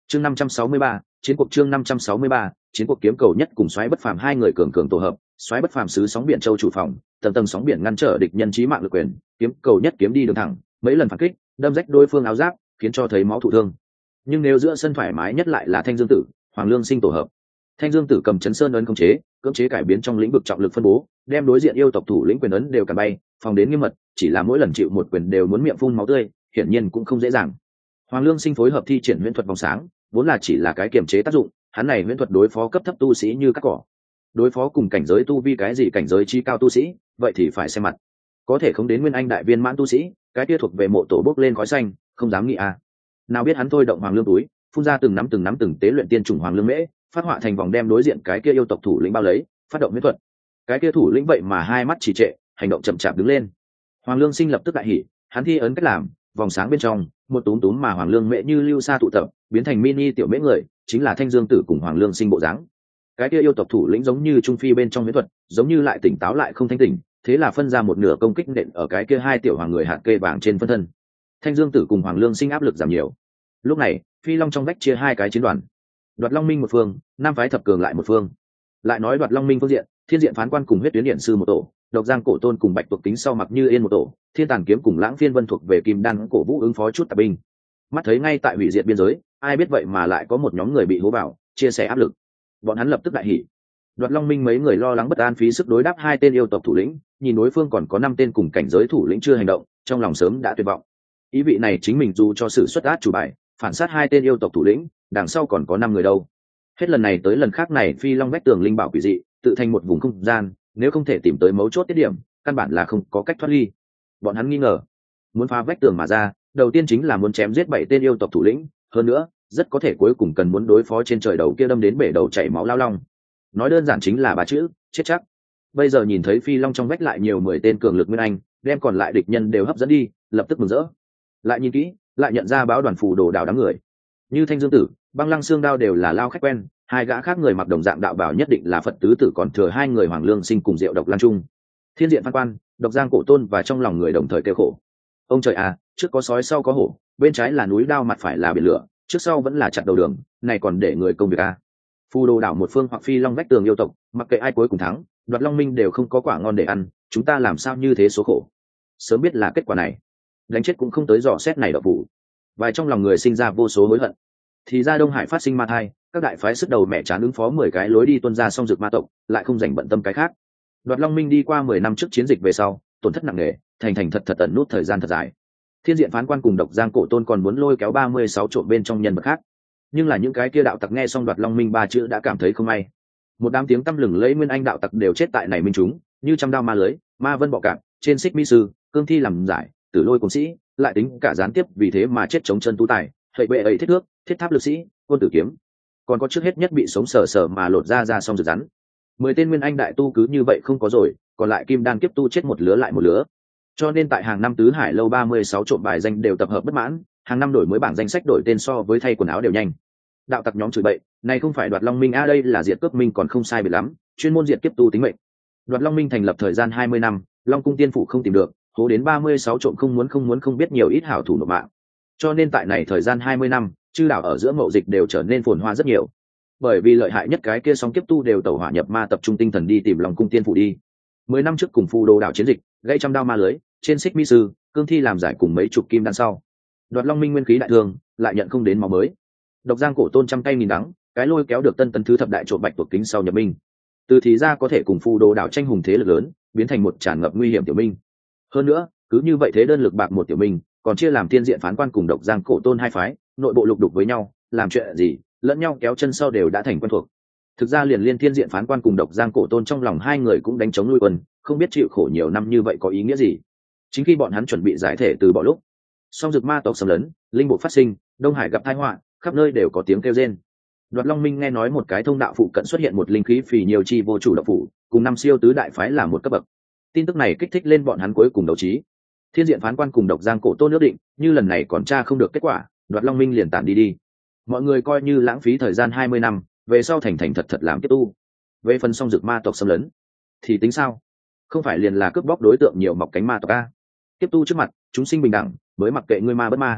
chương 563, chiến cuộc chương 563, chiến cuộc kiếm cầu nhất cùng xoáy bất phàm hai người cường cường tổ hợp, xoáy bất phàm sứ sóng biển châu chủ phòng, tầng tầng sóng biển ngăn trở địch nhân chí mạng lực quyền, kiếm cầu nhất kiếm đi đường thẳng, mấy lần phản kích, đâm rách đối phương áo giáp, khiến cho thấy máu thụ thương. Nhưng nếu giữa sân thoải mái nhất lại là Thanh Dương Tử, Hoàng Lương Sinh tổ hợp. Thanh Dương Tử cầm chấn sơn ấn khống chế, cưỡng chế cải biến trong lĩnh vực trọng lực phân bố, đem đối diện yêu tộc thủ lĩnh quyền ấn đều cản bay, phòng đến nghiêm mật, chỉ là mỗi lần chịu một quyền đều muốn miệng phun máu tươi, hiển nhiên cũng không dễ dàng. Hoàng Lương Sinh phối hợp thi triển huyễn thuật vòng sáng, vốn là chỉ là cái kiềm chế tác dụng, hắn này huyễn thuật đối phó cấp thấp tu sĩ như cắt cỏ, đối phó cùng cảnh giới tu vi cái gì cảnh giới chi cao tu sĩ, vậy thì phải xem mặt. Có thể không đến nguyên anh đại viên mãn tu sĩ, cái kia thuộc về mộ tổ bốc lên khói xanh, không dám nghĩ à. Nào biết hắn thôi động Hoàng Lương túi, phun ra từng nắm từng tế luyện tiên trùng Hoàng Lương mễ, phát họa thành vòng đem đối diện cái kia yêu tộc thủ lĩnh bao lấy, phát động huyễn thuật. Cái kia thủ lĩnh vậy mà hai mắt trì trệ, hành động chậm chạp đứng lên. Hoàng Lương Sinh lập tức đại hỉ, hắn thi ấn cách làm, vòng sáng bên trong, một túm mà Hoàng Lương mễ như lưu sa tụ tập, biến thành mini tiểu mễ người, chính là Thanh Dương Tử cùng Hoàng Lương Sinh bộ dáng. Cái kia yêu tộc thủ lĩnh giống như trung phi bên trong huyễn thuật, giống như lại tỉnh táo lại không thanh tỉnh, thế là phân ra một nửa công kích nện ở cái kia hai tiểu hoàng người hạt kê vàng trên phân thân. Thanh Dương Tử cùng Hoàng Lương Sinh áp lực giảm nhiều. Lúc này, Phi Long trong vách chia hai cái chiến đoàn. Đoạt Long Minh một phương, Nam phái thập cường lại một phương. Lại nói Đoạt Long Minh phương diện, Thiên Diện Phán Quan cùng Huyết Tuyến Điện Sư một tổ, Độc Giang Cổ Tôn cùng Bạch Tuộc Kính sau mặc như yên một tổ, Thiên Tàn Kiếm cùng Lãng Phiên Vân thuộc về Kim Đan cổ vũ ứng phó chút tạp binh. Mắt thấy ngay tại hủy diệt biên giới, ai biết vậy mà lại có một nhóm người bị hố vào, chia sẻ áp lực. Bọn hắn lập tức đại hỉ. Đoạt Long Minh mấy người lo lắng bất an phí sức đối đáp hai tên yêu tộc thủ lĩnh, nhìn đối phương còn có 5 tên cùng cảnh giới thủ lĩnh chưa hành động, trong lòng sớm đã tuyệt vọng. Ý vị này chính mình dù cho sự xuất át chủ bài, phản sát hai tên yêu tộc thủ lĩnh, đằng sau còn có 5 người đâu. Hết lần này tới lần khác này Phi Long vách tường linh bảo quỷ dị, tự thành một vùng không gian, nếu không thể tìm tới mấu chốt tiết điểm, căn bản là không có cách thoát ly. Bọn hắn nghi ngờ, muốn phá vách tường mà ra, đầu tiên chính là muốn chém giết 7 tên yêu tộc thủ lĩnh, hơn nữa, rất có thể cuối cùng cần muốn đối phó trên trời đầu kia đâm đến bể đầu chảy máu lao long. Nói đơn giản chính là 3 chữ, chết chắc. Bây giờ nhìn thấy Phi Long trong vách lại nhiều 10 tên cường lực nguyên anh, đem còn lại địch nhân đều hấp dẫn đi, lập tức mừng rỡ. Lại nhìn kỹ, lại nhận ra báo đoàn phù đồ đảo đám người. Như Thanh Dương Tử, Băng Lăng Xương Đao đều là lao khách quen, hai gã khác người mặc đồng dạng đạo bào nhất định là Phật tứ tử, còn thừa hai người Hoàng Lương Sinh cùng Diệu Độc Lan Trung. Thiên Diện Phán Quan, Độc Giang Cổ Tôn và trong lòng người đồng thời kêu khổ. Ông trời à, trước có sói sau có hổ, bên trái là núi đao mặt phải là biển lửa, trước sau vẫn là chặt đầu đường, này còn để người công việc à. Phù đồ đảo một phương hoặc Phi Long vách tường yêu tộc, mặc kệ ai cuối cùng thắng, Đoạt Long Minh đều không có quả ngon để ăn, chúng ta làm sao như thế số khổ. Sớm biết là kết quả này, đánh chết cũng không tới dò xét này độc vụ. Vài trong lòng người sinh ra vô số hối hận. Thì ra Đông Hải phát sinh ma thai, các đại phái sức đầu mẹ chán ứng phó 10 cái lối đi tuân ra song dược ma tộc, lại không dành bận tâm cái khác. Đoạt Long Minh đi qua 10 năm trước chiến dịch về sau, tổn thất nặng nề, thành thật ẩn nút thời gian thật dài. Thiên Diện Phán Quan cùng Độc Giang Cổ Tôn còn muốn lôi kéo 36 trộm bên trong nhân vật khác, nhưng là những cái kia đạo tặc nghe xong Đoạt Long Minh 3 chữ đã cảm thấy không may. Một đám tiếng tăm lừng lẫy nguyên anh đạo tặc đều chết tại này minh chúng, như trăm đao ma lưới, ma vân bọ cạp, trên xích mi sư, cương thi làm giải, tử lôi cùng sĩ, lại tính cả gián tiếp vì thế mà chết chống chân tú tài, hậy bệ ấy thiết thước, thiết tháp lực sĩ, quân tử kiếm, còn có trước hết nhất bị sống sờ mà lột ra xong rực rắn. 10 tên nguyên anh đại tu cứ như vậy không có rồi, còn lại kim đan kiếp tu chết một lứa lại một lứa. Cho nên tại hàng năm tứ hải lâu 36 trộm bài danh đều tập hợp bất mãn, hàng năm đổi mới bảng danh sách đổi tên so với thay quần áo đều nhanh. Đạo tặc nhóm chửi bậy, này không phải Đoạt Long Minh đây là diệt cướp minh còn không sai biệt lắm, chuyên môn diệt kiếp tu tính mệnh. Đoạt Long Minh thành lập thời gian 20 năm, Long cung tiên phủ không tìm được, hố đến 36 trộm không muốn không biết nhiều ít hảo thủ nộp mạng. Cho nên tại này thời gian 20 năm, chư đảo ở giữa mậu dịch đều trở nên phồn hoa rất nhiều. Bởi vì lợi hại nhất cái kia song kiếp tu đều tẩu hỏa nhập ma tập trung tinh thần đi tìm Long cung tiên phủ đi. 10 năm trước cùng Phù Đồ đảo chiến dịch, gây trăm đao ma lưới, trên xích mi sư, cương thi làm giải cùng mấy chục kim đan sau. Đoạt Long Minh nguyên khí đại thương, lại nhận không đến máu mới. Độc Giang Cổ Tôn trăm tay nghìn đắng, cái lôi kéo được tân thứ thập đại trộm Bạch Tuộc Kính sau nhập minh. Từ thì ra có thể cùng Phù Đồ đảo tranh hùng thế lực lớn, biến thành một tràn ngập nguy hiểm tiểu minh. Hơn nữa, cứ như vậy thế đơn lực bạc một tiểu minh, còn chia làm Thiên Diện Phán Quan cùng Độc Giang Cổ Tôn hai phái, nội bộ lục đục với nhau, làm chuyện gì, lẫn nhau kéo chân sau đều đã thành quen thuộc. Thực ra liền liên Thiên Diện Phán Quan cùng Độc Giang Cổ Tôn trong lòng hai người cũng đánh chống nuôi quân, không biết chịu khổ nhiều năm như vậy có ý nghĩa gì. Chính khi bọn hắn chuẩn bị giải thể từ bỏ lúc, song dược ma tộc xâm lấn, linh bộ phát sinh, Đông Hải gặp tai họa, khắp nơi đều có tiếng kêu rên. Đoạt Long Minh nghe nói một cái thông đạo phụ cận xuất hiện một linh khí phì nhiều chi vô chủ đạo phủ, cùng 5 siêu tứ đại phái là một cấp bậc. Tin tức này kích thích lên bọn hắn cuối cùng đấu trí. Thiên Diện Phán Quan cùng Độc Giang Cổ Tôn ước định, như lần này còn tra không được kết quả, Đoạt Long Minh liền tản đi. Mọi người coi như lãng phí thời gian 20 năm, về sau thành thật làm tiếp tu. Về phần song dược ma tộc xâm lấn, thì tính sao? Không phải liền là cướp bóc đối tượng nhiều mọc cánh ma tộc a? Tiếp tu trước mặt, chúng sinh bình đẳng, mới mặc kệ ngươi ma bất ma.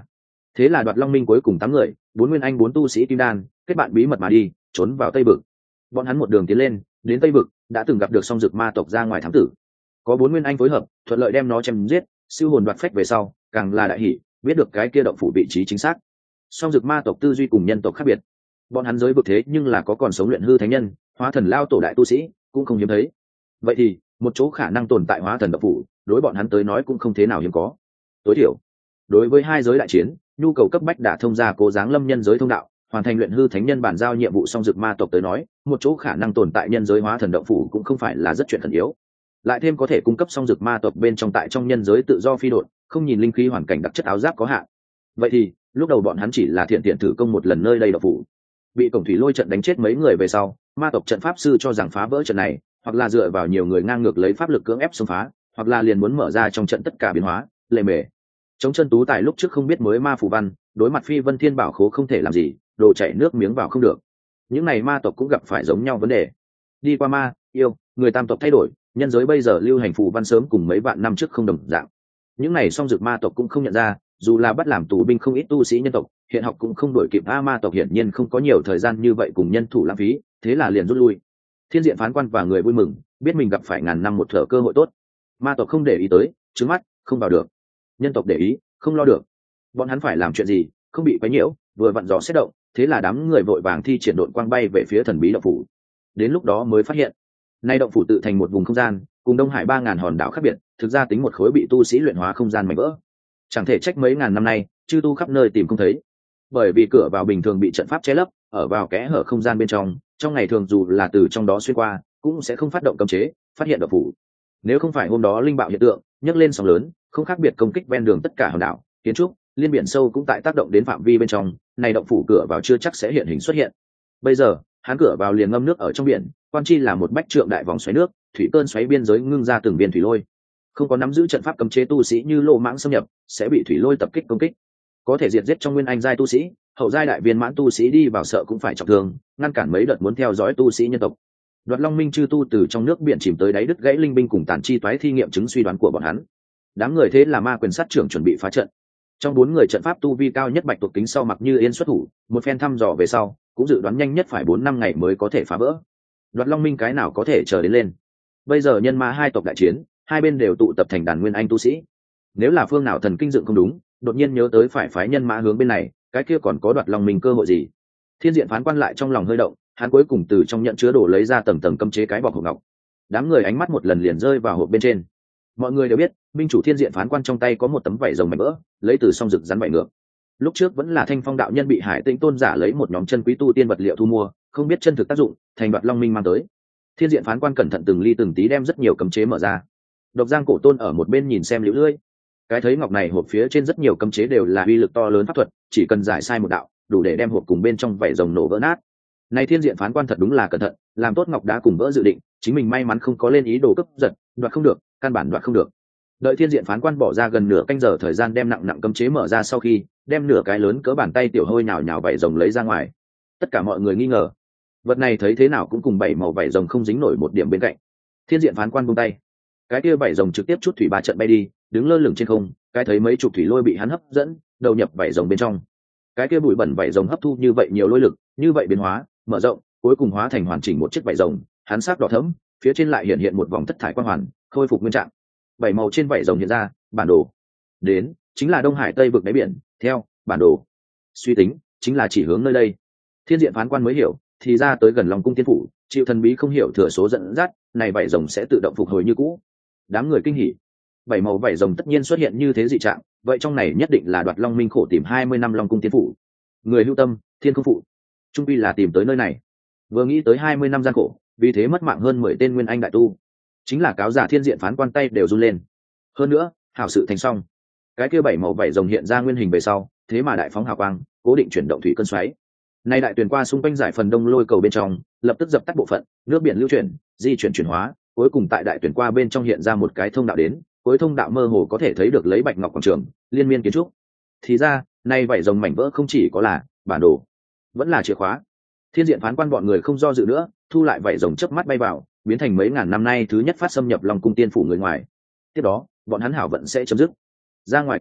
Thế là Đoạt Long Minh cuối cùng 8 người, 4 nguyên anh 4 tu sĩ kim đan, kết bạn bí mật mà đi, trốn vào Tây Vực. Bọn hắn một đường tiến lên, đến Tây Vực, đã từng gặp được Song Dực ma tộc ra ngoài thám tử. Có 4 nguyên anh phối hợp, thuận lợi đem nó chém giết, siêu hồn đoạt phách về sau, càng là đại hỷ, biết được cái kia động phủ vị trí chính xác. Song Dực ma tộc tư duy cùng nhân tộc khác biệt. Bọn hắn giới vực thế nhưng là có còn sống luyện hư thánh nhân, hóa thần lao tổ đại tu sĩ, cũng không hiếm thấy. Vậy thì, một chỗ khả năng tồn tại hóa thần động phủ, đối bọn hắn tới nói cũng không thế nào hiếm có. Tối thiểu, đối với hai giới đại chiến, nhu cầu cấp bách đã thông ra cố dáng lâm nhân giới thông đạo, hoàn thành luyện hư thánh nhân bản giao nhiệm vụ Song Dực ma tộc tới nói, một chỗ khả năng tồn tại nhân giới hóa thần động phủ cũng không phải là rất chuyện thần yếu. Lại thêm có thể cung cấp Song Dực ma tộc bên trong tại trong nhân giới tự do phi độn, không nhìn linh khí hoàn cảnh đặc chất áo giáp có hạn. Vậy thì, lúc đầu bọn hắn chỉ là thiện tiện thử công một lần nơi đây động phủ, bị cổng thủy lôi trận đánh chết mấy người về sau, ma tộc trận pháp sư cho rằng phá vỡ trận này, hoặc là dựa vào nhiều người ngang ngược lấy pháp lực cưỡng ép xông phá, hoặc là liền muốn mở ra trong trận tất cả biến hóa, lệ mề. Chống chân tú tài lúc trước không biết mới ma phù văn, đối mặt phi vân thiên bảo khố không thể làm gì, đồ chảy nước miếng vào không được. Những này ma tộc cũng gặp phải giống nhau vấn đề. Đi qua ma, yêu, người tam tộc thay đổi, nhân giới bây giờ lưu hành phù văn sớm cùng mấy vạn năm trước không đồng dạng. Những này Song Dực ma tộc cũng không nhận ra, dù là bắt làm tù binh không ít tu sĩ nhân tộc, hiện học cũng không đổi kịp ma tộc hiển nhiên không có nhiều thời gian như vậy cùng nhân thủ lãng phí, thế là liền rút lui. Thiên diện phán quan và người vui mừng, biết mình gặp phải ngàn năm một thở cơ hội tốt. Ma tộc không để ý tới, trứng mắt, không vào được. Nhân tộc để ý, không lo được. Bọn hắn phải làm chuyện gì, không bị quấy nhiễu, vừa vặn dò xét động, thế là đám người vội vàng thi triển đội quang bay về phía thần bí động phủ. Đến lúc đó mới phát hiện, nay động phủ tự thành một vùng không gian, cùng Đông Hải 3000 hòn đảo khác biệt, thực ra tính một khối bị tu sĩ luyện hóa không gian mảnh vỡ. Chẳng thể trách mấy ngàn năm nay, chư tu khắp nơi tìm không thấy. Bởi vì cửa vào bình thường bị trận pháp che lấp, ở vào kẽ hở không gian bên trong ngày thường dù là từ trong đó xuyên qua, cũng sẽ không phát động cấm chế, phát hiện động phủ. Nếu không phải hôm đó linh bạo hiện tượng, nhấc lên sóng lớn, không khác biệt công kích ven đường tất cả hòn đảo, kiến trúc, liên biển sâu cũng tại tác động đến phạm vi bên trong, này động phủ cửa vào chưa chắc sẽ hiện hình xuất hiện. Bây giờ, hắn cửa vào liền ngâm nước ở trong biển, quan chi là một bách trượng đại vòng xoáy nước, thủy cơn xoáy biên giới ngưng ra từng viên thủy lôi. Không có nắm giữ trận pháp cấm chế tu sĩ như lô mãng xâm nhập, sẽ bị thủy lôi tập kích công kích. Có thể diệt giết trong nguyên anh giai tu sĩ, hậu giai đại viên mãn tu sĩ đi vào sợ cũng phải trọng thương, ngăn cản mấy đợt muốn theo dõi tu sĩ nhân tộc. Đoạt Long Minh chư tu từ trong nước biển chìm tới đáy đứt gãy linh binh cùng tản chi toái thi nghiệm chứng suy đoán của bọn hắn. Đám người thế là ma quyền sát trưởng chuẩn bị phá trận. Trong 4 người trận pháp tu vi cao nhất Bạch Tuộc Kính sau mặc như yên xuất thủ, một phen thăm dò về sau, cũng dự đoán nhanh nhất phải 4-5 ngày mới có thể phá vỡ. Đoạt Long Minh cái nào có thể chờ đến lên. Bây giờ nhân ma hai tộc đại chiến, hai bên đều tụ tập thành đàn nguyên anh tu sĩ. Nếu là phương nào thần kinh dựng không đúng, đột nhiên nhớ tới phải phái nhân mã hướng bên này, cái kia còn có Đoạt Long Minh cơ hội gì? Thiên diện phán quan lại trong lòng hơi động, hắn cuối cùng từ trong nhận chứa đồ lấy ra tầng tầng cấm chế cái bọc hộp ngọc. Đám người ánh mắt một lần liền rơi vào hộp bên trên. Mọi người đều biết, minh chủ thiên diện phán quan trong tay có một tấm vảy rồng mảnh vỡ, lấy từ song rực rắn vảy ngược. Lúc trước vẫn là Thanh Phong đạo nhân bị Hải Tĩnh tôn giả lấy một nhóm chân quý tu tiên vật liệu thu mua, không biết chân thực tác dụng, thành Đoạt Long Minh mang tới. Thiên diện phán quan cẩn thận từng ly từng tí đem rất nhiều cấm chế mở ra. Độc Giang cổ tôn ở một bên nhìn xem liễu lưỡi. Cái thấy ngọc này hộp phía trên rất nhiều cấm chế đều là uy lực to lớn pháp thuật, chỉ cần giải sai một đạo, đủ để đem hộp cùng bên trong vảy rồng nổ vỡ nát. Này thiên diện phán quan thật đúng là cẩn thận, làm tốt ngọc đá cùng vỡ dự định, chính mình may mắn không có lên ý đồ cướp giật, đoạt không được, căn bản đoạt không được. Đợi thiên diện phán quan bỏ ra gần nửa canh giờ thời gian đem nặng nặng cấm chế mở ra sau khi, đem nửa cái lớn cỡ bàn tay tiểu hôi nhào nhào vảy rồng lấy ra ngoài. Tất cả mọi người nghi ngờ, vật này thấy thế nào cũng cùng 7 màu vảy rồng không dính nổi một điểm bên cạnh. Thiên diện phán quan buông tay, cái kia vảy rồng trực tiếp chút thủy ba trận bay đi, đứng lơ lửng trên không, cái thấy mấy chục thủy lôi bị hắn hấp dẫn, đầu nhập vảy rồng bên trong. Cái kia bụi bẩn vảy rồng hấp thu như vậy nhiều lôi lực, như vậy biến hóa, mở rộng, cuối cùng hóa thành hoàn chỉnh một chiếc vảy rồng, hắn sắc đỏ thẫm, phía trên lại hiện hiện một vòng thất thải quang hoàn, khôi phục nguyên trạng. 7 màu trên vảy rồng hiện ra, bản đồ. Đến, chính là Đông Hải Tây vực đáy biển, theo bản đồ. Suy tính, chính là chỉ hướng nơi đây. Thiên diện phán quan mới hiểu, thì ra tới gần Long cung tiên phủ, chịu thần bí không hiểu thừa số dẫn dắt, này vảy rồng sẽ tự động phục hồi như cũ. Đám người kinh hỉ. 7 màu vảy rồng tất nhiên xuất hiện như thế dị trạng, vậy trong này nhất định là Đoạt Long Minh khổ tìm 20 năm Long cung tiên phủ. Người hưu tâm, thiên không phụ. Trung quy là tìm tới nơi này. Vừa nghĩ tới 20 năm gian khổ, vì thế mất mạng hơn 10 tên nguyên anh đại tu. Chính là cáo giả thiên diện phán quan tay đều run lên. Hơn nữa, hảo sự thành xong. Cái kia 7 màu vảy rồng hiện ra nguyên hình về sau, thế mà đại phóng hào quang, cố định chuyển động thủy cơn xoáy. Nay đại tuyển qua xung quanh giải phần đông lôi cầu bên trong, lập tức dập tắt bộ phận, nước biển lưu chuyển, di chuyển chuyển hóa, cuối cùng tại đại tuyển qua bên trong hiện ra một cái thông đạo đến, cuối thông đạo mơ hồ có thể thấy được lấy bạch ngọc quảng trường, liên miên kiến trúc. Thì ra, nay vảy rồng mảnh vỡ không chỉ có là bản đồ, vẫn là chìa khóa. Thiên diện phán quan bọn người không do dự nữa, thu lại vảy rồng chớp mắt bay vào, biến thành mấy ngàn năm nay thứ nhất phát xâm nhập Long cung tiên phủ người ngoài. Tiếp đó, bọn hắn hảo vận sẽ chấm dứt. Ra ngoài cẩn thận,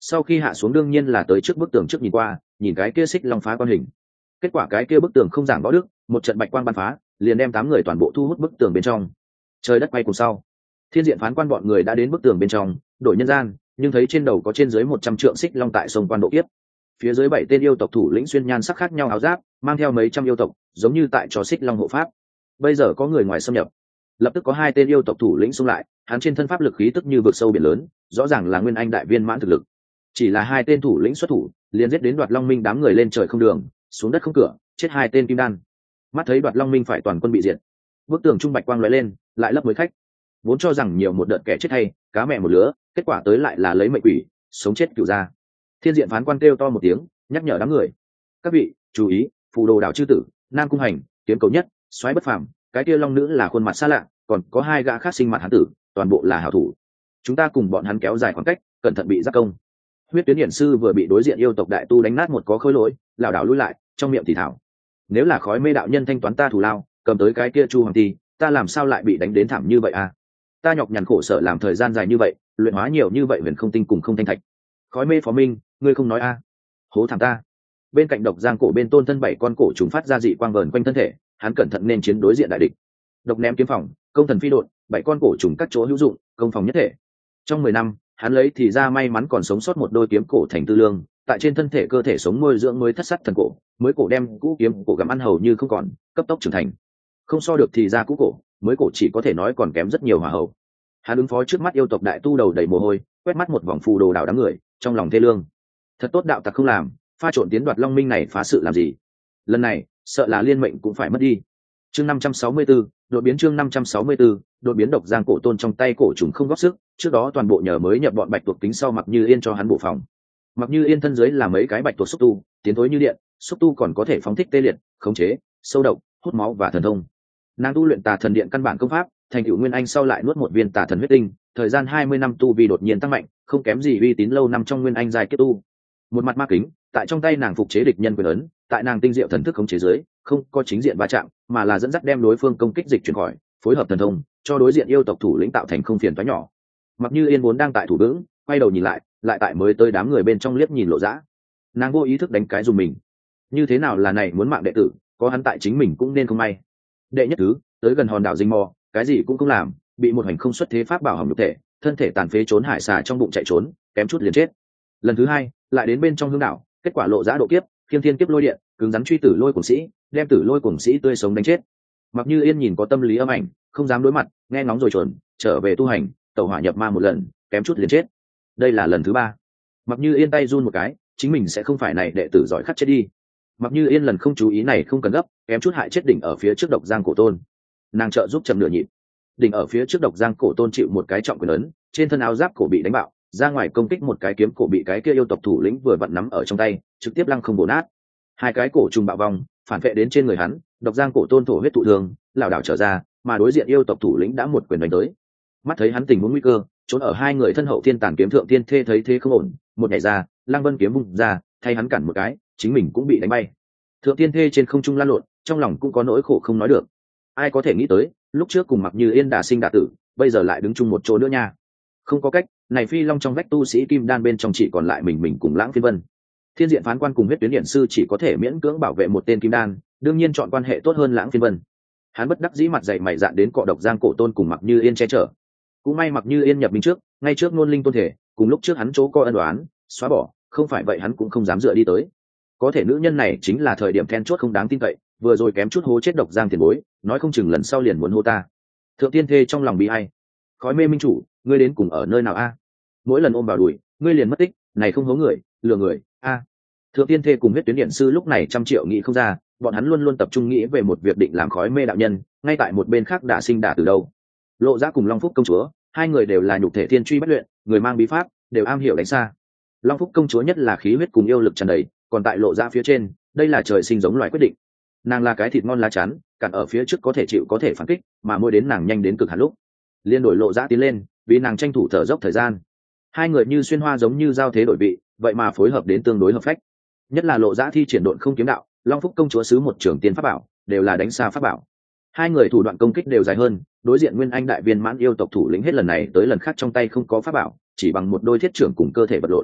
sau khi hạ xuống đương nhiên là tới trước bức tường trước nhìn qua, nhìn cái kia xích long phá quan hình. Kết quả cái kia bức tường không giảng võ đức, một trận bạch quang bắn phá, liền đem 8 người toàn bộ thu hút bức tường bên trong. Trời đất quay cùng sau, thiên diện phán quan bọn người đã đến bức tường bên trong, đổi nhân gian, nhưng thấy trên đầu có trên dưới 100 trượng xích long tại sông quan độ kiếp. Phía dưới 7 tên yêu tộc thủ lĩnh xuyên nhan sắc khác nhau áo giáp, mang theo mấy trăm yêu tộc, giống như tại cho xích long hộ pháp. Bây giờ có người ngoài xâm nhập, lập tức có 2 tên yêu tộc thủ lĩnh xung lại, hắn trên thân pháp lực khí tức như vực sâu biển lớn, rõ ràng là nguyên anh đại viên mãn thực lực. Chỉ là 2 tên thủ lĩnh xuất thủ, liền giết đến Đoạt Long Minh đám người lên trời không đường, xuống đất không cửa, chết 2 tên kim đan. Mắt thấy Đoạt Long Minh phải toàn quân bị diệt, bức tường trung bạch quang lóe lên, lại lấp mới khách. Vốn cho rằng nhiều một đợt kẻ chết hay, cá mẹ một lứa, kết quả tới lại là lấy mệnh quỷ, sống chết cửu ra. Thiên diện phán quan kêu to một tiếng, nhắc nhở đám người: các vị chú ý, phù đồ đảo chư tử, Nam Cung Hành, Kiếm Cầu Nhất, Soái Bất Phàm, cái kia long nữ là khuôn mặt xa lạ, còn có 2 gã khác sinh mặt hán tử, toàn bộ là hảo thủ. Chúng ta cùng bọn hắn kéo dài khoảng cách, cẩn thận bị giáp công. Huyết Tuyến Hiển sư vừa bị đối diện yêu tộc đại tu đánh nát một có khối lỗi, lảo đảo lui lại, trong miệng thì thảo: nếu là Khói Mê đạo nhân thanh toán ta thù lao, cầm tới cái kia Chu Hoàng Ti, ta làm sao lại bị đánh đến thảm như vậy à? Ta nhọc nhằn khổ sở làm thời gian dài như vậy, luyện hóa nhiều như vậy huyền không tinh cùng không thanh thạch. Khói Mê phó minh, ngươi không nói a? Hố thảm ta. Bên cạnh Độc Giang cổ bên tôn thân 7 con cổ trùng phát ra dị quang vờn quanh thân thể, hắn cẩn thận nên chiến đối diện đại địch. Độc ném kiếm phòng, công thần phi đột, 7 con cổ trùng các chỗ hữu dụng, công phòng nhất thể. Trong 10 năm, hắn lấy thì ra may mắn còn sống sót một đôi kiếm cổ thành tư lương, tại trên thân thể cơ thể sống nuôi dưỡng mới thất sắt thần cổ, mới cổ đem cũ kiếm cổ gặm ăn hầu như không còn, cấp tốc trưởng thành. Không so được thì ra cũ cổ, mới cổ chỉ có thể nói còn kém rất nhiều hỏa hậu. Hắn ứng phó trước mắt yêu tộc đại tu đầu đầy mồ hôi, quét mắt một vòng phù đồ đảo đám người, trong lòng thê lương. Thật tốt đạo tặc không làm, pha trộn tiến Đoạt Long Minh này phá sự làm gì? Lần này, sợ là liên mệnh cũng phải mất đi. Chương 564, đột biến chương 564, đột biến Độc Giang cổ tôn trong tay cổ trùng không góp sức, trước đó toàn bộ nhờ mới nhập bọn bạch tuộc kính sau Mặc Như Yên cho hắn bổ phòng. Mặc Như Yên thân dưới là mấy cái bạch tuộc xúc tu, tiến thối như điện, xúc tu còn có thể phóng thích tê liệt, khống chế, sâu độc, hút máu và thần thông. Nàng tu luyện Tà Thần Điện căn bản công pháp, thành tựu nguyên anh sau lại nuốt một viên Tà Thần huyết tinh, thời gian 20 năm tu vi đột nhiên tăng mạnh, không kém gì uy tín lâu năm trong nguyên anh giai kết tu. Một mặt ma kính, tại trong tay nàng phục chế địch nhân quyền ấn, tại nàng tinh diệu thần thức khống chế dưới, không có chính diện va chạm, mà là dẫn dắt đem đối phương công kích dịch chuyển khỏi, phối hợp thần thông, cho đối diện yêu tộc thủ lĩnh tạo thành không phiền toái nhỏ. Mặc Như Yên vốn đang tại thủ vững, quay đầu nhìn lại, lại tại mới tới đám người bên trong liếc nhìn Lộ Dã. Nàng vô ý thức đánh cái dùng mình. Như thế nào là này muốn mạng đệ tử, có hắn tại chính mình cũng nên không may. Đệ nhất thứ, tới gần hòn đảo Dinh Mò, cái gì cũng không làm, bị một hành không xuất thế pháp bảo hỏng nhục thể, thân thể tàn phế trốn hải xà trong bụng chạy trốn, kém chút liền chết. Lần thứ 2, lại đến bên trong hương đảo, kết quả Lộ Dã độ kiếp, khiêng thiên kiếp lôi điện, cứng rắn truy tử lôi cuồng sĩ, đem tử lôi cuồng sĩ tươi sống đánh chết. Mặc Như Yên nhìn có tâm lý âm ảnh, không dám đối mặt, nghe ngóng rồi chuẩn, trở về tu hành, tẩu hỏa nhập ma một lần, kém chút liền chết. Đây là lần thứ 3. Mặc Như Yên tay run một cái, chính mình sẽ không phải này đệ tử giỏi khắc chết đi. Mặc Như Yên lần không chú ý này không cần gấp, kém chút hại chết đỉnh ở phía trước Độc Giang cổ tôn. Nàng trợ giúp chậm nửa nhịp. Đỉnh ở phía trước Độc Giang cổ tôn chịu một cái trọng quyền ấn, trên thân áo giáp cổ bị đánh bạo, ra ngoài công kích một cái kiếm cổ bị cái kia yêu tộc thủ lĩnh vừa vặn nắm ở trong tay, trực tiếp lăng không bổ nát. 2 cái cổ trùng bạo vong, phản vệ đến trên người hắn, Độc Giang cổ tôn thổ huyết thụ thương, lảo đảo trở ra, mà đối diện yêu tộc thủ lĩnh đã một quyền đánh tới. Mắt thấy hắn tình huống nguy cơ, trốn ở 2 người thân hậu thiên tàn kiếm thượng tiên thê thấy thế không ổn, một nhảy ra, Lăng Vân kiếm vung ra, thay hắn cản một cái, chính mình cũng bị đánh bay. Thượng tiên thê trên không trung lăn lộn, trong lòng cũng có nỗi khổ không nói được. Ai có thể nghĩ tới, lúc trước cùng Mặc Như Yên đả sinh đả tử, bây giờ lại đứng chung một chỗ nữa nha. Không có cách, này phi long trong vách tu sĩ kim đan bên trong chỉ còn lại mình cùng Lãng Phiên Vân. Thiên diện phán quan cùng Huyết Tuyến Điển sư chỉ có thể miễn cưỡng bảo vệ một tên kim đan, đương nhiên chọn quan hệ tốt hơn Lãng Phiên Vân. Hắn bất đắc dĩ mặt dày mày dạn đến cọ Độc Giang cổ tôn cùng Mặc Như Yên che chở. Cũng may Mặc Như Yên nhập minh trước, ngay trước ngôn linh tôn thể, cùng lúc trước hắn chỗ coi ân đoán, xóa bỏ, không phải vậy hắn cũng không dám dựa đi tới. Có thể nữ nhân này chính là thời điểm then chốt không đáng tin cậy, vừa rồi kém chút hố chết Độc Giang tiền bối, nói không chừng lần sau liền muốn hô ta. Thượng tiên thê trong lòng bị ai? Khói Mê minh chủ, ngươi đến cùng ở nơi nào a? Mỗi lần ôm vào đùi, ngươi liền mất tích, này không hố người, lừa người, a. Thượng tiên thê cùng Huyết Tuyến Điện sư lúc này trăm triệu nghĩ không ra, bọn hắn luôn luôn tập trung nghĩ về một việc định làm Khói Mê đạo nhân, ngay tại một bên khác đã sinh đả từ đâu. Lộ Dã cùng Long Phúc công chúa, 2 người đều là nhục thể thiên truy bất luyện, người mang bí pháp, đều am hiểu đánh xa. Long Phúc công chúa nhất là khí huyết cùng yêu lực tràn đầy, còn tại Lộ Dã phía trên, đây là trời sinh giống loài quyết định. Nàng là cái thịt ngon lá chắn, cản ở phía trước có thể chịu có thể phản kích, mà môi đến nàng nhanh đến cực hạn lúc. Liên đổi Lộ Dã tiến lên, vì nàng tranh thủ thở dốc thời gian. 2 người như xuyên hoa giống như giao thế đổi vị, vậy mà phối hợp đến tương đối hợp phách. Nhất là Lộ Dã thi triển độn không kiếm đạo, Long Phúc công chúa sứ một trường tiên pháp bảo, đều là đánh xa pháp bảo. 2 người thủ đoạn công kích đều dài hơn, đối diện nguyên anh đại viên mãn yêu tộc thủ lĩnh hết lần này tới lần khác trong tay không có pháp bảo, chỉ bằng một đôi thiết trưởng cùng cơ thể vật lộn.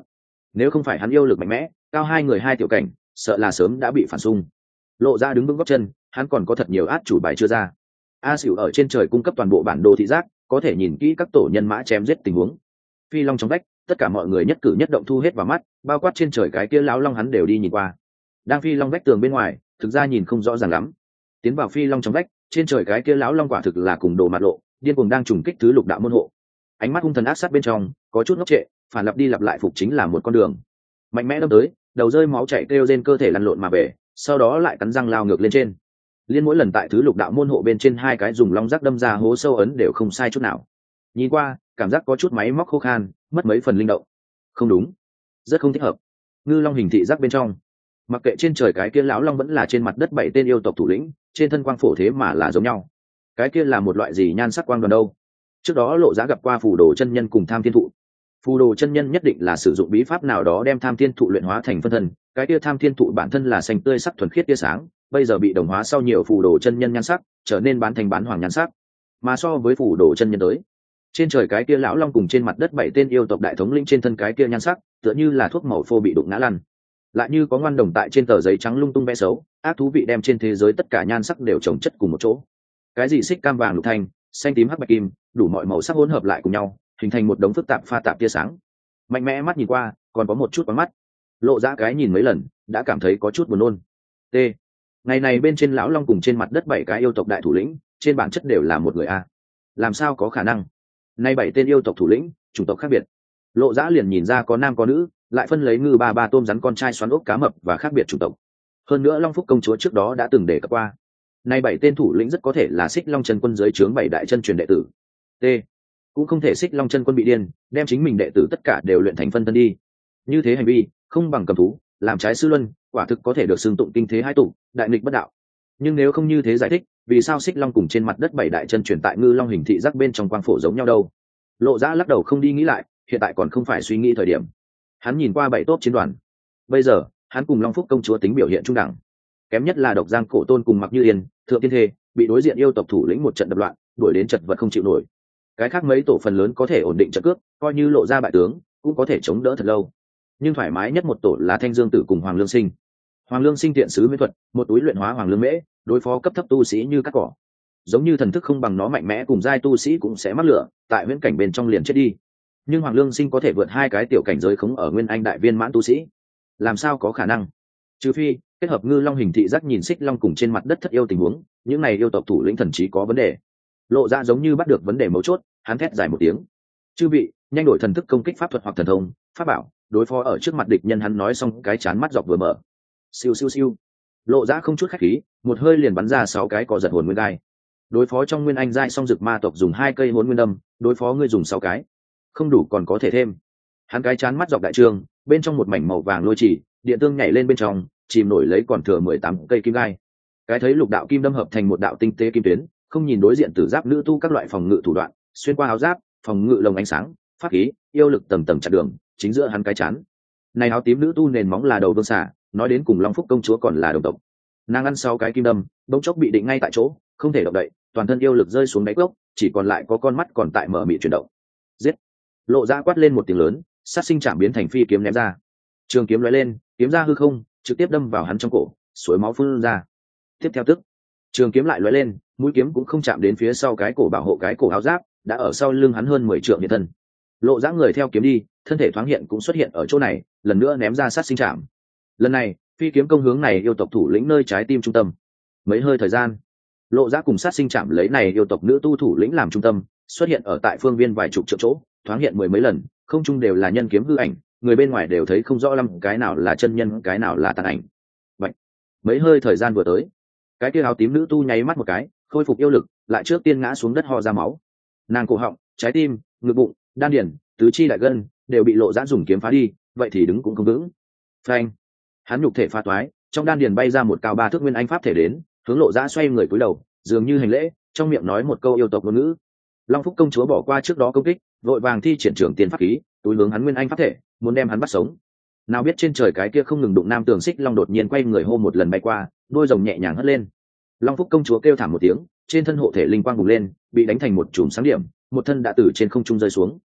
nếu không phải hắn yêu lực mạnh mẽ, cao hai người hai tiểu cảnh, sợ là sớm đã bị phản xung. Lộ Ra đứng vững góc chân, hắn còn có thật nhiều át chủ bài chưa ra. A Xỉu ở trên trời cung cấp toàn bộ bản đồ thị giác, có thể nhìn kỹ các tổ nhân mã chém giết tình huống. Phi long trong vách, tất cả mọi người nhất cử nhất động thu hết vào mắt, bao quát trên trời cái kia lão long hắn đều đi nhìn qua. Đang phi long vách tường bên ngoài, thực ra nhìn không rõ ràng lắm. Tiến vào phi long trong vách, trên trời cái kia lão long quả thực là cùng đồ mặt lộ, điên cuồng đang trùng kích thứ lục đạo môn hộ. Ánh mắt hung thần ác sát bên trong, có chút ngốc trệ, phản lặp đi lặp lại phục chính là một con đường. Mạnh mẽ đâm tới, đầu rơi máu chảy kêu trên cơ thể lăn lộn mà về, sau đó lại cắn răng lao ngược lên trên. Liên mỗi lần tại thứ lục đạo môn hộ bên trên hai cái dùng long giác đâm ra hố sâu ấn đều không sai chút nào. Nhìn qua, cảm giác có chút máy móc khô khan, mất mấy phần linh động. Không đúng, rất không thích hợp. Ngư long hình thị giác bên trong, mặc kệ trên trời cái kia lão long vẫn là trên mặt đất bảy tên yêu tộc thủ lĩnh, trên thân quang phổ thế mà là giống nhau. Cái kia là một loại gì nhan sắc quang đoàn đâu? Trước đó Lộ Giá gặp qua phù đồ chân nhân cùng tham thiên thụ. Phù đồ chân nhân nhất định là sử dụng bí pháp nào đó đem tham thiên thụ luyện hóa thành phân thân, cái kia tham thiên thụ bản thân là xanh tươi sắc thuần khiết tia sáng, bây giờ bị đồng hóa sau nhiều phù đồ chân nhân nhan sắc, trở nên bán thành bán hoàng nhan sắc. Mà so với phù đồ chân nhân tới, trên trời cái kia lão long cùng trên mặt đất bảy tên yêu tộc đại thống lĩnh trên thân cái kia nhan sắc, tựa như là thuốc màu phô bị đụng ngã lăn. Lại như có ngoan đồng tại trên tờ giấy trắng lung tung vẽ xấu, ác thú vị đem trên thế giới tất cả nhan sắc đều chồng chất cùng một chỗ. Cái gì xích cam vàng lục thanh, xanh tím hắc bạch kim, đủ mọi màu sắc hỗn hợp lại cùng nhau, hình thành một đống phức tạp pha tạp tia sáng. Mạnh mẽ mắt nhìn qua, còn có một chút vắng mắt. Lộ Ra cái nhìn mấy lần, đã cảm thấy có chút buồn nôn. T. Ngày này bên trên lão long cùng trên mặt đất bảy cái yêu tộc đại thủ lĩnh, trên bản chất đều là một người a. Làm sao có khả năng? Nay bảy tên yêu tộc thủ lĩnh, chủng tộc khác biệt. Lộ Ra liền nhìn ra có nam có nữ, lại phân lấy ngư ba tôm rắn con trai xoắn ốc cá mập và khác biệt chủng tộc. Hơn nữa Long Phúc công chúa trước đó đã từng đề cập qua. Nay bảy tên thủ lĩnh rất có thể là Xích Long chân quân dưới trướng bảy đại chân truyền đệ tử. T. Cũng không thể Xích Long chân quân bị điên, đem chính mình đệ tử tất cả đều luyện thành phân thân đi. Như thế hành vi, không bằng cầm thú, làm trái sư luân, quả thực có thể được xưng tụng kinh thế hai tụ, đại nghịch bất đạo. Nhưng nếu không như thế giải thích, vì sao Xích Long cùng trên mặt đất bảy đại chân truyền tại Ngư Long hình thị giác bên trong quang phổ giống nhau đâu? Lộ Ra lắc đầu không đi nghĩ lại, hiện tại còn không phải suy nghĩ thời điểm. Hắn nhìn qua bảy tốp chiến đoàn. Bây giờ, hắn cùng Long Phúc công chúa tính biểu hiện trung đẳng. Kém nhất là Độc Giang Cổ Tôn cùng Mặc Như Yên, Thượng Tiên Thê, bị đối diện yêu tộc thủ lĩnh một trận đập loạn, đuổi đến chật vật không chịu nổi. Cái khác mấy tổ phần lớn có thể ổn định trận cước, coi như Lộ Ra bại tướng, cũng có thể chống đỡ thật lâu. Nhưng thoải mái nhất một tổ là Thanh Dương Tử cùng Hoàng Lương Sinh. Hoàng Lương Sinh tiện sứ mỹ thuật, một túi luyện hóa hoàng lương mễ, đối phó cấp thấp tu sĩ như cắt cỏ. Giống như thần thức không bằng nó mạnh mẽ cùng giai tu sĩ cũng sẽ mắc lửa, tại viễn cảnh bên trong liền chết đi. Nhưng Hoàng Lương Sinh có thể vượt hai cái tiểu cảnh giới khống ở Nguyên Anh đại viên mãn tu sĩ. Làm sao có khả năng? Trừ phi kết hợp Ngư Long hình thị giác nhìn Xích Long cùng trên mặt đất thất yêu tình huống, những này yêu tộc thủ lĩnh thần trí có vấn đề. Lộ Ra giống như bắt được vấn đề mấu chốt, hắn thét dài một tiếng. Chư vị, nhanh đổi thần thức công kích pháp thuật hoặc thần thông, pháp bảo, đối phó ở trước mặt địch nhân. Hắn nói xong cái chán mắt dọc vừa mở. Siêu siêu siêu. Lộ Ra không chút khách khí, một hơi liền bắn ra 6 cái cò giật hồn nguyên gai. Đối phó trong Nguyên Anh giai song dực ma tộc dùng 2 cây hồn nguyên đâm, đối phó ngươi dùng 6 cái. Không đủ còn có thể thêm. Hắn cái chán mắt dọc đại trường, bên trong một mảnh màu vàng lôi chỉ, điện tương nhảy lên bên trong, chìm nổi lấy còn thừa 18 cây kim gai. Cái thấy lục đạo kim đâm hợp thành một đạo tinh tế kim tuyến, không nhìn đối diện tử giáp nữ tu các loại phòng ngự thủ đoạn, xuyên qua áo giáp, phòng ngự lồng ánh sáng, pháp khí, yêu lực tầng tầng chặt đường, chính giữa hắn cái chán. Này áo tím nữ tu nền móng là đầu vương xà, nói đến cùng Long Phúc công chúa còn là đồng tộc. Nàng ăn 6 cái kim đâm, bỗng chốc bị định ngay tại chỗ, không thể động đậy, toàn thân yêu lực rơi xuống đáy cốc, chỉ còn lại có con mắt còn tại mở mịt chuyển động. Giết! Lộ Ra quát lên một tiếng lớn, sát sinh chạm biến thành phi kiếm ném ra. Trường kiếm lóe lên, kiếm ra hư không, trực tiếp đâm vào hắn trong cổ, suối máu phun ra. Tiếp theo tức, trường kiếm lại lóe lên, mũi kiếm cũng không chạm đến phía sau cái cổ bảo hộ cái cổ áo giáp, đã ở sau lưng hắn hơn 10 trượng nhiệt thân. Lộ Ra người theo kiếm đi, thân thể thoáng hiện cũng xuất hiện ở chỗ này, lần nữa ném ra sát sinh chạm. Lần này, phi kiếm công hướng này yêu tộc thủ lĩnh nơi trái tim trung tâm. Mấy hơi thời gian, Lộ Ra cùng sát sinh chạm lấy này yêu tộc nữ tu thủ lĩnh làm trung tâm, xuất hiện ở tại phương viên vài chục triệu chỗ, thoáng hiện 10 mấy lần, không chung đều là nhân kiếm hư ảnh, người bên ngoài đều thấy không rõ lắm cái nào là chân nhân, cái nào là tàn ảnh. Vậy, mấy hơi thời gian vừa tới, cái kia áo tím nữ tu nháy mắt một cái, khôi phục yêu lực, lại trước tiên ngã xuống đất ho ra máu. Nàng cổ họng, trái tim, ngực bụng, đan điền, tứ chi đại gân đều bị Lộ Ra dùng kiếm phá đi, vậy thì đứng cũng không vững. Phanh! Hắn nhục thể phá toái, trong đan điền bay ra một cao 3 thước nguyên anh pháp thể đến, hướng Lộ Ra xoay người cúi đầu, dường như hành lễ, trong miệng nói một câu yêu tộc ngôn ngữ. Long Phúc công chúa bỏ qua trước đó công kích, vội vàng thi triển trưởng tiền pháp khí, túi hướng hắn nguyên anh pháp thể, muốn đem hắn bắt sống. Nào biết trên trời cái kia không ngừng đụng nam tường Xích Long đột nhiên quay người hô một lần bay qua, đôi rồng nhẹ nhàng hất lên. Long Phúc công chúa kêu thảm một tiếng, trên thân hộ thể linh quang bùng lên, bị đánh thành một chùm sáng điểm, một thân đã từ trên không trung rơi xuống.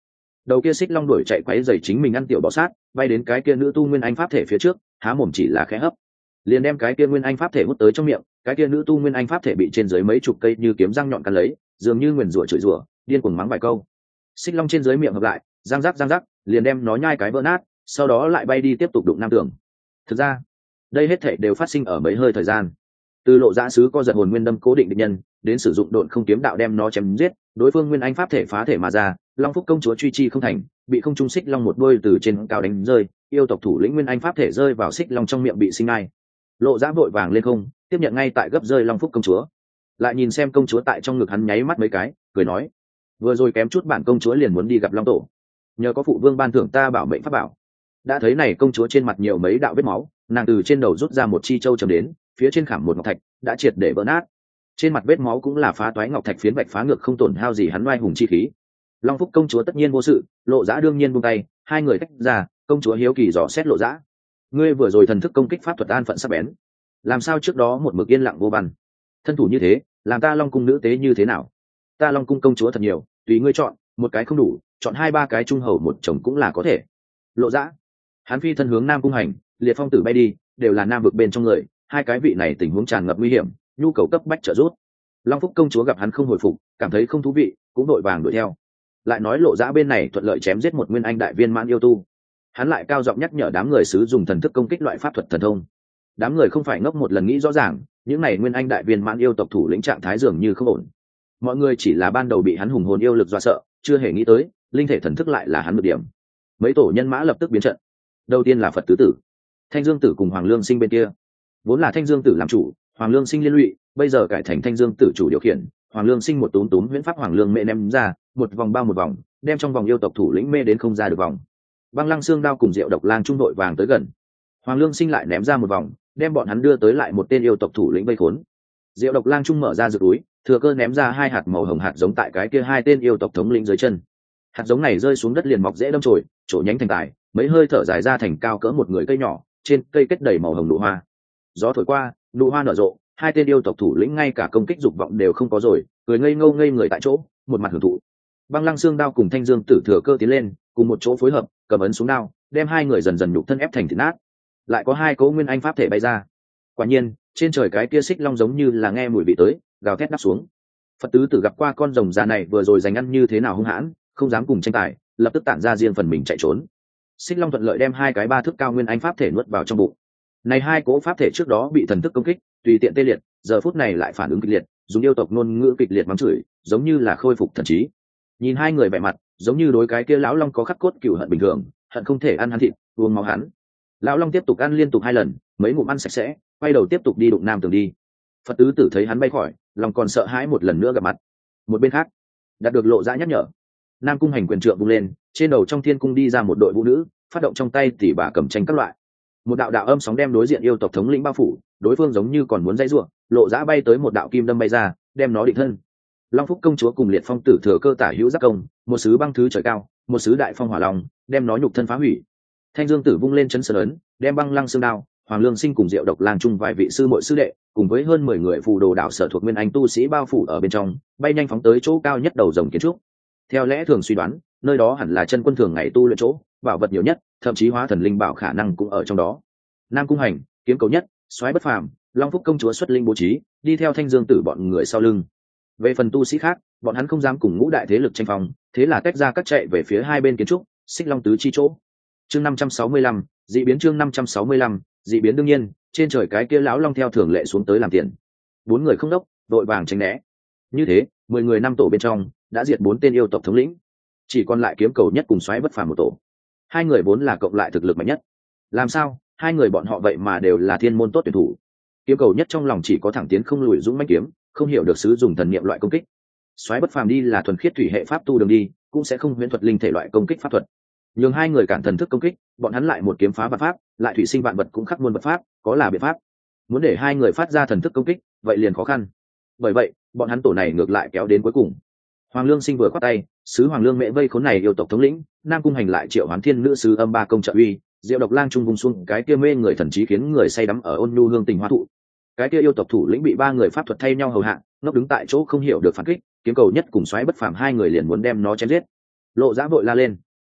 đầu kia xích long đuổi chạy quấy dày chính mình ăn tiểu bọ sát, bay đến cái kia nữ tu nguyên anh pháp thể phía trước, há mồm chỉ là khẽ hấp, liền đem cái kia nguyên anh pháp thể hút tới trong miệng. Cái kia nữ tu nguyên anh pháp thể bị trên dưới mấy chục cây như kiếm răng nhọn cắn lấy, dường như nguyền rủa chửi rủa, điên cuồng mắng vài câu. Xích long trên dưới miệng hợp lại, răng rắc liền đem nó nhai cái vỡ nát, sau đó lại bay đi tiếp tục đụng nam tường. Thực ra đây hết thể đều phát sinh ở mấy hơi thời gian, từ lộ giã sứ co giật hồn nguyên đâm cố định địch nhân, đến sử dụng độn không kiếm đạo đem nó chém giết, đối phương nguyên anh pháp thể phá thể mà ra, long phúc công chúa truy chi không thành, bị không trung xích long một đôi từ trên cao đánh rơi, yêu tộc thủ lĩnh nguyên anh pháp thể rơi vào xích long trong miệng bị sinh ai. Lộ giã vội vàng lên không tiếp nhận ngay tại gấp rơi long phúc công chúa, lại nhìn xem công chúa tại trong ngực hắn nháy mắt mấy cái, cười nói vừa rồi kém chút bản công chúa liền muốn đi gặp long tổ, nhờ có phụ vương ban thưởng ta bảo mệnh pháp bảo. Đã thấy này công chúa trên mặt nhiều mấy đạo vết máu, nàng từ trên đầu rút ra một chi châu chấm đến, phía trên khảm một ngọc thạch đã triệt để vỡ nát, trên mặt vết máu cũng là phá toái ngọc thạch phiến vạch phá ngược không tổn hao gì hắn oai hùng chi khí. Long phúc công chúa tất nhiên vô sự, lộ giã đương nhiên buông tay, hai người tách ra. Công chúa hiếu kỳ dò xét lộ giã, ngươi vừa rồi thần thức công kích pháp thuật an phận sắc bén, làm sao trước đó một mực yên lặng vô văn, thân thủ như thế làm ta long cung nữ tế như thế nào? Ta long cung công chúa thật nhiều, tùy ngươi chọn, một cái không đủ, chọn 2-3 cái trung hầu một chồng cũng là có thể. Lộ giã hắn phi thân hướng nam cung hành, liệt phong tử bay đi, đều là nam vực bên trong người, hai cái vị này tình huống tràn ngập nguy hiểm, nhu cầu cấp bách trợ giúp. Long phúc công chúa gặp hắn không hồi phục, cảm thấy không thú vị, cũng đội vàng đuổi theo. Lại nói lộ giã bên này thuận lợi chém giết một nguyên anh đại viên mãn yêu tu, hắn lại cao giọng nhắc nhở đám người sử dụng thần thức công kích loại pháp thuật thần thông. Đám người không phải ngốc một lần nghĩ rõ ràng, những này nguyên anh đại viên mãn yêu tộc thủ lĩnh trạng thái dường như không ổn. Mọi người chỉ là ban đầu bị hắn hùng hồn yêu lực dọa sợ, chưa hề nghĩ tới linh thể thần thức lại là hắn được điểm. Mấy tổ nhân mã lập tức biến trận. Đầu tiên là Phật tứ tử, Thanh Dương tử cùng Hoàng Lương Sinh bên kia. Vốn là Thanh Dương tử làm chủ, Hoàng Lương Sinh liên lụy, bây giờ cải thành Thanh Dương tử chủ điều khiển. Hoàng Lương Sinh một túm túm huyễn pháp Hoàng Lương mẹ ném ra, một vòng bao một vòng, đem trong vòng yêu tộc thủ lĩnh mê đến không ra được vòng. Băng Lăng Xương Đao cùng Diệu Độc Lang trung đội vàng tới gần. Hoàng Lương Sinh lại ném ra một vòng, đem bọn hắn đưa tới lại một tên yêu tộc thủ lĩnh vây khốn. Diệu Độc Lang trung mở ra dược túi, thừa cơ ném ra 2 hạt màu hồng hạt giống tại cái kia 2 tên yêu tộc thống lĩnh dưới chân. Hạt giống này rơi xuống đất liền mọc dễ đâm chồi, trổ nhánh thành tài, mấy hơi thở dài ra thành cao cỡ một người cây nhỏ, trên cây kết đầy màu hồng nụ hoa. Gió thổi qua, nụ hoa nở rộ, 2 tên yêu tộc thủ lĩnh ngay cả công kích dục vọng đều không có rồi, cười ngây ngô ngây người tại chỗ, một mặt hưởng thụ. Băng Lăng Xương Đao cùng Thanh Dương tử thừa cơ tiến lên, cùng một chỗ phối hợp, cầm ấn xuống đao, đem 2 người dần dần nhục thân ép thành thịt nát. Lại có 2 cỗ nguyên anh pháp thể bay ra. Quả nhiên, trên trời cái kia xích long giống như là nghe mùi vị tới, gào thét đáp xuống. Phật tứ tử gặp qua con rồng già này vừa rồi giành ăn như thế nào hung hãn, không dám cùng tranh tài, lập tức tản ra riêng phần mình chạy trốn. Xích long thuận lợi đem 2 cái 3 thước cao nguyên anh pháp thể nuốt vào trong bụng. Này 2 cỗ pháp thể trước đó bị thần thức công kích, tùy tiện tê liệt, giờ phút này lại phản ứng kịch liệt, dùng yêu tộc ngôn ngữ kịch liệt mắng chửi, giống như là khôi phục thần trí. Nhìn 2 người vẻ mặt, giống như đối cái kia lão long có khắc cốt cừu hận bình thường, hận không thể ăn hắn thịt, uống máu hắn. Lão long tiếp tục ăn liên tục 2 lần, mấy ngụm ăn sạch sẽ, quay đầu tiếp tục đi đụng nam tường đi. Phật tứ tử thấy hắn bay khỏi, lòng còn sợ hãi một lần nữa gặp mặt. Một bên khác, đạt được lộ dã nhắc nhở, nam cung hành quyền trượng vung lên, trên đầu trong thiên cung đi ra một đội vũ nữ, phát động trong tay tỷ bà cầm tranh các loại. Một đạo đạo âm sóng đem đối diện yêu tộc thống lĩnh bao phủ, đối phương giống như còn muốn dãy rủa, lộ dã bay tới một đạo kim đâm bay ra, đem nó định thân. Long phúc công chúa cùng liệt phong tử thừa cơ tả hữu giác công, một sứ băng thứ trời cao, một sứ đại phong hỏa long, đem nó nhục thân phá hủy. Thanh Dương tử vung lên chấn sơn ấn, đem Băng Lăng Xương Đao, Hoàng Lương Sinh cùng Diệu Độc Lang chung vài vị sư muội sư đệ, cùng với hơn 10 người phù đồ đạo sở thuộc nguyên anh tu sĩ bao phủ ở bên trong, bay nhanh phóng tới chỗ cao nhất đầu rồng kiến trúc. Theo lẽ thường suy đoán, nơi đó hẳn là chân quân thường ngày tu luyện chỗ, bảo vật nhiều nhất, thậm chí hóa thần linh bảo khả năng cũng ở trong đó. Nam cung hành, kiếm cầu nhất, soái bất phàm, Long phúc công chúa xuất linh bố trí, đi theo Thanh Dương tử bọn người sau lưng. Về phần tu sĩ khác, bọn hắn không dám cùng ngũ đại thế lực tranh phong, thế là tách ra các chạy về phía hai bên kiến trúc, xích long tứ chi chỗ. Chương 565, dị biến chương 565, dị biến đương nhiên, trên trời cái kia lão long theo thường lệ xuống tới làm tiền. 4 người không đốc, vội vàng tránh né. Như thế, 10 người năm tổ bên trong đã diệt 4 tên yêu tộc thống lĩnh, chỉ còn lại kiếm cầu nhất cùng xoáy bất phàm một tổ. 2 người vốn là cộng lại thực lực mạnh nhất. Làm sao, 2 người bọn họ vậy mà đều là thiên môn tốt tuyển thủ. Kiếm cầu nhất trong lòng chỉ có thẳng tiến không lùi dũng mãnh kiếm, không hiểu được sử dụng thần niệm loại công kích. Xoáy bất phàm đi là thuần khiết thủy hệ pháp tu đường đi, cũng sẽ không huyễn thuật linh thể loại công kích pháp thuật. Nhưng 2 người cản thần thức công kích, bọn hắn lại một kiếm phá vạn pháp, lại thủy sinh vạn vật cũng khắc muôn vật pháp, có là biện pháp. Muốn để 2 người phát ra thần thức công kích, vậy liền khó khăn. Bởi vậy, bọn hắn tổ này ngược lại kéo đến cuối cùng. Hoàng Lương Sinh vừa quát tay, sứ Hoàng Lương mẹ vây khốn này yêu tộc thống lĩnh, Nam cung hành lại triệu hoán thiên nữ sứ âm ba công trợ uy, Diệu Độc Lang trung vùng xuống cái kia mê người thần trí khiến người say đắm ở ôn nhu hương tình hoa thụ. Cái kia yêu tộc thủ lĩnh bị 3 người pháp thuật thay nhau hầu hạ, ngốc đứng tại chỗ không hiểu được phản kích, kiếm cầu nhất cùng xoáy bất phàm 2 người liền muốn đem nó chém giết. Lộ Dã vội la lên,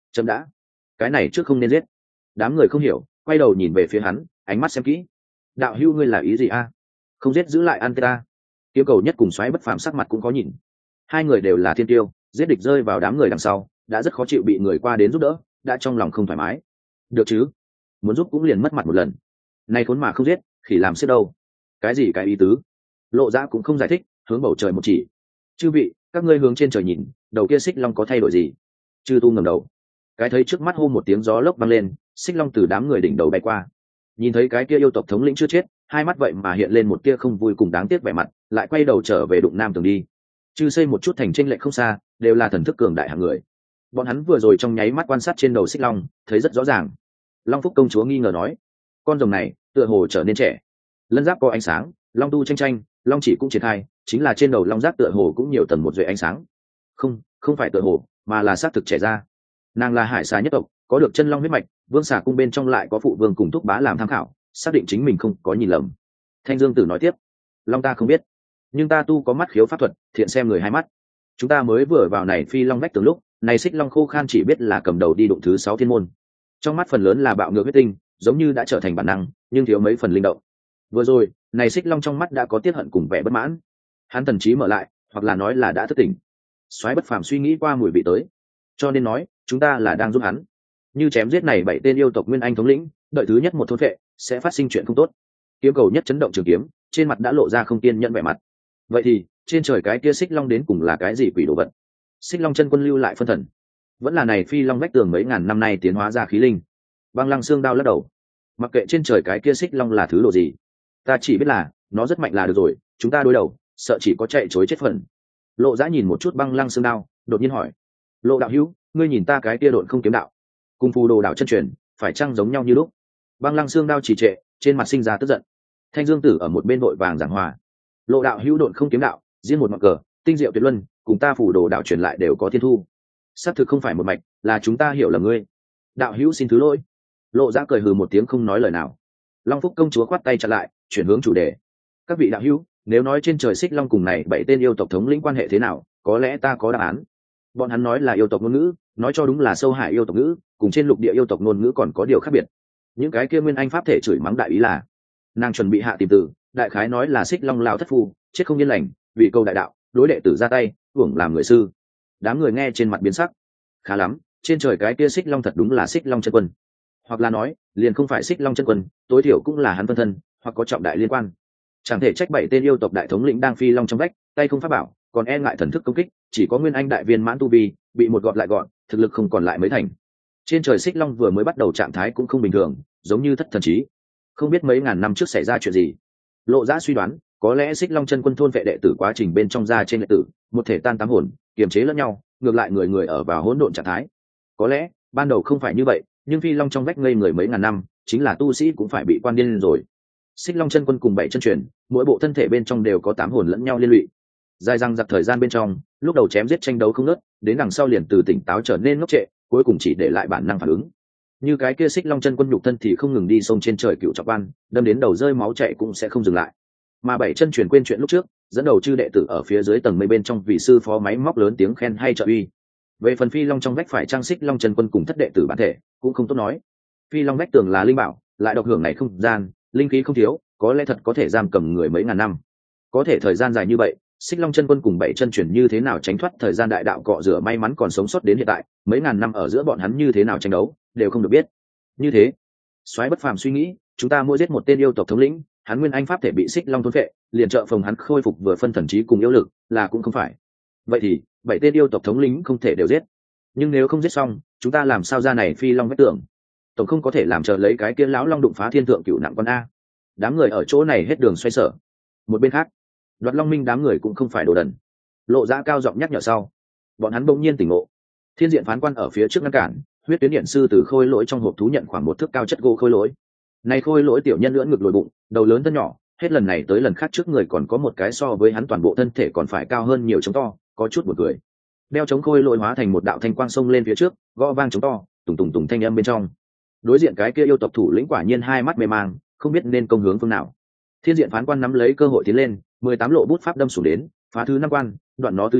chậm đã, cái này trước không nên giết. Đám người không hiểu, quay đầu nhìn về phía hắn, ánh mắt xem kỹ. Đạo hữu ngươi là ý gì a? Không giết giữ lại ăn ta. Kiếm cầu nhất cùng xoáy bất phàm sắc mặt cũng có nhìn. Hai người đều là thiên tiêu, giết địch rơi vào đám người đằng sau đã rất khó chịu, bị người qua đến giúp đỡ đã trong lòng không thoải mái. Được chứ, muốn giúp cũng liền mất mặt một lần, nay khốn mà không giết khỉ làm xếp đâu. Cái gì cái ý tứ? Lộ Dã cũng không giải thích, hướng bầu trời một chỉ. Chư vị, các ngươi hướng trên trời nhìn, đầu kia xích long có thay đổi gì? Chư tu ngẩng đầu, cái thấy trước mắt hô một tiếng gió lốc vang lên, xích long từ đám người đỉnh đầu bay qua. Nhìn thấy cái kia yêu tộc thống lĩnh chưa chết, hai mắt vậy mà hiện lên một tia không vui cùng đáng tiếc vẻ mặt, lại quay đầu trở về đụng nam tường đi. Chư xây một chút thành tranh lệch không xa, đều là thần thức cường đại hạng người. Bọn hắn vừa rồi trong nháy mắt quan sát trên đầu xích long, thấy rất rõ ràng. Long Phúc công chúa nghi ngờ nói, con rồng này tựa hồ trở nên trẻ. Lân giáp có ánh sáng, long tu tranh, long chỉ cũng triển khai, chính là trên đầu long giáp tựa hồ cũng nhiều tầng một duệ ánh sáng. Không phải tựa hồ, mà là xác thực trẻ ra. Nàng là hải xà nhất tộc, có được chân long huyết mạch, vương xà cung bên trong lại có phụ vương cùng thúc bá làm tham khảo, xác định chính mình không có nhìn lầm. Thanh Dương Tử nói tiếp, long ta không biết, nhưng ta tu có mắt khiếu pháp thuật, thiện xem người hai mắt. Chúng ta mới vừa vào này phi long vách tường lúc này, xích long khô khan chỉ biết là cầm đầu đi đụng thứ 6 thiên môn, trong mắt phần lớn là bạo ngược huyết tinh, giống như đã trở thành bản năng, nhưng thiếu mấy phần linh động. Vừa rồi này xích long trong mắt đã có tiết hận cùng vẻ bất mãn, hắn thần trí mở lại, hoặc là nói là đã thức tỉnh. Soái bất phàm suy nghĩ qua mùi vị tới, cho nên nói chúng ta là đang giúp hắn. Như chém giết này 7 tên yêu tộc nguyên anh thống lĩnh, đợi thứ nhất một thôn vệ sẽ phát sinh chuyện không tốt. Kiếm cầu nhất chấn động trường kiếm, trên mặt đã lộ ra không kiên nhẫn vẻ mặt. Vậy thì trên trời cái kia xích long đến cùng là cái gì quỷ đồ vật? Xích long chân quân lưu lại phân thần, vẫn là này phi long vách tường mấy ngàn năm nay tiến hóa ra khí linh? Băng Lăng Xương Đao lắc đầu, mặc kệ trên trời cái kia xích long là thứ đồ gì, ta chỉ biết là nó rất mạnh là được rồi, chúng ta đối đầu sợ chỉ có chạy chối chết phần. Lộ Dã nhìn một chút Băng Lăng Xương Đao, đột nhiên hỏi, Lộ đạo hữu, ngươi nhìn ta cái kia độn không kiếm đạo cùng phù đồ đạo chân truyền phải chăng giống nhau như lúc? Băng Lăng Xương Đao chỉ trệ, trên mặt sinh ra tức giận. Thanh Dương Tử ở một bên vội vàng giảng hòa, Lộ đạo hữu độn không kiếm đạo riêng một mặt cờ tinh diệu tuyệt luân, cùng ta phù đồ đạo truyền lại đều có thiên thu, xác thực không phải một mạch, là chúng ta hiểu là ngươi. Đạo hữu xin thứ lỗi. Lộ Dã cười hừ một tiếng không nói lời nào. Long Phúc công chúa khoát tay chặn lại, chuyển hướng chủ đề, các vị đạo hữu, nếu nói trên trời xích long cùng này 7 tên yêu tộc thống lĩnh quan hệ thế nào, có lẽ ta có đáp án. Bọn hắn nói là yêu tộc ngôn ngữ, nói cho đúng là sâu hải yêu tộc ngữ, cùng trên lục địa yêu tộc ngôn ngữ còn có điều khác biệt. Những cái kia nguyên anh pháp thể chửi mắng đại ý là, nàng chuẩn bị hạ tìm từ, đại khái nói là xích long lao thất phu, chết không yên lành, vì câu đại đạo, đối đệ tử ra tay, hưởng làm người sư. Đám người nghe trên mặt biến sắc. Khá lắm, trên trời cái kia xích long thật đúng là xích long chân quân, hoặc là nói liền không phải xích long chân quân, tối thiểu cũng là hắn phân thân, hoặc có trọng đại liên quan. Chẳng thể trách 7 tên yêu tộc đại thống lĩnh đang phi long trong vách, tay không pháp bảo, còn e ngại thần thức công kích, chỉ có nguyên anh đại viên mãn tu vi, bị một gọt lại gọn, thực lực không còn lại mới thành. Trên trời xích long vừa mới bắt đầu trạng thái cũng không bình thường, giống như thất thần trí, không biết mấy ngàn năm trước xảy ra chuyện gì. Lộ Dã suy đoán, có lẽ xích long chân quân thôn vệ đệ tử quá trình bên trong ra trên đệ tử, một thể tan tám hồn, kiềm chế lẫn nhau, ngược lại người người ở vào hỗn độn trạng thái. Có lẽ ban đầu không phải như vậy, nhưng phi long trong vách ngây người mấy ngàn năm, chính là tu sĩ cũng phải bị quan điên rồi. Xích long chân quân cùng 7 chân truyền, mỗi bộ thân thể bên trong đều có 8 hồn lẫn nhau liên lụy. Dài dằng dặc thời gian bên trong, lúc đầu chém giết tranh đấu không ngớt, đến đằng sau liền từ tỉnh táo trở nên ngốc trệ, cuối cùng chỉ để lại bản năng phản ứng. Như cái kia xích long chân quân nhục thân thì không ngừng đi sông trên trời cựu trọng quan, đâm đến đầu rơi máu chảy cũng sẽ không dừng lại. Mà 7 chân truyền quên chuyện lúc trước, dẫn đầu chư đệ tử ở phía dưới tầng mây bên trong vì sư phó máy móc lớn tiếng khen hay trợ uy. Về phần phi long trong vách phải trang xích long chân quân cùng thất đệ tử bản thể, cũng không tốt nói. Phi long vách tường là linh bảo, lại độc hưởng này không gian, linh khí không thiếu, có lẽ thật có thể giam cầm người mấy ngàn năm. Có thể thời gian dài như vậy, xích long chân quân cùng 7 chân truyền như thế nào tránh thoát thời gian đại đạo cọ rửa, may mắn còn sống sót đến hiện tại, mấy ngàn năm ở giữa bọn hắn như thế nào tranh đấu, đều không được biết. Như thế, Soái bất phàm suy nghĩ, chúng ta mỗi giết một tên yêu tộc thống lĩnh, hắn nguyên anh pháp thể bị xích long thôn phệ, liền trợ phòng hắn khôi phục vừa phân thần trí cùng yêu lực, là cũng không phải. Vậy thì 7 tên yêu tộc thống lĩnh không thể đều giết, nhưng nếu không giết xong, chúng ta làm sao ra này phi long vách tường? Tổng không có thể làm chờ lấy cái kia lão long đụng phá thiên thượng cửu nặng con a. Đám người ở chỗ này hết đường xoay sở. Một bên khác, Đoạt Long Minh đám người cũng không phải đồ đần. Lộ Dã cao giọng nhắc nhở sau, bọn hắn bỗng nhiên tỉnh ngộ. Thiên diện phán quan ở phía trước ngăn cản, huyết tuyến điện sư từ khôi lỗi trong hộp thú nhận khoảng 1 thước cao chất gỗ khôi lỗi. Này khôi lỗi tiểu nhân lưỡn ngực lồi bụng, đầu lớn thân nhỏ, hết lần này tới lần khác trước người còn có một cái so với hắn toàn bộ thân thể còn phải cao hơn nhiều trống to, có chút buồn cười. Đeo chống khôi lỗi hóa thành một đạo thanh quang sông lên phía trước, gõ vang trống to, tùng tùng tùng thanh âm bên trong. Đối diện cái kia yêu tộc thủ lĩnh quả nhiên hai mắt mê mang, không biết nên công hướng phương nào. Thiên diện phán quan nắm lấy cơ hội tiến lên, 18 lộ bút pháp đâm xuống đến, phá thứ 5 quan, đoạn nó tứ chi,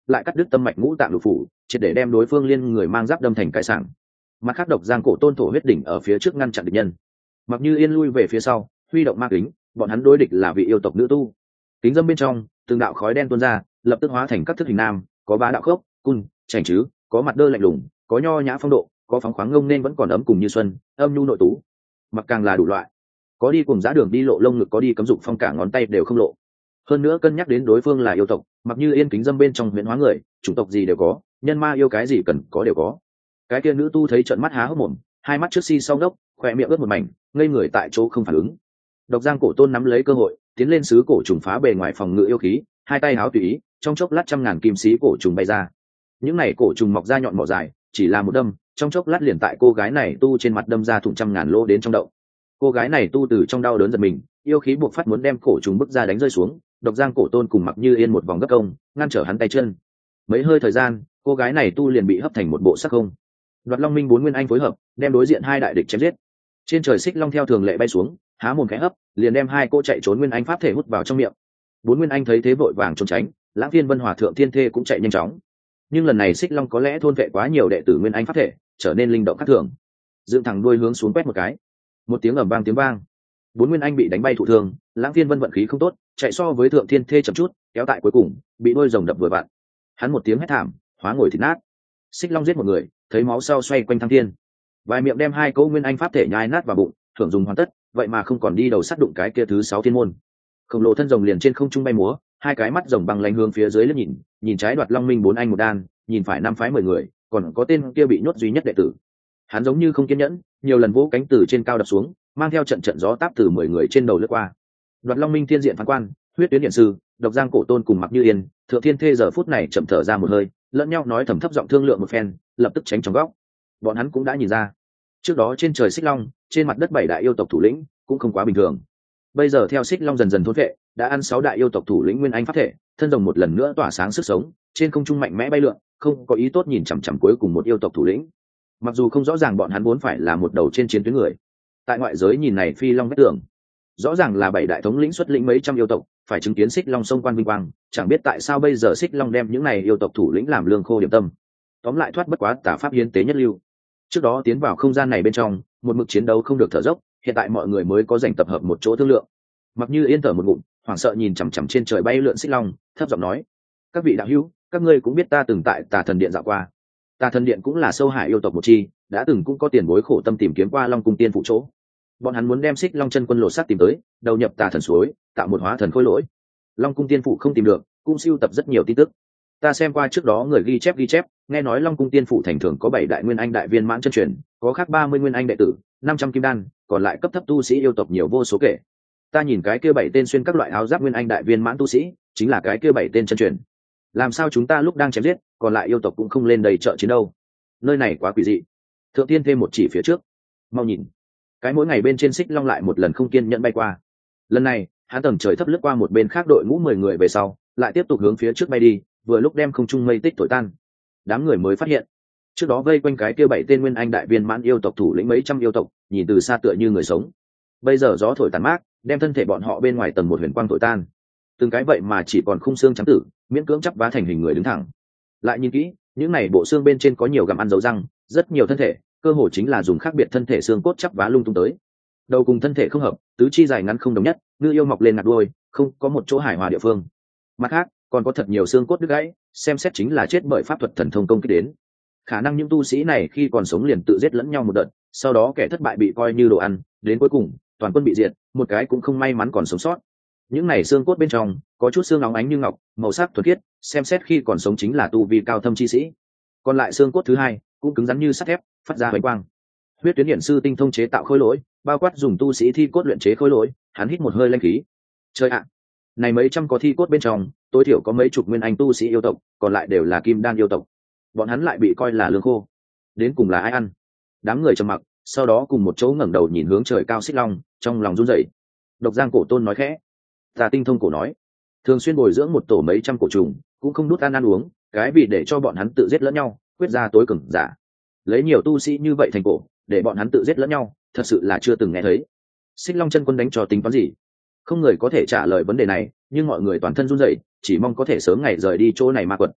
lại cắt đứt tâm mạch ngũ tạng lục phủ, triệt để đem đối phương liên người mang giáp đâm thành cái sảng. Mặt khác độc giang cổ tôn thổ huyết đỉnh ở phía trước ngăn chặn địch nhân. Mặc Như Yên lui về phía sau, huy động ma kính, bọn hắn đối địch là vị yêu tộc nữ tu. Kính dâm bên trong, từng đạo khói đen tuôn ra, lập tức hóa thành các thức hình nam, có bá đạo khốc, cun, chảnh chứ, có mặt đơ lạnh lùng, có nho nhã phong độ, có phóng khoáng ngông nên vẫn còn ấm cùng như xuân, âm nhu nội tú. Mặc càng là đủ loại, có đi cùng giá đường đi lộ lông ngực, có đi cấm dục phong cả ngón tay đều không lộ. Hơn nữa cân nhắc đến đối phương là yêu tộc, Mặc Như Yên kính dâm bên trong huyễn hóa người, chủng tộc gì đều có, nhân ma yêu cái gì cần có đều có. Cái kia nữ tu thấy trợn mắt há hốc mồm, hai mắt trước si sau đốc, khỏe miệng ướt một mảnh, ngây người tại chỗ không phản ứng. Độc giang cổ tôn nắm lấy cơ hội, tiến lên xứ cổ trùng phá bề ngoài phòng ngự yêu khí, hai tay háo tùy ý, trong chốc lát trăm ngàn kim xí cổ trùng bay ra. Những này cổ trùng mọc ra nhọn mỏ dài, chỉ là một đâm, trong chốc lát liền tại cô gái này tu trên mặt đâm ra thủng trăm ngàn lỗ đến trong đậu. Cô gái này tu từ trong đau đớn giật mình, yêu khí buộc phát muốn đem cổ trùng bức ra đánh rơi xuống. Độc giang cổ tôn cùng Mặc Như Yên một vòng gấp công, ngăn trở hắn tay chân. Mấy hơi thời gian, cô gái này tu liền bị hấp thành một bộ sắc không. Đoạt Long Minh bốn nguyên anh phối hợp, đem đối diện hai đại địch chém giết. Trên trời xích long theo thường lệ bay xuống, há mồm khẽ hấp, liền đem hai cô chạy trốn nguyên anh pháp thể hút vào trong miệng. Bốn nguyên anh thấy thế vội vàng trốn tránh, Lãng Phiên Vân Hòa Thượng Thiên Thê cũng chạy nhanh chóng. Nhưng lần này xích long có lẽ thôn vệ quá nhiều đệ tử nguyên anh pháp thể, trở nên linh động khác thường. Dựng thẳng đuôi hướng xuống quét một cái, một tiếng ầm vang tiếng vang, bốn nguyên anh bị đánh bay thụ thương. Lãng Phiên Vân vận khí không tốt, chạy so với Thượng Thiên Thê chậm chút, kéo tại cuối cùng bị đuôi rồng đập vừa vặn. Hắn một tiếng hét thảm, hóa ngồi thịt nát. Xích long giết một người, thấy máu sau xoay quanh thăng thiên, vài miệng đem hai câu nguyên anh pháp thể nhai nát vào bụng, thưởng dùng hoàn tất, vậy mà không còn đi đầu sát đụng cái kia thứ 6 thiên môn. Khổng lồ thân rồng liền trên không trung bay múa, hai cái mắt rồng băng lánh hướng phía dưới liếc nhìn, nhìn trái Đoạt Long Minh bốn anh một đan, nhìn phải năm phái 10 người, còn có tên kia bị nhốt duy nhất đệ tử. Hắn giống như không kiên nhẫn, nhiều lần vỗ cánh từ trên cao đập xuống, mang theo trận trận gió táp từ 10 người trên đầu lướt qua. Đoạt Long Minh thiên diện phán quan, Huyết Tuyến điện sư, Độc Giang cổ tôn cùng Mặc Như Yên, Thượng Thiên Thê giờ phút này chậm thở ra một hơi, lẫn nhau nói thầm thấp giọng thương lượng một phen, lập tức tránh trong góc. Bọn hắn cũng đã nhìn ra, trước đó trên trời xích long, trên mặt đất 7 đại yêu tộc thủ lĩnh cũng không quá bình thường. Bây giờ theo xích long dần dần thôn vệ, đã ăn 6 đại yêu tộc thủ lĩnh nguyên anh pháp thể, thân rồng một lần nữa tỏa sáng sức sống, trên không trung mạnh mẽ bay lượn, không có ý tốt nhìn chằm chằm cuối cùng một yêu tộc thủ lĩnh. Mặc dù không rõ ràng bọn hắn vốn phải là một đầu trên chiến tuyến người, tại ngoại giới nhìn này phi long vách tường, rõ ràng là 7 đại thống lĩnh xuất lĩnh mấy trăm yêu tộc, phải chứng kiến xích long sông quan vinh quang, chẳng biết tại sao bây giờ xích long đem những này yêu tộc thủ lĩnh làm lương khô điểm tâm. Tóm lại thoát bất quá tà pháp hiến tế nhất lưu. Trước đó tiến vào không gian này bên trong, một mực chiến đấu không được thở dốc, hiện tại mọi người mới có dành tập hợp một chỗ thương lượng. Mặc Như Yên thở một ngụm, hoảng sợ nhìn chằm chằm trên trời bay lượn xích long, thấp giọng nói: các vị đạo hữu, các ngươi cũng biết ta từng tại Tà Thần Điện dạo qua. Tà Thần Điện cũng là sâu hải yêu tộc một chi, đã từng cũng có tiền bối khổ tâm tìm kiếm qua Long Cung tiên phụ chỗ. Bọn hắn muốn đem xích long chân quân lột xác tìm tới, đầu nhập Tà Thần suối, tạo một hóa thần khôi lỗi. Long Cung tiên phụ không tìm được, cũng sưu tập rất nhiều tin tức. Ta xem qua trước đó người ghi chép, nghe nói Long Cung tiên phụ thành thường có 7 đại nguyên anh đại viên mãn chân truyền, có khác 30 nguyên anh đệ tử, 500 kim đan, còn lại cấp thấp tu sĩ yêu tộc nhiều vô số kể. Ta nhìn cái kia 7 tên xuyên các loại áo giáp nguyên anh đại viên mãn tu sĩ, chính là cái kia 7 tên chân truyền. Làm sao chúng ta lúc đang chém giết, còn lại yêu tộc cũng không lên đầy trợ chiến đâu? Nơi này quá quỷ dị. Thượng Tiên thêm một chỉ phía trước, mau nhìn. Cái mỗi ngày bên trên xích long lại một lần không kiên nhẫn bay qua. Lần này, hắn tầng trời thấp lướt qua một bên khác đội ngũ 10 người về sau, lại tiếp tục hướng phía trước bay đi, vừa lúc đem không trung mây tích thổi tan. Đám người mới phát hiện, trước đó vây quanh cái kia 7 tên nguyên anh đại viên mãn yêu tộc thủ lĩnh mấy trăm yêu tộc, nhìn từ xa tựa như người sống. Bây giờ gió thổi tàn mát, đem thân thể bọn họ bên ngoài tầng một huyền quang thổi tan. Từng cái vậy mà chỉ còn khung xương trắng tử, miễn cưỡng chắp vá thành hình người đứng thẳng. Lại nhìn kỹ, những này bộ xương bên trên có nhiều gặm ăn dấu răng, rất nhiều thân thể, cơ hồ chính là dùng khác biệt thân thể xương cốt chắp vá lung tung tới. Đầu cùng thân thể không hợp, tứ chi dài ngắn không đồng nhất, ngư yêu mọc lên ngặt đuôi, không có một chỗ hài hòa địa phương. Mặt khác, còn có thật nhiều xương cốt đứt gãy, xem xét chính là chết bởi pháp thuật thần thông công kích đến. Khả năng những tu sĩ này khi còn sống liền tự giết lẫn nhau một đợt, sau đó kẻ thất bại bị coi như đồ ăn, đến cuối cùng toàn quân bị diệt, một cái cũng không may mắn còn sống sót. Những này xương cốt bên trong có chút xương óng ánh như ngọc, màu sắc thuần khiết, xem xét khi còn sống chính là tu vi cao thâm chi sĩ. Còn lại xương cốt thứ hai cũng cứng rắn như sắt thép, phát ra huỳnh quang. Huyết Tuyến điện sư tinh thông chế tạo khối lỗi, bao quát dùng tu sĩ thi cốt luyện chế khối lỗi, hắn hít một hơi linh khí. Chơi ạ, này mấy trăm có thi cốt bên trong, tối thiểu có mấy chục nguyên anh tu sĩ yêu tộc, còn lại đều là kim đan yêu tộc. Bọn hắn lại bị coi là lương khô. Đến cùng là ai ăn? Đám người trầm mặc, sau đó cùng một chỗ ngẩng đầu nhìn hướng trời cao xích long, trong lòng run rẩy. Độc Giang cổ tôn nói khẽ: "Ta tinh thông cổ nói, thường xuyên bồi dưỡng một tổ mấy trăm cổ trùng, cũng không đút ăn uống, cái vì để cho bọn hắn tự giết lẫn nhau, quyết ra tối cường giả. Lấy nhiều tu sĩ như vậy thành cổ, để bọn hắn tự giết lẫn nhau, thật sự là chưa từng nghe thấy." Xích long chân quân đánh trò tính toán gì? Không người có thể trả lời vấn đề này, nhưng mọi người toàn thân run rẩy, chỉ mong có thể sớm ngày rời đi chỗ này ma quật.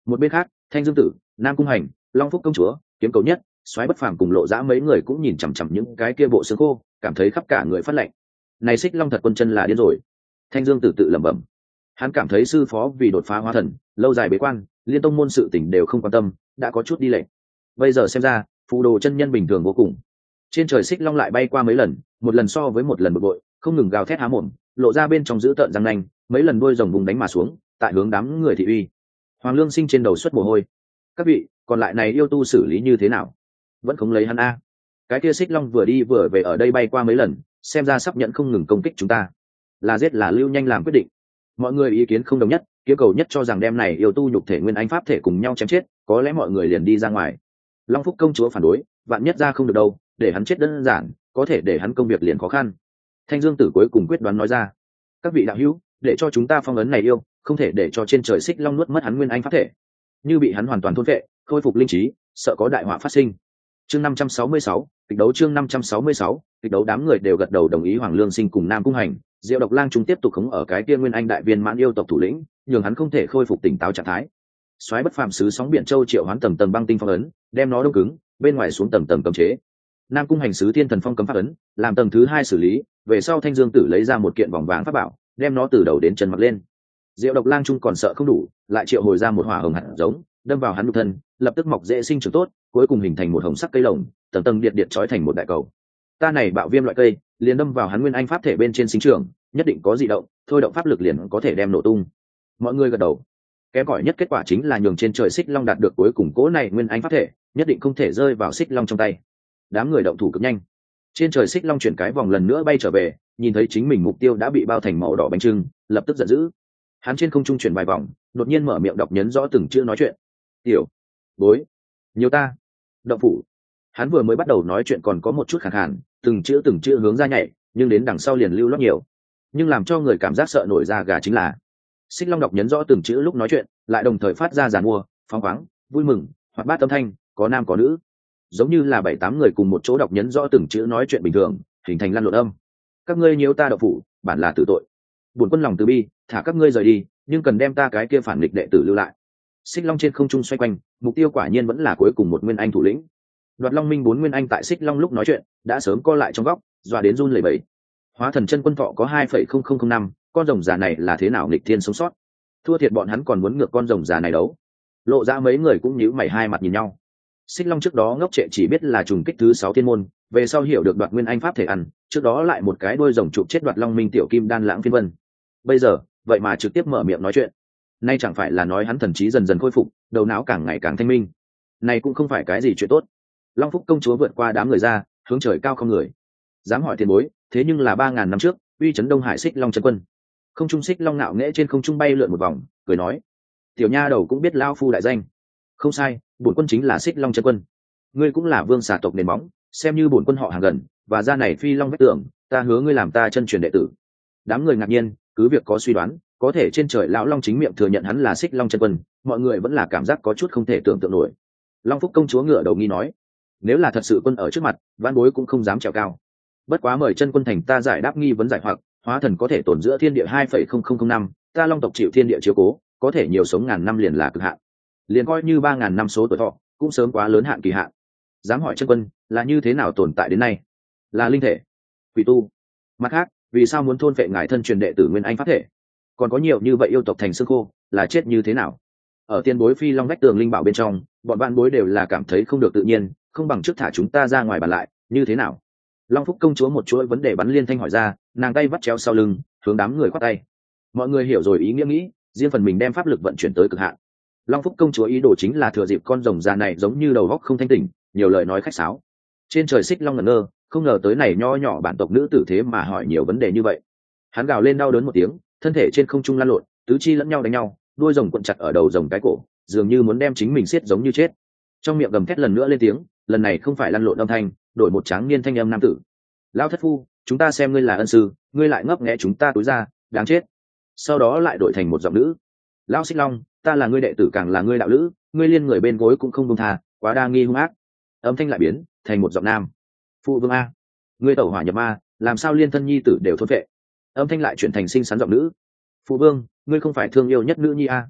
Một bên khác, Thanh Dương Tử, Nam Cung Hành, Long Phúc công chúa, Kiếm Cầu Nhất, Soái Bất Phàm cùng Lộ Dã mấy người cũng nhìn chằm chằm những cái kia bộ xương khô, cảm thấy khắp cả người phát lạnh. Này Xích Long thật quân chân là điên rồi. Thanh Dương Tử tự lẩm bẩm. Hắn cảm thấy sư phó vì đột phá hóa thần, lâu dài bế quan, liên tông môn sự tình đều không quan tâm, đã có chút đi lệch. Bây giờ xem ra, phù đồ chân nhân bình thường vô cùng. Trên trời Xích Long lại bay qua mấy lần, một lần so với một lần bực bội, không ngừng gào thét há mồm, lộ ra bên trong giữ tợn răng nanh, mấy lần đuôi rồng vùng đánh mà xuống, tại hướng đám người thị uy. Hoàng Lương Sinh trên đầu xuất mồ hôi. Các vị, còn lại này yêu tu xử lý như thế nào? Vẫn không lấy hắn a. Cái kia Xích Long vừa đi vừa về ở đây bay qua mấy lần, xem ra sắp nhận không ngừng công kích chúng ta. Là giết là lưu nhanh làm quyết định. Mọi người ý kiến không đồng nhất, Kiếm Cầu Nhất cho rằng đem này yêu tu nhục thể nguyên anh pháp thể cùng nhau chém chết, có lẽ mọi người liền đi ra ngoài. Long Phúc công chúa phản đối, vạn nhất ra không được đâu, để hắn chết đơn giản, có thể để hắn công việc liền khó khăn. Thanh Dương Tử cuối cùng quyết đoán nói ra: các vị đạo hữu, để cho chúng ta phong ấn này yêu, không thể để cho trên trời Xích Long nuốt mất hắn nguyên anh pháp thể, như bị hắn hoàn toàn thôn phệ, khôi phục linh trí, sợ có đại họa phát sinh. Chương 566, kịch đấu chương 566, kịch đấu đám người đều gật đầu đồng ý. Hoàng Lương Sinh cùng Nam Cung Hành, Diệu Độc Lang chúng tiếp tục khống ở cái kia nguyên anh đại viên mãn yêu tộc thủ lĩnh, nhường hắn không thể khôi phục tỉnh táo trạng thái. Soái Bất Phàm sứ sóng biển châu triệu hoán tầng tầng băng tinh phong ấn, đem nó đông cứng, bên ngoài xuống tầng tầng cấm chế. Nam Cung Hành sứ Thiên Thần Phong cấm pháp ấn, làm tầng thứ 2 xử lý, về sau Thanh Dương Tử lấy ra một kiện vòng vàng pháp bảo, đem nó từ đầu đến chân mặc lên. Diệu Độc Lang trung còn sợ không đủ, lại triệu hồi ra một hỏa hồng hạt giống, đâm vào hắn nhục thân, lập tức mọc dễ sinh trưởng tốt, cuối cùng hình thành một hồng sắc cây lồng, tầng tầng điện điện trói thành một đại cầu. Ta này bạo viêm loại cây, liền đâm vào hắn nguyên anh pháp thể bên trên sinh trưởng, nhất định có dị động, thôi động pháp lực liền có thể đem nổ tung. Mọi người gật đầu. Kém cỏi nhất kết quả chính là nhường trên trời Xích Long đạt được cuối cùng cố này nguyên anh pháp thể, nhất định không thể rơi vào Xích Long trong tay. Đám người động thủ cực nhanh. Trên trời Xích Long chuyển cái vòng lần nữa bay trở về, nhìn thấy chính mình mục tiêu đã bị bao thành màu đỏ bánh trưng, lập tức giận dữ. Hắn trên không trung chuyển vài vòng, đột nhiên mở miệng đọc nhấn rõ từng chữ nói chuyện. Tiểu, bối, nhiều ta, động phủ. Hắn vừa mới bắt đầu nói chuyện còn có một chút khàn khàn, từng chữ hướng ra nhảy, nhưng đến đằng sau liền lưu loát nhiều. Nhưng làm cho người cảm giác sợ nổi da gà chính là Xích Long đọc nhấn rõ từng chữ lúc nói chuyện, lại đồng thời phát ra giàn mua, phóng khoáng, vui mừng, hoặc bát âm thanh, có nam có nữ, giống như là 7-8 người cùng một chỗ đọc nhấn rõ từng chữ nói chuyện bình thường, hình thành lăn lộn âm. Các ngươi nhiễu ta động phủ, bản là tử tội. Bổn quân lòng từ bi, thả các ngươi rời đi, nhưng cần đem ta cái kia phản nghịch đệ tử lưu lại. Xích Long trên không trung xoay quanh, mục tiêu quả nhiên vẫn là cuối cùng một nguyên anh thủ lĩnh. Đoạt Long Minh 4 nguyên anh tại Xích Long lúc nói chuyện, đã sớm co lại trong góc, dọa đến run lẩy bẩy. Hóa thần chân quân thọ có 2,0005, con rồng già này là thế nào nghịch thiên sống sót? Thua thiệt bọn hắn còn muốn ngược con rồng già này đấu. Lộ ra mấy người cũng nhíu mày hai mặt nhìn nhau. Xích Long trước đó ngốc trệ chỉ biết là trùng kích thứ 6 thiên môn, về sau hiểu được Đoạt Nguyên Anh pháp thể ăn, trước đó lại một cái đuôi rồng chụp chết Đoạt Long Minh tiểu kim đan lãng phiên vân. Bây giờ, vậy mà trực tiếp mở miệng nói chuyện. Nay chẳng phải là nói hắn thần trí dần dần khôi phục, đầu não càng ngày càng thanh minh. Này cũng không phải cái gì chuyện tốt. Long Phúc công chúa vượt qua đám người ra, hướng trời cao không người. Dám hỏi tiền bối, thế nhưng là 3000 năm trước, uy chấn Đông Hải Xích Long chân quân. Không trung Xích Long ngạo nghễ trên không trung bay lượn một vòng, cười nói: "Tiểu nha đầu cũng biết lão phu đại danh." "Không sai, bổn quân chính là Xích Long chân quân. Ngươi cũng là vương xà tộc nền móng, xem như bổn quân họ hàng gần, và ra này phi long vách tường, ta hứa ngươi làm ta chân truyền đệ tử." Đám người ngạc nhiên, cứ việc có suy đoán, có thể trên trời lão long chính miệng thừa nhận hắn là Xích Long chân quân, mọi người vẫn là cảm giác có chút không thể tưởng tượng nổi. Long Phúc công chúa ngửa đầu nghi nói: "Nếu là thật sự quân ở trước mặt, vãn bối cũng không dám trèo cao. Bất quá mời chân quân thành ta giải đáp nghi vấn giải hoặc, hóa thần có thể tồn giữa thiên địa 2,0005, ta long tộc chịu thiên địa chiếu cố, có thể nhiều sống ngàn năm liền là cực hạn. Liền coi như 3000 năm số tuổi thọ, cũng sớm quá lớn hạn kỳ hạn. Dám hỏi chân quân, là như thế nào tồn tại đến nay? Là linh thể, quỷ tu? Mặt khác, vì sao muốn thôn phệ ngài thân truyền đệ tử Nguyên Anh pháp thể? Còn có nhiều như vậy yêu tộc thành xương khô, là chết như thế nào?" Ở tiên bối phi long vách tường linh bảo bên trong, bọn bạn bối đều là cảm thấy không được tự nhiên, không bằng trước thả chúng ta ra ngoài bàn lại, như thế nào? Long Phúc công chúa một chuỗi vấn đề bắn liên thanh hỏi ra, nàng tay vắt chéo sau lưng, hướng đám người khoát tay. Mọi người hiểu rồi ý nghĩa nghĩ, riêng phần mình đem pháp lực vận chuyển tới cực hạn. Long Phúc công chúa ý đồ chính là thừa dịp con rồng già này giống như đầu óc không thanh tỉnh, nhiều lời nói khách sáo. Trên trời Xích Long ngẩn ngơ, không ngờ tới này nho nhỏ bản tộc nữ tử thế mà hỏi nhiều vấn đề như vậy. Hắn gào lên đau đớn một tiếng, thân thể trên không trung lăn lộn, tứ chi lẫn nhau đánh nhau, đuôi rồng cuộn chặt ở đầu rồng cái cổ, dường như muốn đem chính mình siết giống như chết. Trong miệng gầm thét lần nữa lên tiếng, lần này không phải lăn lộn âm thanh, đổi một tráng niên thanh âm nam tử. "Lão thất phu, chúng ta xem ngươi là ân sư, ngươi lại ngấp nghé chúng ta túi ra, đáng chết." Sau đó lại đổi thành một giọng nữ: "Lão Xích Long, ta là ngươi đệ tử càng là ngươi đạo lữ, ngươi liên người bên gối cũng không buông tha, quá đa nghi hung ác." Âm thanh lại biến thành một giọng nam: "Phụ vương a, ngươi tẩu hỏa nhập ma, làm sao liên thân nhi tử đều thôn vệ?" Âm thanh lại chuyển thành xinh xắn giọng nữ: "Phụ vương, ngươi không phải thương yêu nhất nữ nhi a."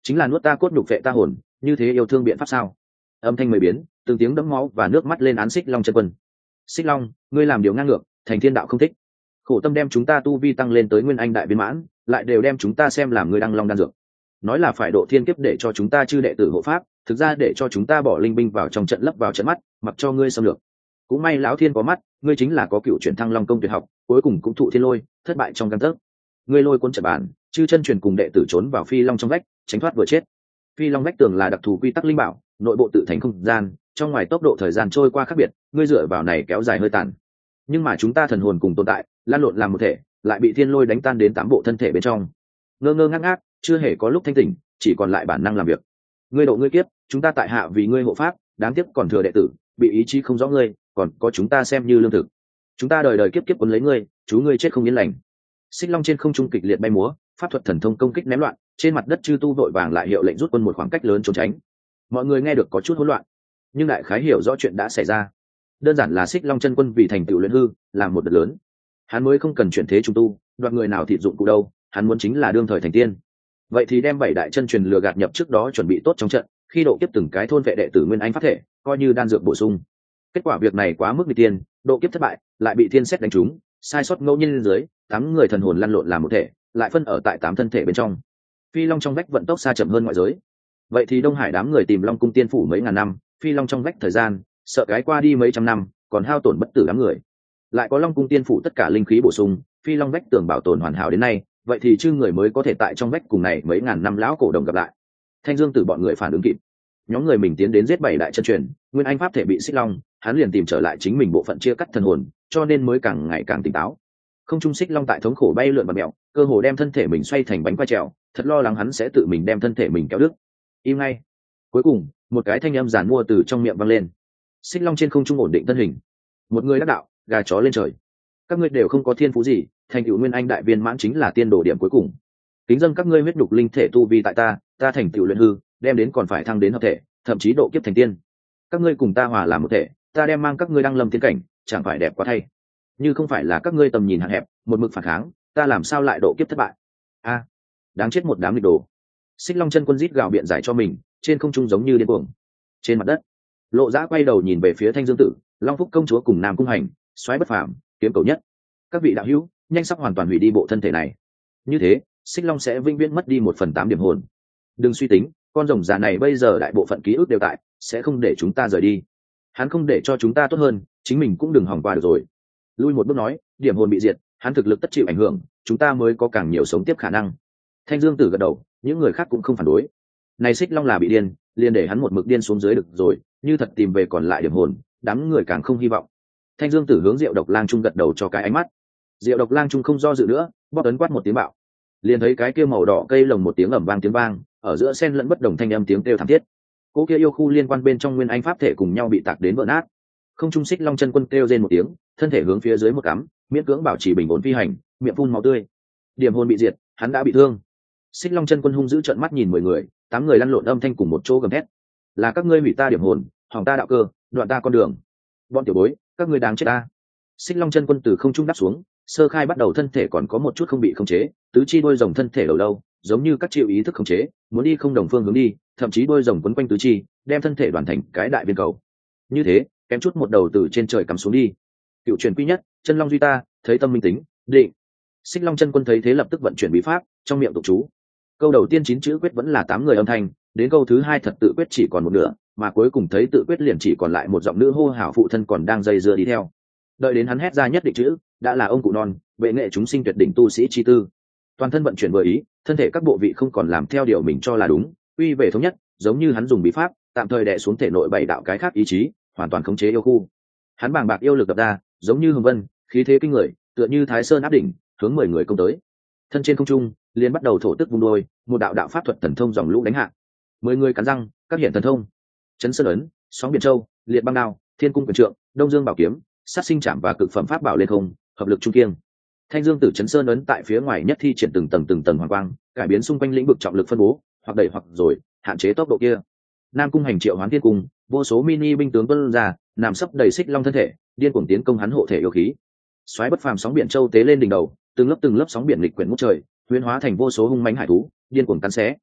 chính là nuốt ta cốt nhục vệ ta hồn, như thế yêu thương biện pháp sao? Âm thanh mười biến, từng tiếng đẫm máu và nước mắt lên án Xích Long chân quân. Xích Long, ngươi làm điều ngang ngược, thành thiên đạo không thích. Khổ tâm đem chúng ta tu vi tăng lên tới nguyên anh đại viên mãn, lại đều đem chúng ta xem làm ngươi đăng long đan dược. Nói là phải độ thiên kiếp để cho chúng ta chư đệ tử hộ pháp, thực ra để cho chúng ta bỏ linh binh vào trong trận lấp vào trận mắt, mặc cho ngươi xâm lược. Cũng may lão thiên có mắt, ngươi chính là có cựu chuyển thăng long công tuyệt học, cuối cùng cũng thụ thiên lôi, thất bại trong căn tấc. Ngươi lôi cuốn trận bàn, chư chân truyền cùng đệ tử trốn vào phi long trong vách, tránh thoát vừa chết. Phi long vách tường là đặc thù quy tắc linh bảo, nội bộ tự thành không gian, trong ngoài tốc độ thời gian trôi qua khác biệt, ngươi dựa vào này kéo dài hơi tàn. Nhưng mà chúng ta thần hồn cùng tồn tại, lan lộn làm một thể, lại bị thiên lôi đánh tan đến 8 bộ thân thể bên trong. Ngơ ngơ ngác ngác, chưa hề có lúc thanh tỉnh, chỉ còn lại bản năng làm việc. Ngươi độ ngươi kiếp, chúng ta tại hạ vì ngươi hộ pháp, đáng tiếc còn thừa đệ tử, bị ý chí không rõ ngươi, còn có chúng ta xem như lương thực. Chúng ta đời đời kiếp kiếp cuốn lấy ngươi, chú ngươi chết không yên lành. Xích Long trên không trung kịch liệt bay múa, pháp thuật thần thông công kích ném loạn, trên mặt đất chư tu vội vàng lại hiệu lệnh rút quân một khoảng cách lớn trốn tránh. Mọi người nghe được có chút hỗn loạn, nhưng đại khái hiểu rõ chuyện đã xảy ra. Đơn giản là Xích Long chân quân vì thành tựu luyện hư, làm một đợt lớn. Hắn mới không cần chuyển thế trung tu, đoạt người nào thịt dụng cụ đâu, hắn muốn chính là đương thời thành tiên. Vậy thì đem 7 đại chân truyền lừa gạt nhập trước đó chuẩn bị tốt trong trận, khi độ kiếp từng cái thôn vệ đệ tử nguyên anh pháp thể, coi như đan dược bổ sung. Kết quả việc này quá mức nghịch tiên, độ kiếp thất bại, lại bị thiên xét đánh trúng, sai sót ngẫu nhiên dưới, 8 người thần hồn lăn lộn làm một thể, lại phân ở tại 8 thân thể bên trong. Phi long trong vách vận tốc xa chậm hơn ngoại giới. Vậy thì Đông Hải đám người tìm Long cung tiên phủ mấy ngàn năm, phi long trong vách thời gian, sợ cái qua đi mấy trăm năm, còn hao tổn bất tử đám người. Lại có Long cung tiên phủ tất cả linh khí bổ sung, phi long vách tường bảo tồn hoàn hảo đến nay, vậy thì chư người mới có thể tại trong vách cùng này mấy ngàn năm lão cổ đồng gặp lại. Thanh Dương Tử bọn người phản ứng kịp, nhóm người mình tiến đến giết 7 đại chân truyền, nguyên anh pháp thể bị Xích Long, hắn liền tìm trở lại chính mình bộ phận chia cắt thần hồn, cho nên mới càng ngày càng tỉnh táo. Không trung Xích Long tại thống khổ bay lượn bạt mèo, cơ hồ đem thân thể mình xoay thành bánh quay trèo, thật lo lắng hắn sẽ tự mình đem thân thể mình kéo đứt. Im ngay. Cuối cùng, một cái thanh âm giản mua từ trong miệng vang lên. Xích Long trên không trung ổn định thân hình. Một người đắc đạo, gà chó lên trời. Các ngươi đều không có thiên phú gì, thành tựu nguyên anh đại viên mãn chính là tiên đồ điểm cuối cùng. Kính dâng các ngươi huyết đục linh thể tu vi tại ta thành tựu luyện hư, đem đến còn phải thăng đến hợp thể, thậm chí độ kiếp thành tiên. Các ngươi cùng ta hòa làm một thể, ta đem mang các ngươi đăng lâm tiên cảnh, chẳng phải đẹp quá thay. Như không phải là các ngươi tầm nhìn hạn hẹp, một mực phản kháng, ta làm sao lại độ kiếp thất bại? A, đáng chết một đám nghịch đồ. Xích Long chân quân rít gào biện giải cho mình, trên không trung giống như điên cuồng. Trên mặt đất, Lộ Dã quay đầu nhìn về phía Thanh Dương Tử, Long Phúc công chúa cùng Nam Cung Hành, Soái Bất Phàm, Kiếm Cầu Nhất. Các vị đạo hữu, nhanh sắp hoàn toàn hủy đi bộ thân thể này. Như thế, Xích Long sẽ vĩnh viễn mất đi 1/8 điểm hồn. Đừng suy tính, con rồng già này bây giờ đại bộ phận ký ức đều tại, sẽ không để chúng ta rời đi. Hắn không để cho chúng ta tốt hơn, chính mình cũng đừng hỏng qua được rồi. Lui một bước nói, điểm hồn bị diệt, hắn thực lực tất chịu ảnh hưởng, chúng ta mới có càng nhiều sống tiếp khả năng. Thanh Dương Tử gật đầu, những người khác cũng không phản đối. Này Xích Long là bị điên, liền để hắn một mực điên xuống dưới được rồi, như thật tìm về còn lại điểm hồn, đám người càng không hy vọng. Thanh Dương Tử hướng Diệu Độc Lang Trung gật đầu cho cái ánh mắt. Diệu Độc Lang Trung không do dự nữa, bóp ấn quát một tiếng bạo. Liền thấy cái kia màu đỏ cây lồng một tiếng ầm vang tiếng vang, ở giữa xen lẫn bất đồng thanh âm tiếng kêu thảm thiết. Cô kia yêu khu liên quan bên trong nguyên anh pháp thể cùng nhau bị tạc đến vỡ nát. Không trung Xích Long chân quân kêu rên một tiếng, thân thể hướng phía dưới một cắm, miễn cưỡng bảo trì bình ổn phi hành, miệng phun máu tươi. Điểm hồn bị diệt, hắn đã bị thương. Xích Long chân quân hung dữ trợn mắt nhìn 10 người, 8 người lăn lộn âm thanh cùng một chỗ gầm thét. Là các ngươi hủy ta điểm hồn, hỏng ta đạo cơ, đoạn ta con đường. Bọn tiểu bối, các ngươi đáng chết ta. Xích Long chân quân từ không trung đáp xuống, sơ khai bắt đầu thân thể còn có một chút không bị khống chế, tứ chi đôi rồng thân thể đầu lâu, giống như các chịu ý thức khống chế, muốn đi không đồng phương hướng đi, thậm chí đôi rồng quấn quanh tứ chi, đem thân thể đoàn thành cái đại viên cầu. Như thế, kém chút một đầu từ trên trời cắm xuống đi. Cựu truyền quy nhất, chân long duy ta, thấy tâm minh tính, định. Xích Long chân quân thấy thế lập tức vận chuyển bí pháp, trong miệng tụng chú. Câu đầu tiên 9 chữ quyết vẫn là 8 người âm thanh, đến câu thứ 2 thật tự quyết chỉ còn một nửa, mà cuối cùng thấy tự quyết liền chỉ còn lại một giọng nữ hô hào phụ thân còn đang dây dưa đi theo. Đợi đến hắn hét ra nhất định chữ, đã là ông cụ non, vệ nghệ chúng sinh tuyệt đỉnh tu sĩ chi tư. Toàn thân vận chuyển vừa ý, thân thể các bộ vị không còn làm theo điều mình cho là đúng, quy về thống nhất, giống như hắn dùng bí pháp, tạm thời đè xuống thể nội 7 đạo cái khác ý chí, hoàn toàn khống chế yêu khu. Hắn bàng bạc yêu lực đập ra, giống như hồng vân, khí thế kinh người, tựa như Thái Sơn áp đỉnh, hướng 10 người công tới. Thân trên không trung, liền bắt đầu thổ tức vung đôi, một đạo đạo pháp thuật thần thông dòng lũ đánh hạ. 10 người cắn răng, các hiện thần thông. Chấn Sơn ấn, sóng biển châu, liệt băng đao, thiên cung quyền trượng, đông dương bảo kiếm, sát sinh chạm và cực phẩm pháp bảo lên không, hợp lực trung kiêng. Thanh Dương Tử Chấn Sơn ấn tại phía ngoài nhất thi triển từng tầng hoàng quang, cải biến xung quanh lĩnh vực trọng lực phân bố, hoặc đẩy hoặc rồi, hạn chế tốc độ kia. Nam cung hành triệu hoán thiên cung, vô số mini binh tướng tuôn ra, nằm sấp đầy Xích Long thân thể, điên cuồng tiến công hắn hộ thể yêu khí. Soái Bất Phàm sóng biển châu tế lên đỉnh đầu, từng lớp sóng biển lịch quyển ngút trời, huyễn hóa thành vô số hung mãnh hải thú, điên cuồng cắn xé.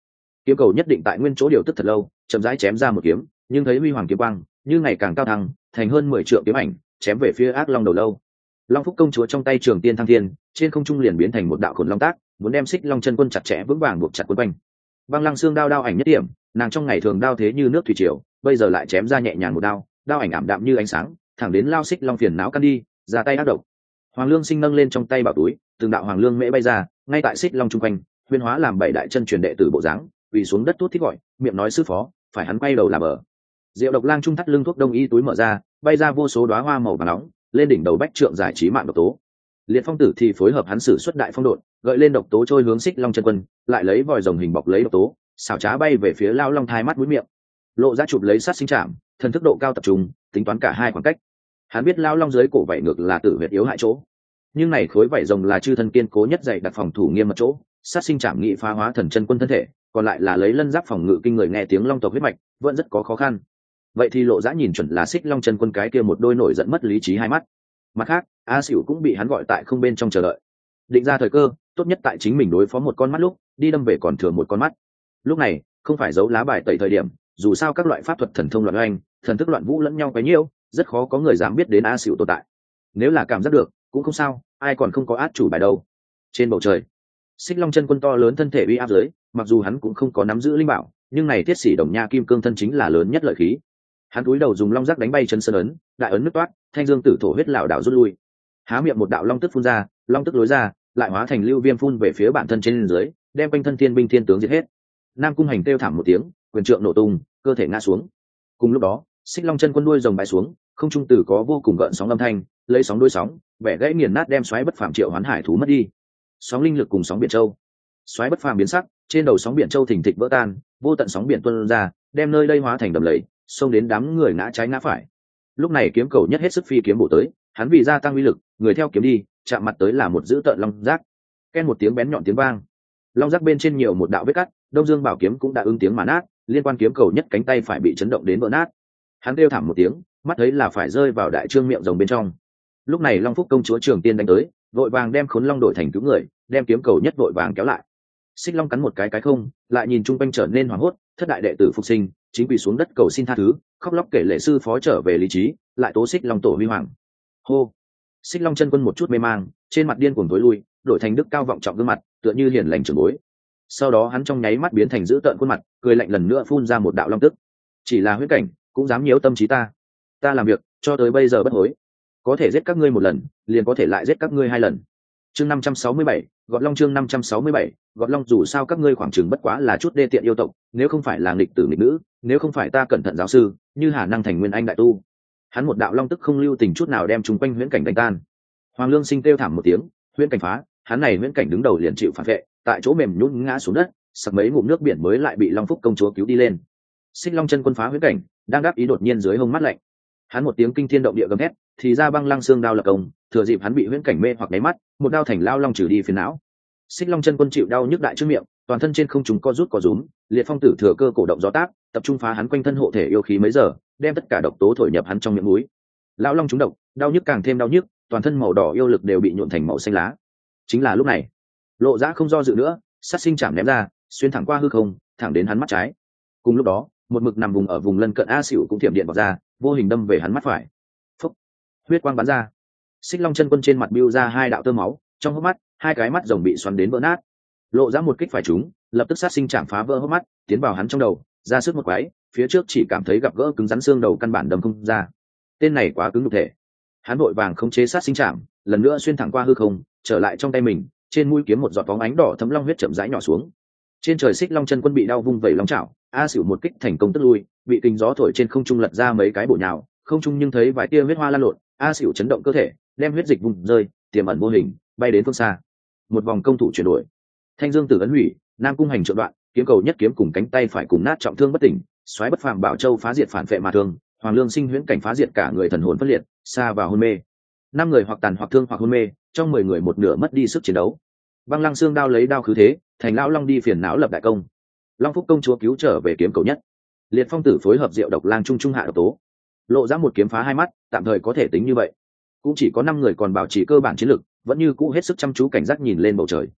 Kiếm cầu nhất định tại nguyên chỗ điều tức thật lâu, chậm rãi chém ra một kiếm, nhưng thấy huy hoàng kiếm quang như ngày càng cao thăng, thành hơn 10 trượng kiếm ảnh, chém về phía ác long đầu lâu. Long Phúc công chúa trong tay trường tiên thăng thiên, trên không trung liền biến thành một đạo khổn long tác, muốn đem Xích Long chân quân chặt chẽ vững vàng buộc chặt quấn quanh. Băng Lăng Xương đao ảnh nhất điểm, nàng trong ngày thường đao thế như nước thủy triều, bây giờ lại chém ra nhẹ nhàng một đao, đao ảnh ảm đạm như ánh sáng, thẳng đến lao Xích Long phiền não căn đi, ra tay ác độc. Hoàng Lương Sinh nâng lên trong tay bảo túi, từng đạo hoàng lương mễ bay ra, ngay tại Xích Long trung quanh, huyên hóa làm bảy đại chân truyền đệ tử bộ dáng, quỳ xuống đất tuốt thít gọi, miệng nói sư phó, phải hắn quay đầu làm ở. Diệu Độc Lang trung thắt lưng thuốc đông y túi mở ra, bay ra vô số đóa hoa màu vàng nóng, lên đỉnh đầu bách trượng giải trí mạng độc tố. Liệt Phong Tử thì phối hợp hắn sử xuất đại phong độn, gợi lên độc tố trôi hướng Xích Long chân quân, lại lấy vòi rồng hình bọc lấy độc tố, xảo trá bay về phía lao long thai mắt mũi miệng. Lộ ra chụp lấy sát sinh chạm, thần thức độ cao tập trung, tính toán cả hai khoảng cách. Hắn biết lao long dưới cổ vảy ngược là tử huyệt yếu hại chỗ, nhưng này khối vảy rồng là chư thân kiên cố nhất dày đặt phòng thủ nghiêm mật chỗ, sát sinh chạm nghị phá hóa thần chân quân thân thể, còn lại là lấy lân giáp phòng ngự kinh người nghe tiếng long tộc huyết mạch, vẫn rất có khó khăn. Vậy thì Lộ Dã nhìn chuẩn là Xích Long chân quân cái kia một đôi nổi giận mất lý trí hai mắt. Mặt khác, A Sửu cũng bị hắn gọi tại không bên trong chờ đợi. Định ra thời cơ, tốt nhất tại chính mình đối phó một con mắt lúc, đi đâm về còn thừa một con mắt. Lúc này, không phải giấu lá bài tẩy thời điểm, dù sao các loại pháp thuật thần thông loạn oanh, thần thức loạn vũ lẫn nhau quấy nhiễu, rất khó có người dám biết đến A Sửu tồn tại. Nếu là cảm giác được, cũng không sao, ai còn không có át chủ bài đâu. Trên bầu trời, Xích Long chân quân to lớn thân thể uy áp dưới, mặc dù hắn cũng không có nắm giữ linh bảo, nhưng này thiết sĩ đồng nha kim cương thân chính là lớn nhất lợi khí. Hắn cúi đầu dùng long giác đánh bay chân sơn ấn, đại ấn nứt toát, thanh dương tử thổ huyết lão đảo rút lui. Há miệng một đạo long tức phun ra, long tức lối ra, lại hóa thành lưu viêm phun về phía bản thân trên dưới, đem quanh thân thiên binh thiên tướng diệt hết. Nam Cung Hành kêu thảm một tiếng, quyền trượng nổ tung, cơ thể ngã xuống. Cùng lúc đó, Xích Long chân quân đuôi rồng bãi xuống, không trung tử có vô cùng gợn sóng âm thanh, lấy sóng đuôi sóng, vẻ gãy nghiền nát đem xoáy bất phàm triệu hoán hải thú mất đi. Sóng linh lực cùng sóng biển châu, xoáy bất phàm biến sắc, trên đầu sóng biển châu thình thịch vỡ tan, vô tận sóng biển tuôn ra, đem nơi đây hóa thành đầm lầy, xông đến đám người ngã trái ngã phải. Lúc này kiếm cầu nhất hết sức phi kiếm bổ tới, hắn vì gia tăng uy lực, người theo kiếm đi, chạm mặt tới là một dữ tợn long giác. Ken một tiếng bén nhọn tiếng vang, long giác bên trên nhiều một đạo vết cắt, Đông Dương Bảo kiếm cũng đã ứng tiếng mà nát, liên quan kiếm cầu nhất cánh tay phải bị chấn động đến vỡ nát. Hắn kêu thảm một tiếng, mắt thấy là phải rơi vào đại trương miệng rồng bên trong. Lúc này Long Phúc công chúa Trường Tiên đánh tới, vội vàng đem Khốn Long đổi thành cứu người, đem kiếm cầu nhất vội vàng kéo lại. Xích Long cắn một cái không, lại nhìn chung quanh trở nên hoảng hốt, thất đại đệ tử phục sinh, chính quỳ xuống đất cầu xin tha thứ, khóc lóc kể lệ sư phó trở về lý trí, lại tố Xích Long tổ huy hoàng. Hô! Xích Long chân quân một chút mê mang, trên mặt điên cuồng tối lui, đổi thành đức cao vọng trọng gương mặt, tựa như hiền lành trưởng bối. Sau đó hắn trong nháy mắt biến thành dữ tợn khuôn mặt, cười lạnh lần nữa phun ra một đạo long tức. Chỉ là huyết cảnh, cũng dám nhiễu tâm trí ta. Ta làm việc, cho tới bây giờ bất hối. Có thể giết các ngươi một lần, liền có thể lại giết các ngươi hai lần. Chương 567, Gọt Long chương 567, Gọt Long dù sao các ngươi khoảng chừng bất quá là chút đê tiện yêu tộc, nếu không phải là nghịch tử nghịch nữ, nếu không phải ta cẩn thận giáo sư, như Hà Năng thành nguyên anh đại tu. Hắn một đạo long tức không lưu tình chút nào đem chúng quanh huyễn cảnh đánh tan. Hoàng Lương Sinh kêu thảm một tiếng, huyễn cảnh phá, hắn này huyễn cảnh đứng đầu liền chịu phản vệ, tại chỗ mềm nhũn ngã xuống đất, sặc mấy ngụm nước biển mới lại bị Long Phúc công chúa cứu đi lên. Xích Long chân quân phá huyễn cảnh, đang đáp ý đột nhiên dưới hông mắt lạnh. Hắn một tiếng kinh thiên động địa gầm thét, thì ra Băng Lăng Xương đao lập công, thừa dịp hắn bị huyễn cảnh mê hoặc nháy mắt, một đao thành lao long trừ đi phiền não. Xích Long chân quân chịu đau nhức đại trước miệng, toàn thân trên không trung co rút co rúm, Liệt Phong Tử thừa cơ cổ động gió tác, tập trung phá hắn quanh thân hộ thể yêu khí mấy giờ, đem tất cả độc tố thổi nhập hắn trong miệng mũi. Lão long trúng độc, đau nhức càng thêm đau nhức, toàn thân màu đỏ yêu lực đều bị nhuộn thành màu xanh lá. Chính là lúc này, Lộ Dã không do dự nữa, sát sinh chạm ném ra, xuyên thẳng qua hư không, thẳng đến hắn mắt trái. Cùng lúc đó, một mực nằm vùng ở vùng lân cận A Sửu cũng thiểm điện vào ra, vô hình đâm về hắn mắt phải. Phúc, huyết quang bắn ra. Xích Long chân quân trên mặt bưu ra hai đạo tơ máu, trong hốc mắt, hai cái mắt rồng bị xoắn đến vỡ nát. Lộ Dã một kích phải trúng, lập tức sát sinh chạm phá vỡ hốc mắt, tiến vào hắn trong đầu, ra sức một quái, phía trước chỉ cảm thấy gặp gỡ cứng rắn xương đầu căn bản đâm không ra. Tên này quá cứng nhục thể. Hắn vội vàng khống chế sát sinh chạm, lần nữa xuyên thẳng qua hư không, trở lại trong tay mình, trên mũi kiếm một giọt bóng ánh đỏ thấm long huyết chậm rãi nhỏ xuống. Trên trời Xích Long chân quân bị đau vung vẩy long chảo, A Sửu một kích thành công tức lui, bị kinh gió thổi trên không trung lật ra mấy cái bổ nhào, không trung nhưng thấy vài tia huyết hoa lan lộn, A Sửu chấn động cơ thể, đem huyết dịch vùng rơi, tiềm ẩn vô hình, bay đến phương xa. Một vòng công thủ chuyển đổi, Thanh Dương Tử ấn hủy, Nam Cung Hành trượng đoạn, kiếm cầu nhất kiếm cùng cánh tay phải cùng nát trọng thương bất tỉnh, xoáy bất phàm Bảo Châu phá diệt phản phệ mà thương, Hoàng Lương Sinh huyễn cảnh phá diệt cả người thần hồn phân liệt, xa vào hôn mê. 5 người hoặc tàn hoặc thương hoặc hôn mê, trong 10 người một nửa mất đi sức chiến đấu. Băng Lăng Xương đao lấy đao khứ thế, thành lão long đi phiền não lập đại công. Long Phúc công chúa cứu trở về kiếm cầu nhất. Liệt Phong Tử phối hợp Diệu Độc Lang trung trung hạ độc tố. Lộ ra một kiếm phá hai mắt, tạm thời có thể tính như vậy. Cũng chỉ có 5 người còn bảo trì cơ bản chiến lực, vẫn như cũ hết sức chăm chú cảnh giác nhìn lên bầu trời.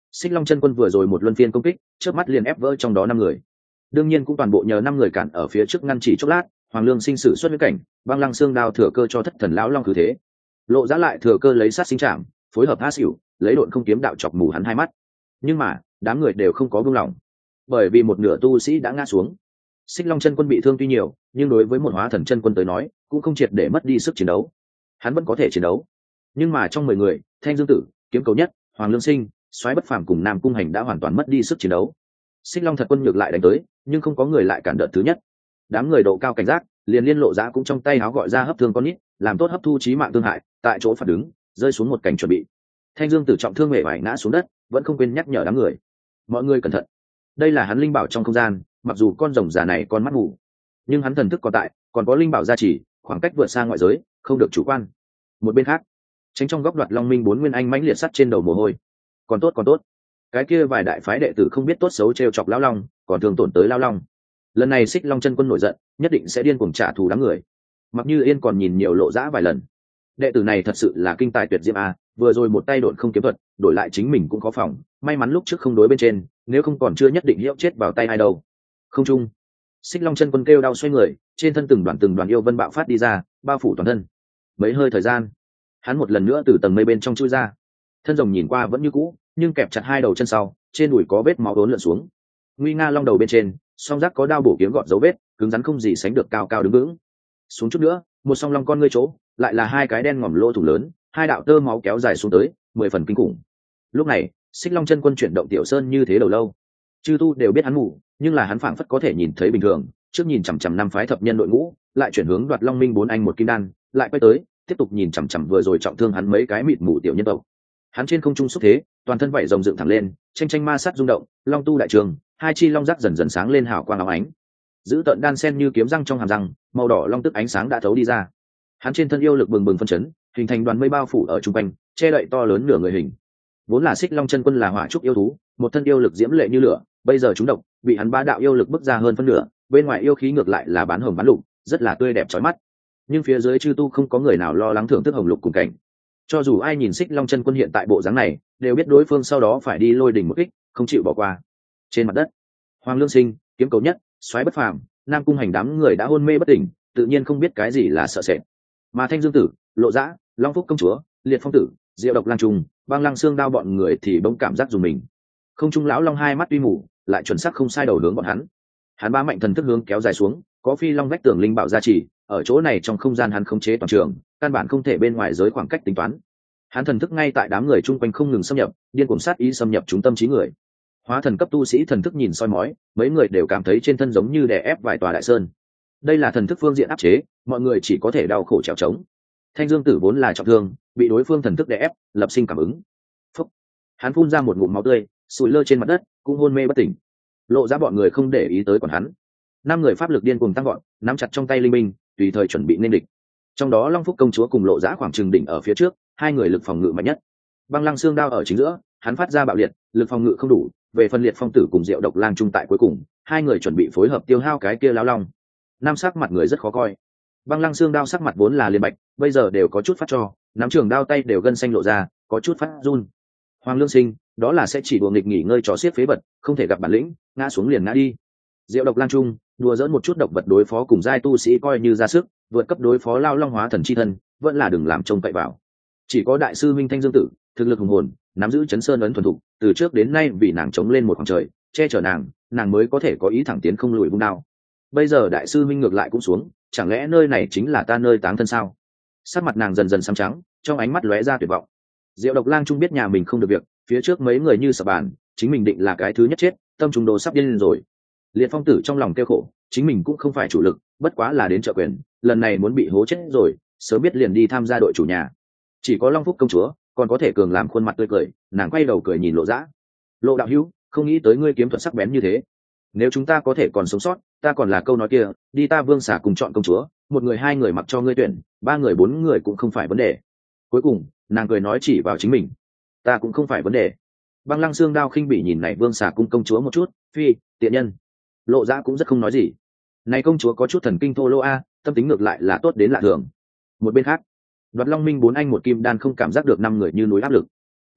Xích Long chân quân vừa rồi một luân phiên công kích chớp mắt liền ép vỡ trong đó 5 người, đương nhiên cũng toàn bộ nhờ 5 người cản ở phía trước ngăn chỉ chốc lát. Hoàng Lương Sinh sử xuất huyết cảnh, băng lăng xương đao thừa cơ cho thất thần lão long cứ thế. Lộ Giá lại thừa cơ lấy sát sinh trảm, phối hợp ác xỉu, lấy độn không kiếm đạo chọc mù hắn hai mắt. Nhưng mà đám người đều không có buông lỏng, bởi vì một nửa tu sĩ đã ngã xuống. Xích Long chân quân bị thương tuy nhiều, nhưng đối với một hóa thần chân quân tới nói cũng không triệt để mất đi sức chiến đấu, hắn vẫn có thể chiến đấu. Nhưng mà trong 10 người, Thanh Dương Tử, Kiếm Cầu Nhất, Hoàng Lương Sinh, Soái Bất Phàm cùng Nam Cung Hành đã hoàn toàn mất đi sức chiến đấu. Xích Long thật quân ngược lại đánh tới, nhưng không có người lại cản đợt thứ nhất. Đám người độ cao cảnh giác, liền liên Lộ Giá cũng trong tay áo gọi ra hấp thương con nít, làm tốt hấp thu chí mạng thương hại, tại chỗ phản đứng, rơi xuống một cảnh chuẩn bị. Thanh Dương Tử trọng thương mệt mỏi ngã xuống đất, vẫn không quên nhắc nhở đám người: mọi người cẩn thận, đây là hắn linh bảo trong không gian, mặc dù con rồng già này con mắt mù, nhưng hắn thần thức còn tại, còn có linh bảo gia trì, khoảng cách vượt xa ngoại giới, không được chủ quan. Một bên khác, tránh trong góc Đoạt Long Minh 4 nguyên anh mãnh liệt sắt trên đầu mồ hôi. Còn tốt, cái kia vài đại phái đệ tử không biết tốt xấu trêu chọc lão long, còn thường tổn tới lão long. Lần này Xích Long chân quân nổi giận, nhất định sẽ điên cuồng trả thù đám người. Mặc Như Yên còn nhìn nhiều Lộ Giá vài lần. Đệ tử này thật sự là kinh tài tuyệt diễm a, vừa rồi một tay độn không kiếm thuật, đổi lại chính mình cũng có phòng, may mắn lúc trước không đối bên trên, nếu không còn chưa nhất định hiệu chết vào tay ai đâu. Không trung, Xích Long chân quân kêu đau xoay người, trên thân từng đoàn yêu vân bạo phát đi ra, bao phủ toàn thân. Mấy hơi thời gian, hắn một lần nữa từ tầng mây bên trong chui ra. Thân rồng nhìn qua vẫn như cũ, nhưng kẹp chặt hai đầu chân sau, trên đùi có vết máu đốn lượn xuống. Nguy nga long đầu bên trên, song giác có đao bổ kiếm gọt dấu vết, cứng rắn không gì sánh được, cao cao đứng vững. Xuống chút nữa, một song long con ngươi chỗ, lại là hai cái đen ngòm lỗ thủng lớn, hai đạo tơ máu kéo dài xuống tới, 10 phần kinh khủng. Lúc này, Xích Long chân quân chuyển động tiểu sơn như thế đầu lâu. Chư tu đều biết hắn mù, nhưng là hắn phảng phất có thể nhìn thấy bình thường, trước nhìn chằm chằm 5 phái thập nhân đội ngũ, lại chuyển hướng Đoạt Long Minh 4 anh một kim đan, lại quay tới, tiếp tục nhìn chằm chằm vừa rồi trọng thương hắn mấy cái mịt mù tiểu nhân tộc. Hắn trên không trung xúc thế, toàn thân vảy rồng dựng thẳng lên, tranh ma sát rung động, long tu đại trường, hai chi long giác dần dần sáng lên hào quang óng ánh. Giữ tận đan sen như kiếm răng trong hàm răng, màu đỏ long tức ánh sáng đã thấu đi ra. Hắn trên thân yêu lực bừng bừng phân chấn, hình thành đoàn mây bao phủ ở trung quanh, che đậy to lớn nửa người hình. Vốn là Xích Long chân quân là hỏa trúc yêu thú, một thân yêu lực diễm lệ như lửa, bây giờ chúng độc, bị hắn bá đạo yêu lực bức ra hơn phân nửa, bên ngoài yêu khí ngược lại là bán hồng bán lục, rất là tươi đẹp chói mắt. Nhưng phía dưới chư tu không có người nào lo lắng thưởng thức hồng lục cùng cảnh. Cho dù ai nhìn Xích Long chân quân hiện tại bộ dáng này, đều biết đối phương sau đó phải đi lôi đỉnh một kích, không chịu bỏ qua. Trên mặt đất, Hoàng Lương Sinh, Kiếm Cầu Nhất, Soái Bất Phàm, Nam Cung Hành đám người đã hôn mê bất tỉnh, tự nhiên không biết cái gì là sợ sệt. Mà Thanh Dương Tử, Lộ Giá, Long Phúc công chúa, Liệt Phong tử, Diệu Độc Lang Trùng, Băng Lăng Xương Đao bọn người thì bỗng cảm giác dùng mình. Không trung lão long hai mắt tuy mù, lại chuẩn xác không sai đầu hướng bọn hắn. Hắn ba mạnh thần thức hướng kéo dài xuống, có phi long vách tường linh bảo gia trì, ở chỗ này trong không gian hắn khống chế toàn trường, căn bản không thể bên ngoài giới khoảng cách tính toán. Hắn thần thức ngay tại đám người chung quanh không ngừng xâm nhập, điên cuồng sát ý xâm nhập trung tâm trí người. Hóa thần cấp tu sĩ thần thức nhìn soi mói, mấy người đều cảm thấy trên thân giống như đè ép vài tòa đại sơn. Đây là thần thức phương diện áp chế, mọi người chỉ có thể đau khổ trèo trống. Thanh Dương Tử vốn là trọng thương, bị đối phương thần thức đè ép, lập sinh cảm ứng. Phúc! Hắn phun ra một ngụm máu tươi, sụi lơ trên mặt đất, cũng hôn mê bất tỉnh. Lộ Ra bọn người không để ý tới còn hắn. 5 người pháp lực điên cuồng tăng vọt, nắm chặt trong tay linh minh, tùy thời chuẩn bị nên địch. Trong đó Long Phúc công chúa cùng Lộ Ra khoảng chừng đỉnh ở phía trước, hai người lực phòng ngự mạnh nhất. Băng Lăng Xương Đao ở chính giữa, hắn phát ra bạo liệt, lực phòng ngự không đủ, về phần Liệt Phong tử cùng Diệu Độc Lang trung tại cuối cùng, hai người chuẩn bị phối hợp tiêu hao cái kia lão long. Nam sắc mặt người rất khó coi. Băng Lăng Xương Đao sắc mặt vốn là liền bạch, bây giờ đều có chút phát cho, nắm trường đao tay đều gân xanh lộ ra, có chút phát run. Hoàng Lương Sinh, đó là sẽ chỉ đùa nghịch nghỉ ngơi chó xiết phế vật, không thể gặp bản lĩnh, ngã xuống liền ngã đi. Diệu Độc Lang trung, đùa dỡn một chút độc vật đối phó cùng giai tu sĩ coi như ra sức, vượt cấp đối phó lao long hóa thần chi thân, vẫn là đừng làm trông cậy vào. Chỉ có đại sư minh Thanh Dương Tử, thực lực hùng hồn, nắm giữ chấn sơn ấn thuần thục, từ trước đến nay vì nàng chống lên một khoảng trời, che chở nàng mới có thể có ý thẳng tiến không lùi vung đao. Bây giờ đại sư minh ngược lại cũng xuống, chẳng lẽ nơi này chính là ta nơi táng thân sao? Sắc mặt nàng dần dần xám trắng, trong ánh mắt lóe ra tuyệt vọng. Diệu Độc Lang trung biết nhà mình không được việc, phía trước mấy người như sập bàn, chính mình định là cái thứ nhất chết, tâm trùng đồ sắp điên lên rồi. Liệt Phong tử trong lòng kêu khổ, chính mình cũng không phải chủ lực, bất quá là đến trợ quyền, lần này muốn bị hố chết rồi, sớm biết liền đi tham gia đội chủ nhà. Chỉ có Long Phúc công chúa còn có thể cường làm khuôn mặt tươi cười, nàng quay đầu cười nhìn Lộ Dã. Lộ đạo hữu, không nghĩ tới ngươi kiếm thuật sắc bén như thế. Nếu chúng ta có thể còn sống sót, ta còn là câu nói kia, đi ta Vương Xà cùng chọn công chúa, một người hai người mặc cho ngươi tuyển, 3 người 4 người cũng không phải vấn đề. Cuối cùng, nàng cười nói chỉ vào chính mình, ta cũng không phải vấn đề. Băng Lăng Xương Đao khinh bỉ nhìn này Vương Xà cung công chúa một chút, phi, tiện nhân. Lộ Dã cũng rất không nói gì. Này công chúa có chút thần kinh thô lỗ a, tâm tính ngược lại là tốt đến lạ thường. Một bên khác, Đoạt Long Minh 4 anh một kim đan không cảm giác được 5 người như núi áp lực.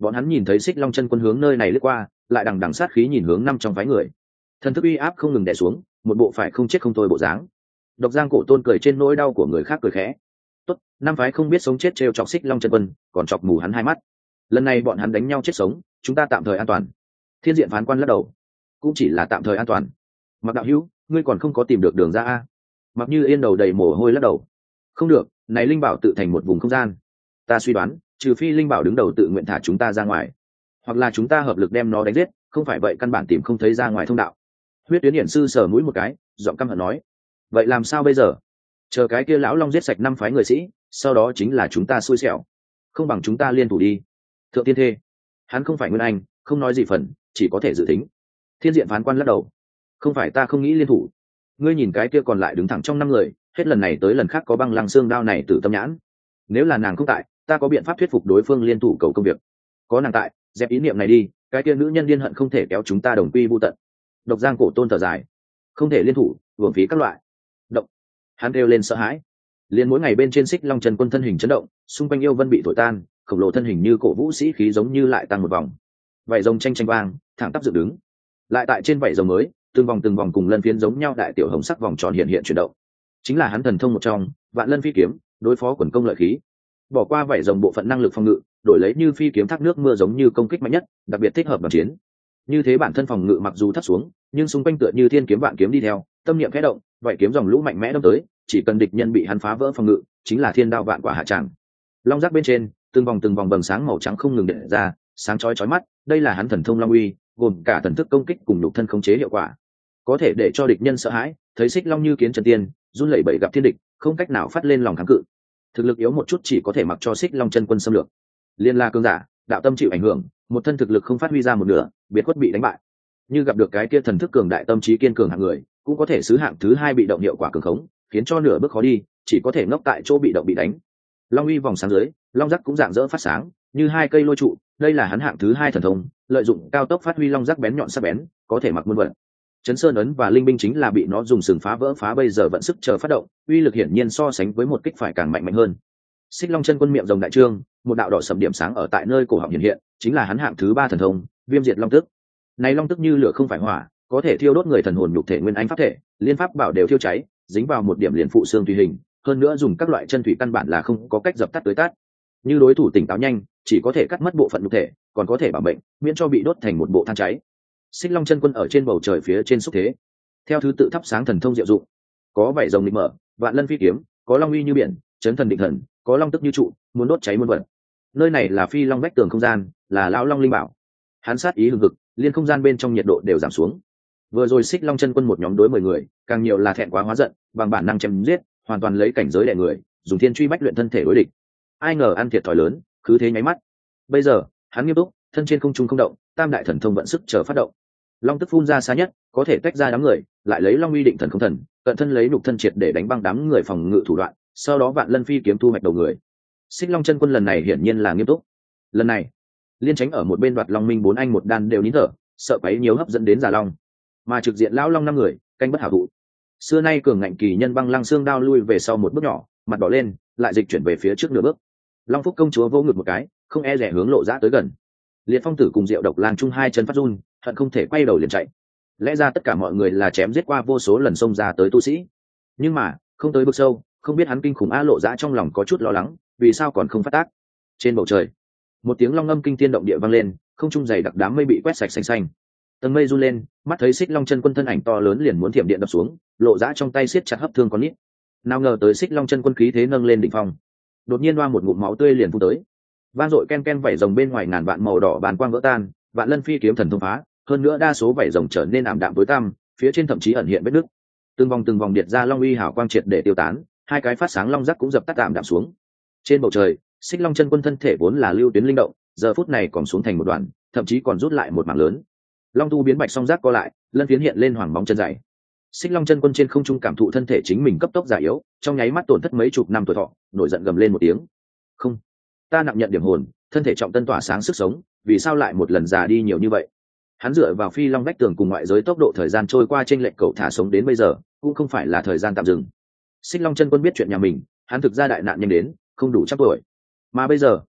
Bọn hắn nhìn thấy Xích Long chân quân hướng nơi này lướt qua, lại đằng đằng sát khí nhìn hướng năm trong phái người. Thần thức uy áp không ngừng đè xuống, một bộ phải không chết không thôi bộ dáng. Độc Giang Cổ Tôn cười trên nỗi đau của người khác cười khẽ. Tốt, năm phái không biết sống chết trêu chọc Xích Long chân quân, còn chọc mù hắn hai mắt. Lần này bọn hắn đánh nhau chết sống, chúng ta tạm thời an toàn. Thiên Diện phán quan lắc đầu. Cũng chỉ là tạm thời an toàn. Mặc đạo hữu, ngươi còn không có tìm được đường ra a? Mặc Như Yên đầu đầy mồ hôi lắc đầu. Không được, này linh bảo tự thành một vùng không gian. Ta suy đoán, trừ phi linh bảo đứng đầu tự nguyện thả chúng ta ra ngoài, hoặc là chúng ta hợp lực đem nó đánh giết, không phải vậy căn bản tìm không thấy ra ngoài thông đạo. Huyết Tuyến Hiển sư sờ mũi một cái, giọng căm hận nói. Vậy làm sao bây giờ? Chờ cái kia lão long giết sạch năm phái người sĩ, sau đó chính là chúng ta xui xẻo. Không bằng chúng ta liên thủ đi. Thượng Tiên Thê, hắn không phải Nguyên Anh, không nói gì phần, chỉ có thể dự tính. Thiên Diện phán quan lắc đầu. Không phải ta không nghĩ liên thủ, ngươi nhìn cái kia còn lại đứng thẳng trong năm người, hết lần này tới lần khác có băng lăng xương đao này từ tâm nhãn. Nếu là nàng không tại, ta có biện pháp thuyết phục đối phương liên thủ cầu công việc. Có nàng tại, dẹp ý niệm này đi, cái kia nữ nhân điên hận không thể kéo chúng ta đồng quy vu tận. Độc Giang Cổ Tôn thở dài. Không thể liên thủ, uổng phí các loại. Động. Hắn kêu lên sợ hãi. Liên mỗi ngày bên trên Xích Long chân quân thân hình chấn động, xung quanh yêu vân bị thổi tan, khổng lồ thân hình như cổ vũ sĩ khí giống như lại tăng một vòng. Vảy rồng tranh tranh vang, thẳng tắp dựng đứng. Lại tại trên vảy rồng mới, từng vòng cùng lân phiến giống nhau đại tiểu hồng sắc vòng tròn hiện hiện chuyển động. Chính là hắn thần thông một trong, Vạn Lân Phi kiếm, đối phó quần công lợi khí. Bỏ qua vảy rồng bộ phận năng lực phòng ngự, đổi lấy như phi kiếm thác nước mưa giống như công kích mạnh nhất, đặc biệt thích hợp bằng chiến. Như thế bản thân phòng ngự mặc dù thấp xuống, nhưng xung quanh tựa như thiên kiếm vạn kiếm đi theo, tâm niệm khẽ động, vảy kiếm dòng lũ mạnh mẽ đâm tới, chỉ cần địch nhân bị hắn phá vỡ phòng ngự, chính là thiên đao vạn quả hạ tràng. Long giác bên trên, từng vòng bầng sáng màu trắng không ngừng hiện ra, sáng chói chói mắt, đây là hắn thần thông Long Uy, gồm cả thần thức công kích cùng nhục thân khống chế hiệu quả, có thể để cho địch nhân sợ hãi, thấy Xích Long như kiến chân tiên, run lẩy bẩy gặp thiên địch, không cách nào phát lên lòng kháng cự. Thực lực yếu một chút chỉ có thể mặc cho Xích Long chân quân xâm lược. Liên la cương giả, đạo tâm chịu ảnh hưởng, một thân thực lực không phát huy ra một nửa, biệt khuất bị đánh bại. Như gặp được cái kia thần thức cường đại tâm trí kiên cường hạng người, cũng có thể xứ hạng thứ hai bị động hiệu quả cường khống, khiến cho nửa bước khó đi, chỉ có thể ngốc tại chỗ bị động bị đánh. Long Uy vòng sáng dưới, long giác cũng dạng dỡ phát sáng, như hai cây lôi trụ, đây là hắn hạng thứ hai thần thông, lợi dụng cao tốc phát huy long giác bén nhọn sắc bén, có thể mặc muôn vật. Chấn Sơn ấn và linh binh chính là bị nó dùng sừng phá vỡ phá bây giờ vận sức chờ phát động, uy lực hiển nhiên so sánh với một kích phải càng mạnh hơn. Xích Long chân quân miệng rồng đại trương, một đạo đỏ sẫm điểm sáng ở tại nơi cổ họng hiện hiện, chính là hắn hạng thứ ba thần thông, Viêm Diệt Long Tức. Này long tức như lửa không phải hỏa, có thể thiêu đốt người thần hồn nhục thể nguyên anh pháp thể, liên pháp bảo đều thiêu cháy, dính vào một điểm liền phụ xương tùy hình, hơn nữa dùng các loại chân thủy căn bản là không có cách dập tắt tới tát. Như đối thủ tỉnh táo nhanh, chỉ có thể cắt mất bộ phận nhục thể, còn có thể bảo mệnh, miễn cho bị đốt thành một bộ than cháy. Xích Long chân quân ở trên bầu trời phía trên xúc thế, theo thứ tự thắp sáng thần thông diệu dụng, có vảy rồng lịch mở, Vạn Lân Phi kiếm, có Long Uy như biển, chấn thần định thần, có long tức như trụ, muốn đốt cháy muôn vật. Nơi này là Phi Long vách tường không gian, là lão long linh bảo. Hắn sát ý hừng hực, liên không gian bên trong nhiệt độ đều giảm xuống. Vừa rồi Xích Long chân quân một nhóm đối 10 người, càng nhiều là thẹn quá hóa giận, bằng bản năng chém giết, hoàn toàn lấy cảnh giới đè người, dùng thiên truy bách luyện thân thể đối địch. Ai ngờ ăn thiệt thòi lớn, cứ thế nháy mắt. Bây giờ, hắn nghiêm túc, thân trên không trung không động, tam đại thần thông vận sức chờ phát động. Long tức phun ra xa nhất, có thể tách ra đám người, lại lấy Long Uy định thần không thần, cận thân lấy nhục thân triệt để đánh băng đám người phòng ngự thủ đoạn, sau đó Vạn Lân Phi kiếm thu hoạch đầu người. Xích Long chân quân lần này hiển nhiên là nghiêm túc. Lần này, liên tránh ở một bên Đoạt Long Minh 4 anh một đan đều nín thở, sợ quấy nhiều hấp dẫn đến Già Long, mà trực diện lão long 5 người, canh bất hảo thụ. Xưa nay cường ngạnh kỳ nhân băng lăng xương đao lui về sau một bước nhỏ, mặt đỏ lên, lại dịch chuyển về phía trước nửa bước. Long Phúc công chúa vô ngực một cái, không e dè hướng Lộ Dã tới gần. Liệt Phong tử cùng Diệu Độc Lang chung hai chân phát run, hận không thể quay đầu liền chạy. Lẽ ra tất cả mọi người là chém giết qua vô số lần xông ra tới tu sĩ, nhưng mà không tới bước sâu, không biết hắn kinh khủng Lộ Dã trong lòng có chút lo lắng, vì sao còn không phát tác. Trên bầu trời, một tiếng long ngâm kinh thiên động địa vang lên, không trung dày đặc đám mây bị quét sạch xanh xanh. Tầng mây run lên, mắt thấy Xích Long chân quân thân ảnh to lớn liền muốn thiểm điện đập xuống, Lộ Dã trong tay siết chặt hấp thương con nít. Nào ngờ tới Xích Long chân quân khí thế nâng lên đỉnh phong, đột nhiên đoa một ngụm máu tươi liền phun tới. Vang dội ken ken vảy rồng bên ngoài ngàn vạn màu đỏ bàn quang vỡ tan, Vạn Lân Phi kiếm thần thông phá, hơn nữa đa số vảy rồng trở nên ảm đạm tối tăm, phía trên thậm chí ẩn hiện vết nứt. Từng vòng điệt ra long uy hào quang triệt để tiêu tán, hai cái phát sáng long giác cũng dập tắt tạm đạm xuống. Trên bầu trời, Xích Long chân quân thân thể vốn là lưu tuyến linh động, giờ phút này còn xuống thành một đoạn, thậm chí còn rút lại một mảng lớn. Long tu biến bạch song giác co lại, lân phiến hiện lên hoàng bóng chân dày. Xích Long chân quân trên không trung cảm thụ thân thể chính mình cấp tốc già yếu, trong nháy mắt tổn thất mấy chục năm tuổi thọ, nổi giận gầm lên một tiếng. Không, ta nặng nhận điểm hồn, thân thể trọng tân tỏa sáng sức sống, vì sao lại một lần già đi nhiều như vậy? Hắn dựa vào Phi Long vách tường cùng ngoại giới tốc độ thời gian trôi qua trên lệnh cầu thả sống đến bây giờ, cũng không phải là thời gian tạm dừng. Xích Long chân quân biết chuyện nhà mình, hắn thực ra đại nạn nhanh đến, không đủ trăm tuổi, mà bây giờ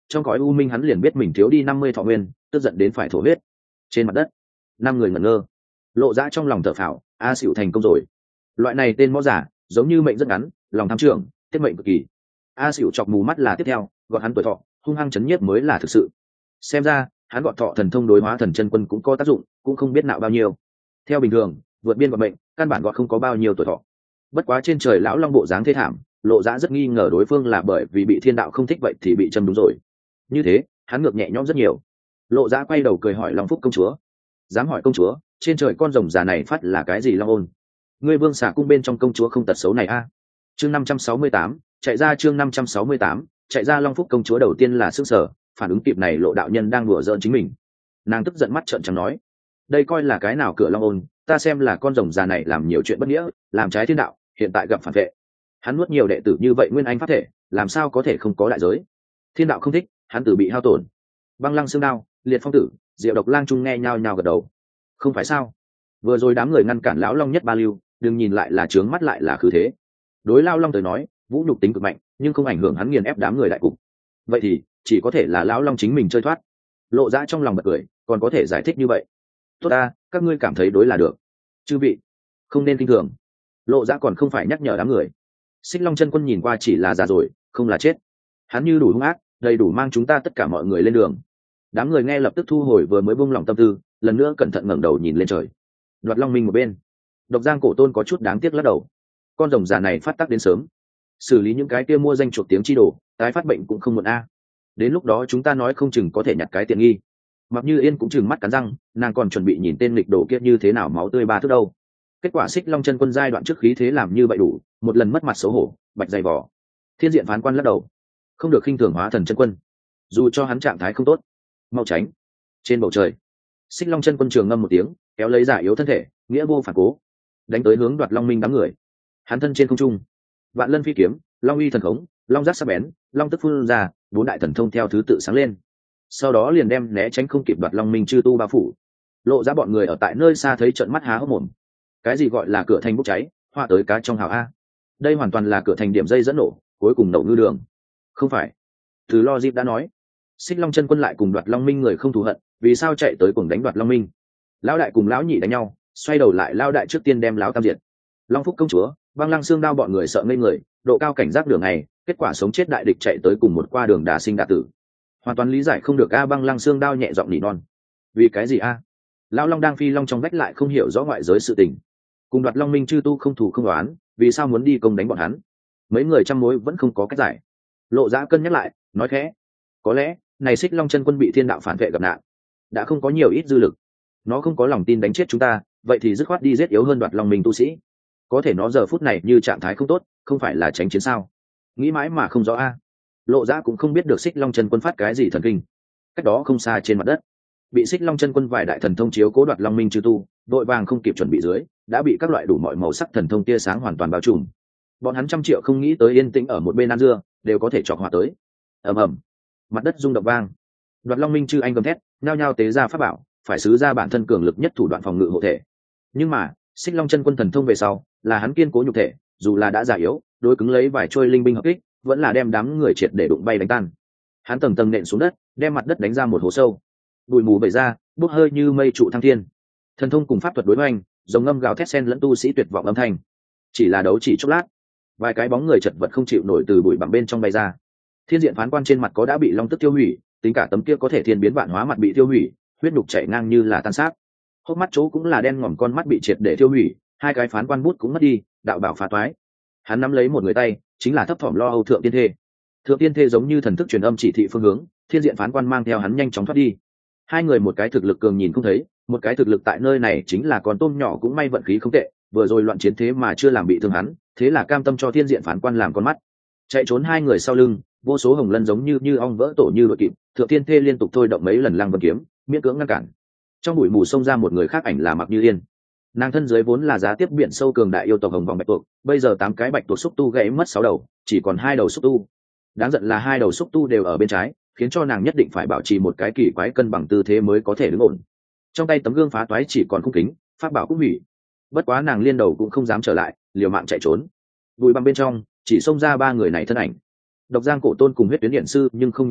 trong cõi u minh hắn liền biết mình thiếu đi 50 thọ nguyên, tức giận đến phải thổ huyết. Trên mặt đất 5 người ngẩn ngơ. Lộ Dã trong lòng thở phào, A Xỉu thành công rồi. Loại này tên mõ giả giống như mệnh rất ngắn, lòng tham trưởng, tiết mệnh cực kỳ. A Xỉu chọc mù mắt là tiếp theo, gọt hắn tuổi thọ, hung hăng chấn nhiếp mới là thực sự. Xem ra hắn gọt thọ thần thông đối hóa thần chân quân cũng có tác dụng, cũng không biết nạo bao nhiêu. Theo bình thường vượt biên gọt mệnh, căn bản gọt không có bao nhiêu tuổi thọ. Bất quá trên trời lão long bộ dáng thê thảm, Lộ Dã rất nghi ngờ đối phương là bởi vì bị thiên đạo không thích vậy thì bị châm đúng rồi. Như thế hắn ngược nhẹ nhõm rất nhiều. Lộ Dã quay đầu cười hỏi Long Phúc công chúa, dám hỏi công chúa, trên trời con rồng già này phát là cái gì long ôn? Ngươi vương xà cung bên trong công chúa không tật xấu này a? Chương 568, chạy ra. Chương 568, chạy ra. Long Phúc công chúa đầu tiên là sững sờ, phản ứng kịp này Lộ đạo nhân đang đùa giỡn chính mình. Nàng tức giận mắt trợn trắng nói, đây coi là cái nào cửa long ôn, ta xem là con rồng già này làm nhiều chuyện bất nghĩa, làm trái thiên đạo, hiện tại gặp phản vệ. Hắn nuốt nhiều đệ tử như vậy nguyên anh pháp thể, làm sao có thể không có đại giới? Thiên đạo không thích, hắn tử bị hao tổn. Băng Lăng Xương Đao, Liệt Phong Tử, Diệu Độc Lang Trung nghe nhao nhao gật đầu. Không phải sao? Vừa rồi đám người ngăn cản lão long nhất ba lưu, đừng nhìn lại là trướng mắt lại là khứ thế. Đối Lão Long tới nói, vũ nhục tính cực mạnh, nhưng không ảnh hưởng hắn nghiền ép đám người đại cục. Vậy thì chỉ có thể là lão long chính mình chơi thoát. Lộ Dã trong lòng bật cười, còn có thể giải thích như vậy. Tốt ta, các ngươi cảm thấy đối là được. Chư vị, không nên kinh thường. Lộ Dã còn không phải nhắc nhở đám người. Xích Long chân quân nhìn qua chỉ là già rồi, không là chết. Hắn như đủ hung ác, đầy đủ mang chúng ta tất cả mọi người lên đường. Đám người nghe lập tức thu hồi vừa mới buông lỏng tâm tư, lần nữa cẩn thận ngẩng đầu nhìn lên trời. Đoạt Long Minh một bên, Độc Giang Cổ Tôn có chút đáng tiếc lắc đầu. Con rồng già này phát tác đến sớm, xử lý những cái kia mua danh chuột tiếng chi đồ, tái phát bệnh cũng không muộn a. Đến lúc đó chúng ta nói không chừng có thể nhặt cái tiện nghi. Mặc Như Yên cũng chừng mắt cắn răng, nàng còn chuẩn bị nhìn tên nghịch đồ kia như thế nào máu tươi ba thước đâu. Kết quả Xích Long chân quân giai đoạn trước khí thế làm như vậy đủ, một lần mất mặt xấu hổ, bạch dày vỏ. Thiên diện phán quan lắc đầu, không được khinh thường hóa thần chân quân, dù cho hắn trạng thái không tốt, mau tránh. Trên bầu trời, Xích Long chân quân trường ngâm một tiếng, kéo lấy giả yếu thân thể, nghĩa vô phản cố, đánh tới hướng Đoạt Long Minh đám người. Hắn thân trên không trung, vạn lân phi kiếm, long uy thần khống, long giác sắc bén, long tức phun ra, 4 đại thần thông theo thứ tự sáng lên. Sau đó liền đem né tránh không kịp Đoạt Long Minh chư tu bao phủ. Lộ ra bọn người ở tại nơi xa thấy trợn mắt há hốc mồm. Cái gì gọi là cửa thành bốc cháy, hoa tới cá trong hào a? Đây hoàn toàn là cửa thành điểm dây dẫn nổ, cuối cùng nổ ngư đường. Không phải? Từ logic đã nói, Xích Long chân quân lại cùng Đoạt Long Minh người không thù hận, vì sao chạy tới cùng đánh Đoạt Long Minh? Lão đại cùng lão nhị đánh nhau, xoay đầu lại lão đại trước tiên đem lão tam diệt. Long Phúc công chúa, Băng Lăng Xương Đao bọn người sợ ngây người, độ cao cảnh giác đường này, kết quả sống chết đại địch chạy tới cùng một qua đường đả sinh đả tử. Hoàn toàn lý giải không được a. Băng Lăng Xương Đao nhẹ giọng nỉ non. Vì cái gì a? Lão long đang phi long trong vách lại không hiểu rõ ngoại giới sự tình. Cùng Đoạt Long Minh chư tu không thù không đoán, vì sao muốn đi công đánh bọn hắn? Mấy người trăm mối vẫn không có cách giải. Lộ Dã cân nhắc lại, nói khẽ, có lẽ này Xích Long chân quân bị thiên đạo phản vệ gặp nạn, đã không có nhiều ít dư lực, nó không có lòng tin đánh chết chúng ta, vậy thì dứt khoát đi giết yếu hơn Đoạt Long Minh tu sĩ. Có thể nó giờ phút này như trạng thái không tốt, không phải là tránh chiến sao? Nghĩ mãi mà không rõ a. Lộ Dã cũng không biết được Xích Long chân quân phát cái gì thần kinh. Cách đó không xa trên mặt đất, bị Xích Long chân quân vài đại thần thông chiếu cố Đoạt Long Minh chư tu, đội vàng không kịp chuẩn bị dưới, đã bị các loại đủ mọi màu sắc thần thông tia sáng hoàn toàn bao trùm. Bọn hắn trăm triệu không nghĩ tới yên tĩnh ở một bên ăn dưa, đều có thể chọc hỏa tới. Ầm ầm, mặt đất rung động vang. Đoạt Long Minh chư anh gầm thét, nhao nhao tế ra pháp bảo, phải sử ra bản thân cường lực nhất thủ đoạn phòng ngự hộ thể. Nhưng mà Xích Long chân quân thần thông về sau, là hắn kiên cố nhục thể, dù là đã già yếu, đối cứng lấy vài trôi linh binh hợp kích, vẫn là đem đám người triệt để đụng bay đánh tan. Hắn tầng tầng nện xuống đất, đem mặt đất đánh ra một hố sâu. Bụi mù vẩy ra, bốc hơi như mây trụ thăng thiên. Thần thông cùng pháp thuật đối hoành, giống ngâm gào thét sen lẫn tu sĩ tuyệt vọng âm thanh. Chỉ là đấu chỉ chốc lát, vài cái bóng người chật vật không chịu nổi từ bụi bặm bên trong bay ra. Thiên diện phán quan trên mặt có đã bị long tức tiêu hủy, tính cả tấm kia có thể thiên biến vạn hóa mặt bị tiêu hủy, huyết nhục chảy ngang như là tan xác. Hốc mắt chỗ cũng là đen ngòm, con mắt bị triệt để tiêu hủy, hai cái phán quan bút cũng mất đi, đạo bảo phá toái. Hắn nắm lấy một người tay, chính là thấp thỏm lo âu Thượng Tiên Thê. Thượng Tiên Thê giống như thần thức truyền âm chỉ thị phương hướng, thiên diện phán quan mang theo hắn nhanh chóng thoát đi. Hai người một cái thực lực cường nhìn không thấy, một cái thực lực tại nơi này chính là con tôm nhỏ cũng may vận khí không tệ, vừa rồi loạn chiến thế mà chưa làm bị thương hắn, thế là cam tâm cho thiên diện phán quan làm con mắt. Chạy trốn hai người sau lưng, vô số hồng lân giống như ong vỡ tổ như đội kịp, Thượng Tiên Thê liên tục thôi động mấy lần lăng vân kiếm, miễn cưỡng ngăn cản. Trong bụi mù xông ra một người khác ảnh là Mặc Như Yên. Nàng thân dưới vốn là giá tiếp biển sâu cường đại yêu tộc hồng vòng bạch tuộc, bây giờ 8 cái bạch tuộc xúc tu gãy mất 6 đầu, chỉ còn 2 đầu xúc tu. Đáng giận là 2 đầu xúc tu đều ở bên trái, khiến cho nàng nhất định phải bảo trì một cái kỳ quái cân bằng tư thế mới có thể đứng ổn. Trong tay tấm gương phá toái chỉ còn khung kính, pháp bảo cũng hủy. Bất quá nàng liên đầu cũng không dám trở lại, liều mạng chạy trốn. Bụi bặm bên trong chỉ xông ra 3 người này thân ảnh. Độc Giang Cổ Tôn cùng Huyết Tuyến Điện sư nhưng không nhìn thấy,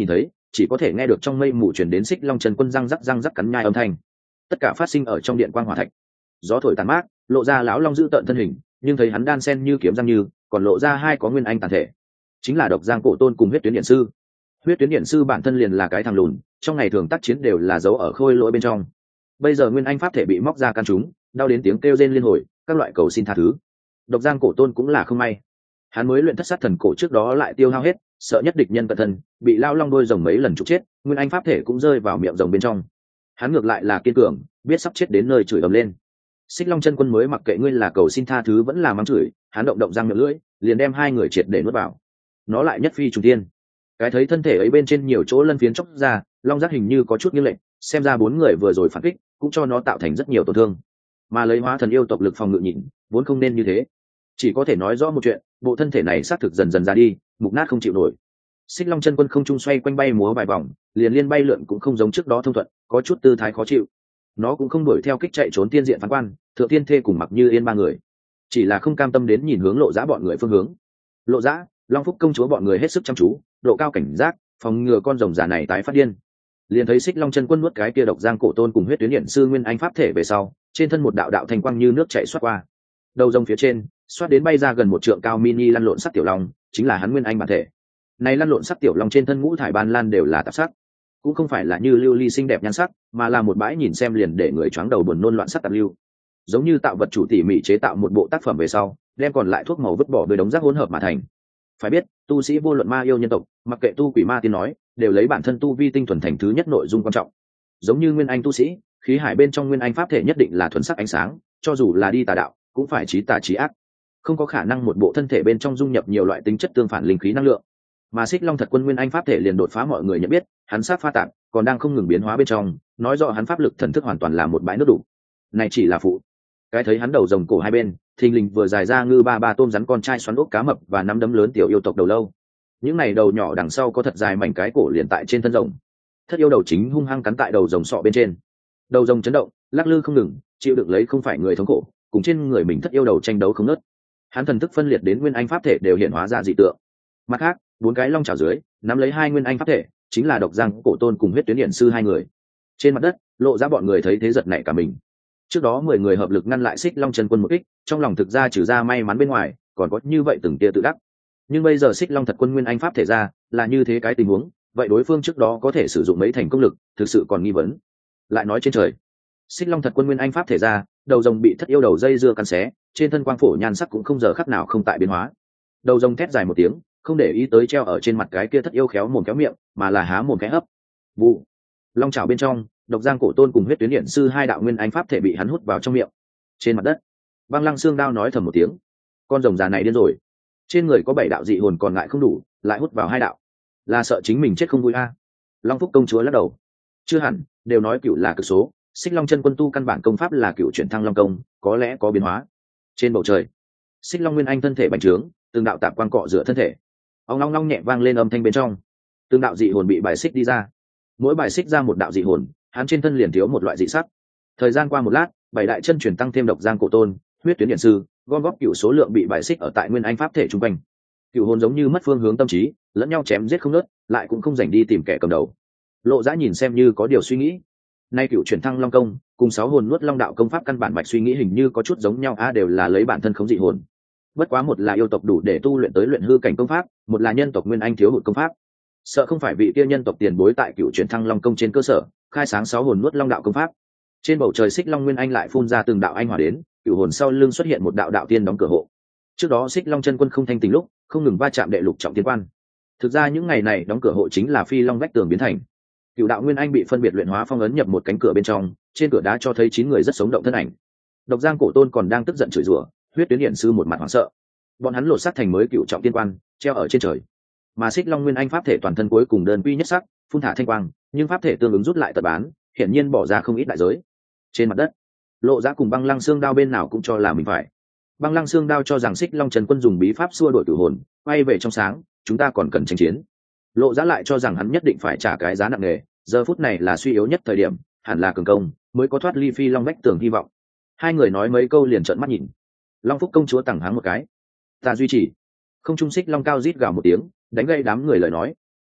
chỉ có thể nghe được trong mây mù chuyển đến Xích Long Chân Quân răng rắc cắn nhai âm thanh. Tất cả phát sinh ở trong điện quang hỏa thạch. Gió thổi tàn mát, lộ ra lão long giữ tợn thân hình, nhưng thấy hắn đan sen như kiếm răng như, còn lộ ra hai có nguyên anh tàn thể, chính là Độc Giang Cổ Tôn cùng Huyết Tuyến Điện Sư. Huyết Tuyến Điện Sư bản thân liền là cái thằng lùn, trong ngày thường tác chiến đều là giấu ở khôi lỗi bên trong. Bây giờ nguyên anh pháp thể bị móc ra căn chúng, đau đến tiếng kêu rên liên hồi, các loại cầu xin tha thứ. Độc Giang Cổ Tôn cũng là không may, hắn mới luyện thất sát thần cổ trước đó lại tiêu hao hết, sợ nhất địch nhân cận thân, bị lao long đôi rồng mấy lần trục chết, nguyên anh pháp thể cũng rơi vào miệng rồng bên trong. Hắn ngược lại là kiên cường, biết sắp chết đến nơi chửi ầm lên. Xích Long Chân Quân mới mặc kệ ngươi là cầu xin tha thứ vẫn là mắng chửi, hắn động răng miệng lưỡi, liền đem hai người triệt để nuốt vào. Nó lại nhất phi trùng thiên. Cái thấy thân thể ấy bên trên nhiều chỗ lân phiến chóc ra, long giác hình như có chút nghiêng lệch, xem ra bốn người vừa rồi phản kích, cũng cho nó tạo thành rất nhiều tổn thương. Mà lấy hóa thần yêu tộc lực phòng ngự nhịn, vốn không nên như thế. Chỉ có thể nói rõ một chuyện, bộ thân thể này xác thực dần dần ra đi, mục nát không chịu nổi. Xích Long Chân Quân không trung xoay quanh bay múa vài vòng, liền liên bay lượn cũng không giống trước đó thông thuận, có chút tư thái khó chịu. Nó cũng không đuổi theo kích chạy trốn tiên diện phán quan, Thượng Tiên Thê cùng Mặc Như Yên ba người, chỉ là không cam tâm đến nhìn hướng Lộ Dã bọn người phương hướng. Lộ Dã, Long Phúc công chúa bọn người hết sức chăm chú, độ cao cảnh giác, phòng ngừa con rồng giả này tái phát điên. Liền thấy Xích Long Chân Quân nuốt cái kia Độc Giang Cổ Tôn cùng Huyết Tuyến Điện Sư nguyên anh pháp thể về sau, trên thân một đạo đạo thành quang như nước chảy xoát qua. Đầu rồng phía trên, xoát đến bay ra gần một trượng cao mini lăn lộn sắc tiểu long, chính là hắn nguyên anh bản thể. Này lăn lộn sắc tiểu long trên thân ngũ thải ban lan đều là tạp sắc, cũng không phải là như lưu ly xinh đẹp nhan sắc, mà là một bãi nhìn xem liền để người choáng đầu buồn nôn loạn sắc tạp lưu. Giống như tạo vật chủ tỉ mỉ chế tạo một bộ tác phẩm về sau, đem còn lại thuốc màu vứt bỏ với đống rác hỗn hợp mà thành. Phải biết, tu sĩ vô luận ma yêu nhân tộc, mặc kệ tu quỷ ma tiên nói, đều lấy bản thân tu vi tinh thuần thành thứ nhất nội dung quan trọng. Giống như nguyên anh tu sĩ, khí hải bên trong nguyên anh pháp thể nhất định là thuần sắc ánh sáng, cho dù là đi tà đạo, cũng phải chí tà chí ác, không có khả năng một bộ thân thể bên trong dung nhập nhiều loại tính chất tương phản linh khí năng lượng. Mà Xích Long Thật Quân nguyên anh pháp thể liền đột phá mọi người nhận biết, hắn sát pha tạp, còn đang không ngừng biến hóa bên trong, nói rõ hắn pháp lực thần thức hoàn toàn là một bãi nước đủ. Này chỉ là phụ. Cái thấy hắn đầu rồng cổ hai bên, thình lình vừa dài ra ngư ba tôm rắn con trai xoắn ốc cá mập và nắm đấm lớn tiểu yêu tộc đầu lâu. Những này đầu nhỏ đằng sau có thật dài mảnh cái cổ liền tại trên thân rồng. Thất yêu đầu chính hung hăng cắn tại đầu rồng sọ bên trên. Đầu rồng chấn động, lắc lư không ngừng, chịu đựng lấy không phải người thống khổ, cùng trên người mình thất yêu đầu tranh đấu không ngớt. Hắn thần thức phân liệt đến nguyên anh pháp thể đều hiện hóa ra dị tượng. Mặt khác, bốn cái long chảo dưới nắm lấy hai nguyên anh pháp thể, chính là Độc Giang Cổ Tôn cùng Huyết Tuyến Điện Sư hai người. Trên mặt đất, Lộ ra bọn người thấy thế giật nảy cả mình. Trước đó 10 người hợp lực ngăn lại Xích Long Chân Quân một kích, trong lòng thực ra trừ ra may mắn bên ngoài, còn có như vậy từng tia tự đắc. Nhưng bây giờ Xích Long Thật Quân nguyên anh pháp thể ra, là như thế cái tình huống, vậy đối phương trước đó có thể sử dụng mấy thành công lực, thực sự còn nghi vấn. Lại nói trên trời, Xích Long Thật Quân nguyên anh pháp thể ra, đầu rồng bị thất yêu đầu dây dưa cắn xé, trên thân quang phổ nhan sắc cũng không giờ khắc nào không tại biến hóa. Đầu rồng thét dài một tiếng, không để ý tới treo ở trên mặt cái kia thất yêu khéo mồm kéo miệng, mà là há mồm khẽ hấp. Vụ. Long chảo bên trong, Độc Giang Cổ Tôn cùng Huyết Tuyến Điện Sư hai đạo nguyên anh pháp thể bị hắn hút vào trong miệng. Trên mặt đất, Băng Lăng Xương Đao nói thầm một tiếng, con rồng già này điên rồi. Trên người có 7 đạo dị hồn còn lại không đủ, lại hút vào 2 đạo, là sợ chính mình chết không vui a. Long Phúc công chúa lắc đầu, chưa hẳn, đều nói cựu là cực số, Xích Long Chân Quân tu căn bản công pháp là cựu chuyển thăng long công, có lẽ có biến hóa. Trên bầu trời, Xích Long nguyên anh thân thể bành trướng, từng đạo tạp quang cọ rửa thân thể, ong long long nhẹ vang lên âm thanh bên trong, từng đạo dị hồn bị bài xích đi ra. Mỗi bài xích ra một đạo dị hồn, hắn trên thân liền thiếu một loại dị sắc. Thời gian qua một lát, 7 đại chân truyền tăng thêm Độc Giang Cổ Tôn, Huyết Tuyến Điện Sư, gom góp cựu số lượng bị bài xích ở tại nguyên anh pháp thể trung quanh. Cựu hồn giống như mất phương hướng tâm trí, lẫn nhau chém giết không ngớt, lại cũng không dành đi tìm kẻ cầm đầu. Lộ Dã nhìn xem như có điều suy nghĩ. Nay cựu chuyển thăng long công, cùng 6 hồn nuốt long đạo công pháp căn bản mạch suy nghĩ hình như có chút giống nhau đều là lấy bản thân khống dị hồn. Bất quá một là yêu tộc đủ để tu luyện tới luyện hư cảnh công pháp, một là nhân tộc nguyên anh thiếu hụt công pháp. Sợ không phải vị kia nhân tộc tiền bối tại cựu chuyển thăng long công trên cơ sở khai sáng 6 hồn nuốt long đạo công pháp. Trên bầu trời Xích Long nguyên anh lại phun ra từng đạo anh hỏa đến, cựu hồn sau lưng xuất hiện một đạo đạo tiên đóng cửa hộ. Trước đó Xích Long Chân Quân không thanh tình lúc không ngừng va chạm đệ lục trọng tiên quan. Thực ra những ngày này đóng cửa hộ chính là phi long vách tường biến thành. Cựu đạo nguyên anh bị phân biệt luyện hóa phong ấn nhập một cánh cửa bên trong, trên cửa đá cho thấy 9 người rất sống động thân ảnh. Độc Giang Cổ Tôn còn đang tức giận chửi rủa, Huyết Tuyến Điện Sư một mặt hoảng sợ. Bọn hắn lột xác thành mới cựu trọng tiên quan, treo ở trên trời. Mà Xích Long nguyên anh pháp thể toàn thân cuối cùng đơn quy nhất sắc, phun thả thanh quang, nhưng pháp thể tương ứng rút lại tật bán, hiển nhiên bỏ ra không ít đại giới. Trên mặt đất, Lộ Dã cùng Băng Lăng Xương Đao bên nào cũng cho là mình phải. Băng Lăng Xương Đao cho rằng Xích Long Trần Quân dùng bí pháp xua đuổi tử hồn, quay về trong sáng, chúng ta còn cần tranh chiến. Lộ Dã lại cho rằng hắn nhất định phải trả cái giá nặng nề, giờ phút này là suy yếu nhất thời điểm, hẳn là cường công mới có thoát ly phi long vách tường hy vọng. Hai người nói mấy câu liền trợn mắt nhìn. Long Phúc công chúa tặng hắn một cái, ta duy trì. Không trung Xích Long cao rít gào một tiếng, đánh gây đám người lời nói.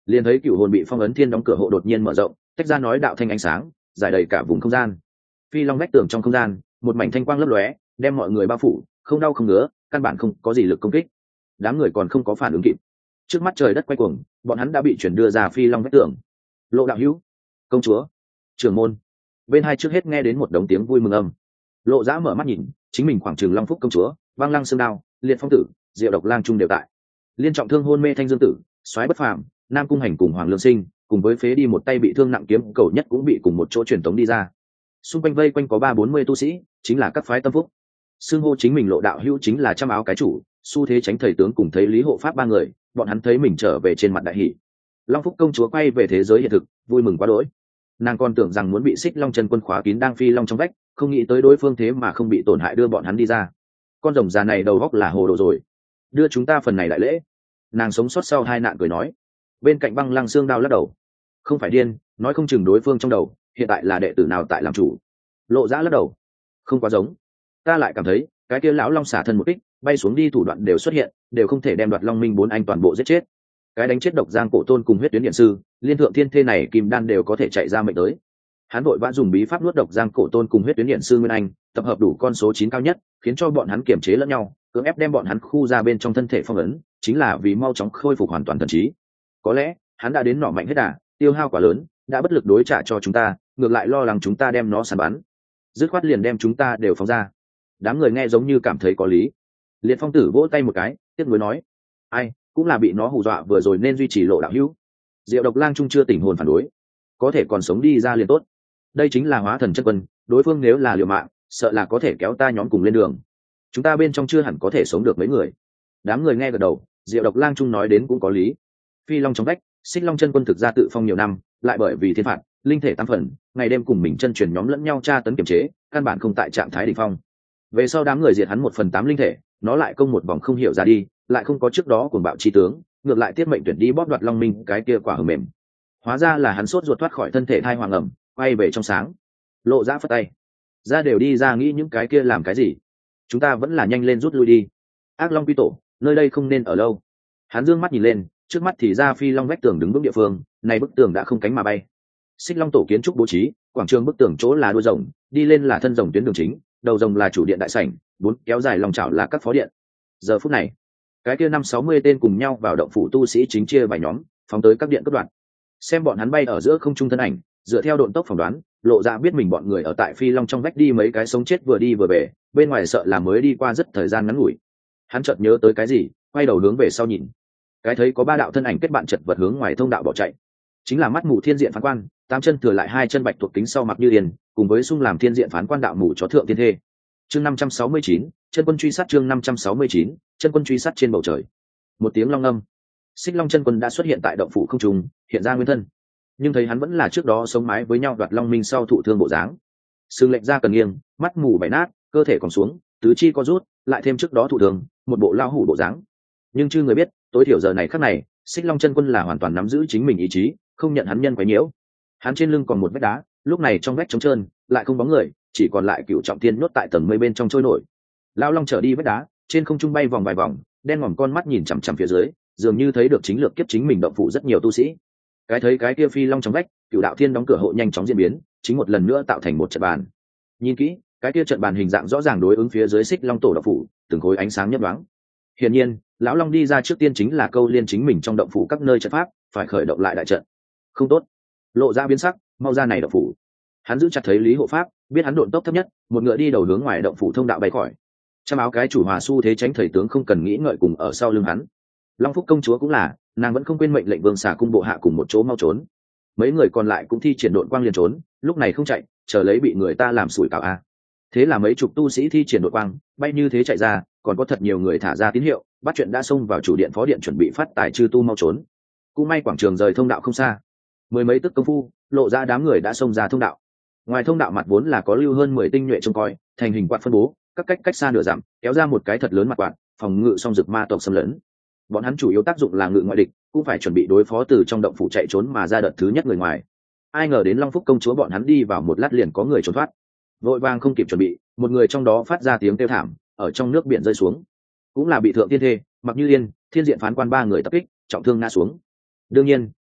liền thấy cựu hồn bị phong ấn thiên đóng cửa hộ đột nhiên mở rộng, tách ra nói đạo thanh ánh sáng giải đầy cả vùng không gian. Phi long vách tường trong không gian một mảnh thanh quang lấp lóe, đem mọi người bao phủ, không đau không ngứa, căn bản không có gì lực công kích. Đám người còn không có phản ứng kịp, trước mắt trời đất quay cuồng, bọn hắn đã bị chuyển đưa ra phi long vách tường. Lộ đạo hữu, công chúa, trưởng môn, bên hai trước hết nghe đến một đống tiếng vui mừng âm. Lộ Dã mở mắt nhìn, chính mình khoảng trường long phúc công chúa, băng lăng xương đao, liệt phong tử, diệu độc lang trung đều tại. Liên trọng thương hôn mê thanh dương tử, soái bất phàm, nam cung hành cùng hoàng lương sinh, cùng với phế đi một tay bị thương nặng kiếm cầu nhất cũng bị cùng một chỗ truyền tống đi ra. Xung quanh vây quanh có 30-40 tu sĩ, chính là các phái tâm phúc. Xưng hô chính mình Lộ đạo hữu chính là trăm áo cái chủ, xu thế tránh thầy tướng cùng thấy lý hộ pháp ba người, bọn hắn thấy mình trở về trên mặt đại hỷ. Long phúc công chúa quay về thế giới hiện thực, vui mừng quá đỗi. Nàng còn tưởng rằng muốn bị xích long chân quân khóa kín đang phi long trong vách, không nghĩ tới đối phương thế mà không bị tổn hại đưa bọn hắn đi ra. Con rồng già này đầu góc là hồ đồ rồi, đưa chúng ta phần này đại lễ. Nàng sống sót sau hai nạn cười nói. Bên cạnh băng lăng xương đao lắc đầu, không phải điên, nói không chừng đối phương trong đầu hiện tại là đệ tử nào tại làm chủ. Lộ Dã lắc đầu, không quá giống, ta lại cảm thấy cái kia lão long xả thân một kích bay xuống đi thủ đoạn đều xuất hiện, đều không thể đem Đoạt Long Minh bốn anh toàn bộ giết chết. Cái đánh chết độc giang cổ tôn cùng huyết tuyến điện sư liên thượng thiên thê này kim đan đều có thể chạy ra mệnh tới. Hắn vội vã dùng bí pháp nuốt độc giang cổ tôn cùng huyết tuyến điện sư nguyên anh, tập hợp đủ con số 9 cao nhất, khiến cho bọn hắn kiểm chế lẫn nhau, cưỡng ép đem bọn hắn khu ra bên trong thân thể phong ấn, chính là vì mau chóng khôi phục hoàn toàn thần trí. Có lẽ hắn đã đến nọ mạnh hết đà, tiêu hao quá lớn, đã bất lực đối trả cho chúng ta, ngược lại lo lắng chúng ta đem nó săn bắn, dứt khoát liền đem chúng ta đều phóng ra. Đám người nghe giống như cảm thấy có lý. Liệt phong tử vỗ tay một cái, tiếc nuối nói, ai cũng là bị nó hù dọa vừa rồi nên duy trì Lộ đạo hữu. Diệu độc lang trung chưa tỉnh hồn phản đối, có thể còn sống đi ra liền tốt. Đây chính là hóa thần chân quân, đối phương nếu là liều mạng, sợ là có thể kéo ta nhóm cùng lên đường. Chúng ta bên trong chưa hẳn có thể sống được mấy người. Đám người nghe gật đầu, Diệu độc lang trung nói đến cũng có lý. Phi long trong vách, xích long chân quân thực ra tự phong nhiều năm, lại bởi vì thiên phạt, linh thể tam phần, ngày đêm cùng mình chân truyền nhóm lẫn nhau tra tấn kiểm chế, căn bản không tại trạng thái đỉnh phong. Về sau đám người diệt hắn 1/8 linh thể, nó lại công một vòng không hiểu ra đi, lại không có trước đó cuồng bạo chi tướng, ngược lại tiết mệnh tuyển đi bóp đoạt long minh cái kia quả hờ mềm. Hóa ra là hắn sốt ruột thoát khỏi thân thể thai hoàng ẩm, quay về trong sáng. Lộ Dã phất tay, ra đều đi ra nghĩ những cái kia làm cái gì, chúng ta vẫn là nhanh lên rút lui đi. Ác long quy tổ, nơi đây không nên ở lâu. Hắn dương mắt nhìn lên, trước mắt thì ra phi long vách tường đứng vững địa phương, này bức tường đã không cánh mà bay. Xích long tổ kiến trúc bố trí, quảng trường bức tường chỗ là đuôi rồng, đi lên là thân rồng tuyến đường chính, đầu rồng là chủ điện đại sảnh, bốn kéo dài lòng chảo là các phó điện. Giờ phút này, cái kia 50-60 tên cùng nhau vào động phủ tu sĩ chính chia vài nhóm, phóng tới các điện cấp đoạn. Xem bọn hắn bay ở giữa không trung thân ảnh, dựa theo độn tốc phỏng đoán, Lộ Ra biết mình bọn người ở tại phi long trong vách đi mấy cái sống chết vừa đi vừa về, bên ngoài sợ là mới đi qua rất thời gian ngắn ngủi. Hắn chợt nhớ tới cái gì, quay đầu hướng về sau nhìn, cái thấy có 3 đạo thân ảnh kết bạn chật vật hướng ngoài thông đạo bỏ chạy, chính là mắt mù thiên diện phán quan, 8 chân thừa lại 2 chân bạch thuộc kính sau mặc như yên, cùng với sung làm thiên diện phán quan đạo mù chó thượng thiên thê. Chương 569, chân quân truy sát. Chương 569, chân quân truy sát. Trên bầu trời, một tiếng long âm, xích long chân quân đã xuất hiện tại động phủ không trung, hiện ra nguyên thân, nhưng thấy hắn vẫn là trước đó sống mái với nhau Đoạt Long Minh sau thụ thương bộ dáng, sừng lệch ra cần nghiêng, mắt mù bảy nát, cơ thể còn xuống, tứ chi co rút, lại thêm trước đó thụ thương, một bộ lao hủ bộ dáng. Nhưng chưa người biết, tối thiểu giờ này khắc này, xích long chân quân là hoàn toàn nắm giữ chính mình ý chí, không nhận hắn nhân quấy nhiễu. Hắn trên lưng còn một vách đá, lúc này trong vách trống trơn, lại không bóng người, chỉ còn lại Cửu Trọng Thiên nhốt tại tầng mây bên trong trôi nổi. Lão long trở đi vách đá, trên không trung bay vòng vài vòng, đen ngòm con mắt nhìn chằm chằm phía dưới, dường như thấy được chính lược kiếp chính mình động phủ rất nhiều tu sĩ. Cái thấy cái kia phi long trong vách, Cửu Đạo Thiên đóng cửa hộ nhanh chóng diễn biến, chính một lần nữa tạo thành một trận bàn. Nhìn kỹ, cái kia trận bàn hình dạng rõ ràng đối ứng phía dưới xích long tổ động phủ, từng khối ánh sáng nhấp nhoáng. Hiển nhiên, lão long đi ra trước tiên chính là câu liên chính mình trong động phủ các nơi trận pháp, phải khởi động lại đại trận. Không tốt. Lộ Ra biến sắc, mau ra này động phủ. Hắn giữ chặt thấy Lý Hộ Pháp, biết hắn độn tốc thấp nhất, một ngựa đi đầu hướng ngoài động phủ thông đạo bay khỏi. Trăm áo cái chủ hòa su thế tránh thầy tướng không cần nghĩ ngợi cùng ở sau lưng hắn. Long Phúc công chúa cũng là, nàng vẫn không quên mệnh lệnh vương xà cung bộ hạ cùng một chỗ mau trốn. Mấy người còn lại cũng thi triển độn quang liền trốn, lúc này không chạy, chờ lấy bị người ta làm sủi cảo a. Thế là mấy chục tu sĩ thi triển độn quang, bay như thế chạy ra, còn có thật nhiều người thả ra tín hiệu, bắt chuyện đã xông vào chủ điện phó điện chuẩn bị phát tài chư tu mau trốn. Cũng may quảng trường rời thông đạo không xa, mười mấy tức công phu, Lộ Ra đám người đã xông ra thông đạo. Ngoài thông đạo mặt vốn là có lưu hơn 10 tinh nhuệ trông coi, thành hình quạt phân bố, các cách xa nửa dặm, kéo ra một cái thật lớn mặt quạt, phòng ngự song dực ma tộc xâm lấn. Bọn hắn chủ yếu tác dụng là ngự ngoại địch, cũng phải chuẩn bị đối phó từ trong động phủ chạy trốn mà ra đợt thứ nhất người ngoài. Ai ngờ đến Long Phúc công chúa bọn hắn đi vào một lát liền có người trốn thoát, vội vàng không kịp chuẩn bị, một người trong đó phát ra tiếng kêu thảm, ở trong nước biển rơi xuống, cũng là bị thượng tiên thê, mặc như yên, thiên diện phán quan 3 người tập kích, trọng thương ngã xuống. Đương nhiên,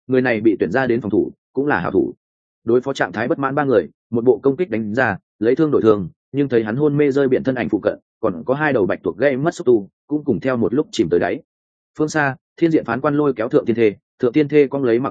người này bị tuyển ra đến phòng thủ cũng là hảo thủ. Đối phó trạng thái bất mãn ba người, một bộ công kích đánh ra, lấy thương đổi thương, nhưng thấy hắn hôn mê rơi biển thân ảnh phụ cận, còn có hai đầu bạch tuộc gây mất xúc tu cũng cùng theo một lúc chìm tới đáy. Phương xa, thiên diện phán quan lôi kéo thượng tiên thê cong lấy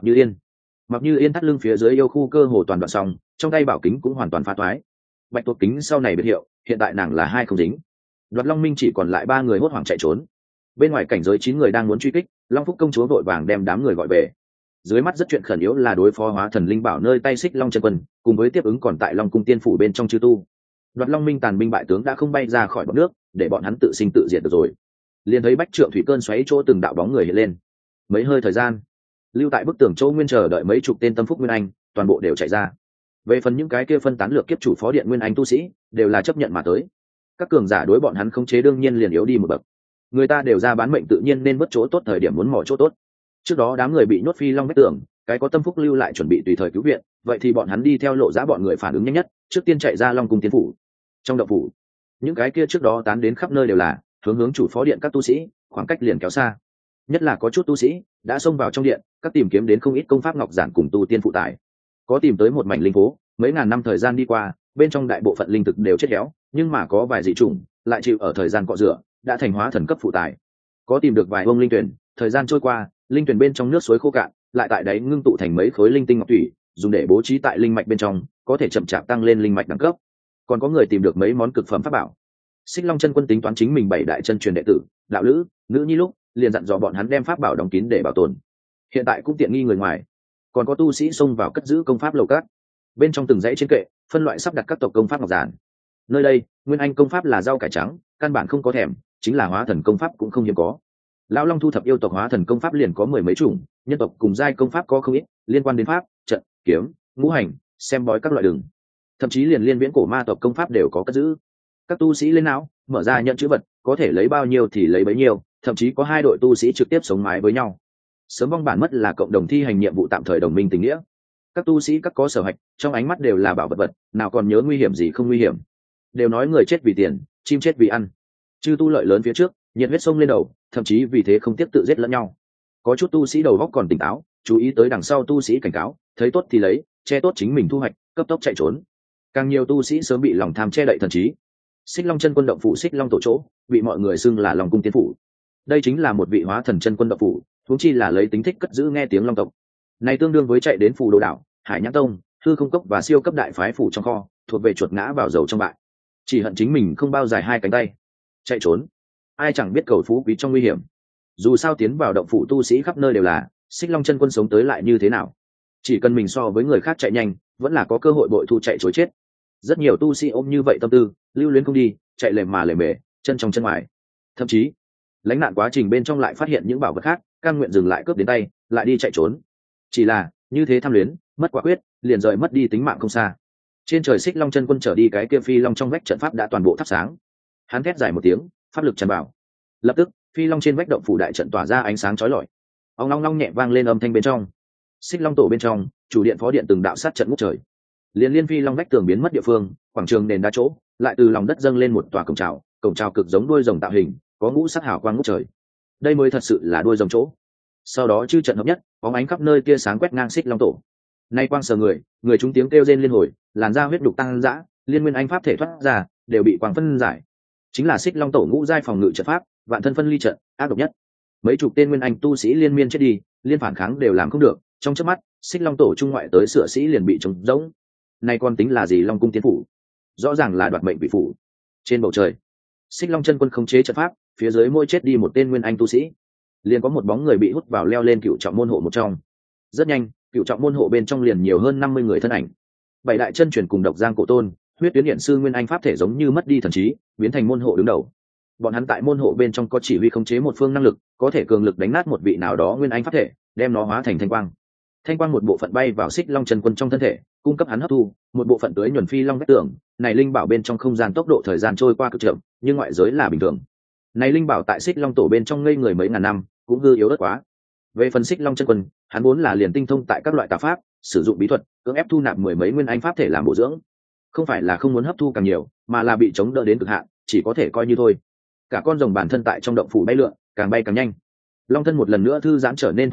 Mặc Như Yên thắt lưng phía dưới yêu khu cơ hồ toàn đoạn xong, trong tay bảo kính cũng hoàn toàn phá toái. Bạch tuộc kính sau này biệt hiệu, hiện tại nàng là hai không dính. Đoạt Long Minh chỉ còn lại ba người hốt hoảng chạy trốn. Bên ngoài cảnh giới 9 người đang muốn truy kích, Long Phúc công chúa vội vàng đem đám người gọi về. Dưới mắt rất chuyện khẩn yếu là đối phó hóa thần linh bảo nơi tay xích Long chân quân, cùng với tiếp ứng còn tại Long cung tiên phủ bên trong chư tu. Đoạt Long Minh tàn binh bại tướng đã không bay ra khỏi bọt nước, để bọn hắn tự sinh tự diệt được rồi. Liền thấy bách trượng thủy cơn xoáy chỗ từng đạo bóng người hiện lên. Mấy hơi thời gian, lưu tại bức tường châu nguyên chờ đợi mấy chục tên tâm phúc nguyên anh, toàn bộ đều chạy ra. Về phần những cái kia phân tán lược kiếp chủ phó điện nguyên anh tu sĩ, đều là chấp nhận mà tới. Các cường giả đối bọn hắn khống chế đương nhiên liền yếu đi một bậc. Người ta đều ra bán mệnh tự nhiên nên mất chỗ tốt thời điểm muốn mỏ chỗ tốt. Trước đó đám người bị nhốt phi long vách tường, cái có tâm phúc lưu lại chuẩn bị tùy thời cứu viện, vậy thì bọn hắn đi theo lộ giá bọn người phản ứng nhanh nhất, trước tiên chạy ra Long cung tiên phủ. Trong động phủ, những cái kia trước đó tán đến khắp nơi đều là hướng chủ phó điện các tu sĩ, khoảng cách liền kéo xa. Nhất là có chút tu sĩ đã xông vào trong điện, các tìm kiếm đến không ít công pháp ngọc giản cùng tu tiên phụ tải. Có tìm tới một mảnh linh phố, mấy ngàn năm thời gian đi qua, bên trong đại bộ phận linh thực đều chết héo, nhưng mà có vài dị chủng lại chịu ở thời gian cọ rửa, đã thành hóa thần cấp phụ tải. Có tìm được vài bông linh tuyển, thời gian trôi qua, linh tuyển bên trong nước suối khô cạn, lại tại đấy ngưng tụ thành mấy khối linh tinh ngọc thủy, dùng để bố trí tại linh mạch bên trong, có thể chậm chạp tăng lên linh mạch đẳng cấp. Còn có người tìm được mấy món cực phẩm pháp bảo. Xích Long chân quân tính toán chính mình 7 đại chân truyền đệ tử, đạo lữ, nữ nhi lúc, liền dặn dò bọn hắn đem pháp bảo đóng kín để bảo tồn. Hiện tại cũng tiện nghi người ngoài. Còn có tu sĩ xông vào cất giữ công pháp lầu cát. Bên trong từng dãy trên kệ, phân loại sắp đặt các tộc công pháp ngọc giản. Nơi đây, nguyên anh công pháp là rau cải trắng, căn bản không có thèm, chính là hóa thần công pháp cũng không hiếm có. Lão Long thu thập yêu tộc hóa thần công pháp liền có 10 mấy chủng, nhân tộc cùng giai công pháp có không ít, liên quan đến pháp, trận, kiếm, ngũ hành, xem bói các loại đường. Thậm chí liền liên viễn cổ ma tộc công pháp đều có cất giữ. Các tu sĩ lên não, mở ra nhận chữ vật, có thể lấy bao nhiêu thì lấy bấy nhiêu, thậm chí có 2 đội tu sĩ trực tiếp sống mái với nhau. Sớm vong bản mất là cộng đồng thi hành nhiệm vụ tạm thời đồng minh tình nghĩa. Các tu sĩ các có sở hạch, trong ánh mắt đều là bảo vật, nào còn nhớ nguy hiểm gì không nguy hiểm. Đều nói người chết vì tiền, chim chết vì ăn. Chư tu lợi lớn phía trước, nhiệt huyết sông lên đầu, thậm chí vì thế không tiếp tự giết lẫn nhau. Có chút tu sĩ đầu óc còn tỉnh táo, chú ý tới đằng sau tu sĩ cảnh cáo, thấy tốt thì lấy, che tốt chính mình thu hoạch, cấp tốc chạy trốn. Càng nhiều tu sĩ sớm bị lòng tham che đậy thần trí. Xích Long chân quân động phủ Xích Long tổ chỗ, bị mọi người xưng là Long cung tiên phủ. Đây chính là một vị hóa thần chân quân động phủ, huống chi là lấy tính thích cất giữ nghe tiếng long tộc. Này tương đương với chạy đến phù đồ đảo, Hải Nhãn tông, hư không cốc và siêu cấp đại phái phủ trong kho, thuộc về chuột ngã vào dầu trong bại. Chỉ hận chính mình không bao dài 2 cánh tay. Chạy trốn, ai chẳng biết cầu phú quý trong nguy hiểm. Dù sao tiến vào động phủ tu sĩ khắp nơi đều là, Xích Long chân quân sống tới lại như thế nào? Chỉ cần mình so với người khác chạy nhanh, vẫn là có cơ hội bội thu chạy trối chết. Rất nhiều tu sĩ ôm như vậy tâm tư, lưu luyến không đi, chạy lề mà lề mề, chân trong chân ngoài. Thậm chí, lánh nạn quá trình bên trong lại phát hiện những bảo vật khác, cam nguyện dừng lại cướp đến tay, lại đi chạy trốn. Chỉ là như thế tham luyến, mất quả quyết, liền rời mất đi tính mạng không xa. Trên trời Xích Long chân quân trở đi cái kia phi long trong vách trận pháp đã toàn bộ thắp sáng. Hắn thét dài một tiếng, pháp lực tràn vào. Lập tức, phi long trên vách động phủ đại trận tỏa ra ánh sáng chói lọi. Ong long long nhẹ vang lên âm thanh bên trong. Xích Long tổ bên trong, chủ điện phó điện từng đạo sát trận ngút trời. Liên phi long vách tường biến mất địa phương, quảng trường nền đá chỗ, lại từ lòng đất dâng lên một tòa cổng chào cực giống đuôi rồng tạo hình, có ngũ sắc hào quang ngút trời. Đây mới thật sự là đuôi rồng chỗ. Sau đó chư trận hợp nhất, bóng ánh khắp nơi tia sáng quét ngang Xích Long tổ. Nay quang sờ người chúng tiếng kêu rên liên hồi, làn da huyết đục tăng dã, liên nguyên anh pháp thể thoát ra, đều bị quang phân giải. Chính là Xích Long tổ ngũ giai phòng ngự trận pháp, vạn thân phân ly trận, ác độc nhất. Mấy chục tên nguyên anh tu sĩ liên miên chết đi, liên phản kháng đều làm không được, trong chớp mắt, Xích Long tổ trung ngoại tới sửa sĩ liền bị trống rỗng. Nay còn tính là gì Long cung tiến phủ? Rõ ràng là đoạt mệnh vị phủ. Trên bầu trời, Xích Long chân quân khống chế trận pháp, phía dưới mỗi chết đi một tên nguyên anh tu sĩ, liền có một bóng người bị hút vào leo lên cựu trọng môn hộ một trong. Rất nhanh, cựu trọng môn hộ bên trong liền nhiều hơn 50 người thân ảnh. 7 đại chân truyền cùng độc giang cổ tôn, huyết tuyến điện sư nguyên anh pháp thể giống như mất đi thần trí, biến thành môn hộ đứng đầu. Bọn hắn tại môn hộ bên trong có chỉ huy khống chế một phương năng lực, có thể cường lực đánh nát một vị nào đó nguyên anh pháp thể, đem nó hóa thành thanh quang. Thanh quang một bộ phận bay vào Xích Long chân quân trong thân thể, cung cấp hắn hấp thu, một bộ phận tưới nhuần phi long vách tường. Này linh bảo bên trong không gian tốc độ thời gian trôi qua cực chậm, nhưng ngoại giới là bình thường. Này linh bảo tại Xích Long tổ bên trong ngây người mấy ngàn năm, cũng hư yếu ớt quá. Về phần Xích Long chân quân, hắn vốn là liền tinh thông tại các loại tà pháp, sử dụng bí thuật, cưỡng ép thu nạp 10 mấy nguyên anh pháp thể làm bổ dưỡng. Không phải là không muốn hấp thu càng nhiều, mà là bị chống đỡ đến cực hạn, chỉ có thể coi như thôi. Cả con rồng bản thân tại trong động phủ bay lượn, càng bay càng nhanh. Long thân một lần nữa thư giãn trở nên thon dài,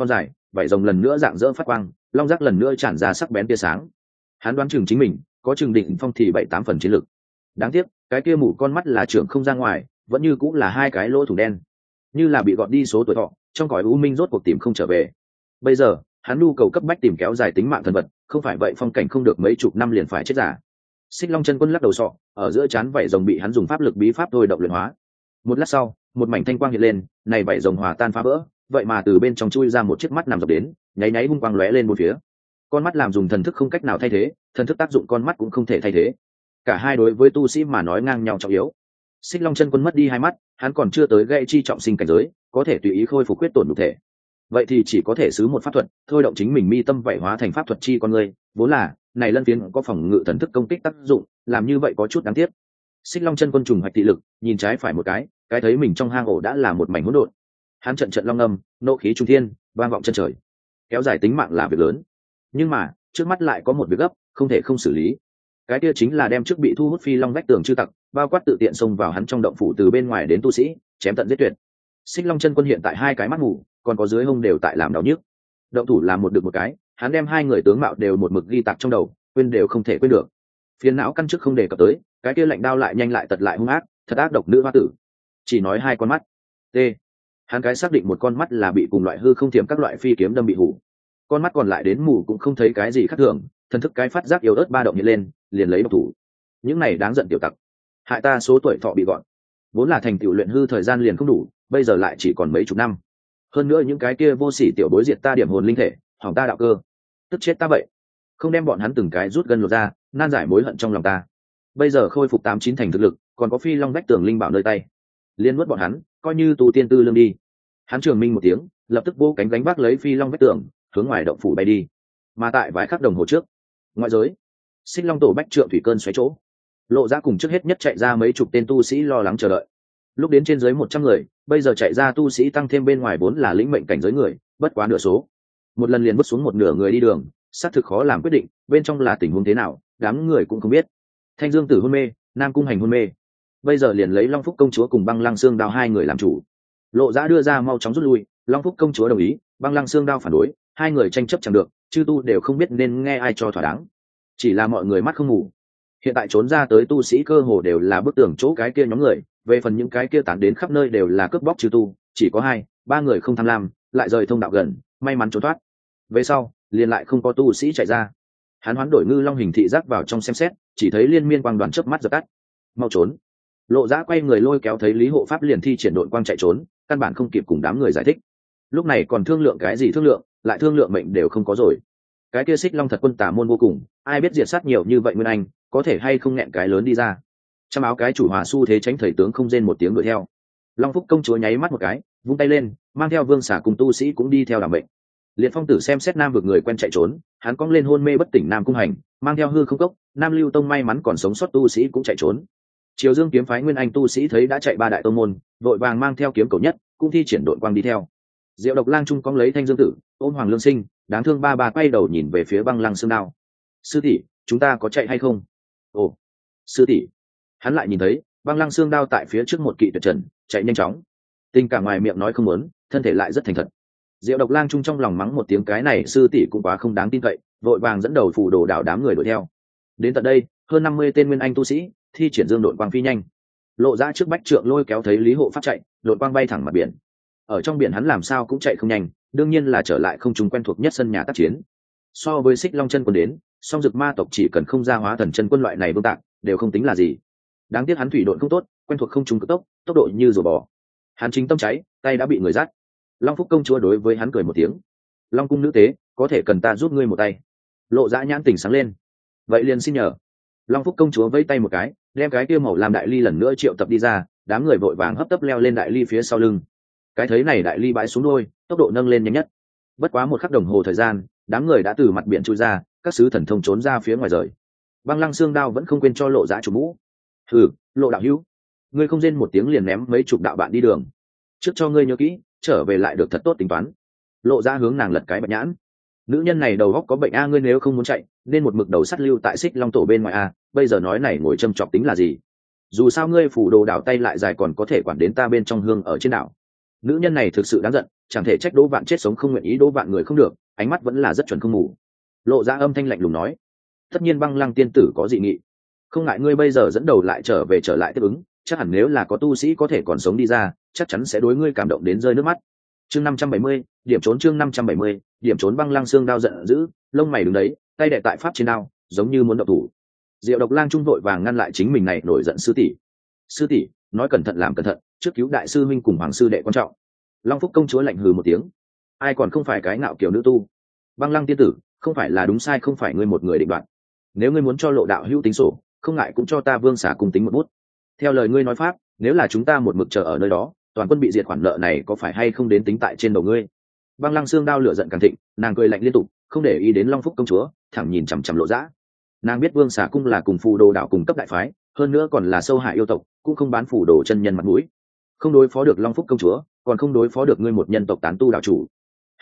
vảy rồng lần nữa dạng dỡ phát quang, long giác lần nữa tràn ra sắc bén tia sáng. Hắn đoán chừng chính mình có chừng định phong thì 7-8 phần chiến lực. Đáng tiếc cái kia mù con mắt là trưởng không ra ngoài, vẫn như cũng là hai cái lỗ thủng đen, như là bị gọt đi số tuổi thọ, trong cõi u minh rốt cuộc tìm không trở về. Bây giờ hắn nhu cầu cấp bách tìm kéo dài tính mạng thần vật, không phải vậy phong cảnh không được mấy chục năm liền phải chết giả. Xích Long chân quân lắc đầu sọ, ở giữa trán vảy rồng bị hắn dùng pháp lực bí pháp thôi động luyện hóa. Một lát sau, một mảnh thanh quang hiện lên, này vảy rồng hòa tan phá vỡ, vậy mà từ bên trong chui ra một chiếc mắt nằm dọc đến, nháy nháy hung quang lóe lên một phía. Con mắt làm dùng thần thức không cách nào thay thế, thần thức tác dụng con mắt cũng không thể thay thế. Cả hai đối với tu sĩ mà nói ngang nhau trọng yếu. Xích Long chân quân mất đi hai mắt, hắn còn chưa tới gây chi trọng sinh cảnh giới, có thể tùy ý khôi phục huyết tổn nhục thể. Vậy thì chỉ có thể xứ một pháp thuật, thôi động chính mình mi tâm vậy hóa thành pháp thuật chi con người, vốn là này lân phiến có phòng ngự thần thức công kích tác dụng, làm như vậy có chút đáng tiếc. Xích Long chân quân trùng hoạch thị lực, nhìn trái phải một cái thấy mình trong hang ổ đã là một mảnh hỗn độn. Hắn trận trận long âm, nộ khí trung thiên, vang vọng chân trời. Kéo dài tính mạng là việc lớn, nhưng mà trước mắt lại có một việc gấp, không thể không xử lý. Cái kia chính là đem trước bị thu hút phi long vách tường chư tặc, bao quát tự tiện xông vào hắn trong động phủ từ bên ngoài đến tu sĩ, chém tận giết tuyệt. Xích Long chân quân hiện tại hai cái mắt mù, còn có dưới hông đều tại làm đau nhức. Động thủ làm một được một cái, hắn đem hai người tướng mạo đều một mực ghi tạc trong đầu, quên đều không thể quên được. Phiền não căn trước không đề cập tới, cái kia lạnh đao lại nhanh lại tật lại hung ác, thật ác độc nữ hoa tử. Chỉ nói hai con mắt. T. Hắn cái xác định một con mắt là bị cùng loại hư không thiểm các loại phi kiếm đâm bị hủ. Con mắt còn lại đến mù cũng không thấy cái gì khác thường, thần thức cái phát giác yếu ớt ba động hiện lên, liền lấy độc thủ. Những này đáng giận tiểu tặc, hại ta số tuổi thọ bị gọn. Vốn là thành tựu luyện hư thời gian liền không đủ, bây giờ lại chỉ còn mấy chục năm. Hơn nữa những cái kia vô sỉ tiểu bối diệt ta điểm hồn linh thể, hỏng ta đạo cơ, tức chết ta vậy. Không đem bọn hắn từng cái rút gân lột ra, nan giải mối hận trong lòng ta. Bây giờ khôi phục 8-9 thành thực lực, còn có phi long vách tường linh bảo nơi tay, liên nuốt bọn hắn, coi như tu tiên tư lương đi. Hắn trường minh một tiếng, lập tức vô cánh gánh vác lấy phi long vách tường, hướng ngoài động phủ bay đi. Mà tại vài khắc đồng hồ trước, ngoại giới, Xích Long tổ bách trượng thủy cơn xoáy chỗ, Lộ Ra cùng trước hết nhất chạy ra mấy chục tên tu sĩ lo lắng chờ đợi. Lúc đến trên dưới 100 người, bây giờ chạy ra tu sĩ tăng thêm bên ngoài vốn là lĩnh mệnh cảnh giới người, bất quá nửa số. Một lần liền vứt xuống một nửa người đi đường, xác thực khó làm quyết định, bên trong là tình huống thế nào, đám người cũng không biết. Thanh Dương Tử hôn mê, Nam Cung Hành hôn mê. Bây giờ liền lấy Long Phúc công chúa cùng Băng Lăng Xương Đao hai người làm chủ. Lộ Ra đưa ra mau chóng rút lui, Long Phúc công chúa đồng ý, Băng Lăng Xương Đao phản đối, hai người tranh chấp chẳng được, chư tu đều không biết nên nghe ai cho thỏa đáng. Chỉ là mọi người mắt không ngủ. Hiện tại trốn ra tới tu sĩ cơ hồ đều là bức tường chỗ cái kia nhóm người, về phần những cái kia tán đến khắp nơi đều là cướp bóc chư tu, chỉ có 2-3 người không tham lam, lại rời thông đạo gần, may mắn trốn thoát. Về sau, liền lại không có tu sĩ chạy ra. Hắn hoán đổi ngư long hình thị giác vào trong xem xét, chỉ thấy liên miên quang đoàn chớp mắt giật tắt. Mau trốn! Lộ Ra quay người lôi kéo thấy Lý Hộ Pháp liền thi triển đội quang chạy trốn, căn bản không kịp cùng đám người giải thích. Lúc này còn thương lượng cái gì thương lượng, lại thương lượng mệnh đều không có rồi. Cái kia Xích Long thật quân tà môn vô cùng, ai biết diệt sát nhiều như vậy Nguyên Anh, có thể hay không nghẹn cái lớn đi ra. Trăm áo cái chủ hòa su thế tránh thầy tướng không rên một tiếng đuổi theo. Long Phúc công chúa nháy mắt một cái, vung tay lên, mang theo Vương Xả cùng tu sĩ cũng đi theo đảm mệnh. Liệt Phong tử xem xét Nam vực người quen chạy trốn, hắn cong lên hôn mê bất tỉnh Nam Cung Hành, mang theo hư không cốc, Nam Lưu Tông may mắn còn sống sót tu sĩ cũng chạy trốn. Triều Dương kiếm phái Nguyên Anh tu sĩ thấy đã chạy 3 đại tông môn, vội vàng mang theo kiếm cầu nhất, cũng thi triển đội quang đi theo. Diệu Độc Lang Trung cong lấy Thanh Dương tử, ôm Hoàng Lương Sinh, đáng thương ba quay đầu nhìn về phía Băng Lăng Xương Đao. Sư tỷ, chúng ta có chạy hay không? Ồ, sư tỷ. Hắn lại nhìn thấy Băng Lăng Xương Đao tại phía trước một kỵ tuyệt trần, chạy nhanh chóng. Tình cả ngoài miệng nói không muốn, thân thể lại rất thành thật. Diệu Độc Lang Trung trong lòng mắng một tiếng, cái này sư tỷ cũng quá không đáng tin cậy, vội vàng dẫn đầu phù đồ đảo đám người đuổi theo. Đến tận đây, hơn 50 tên Nguyên Anh tu sĩ thi triển dương đội quang phi nhanh. Lộ Ra trước bách trượng lôi kéo thấy Lý Hộ Pháp chạy, đội quang bay thẳng mặt biển. Ở trong biển hắn làm sao cũng chạy không nhanh, đương nhiên là trở lại không trùng quen thuộc nhất sân nhà tác chiến. So với Xích Long chân quân đến, song dực ma tộc chỉ cần không ra hóa thần chân quân loại này vương tạng đều không tính là gì. Đáng tiếc hắn thủy độn không tốt, quen thuộc không trùng cực tốc, tốc độ như rùa bò. Hắn chính tâm cháy, tay đã bị người dắt. Long Phúc công chúa đối với hắn cười một tiếng. Long cung nữ tế, có thể cần ta giúp ngươi một tay. Lộ Ra nhãn tỉnh sáng lên. Vậy liền xin nhờ. Long Phúc công chúa vẫy tay một cái, đem cái kia màu làm đại ly lần nữa triệu tập đi ra, đám người vội vàng hấp tấp leo lên đại ly phía sau lưng. Cái thấy này đại ly bãi xuống đôi, tốc độ nâng lên nhanh nhất. Bất quá 1 khắc đồng hồ thời gian, đám người đã từ mặt biển trôi ra, các sứ thần thông trốn ra phía ngoài rời. Băng Lăng Xương Đao vẫn không quên cho Lộ Ra chủ mũ. Hừ, Lộ đạo hữu, ngươi không rên một tiếng liền ném mấy chục đạo bạn đi đường. Trước cho ngươi nhớ kỹ, trở về lại được thật tốt tính toán. Lộ Ra hướng nàng lật cái bạch nhãn. Nữ nhân này đầu óc có bệnh a, ngươi nếu không muốn chạy, nên một mực đầu sắt lưu tại Xích Long tổ bên ngoài a, bây giờ nói này ngồi châm chọc tính là gì? Dù sao ngươi phủ đồ đảo tay lại dài còn có thể quản đến ta bên trong hương ở trên đảo. Nữ nhân này thực sự đáng giận, chẳng thể trách Đỗ Vạn chết sống không nguyện ý Đỗ Vạn người không được, ánh mắt vẫn là rất chuẩn không mù. Lộ Ra âm thanh lạnh lùng nói, tất nhiên Băng Lăng tiên tử có dị nghị, không ngại ngươi bây giờ dẫn đầu lại trở lại tiếp ứng, chắc hẳn nếu là có tu sĩ có thể còn sống đi ra, chắc chắn sẽ đối ngươi cảm động đến rơi nước mắt. Chương 570, điểm trốn. Chương 570, điểm trốn. Băng Lăng xương đao giận dữ, lông mày đứng đấy, tay đè tại pháp trên đao, giống như muốn động thủ. Diệu Độc Lang trung vội vàng ngăn lại chính mình này nổi giận sư tỷ. Sư tỷ, nói cẩn thận làm cẩn thận, trước cứu đại sư minh cùng hoàng sư đệ quan trọng. Long Phúc công chúa lạnh hừ một tiếng, ai còn không phải cái ngạo kiểu nữ tu. Băng Lăng tiên tử, không phải là đúng sai không phải ngươi một người định đoạt. Nếu ngươi muốn cho Lộ đạo hữu tính sổ, không ngại cũng cho ta Vương Xả cùng tính một bút. Theo lời ngươi nói pháp, nếu là chúng ta một mực chờ ở nơi đó, toàn quân bị diệt, khoản nợ này có phải hay không đến tính tại trên đầu ngươi? Băng Lăng xương đao lửa giận càng thịnh, nàng cười lạnh liên tục, không để ý đến Long Phúc công chúa, thẳng nhìn chằm chằm Lộ Dã. Nàng biết Vương Xả cung là cùng Phù Đồ đạo cùng cấp đại phái, hơn nữa còn là sâu hại yêu tộc, cũng không bán Phù Đồ chân nhân mặt mũi. Không đối phó được Long Phúc công chúa, còn không đối phó được ngươi một nhân tộc tán tu đạo chủ.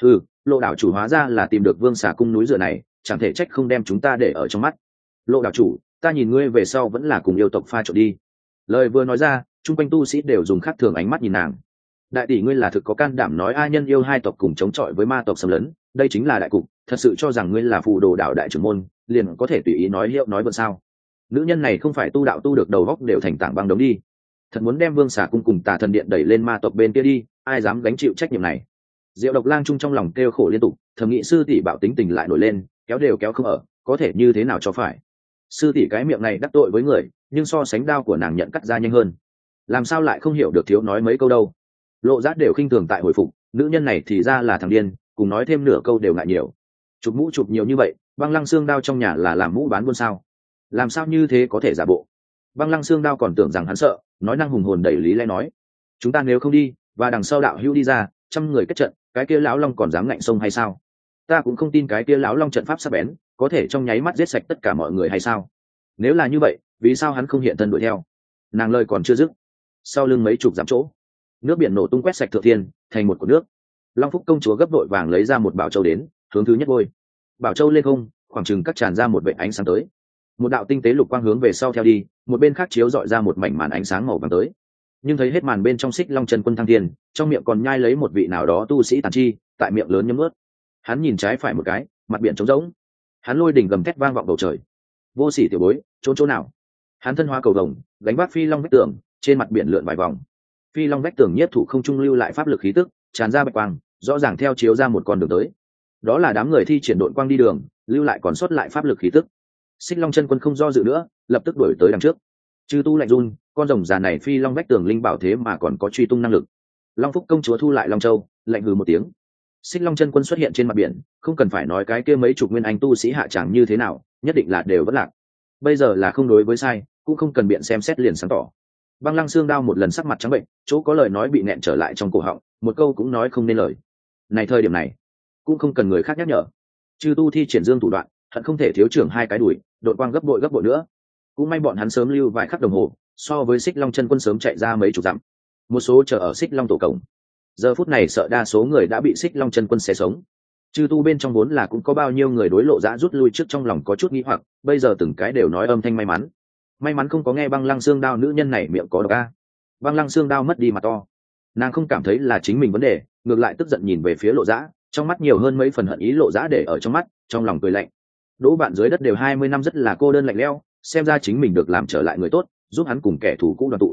Lộ đạo chủ hóa ra là tìm được Vương Xả cung núi dựa này, chẳng thể trách không đem chúng ta để ở trong mắt. Lộ đạo chủ, ta nhìn ngươi về sau vẫn là cùng yêu tộc pha trộn đi. Lời vừa nói ra, chung quanh tu sĩ đều dùng khác thường ánh mắt nhìn nàng. Đại tỷ ngươi là thực có can đảm nói ai nhân yêu hai tộc cùng chống chọi với ma tộc xâm lấn, đây chính là đại cục, thật sự cho rằng ngươi là Phù Đồ đạo đại trưởng môn, liền có thể tùy ý nói hiệu nói vượn sao? Nữ nhân này không phải tu đạo tu được đầu góc đều thành tảng băng đống đi. Thật muốn đem Vương Xả cung cùng Tà Thần điện đẩy lên ma tộc bên kia đi, ai dám gánh chịu trách nhiệm này? Diệu Độc Lang trung trong lòng kêu khổ liên tục, thầm nghĩ sư tỷ bạo tính tình lại nổi lên, kéo đều kéo không ở, có thể như thế nào cho phải? Sư tỷ cái miệng này đắc tội với người, nhưng so sánh đao của nàng nhận cắt ra nhanh hơn, làm sao lại không hiểu được thiếu nói mấy câu đâu. Lộ Giác đều khinh thường tại hồi phục, nữ nhân này thì ra là thằng điên, cùng nói thêm nửa câu đều ngại nhiều. Chụp mũ chụp nhiều như vậy, Băng Lăng xương đao trong nhà là làm mũ bán buôn sao? Làm sao như thế có thể giả bộ? Băng Lăng xương đao còn tưởng rằng hắn sợ, nói năng hùng hồn đẩy lý lẽ nói, chúng ta nếu không đi, và đằng sau đạo hữu đi ra, 100 người kết trận, cái kia lão long còn dám ngạnh sông hay sao? Ta cũng không tin cái kia lão long trận pháp sắc bén, có thể trong nháy mắt giết sạch tất cả mọi người hay sao? Nếu là như vậy, vì sao hắn không hiện thân đuổi theo? Nàng lời còn chưa dứt, sau lưng mấy chục dặm chỗ, nước biển nổ tung quét sạch thượng thiên, thành một cột nước. Long Phúc công chúa gấp vội vàng lấy ra một bảo châu đến, hướng thứ nhất bôi. Bảo châu lên không, khoảng chừng cắt tràn ra một vệt ánh sáng tới. Một đạo tinh tế lục quang hướng về sau theo đi, một bên khác chiếu dọi ra một mảnh màn ánh sáng màu vàng tới. Nhưng thấy hết màn bên trong Xích Long chân quân thăng thiên, trong miệng còn nhai lấy một vị nào đó tu sĩ tàn chi, tại miệng lớn nhấm ướt. Hắn nhìn trái phải một cái, mặt biển trống rỗng. Hắn lôi đỉnh gầm thét vang vọng bầu trời. Vô sỉ tiểu bối, trốn chỗ nào? Hắn thân hóa cầu vồng, gánh vác phi long vách tường, trên mặt biển lượn vài vòng. Phi long vách tường nhiếp thủ không trung lưu lại pháp lực khí tức, tràn ra bạch quang, rõ ràng theo chiếu ra một con đường tới. Đó là đám người thi triển đội quang đi đường, lưu lại còn sót lại pháp lực khí tức. Xích Long chân quân không do dự nữa, lập tức đuổi tới đằng trước. Chư tu lạnh run, con rồng già này phi long vách tường linh bảo thế mà còn có truy tung năng lực. Long Phúc công chúa thu lại Long Châu, lạnh hừ một tiếng. Xích Long chân quân xuất hiện trên mặt biển, không cần phải nói cái kia mấy chục nguyên anh tu sĩ hạ tràng như thế nào, nhất định là đều vẫn lạc. Bây giờ là không đối với sai, cũng không cần biện xem xét liền sáng tỏ. Băng Lăng xương đao một lần sắc mặt trắng bệnh, chỗ có lời nói bị nẹn trở lại trong cổ họng, một câu cũng nói không nên lời. Này thời điểm này, cũng không cần người khác nhắc nhở. Chư tu thi triển dương thủ đoạn, hận không thể thiếu trưởng hai cái đuổi, đội quang gấp bội nữa. Cũng may bọn hắn sớm lưu vài khắc đồng hồ, so với Xích Long chân quân sớm chạy ra mấy chục dặm. Một số chờ ở Xích Long tổ cổng. Giờ phút này sợ đa số người đã bị Xích Long chân quân xé sống. Chư tu bên trong vốn là cũng có bao nhiêu người đối Lộ Dã rút lui trước trong lòng có chút nghi hoặc, bây giờ từng cái đều nói âm thanh may mắn. May mắn không có nghe Băng Lăng xương đao nữ nhân này miệng có độc a. Băng Lăng xương đao mất đi mặt to. Nàng không cảm thấy là chính mình vấn đề, ngược lại tức giận nhìn về phía Lộ Dã, trong mắt nhiều hơn mấy phần hận ý. Lộ Dã để ở trong mắt, trong lòng cười lạnh. Đỗ Vạn dưới đất đều 20 năm rất là cô đơn lạnh lẽo, xem ra chính mình được làm trở lại người tốt, giúp hắn cùng kẻ thù cũ đoàn tụ.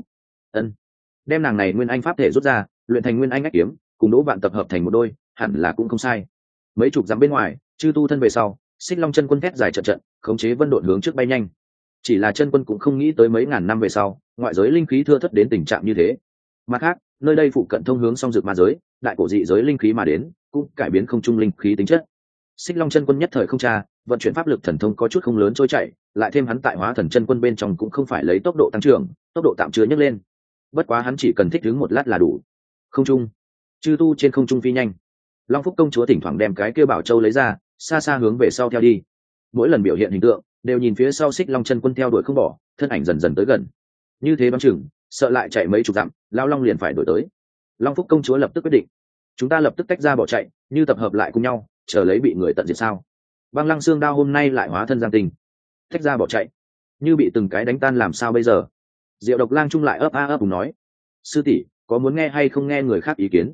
Đem nàng này nguyên anh pháp thể rút ra, luyện thành nguyên anh ách kiếm, cùng Đỗ Vạn tập hợp thành một đôi, hẳn là cũng không sai. Mấy chục dặm bên ngoài, chư tu thân về sau, Xích Long chân quân thét dài trận trận, khống chế vân độn hướng trước bay nhanh. Chỉ là chân quân cũng không nghĩ tới mấy ngàn năm về sau, ngoại giới linh khí thưa thớt đến tình trạng như thế. Mặt khác, nơi đây phụ cận thông hướng song dược ma giới, đại cổ dị giới linh khí mà đến, cũng cải biến không trung linh khí tính chất. Xích Long chân quân nhất thời không tra, vận chuyển pháp lực thần thông có chút không lớn trôi chảy, lại thêm hắn tại hóa thần chân quân bên trong cũng không phải lấy tốc độ tăng trưởng, tốc độ tạm chưa nhấc lên. Bất quá hắn chỉ cần thích ứng một lát là đủ. Không trung, chư tu trên không trung phi nhanh. Long Phúc công chúa thỉnh thoảng đem cái kia bảo châu lấy ra, xa xa hướng về sau theo đi. Mỗi lần biểu hiện hình tượng, đều nhìn phía sau Xích Long chân quân theo đuổi không bỏ, thân ảnh dần dần tới gần. Như thế bắn chừng, sợ lại chạy mấy chục dặm, lão long liền phải đuổi tới. Long Phúc công chúa lập tức quyết định, chúng ta lập tức tách ra bỏ chạy, như tập hợp lại cùng nhau, chờ lấy bị người tận diệt sao? Băng Lăng xương đao hôm nay lại hóa thân giang tình, tách ra bỏ chạy, như bị từng cái đánh tan làm sao bây giờ? Diệu Độc Lang trung lại ấp a ấp cùng nói, sư tỷ có muốn nghe hay không nghe người khác ý kiến?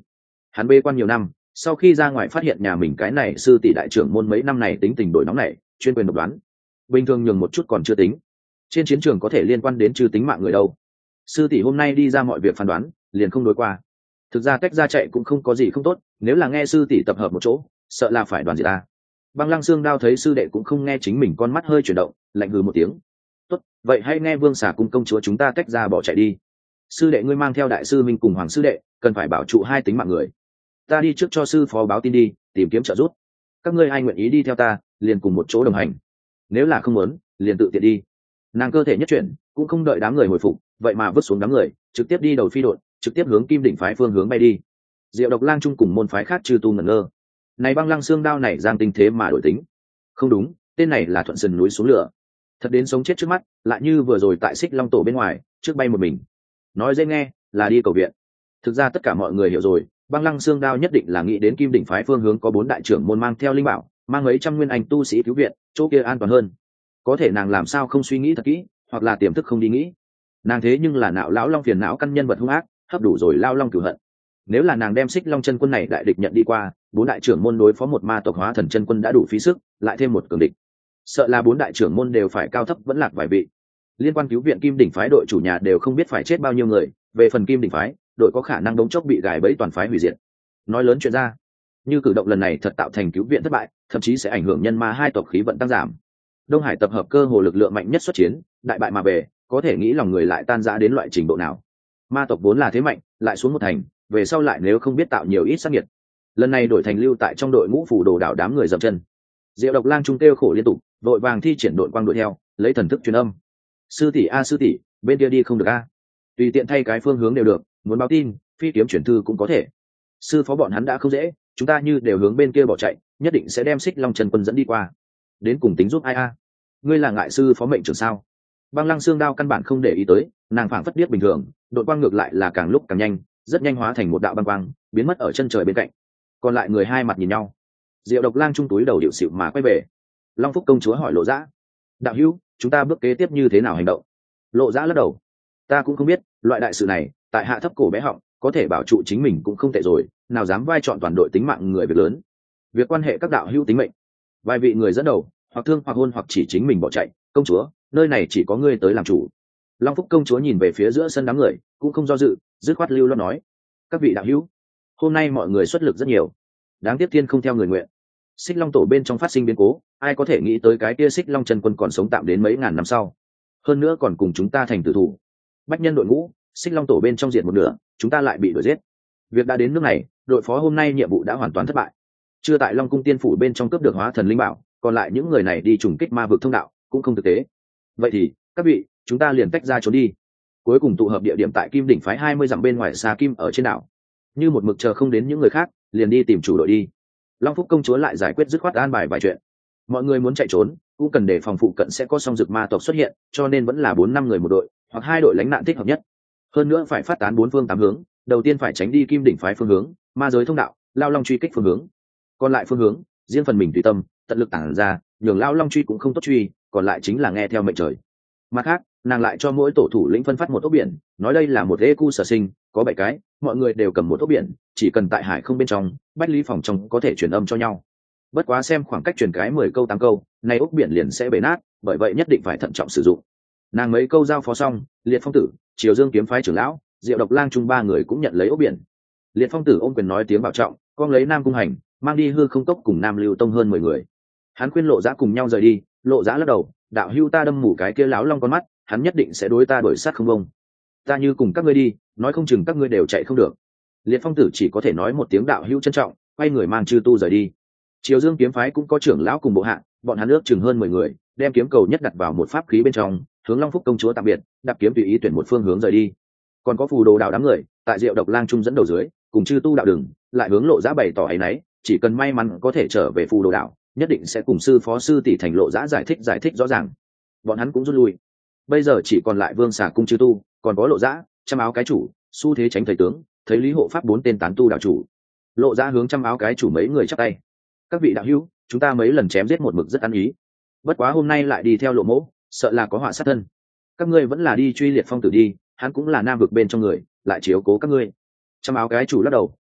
Hắn bê quan nhiều năm, sau khi ra ngoài phát hiện nhà mình cái này sư tỷ đại trưởng môn mấy năm này tính tình đổi nóng này, chuyên quyền độc đoán, bình thường nhường một chút còn chưa tính, trên chiến trường có thể liên quan đến trừ tính mạng người đâu. Sư tỷ hôm nay đi ra mọi việc phán đoán, liền không đối qua. Thực ra tách ra chạy cũng không có gì không tốt, nếu là nghe sư tỷ tập hợp một chỗ, sợ là phải đoàn diệt ta. Băng Lăng Xương Đao thấy sư đệ cũng không nghe, chính mình con mắt hơi chuyển động, lạnh hừ một tiếng. Tốt, vậy hãy nghe Vương Xà cung công chúa chúng ta tách ra bỏ chạy đi. Sư đệ ngươi mang theo đại sư minh cùng hoàng sư đệ, cần phải bảo trụ hai tính mạng người. Ta đi trước cho sư phó báo tin đi, tìm kiếm trợ giúp. Các ngươi ai nguyện ý đi theo ta, liền cùng một chỗ đồng hành. Nếu là không muốn, liền tự tiện đi. Nàng cơ thể nhất chuyển, cũng không đợi đám người hồi phục, vậy mà vứt xuống đám người, trực tiếp đi đầu phi đột, trực tiếp hướng Kim Đỉnh phái phương hướng bay đi. Diệu Độc Lang chung cùng môn phái khác chư tu ngẩn ngơ. Này Băng Lăng Xương Đao này giang tinh thế mà đổi tính. Không đúng, tên này là thuận sườn núi xuống lửa. Thật đến sống chết trước mắt, lại như vừa rồi tại Xích Long tổ bên ngoài, trước bay một mình. Nói dễ nghe, là đi cầu viện. Thực ra tất cả mọi người hiểu rồi, Băng Lăng Xương Đao nhất định là nghĩ đến Kim Đỉnh phái phương hướng có 4 đại trưởng môn mang theo linh bảo, mang mấy trăm nguyên anh tu sĩ cứu viện, chỗ kia an toàn hơn. Có thể nàng làm sao không suy nghĩ thật kỹ, hoặc là tiềm thức không đi nghĩ. Nàng thế nhưng là nạo lão long phiền não căn nhân vật hung ác, hấp đủ rồi lao long cửu hận. Nếu là nàng đem Xích Long chân quân này đại địch nhận đi qua, 4 đại trưởng môn đối phó một ma tộc hóa thần chân quân đã đủ phí sức, lại thêm một cường địch, sợ là 4 đại trưởng môn đều phải cao thấp vẫn lạc vài vị. Liên quan cứu viện Kim Đỉnh phái đội chủ nhà đều không biết phải chết bao nhiêu người, về phần Kim Đỉnh phái, đội có khả năng đống chốc bị gài bẫy toàn phái hủy diệt. Nói lớn chuyện ra, như cử động lần này thật tạo thành cứu viện thất bại, thậm chí sẽ ảnh hưởng nhân ma hai tộc khí vận tăng giảm. Đông Hải tập hợp cơ hồ lực lượng mạnh nhất xuất chiến, đại bại mà về, có thể nghĩ lòng người lại tan rã đến loại trình độ nào. Ma tộc vốn là thế mạnh, lại xuống một thành, về sau lại nếu không biết tạo nhiều ít sát nhiệt. Lần này đổi thành lưu tại trong đội ngũ phủ đồ đảo đám người dậm chân. Diệu Độc Lang trung kêu khổ liên tục, vội vàng thi triển đội quang đuổi theo, lấy thần thức truyền âm. Sư tỷ a sư tỷ, bên kia đi không được a. Tùy tiện thay cái phương hướng đều được, muốn báo tin, phi kiếm chuyển thư cũng có thể. Sư phó bọn hắn đã không dễ, chúng ta như đều hướng bên kia bỏ chạy, nhất định sẽ đem Xích Long Trần quân dẫn đi qua. Đến cùng tính giúp ai a? Ngươi là ngại sư phó mệnh trưởng sao? Băng Lăng Xương Đao căn bản không để ý tới, nàng phảng phất biết bình thường, đội quang ngược lại là càng lúc càng nhanh, rất nhanh hóa thành một đạo băng quang, biến mất ở chân trời bên cạnh. Còn lại người hai mặt nhìn nhau. Diệu Độc Lang trung túi đầu điệu xịu mà quay về. Long Phúc công chúa hỏi Lộ Dã: đạo hữu, chúng ta bước kế tiếp như thế nào hành động? Lộ Dã lắc đầu: ta cũng không biết, loại đại sự này, tại hạ thấp cổ bé họng, có thể bảo trụ chính mình cũng không tệ rồi, nào dám vai chọn toàn đội tính mạng người việc lớn. Việc quan hệ các đạo hữu tính mệnh, vài vị người dẫn đầu, hoặc thương hoặc hôn hoặc chỉ chính mình bỏ chạy, công chúa, nơi này chỉ có ngươi tới làm chủ. Long Phúc công chúa nhìn về phía giữa sân đám người, cũng không do dự, dứt khoát lưu loát nói: các vị đạo hữu, hôm nay mọi người xuất lực rất nhiều, đáng tiếc thiên không theo người nguyện. Xích Long tổ bên trong phát sinh biến cố, ai có thể nghĩ tới cái kia Xích Long chân quân còn sống tạm đến mấy ngàn năm sau, hơn nữa còn cùng chúng ta thành tử thủ. Bách nhân đội ngũ, Xích Long tổ bên trong diện một nửa, chúng ta lại bị đuổi giết. Việc đã đến nước này, đội phó hôm nay nhiệm vụ đã hoàn toàn thất bại. Chưa tại Long cung tiên phủ bên trong cướp được hóa thần linh bảo, còn lại những người này đi trùng kích ma vực thông đạo, cũng không thực tế. Vậy thì, các vị, chúng ta liền tách ra trốn đi. Cuối cùng tụ hợp địa điểm tại Kim Đỉnh phái 20 dặm bên ngoài xa kim ở trên đảo. Như một mực chờ không đến những người khác, liền đi tìm chủ đội đi. Long Phúc công chúa lại giải quyết dứt khoát an bài vài chuyện. Mọi người muốn chạy trốn, cũng cần để phòng phụ cận sẽ có song dược ma tộc xuất hiện, cho nên vẫn là 4-5 người một đội, hoặc 2 đội lánh nạn thích hợp nhất. Hơn nữa phải phát tán 4 phương 8 hướng, đầu tiên phải tránh đi Kim Đỉnh phái phương hướng, ma giới thông đạo, Lao Long truy kích phương hướng. Còn lại phương hướng, riêng phần mình tùy tâm, tận lực tản ra, nhường Lao Long truy cũng không tốt truy, còn lại chính là nghe theo mệnh trời. Mặt khác, nàng lại cho mỗi tổ thủ lĩnh phân phát một ốc biển, nói đây là một EQ sở sinh, có 7 cái, mọi người đều cầm một ốc biển, chỉ cần tại hải không bên trong, bách lý phòng trong có thể truyền âm cho nhau. Bất quá xem khoảng cách truyền cái 10 câu 8 câu, này ốc biển liền sẽ bể nát, bởi vậy nhất định phải thận trọng sử dụng. Nàng mấy câu giao phó xong, Liệt Phong tử, Triều Dương kiếm phái trưởng lão, Diệu Độc Lang chung 3 người cũng nhận lấy ốc biển. Liệt Phong tử ôm quyền nói tiếng bảo trọng, con lấy Nam cung hành, mang đi hư không cốc cùng Nam Lưu tông hơn 10 người. Hắn khuyên Lộ Dã cùng nhau rời đi, Lộ Dã lắc đầu, đạo hưu ta đâm mù cái kia láo long con mắt, hắn nhất định sẽ đối ta đổi sát không bông. Ta như cùng các ngươi đi, nói không chừng các ngươi đều chạy không được. Liệt Phong tử chỉ có thể nói một tiếng đạo hưu trân trọng, quay người mang chư tu rời đi. Triều Dương kiếm phái cũng có trưởng lão cùng bộ hạ, bọn hắn ước chừng hơn 10 người, đem kiếm cầu nhất đặt vào một pháp khí bên trong, hướng Long Phúc công chúa tạm biệt, đạp kiếm tùy ý tuyển một phương hướng rời đi. Còn có phù đồ đạo đám người, tại Diệu Độc Lang trung dẫn đầu dưới, cùng chư tu đạo đường, lại hướng Lộ Dã bày tỏ ấy nấy, chỉ cần may mắn có thể trở về phù đồ đạo, nhất định sẽ cùng sư phó sư tỷ thành Lộ Dã giải thích rõ ràng. Bọn hắn cũng rút lui. Bây giờ chỉ còn lại Vương Xà cung chư tu, còn có Lộ Dã, Trăm Áo cái chủ, xu thế tránh thầy tướng, thấy Lý Hộ Pháp 4 tên tán tu đạo chủ. Lộ Dã hướng Trăm Áo cái chủ mấy người chắp tay. Các vị đạo hữu, chúng ta mấy lần chém giết một mực rất ăn ý, bất quá hôm nay lại đi theo Lộ mỗ, sợ là có họa sát thân. Các ngươi vẫn là đi truy Liệt Phong tử đi, hắn cũng là Nam vực bên trong người, lại chiếu cố các ngươi. Trăm Áo cái chủ lắc đầu,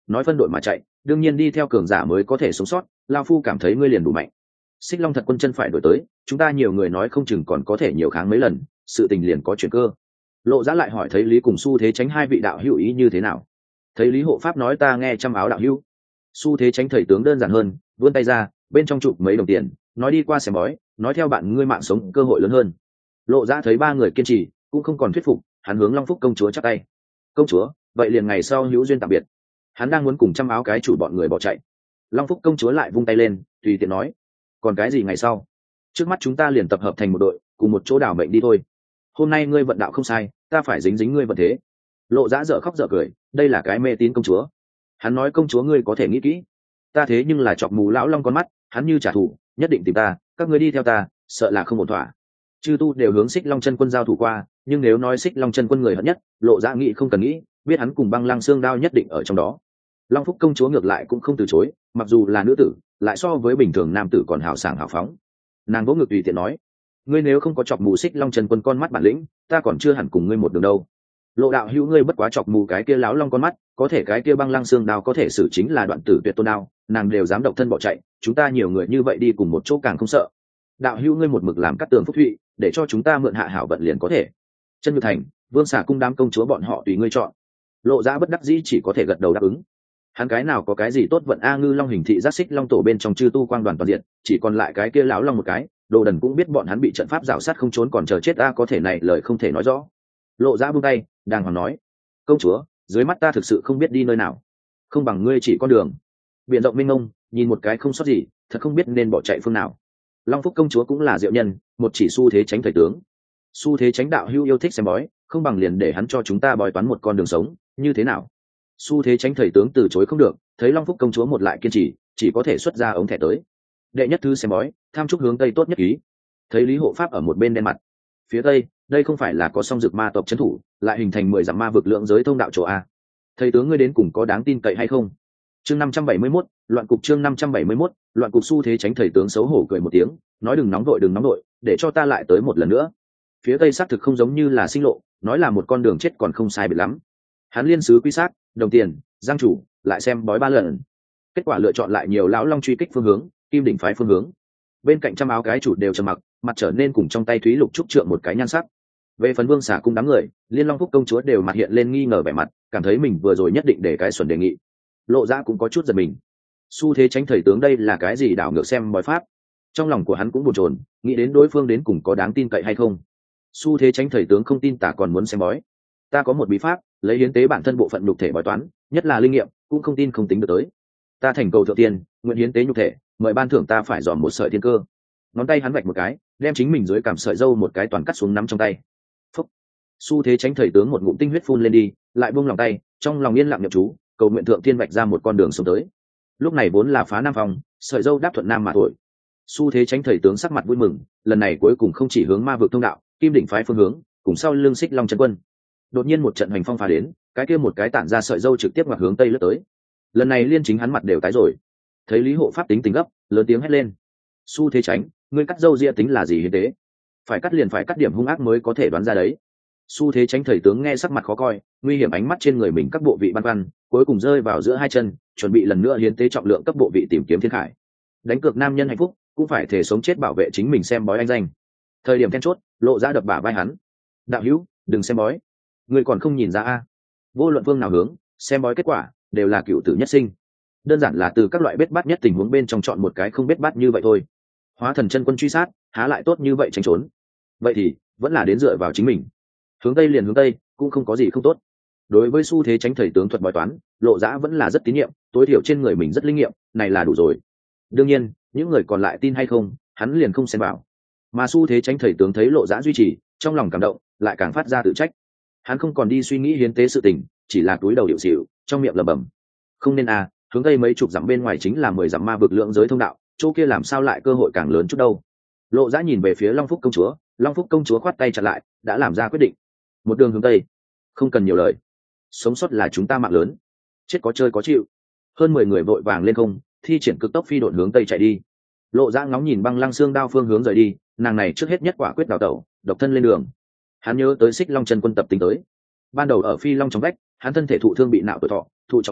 nói phân đội mà chạy, đương nhiên đi theo cường giả mới có thể sống sót, lao phu cảm thấy ngươi liền đủ mạnh. Xích Long thật quân chân phải đổi tới, chúng ta nhiều người nói không chừng còn có thể nhiều kháng mấy lần, sự tình liền có chuyển cơ. Lộ Giã lại hỏi thấy Lý cùng Xu Thế Chánh hai vị đạo hữu ý như thế nào. Thấy Lý hộ pháp nói ta nghe trăm áo đạo hữu. Xu Thế Chánh thầy tướng đơn giản hơn, vươn tay ra, bên trong chụp mấy đồng tiền, nói đi qua xem bói, nói theo bạn ngươi mạng sống cơ hội lớn hơn. Lộ Giã thấy ba người kiên trì, cũng không còn thuyết phục, hắn hướng Long Phúc công chúa chắp tay. Công chúa, vậy liền ngày sau hữu duyên tạm biệt. Hắn đang muốn cùng trăm áo cái chủ bọn người bỏ chạy. Long Phúc công chúa lại vung tay lên, tùy tiện nói, còn cái gì ngày sau, trước mắt chúng ta liền tập hợp thành một đội, cùng một chỗ đảo mệnh đi thôi. Hôm nay ngươi vận đạo không sai, ta phải dính dính ngươi vận thế. Lộ Giã dở khóc dở cười, đây là cái mê tín công chúa. Hắn nói công chúa ngươi có thể nghĩ kỹ, ta thế nhưng là chọc mù lão long con mắt, hắn như trả thù nhất định tìm ta, các ngươi đi theo ta, sợ là không ổn thỏa. Chư tu đều hướng Xích Long chân quân giao thủ qua, nhưng nếu nói Xích Long chân quân người hận nhất, Lộ Giã nghĩ không cần nghĩ, biết hắn cùng Băng Lăng Xương Đao nhất định ở trong đó. Long Phúc công chúa ngược lại cũng không từ chối, mặc dù là nữ tử, lại so với bình thường nam tử còn hào sảng hào phóng. Nàng vỗ ngực tùy tiện nói, ngươi nếu không có chọc mù Xích Long chân quân con mắt bản lĩnh, ta còn chưa hẳn cùng ngươi một đường đâu. Lộ đạo hữu ngươi bất quá chọc mù cái kia láo long con mắt, có thể cái kia Băng Lăng Xương Đao có thể xử chính là đoạn tử tuyệt tôn đao, nàng đều dám độc thân bỏ chạy, chúng ta nhiều người như vậy đi cùng một chỗ càng không sợ. Đạo hữu ngươi một mực làm cắt tường phúc thụy, để cho chúng ta mượn hạ hảo vận liền có thể. Chân Nhược Thành, Vương Xà cung đám công chúa bọn họ tùy ngươi chọn. Lộ Giã bất đắc dĩ chỉ có thể gật đầu đáp ứng. Hắn cái nào có cái gì tốt vận a, Ngư Long hình thị giác Xích Long tổ bên trong chư tu quang đoàn toàn diện, chỉ còn lại cái kia láo long một cái, đồ đần cũng biết bọn hắn bị trận pháp rào sát không trốn còn chờ chết a, có thể này lời không thể nói rõ. Lộ Giã buông tay, đàng hoàng nói, công chúa, dưới mắt ta thực sự không biết đi nơi nào, không bằng ngươi chỉ con đường biển rộng mênh mông, nhìn một cái không sót gì, thật không biết nên bỏ chạy phương nào. Long Phúc công chúa cũng là diệu nhân, một chỉ Xu Thế Chánh thầy tướng. Xu Thế Chánh đạo hữu yêu thích xem bói, không bằng liền để hắn cho chúng ta bói toán một con đường sống, như thế nào? Xu Thế Chánh thầy tướng từ chối không được, thấy Long Phúc công chúa một lại kiên trì, chỉ có thể xuất ra ống thẻ tới. Đệ nhất thứ xem bói, tham trúc hướng tây tốt nhất ý. Thấy Lý hộ pháp ở một bên đen mặt. Phía tây, đây không phải là có song dược ma tộc trấn thủ, lại hình thành 10 dặm ma vực lượng giới thông đạo chỗ a. Thầy tướng ngươi đến cùng có đáng tin cậy hay không? Chương 571, loạn cục chương 571, loạn cục. Xu Thế Chánh thầy tướng xấu hổ cười một tiếng, nói đừng nóng vội, để cho ta lại tới một lần nữa. Phía tây xác thực không giống như là sinh lộ, nói là một con đường chết còn không sai biệt lắm. Hắn liên sứ quy sát, đồng tiền, giang chủ, lại xem bói 3 lần. Kết quả lựa chọn lại nhiều lão long truy kích phương hướng, kim đỉnh phái phương hướng. Bên cạnh trăm áo cái chủ đều trầm mặc, mặt trở nên cùng trong tay Thúy Lục trúc trượng một cái nhan sắc. Về phần Vương Xà cung đám người, Liên Long Phúc công chúa đều mặt hiện lên nghi ngờ vẻ mặt, cảm thấy mình vừa rồi nhất định để cái xuẩn đề nghị. Lộ Giã cũng có chút giật mình. Xu Thế Chánh thầy tướng đây là cái gì đảo ngược xem bói pháp? Trong lòng của hắn cũng bồn chồn, nghĩ đến đối phương đến cùng có đáng tin cậy hay không. Xu Thế Chánh thầy tướng không tin tả còn muốn xem bói. Ta có một bí pháp, lấy hiến tế bản thân bộ phận nhục thể bói toán, nhất là linh nghiệm, cũng không tin không tính được tới. Ta thành cầu thượng tiên, nguyện hiến tế nhục thể, mời ban thưởng ta phải dòm một sợi thiên cơ. Ngón tay hắn vạch một cái, đem chính mình dưới cảm sợi dâu một cái toàn cắt xuống nắm trong tay. Phúc. Xu Thế Chánh thầy tướng một ngụm tinh huyết phun lên đi, lại buông lòng tay, trong lòng yên lặng niệm chú, cầu nguyện thượng tiên vạch ra một con đường sống tới. Lúc này vốn là phá nam phòng, sợi dâu đáp thuận nam mà thổi. Xu Thế Chánh thầy tướng sắc mặt vui mừng, lần này cuối cùng không chỉ hướng ma vực thông đạo, kim đỉnh phái phương hướng, cùng sau lưng Xích Long chân quân. Đột nhiên một trận hành phong phá đến, cái kia một cái tản ra sợi dâu trực tiếp ngoặt hướng tây lướt tới. Lần này liên chính hắn mặt đều tái rồi. Thấy Lý hộ pháp tính tình gấp, lớn tiếng hét lên, Xu Thế Chánh, ngươi cắt dâu ria tính là gì hiến tế? Phải cắt liền phải cắt điểm hung ác mới có thể đoán ra đấy. Xu Thế Chánh thầy tướng nghe sắc mặt khó coi, nguy hiểm ánh mắt trên người mình các bộ vị băn khoăn, cuối cùng rơi vào giữa hai chân, chuẩn bị lần nữa hiến tế trọng lượng cấp bộ vị tìm kiếm thiên khải. Đánh cược nam nhân hạnh phúc, cũng phải thể sống chết bảo vệ chính mình xem bói anh danh. Thời điểm then chốt, Lộ Giã đập bả vai hắn. Đạo hữu, đừng xem bói. Ngươi còn không nhìn ra a? Vô luận phương nào hướng, xem bói kết quả đều là cựu tử nhất sinh. Đơn giản là từ các loại bết bát nhất tình huống bên trong chọn một cái không bết bát như vậy thôi. Hóa thần chân quân truy sát, há lại tốt như vậy tránh trốn. Vậy thì vẫn là đến dựa vào chính mình. Hướng tây liền hướng tây, cũng không có gì không tốt. Đối với Xu Thế Chánh thầy tướng thuật bói toán, Lộ Giã vẫn là rất tín nhiệm, tối thiểu trên người mình rất linh nghiệm, này là đủ rồi. Đương nhiên, những người còn lại tin hay không, hắn liền không xen vào. Mà Xu Thế Chánh thầy tướng thấy Lộ Giã duy trì, trong lòng cảm động, lại càng phát ra tự trách. Hắn không còn đi suy nghĩ hiến tế sự tình, chỉ là túi đầu điệu xỉu, trong miệng lẩm bẩm, không nên à, hướng tây mấy chục dặm bên ngoài chính là 10 dặm ma vực lượng giới thông đạo, chỗ kia làm sao lại cơ hội càng lớn chút đâu. Lộ Giã nhìn về phía Long Phúc công chúa, Long Phúc công chúa khoát tay chặn lại, đã làm ra quyết định. Một đường hướng tây, không cần nhiều lời, sống sót là chúng ta mạng lớn, chết có chơi có chịu. Hơn 10 người vội vàng lên không, thi triển cực tốc phi độn hướng tây chạy đi. Lộ Giã ngóng nhìn Băng Lăng Xương Đao phương hướng rời đi, nàng này trước hết nhất quả quyết đào tẩu, độc thân lên đường. Hắn nhớ tới Xích Long chân quân tập tính tới, ban đầu ở Phi Long trong vách, hắn thân thể thụ thương bị nạo tuổi thọ, thụ trọng thương,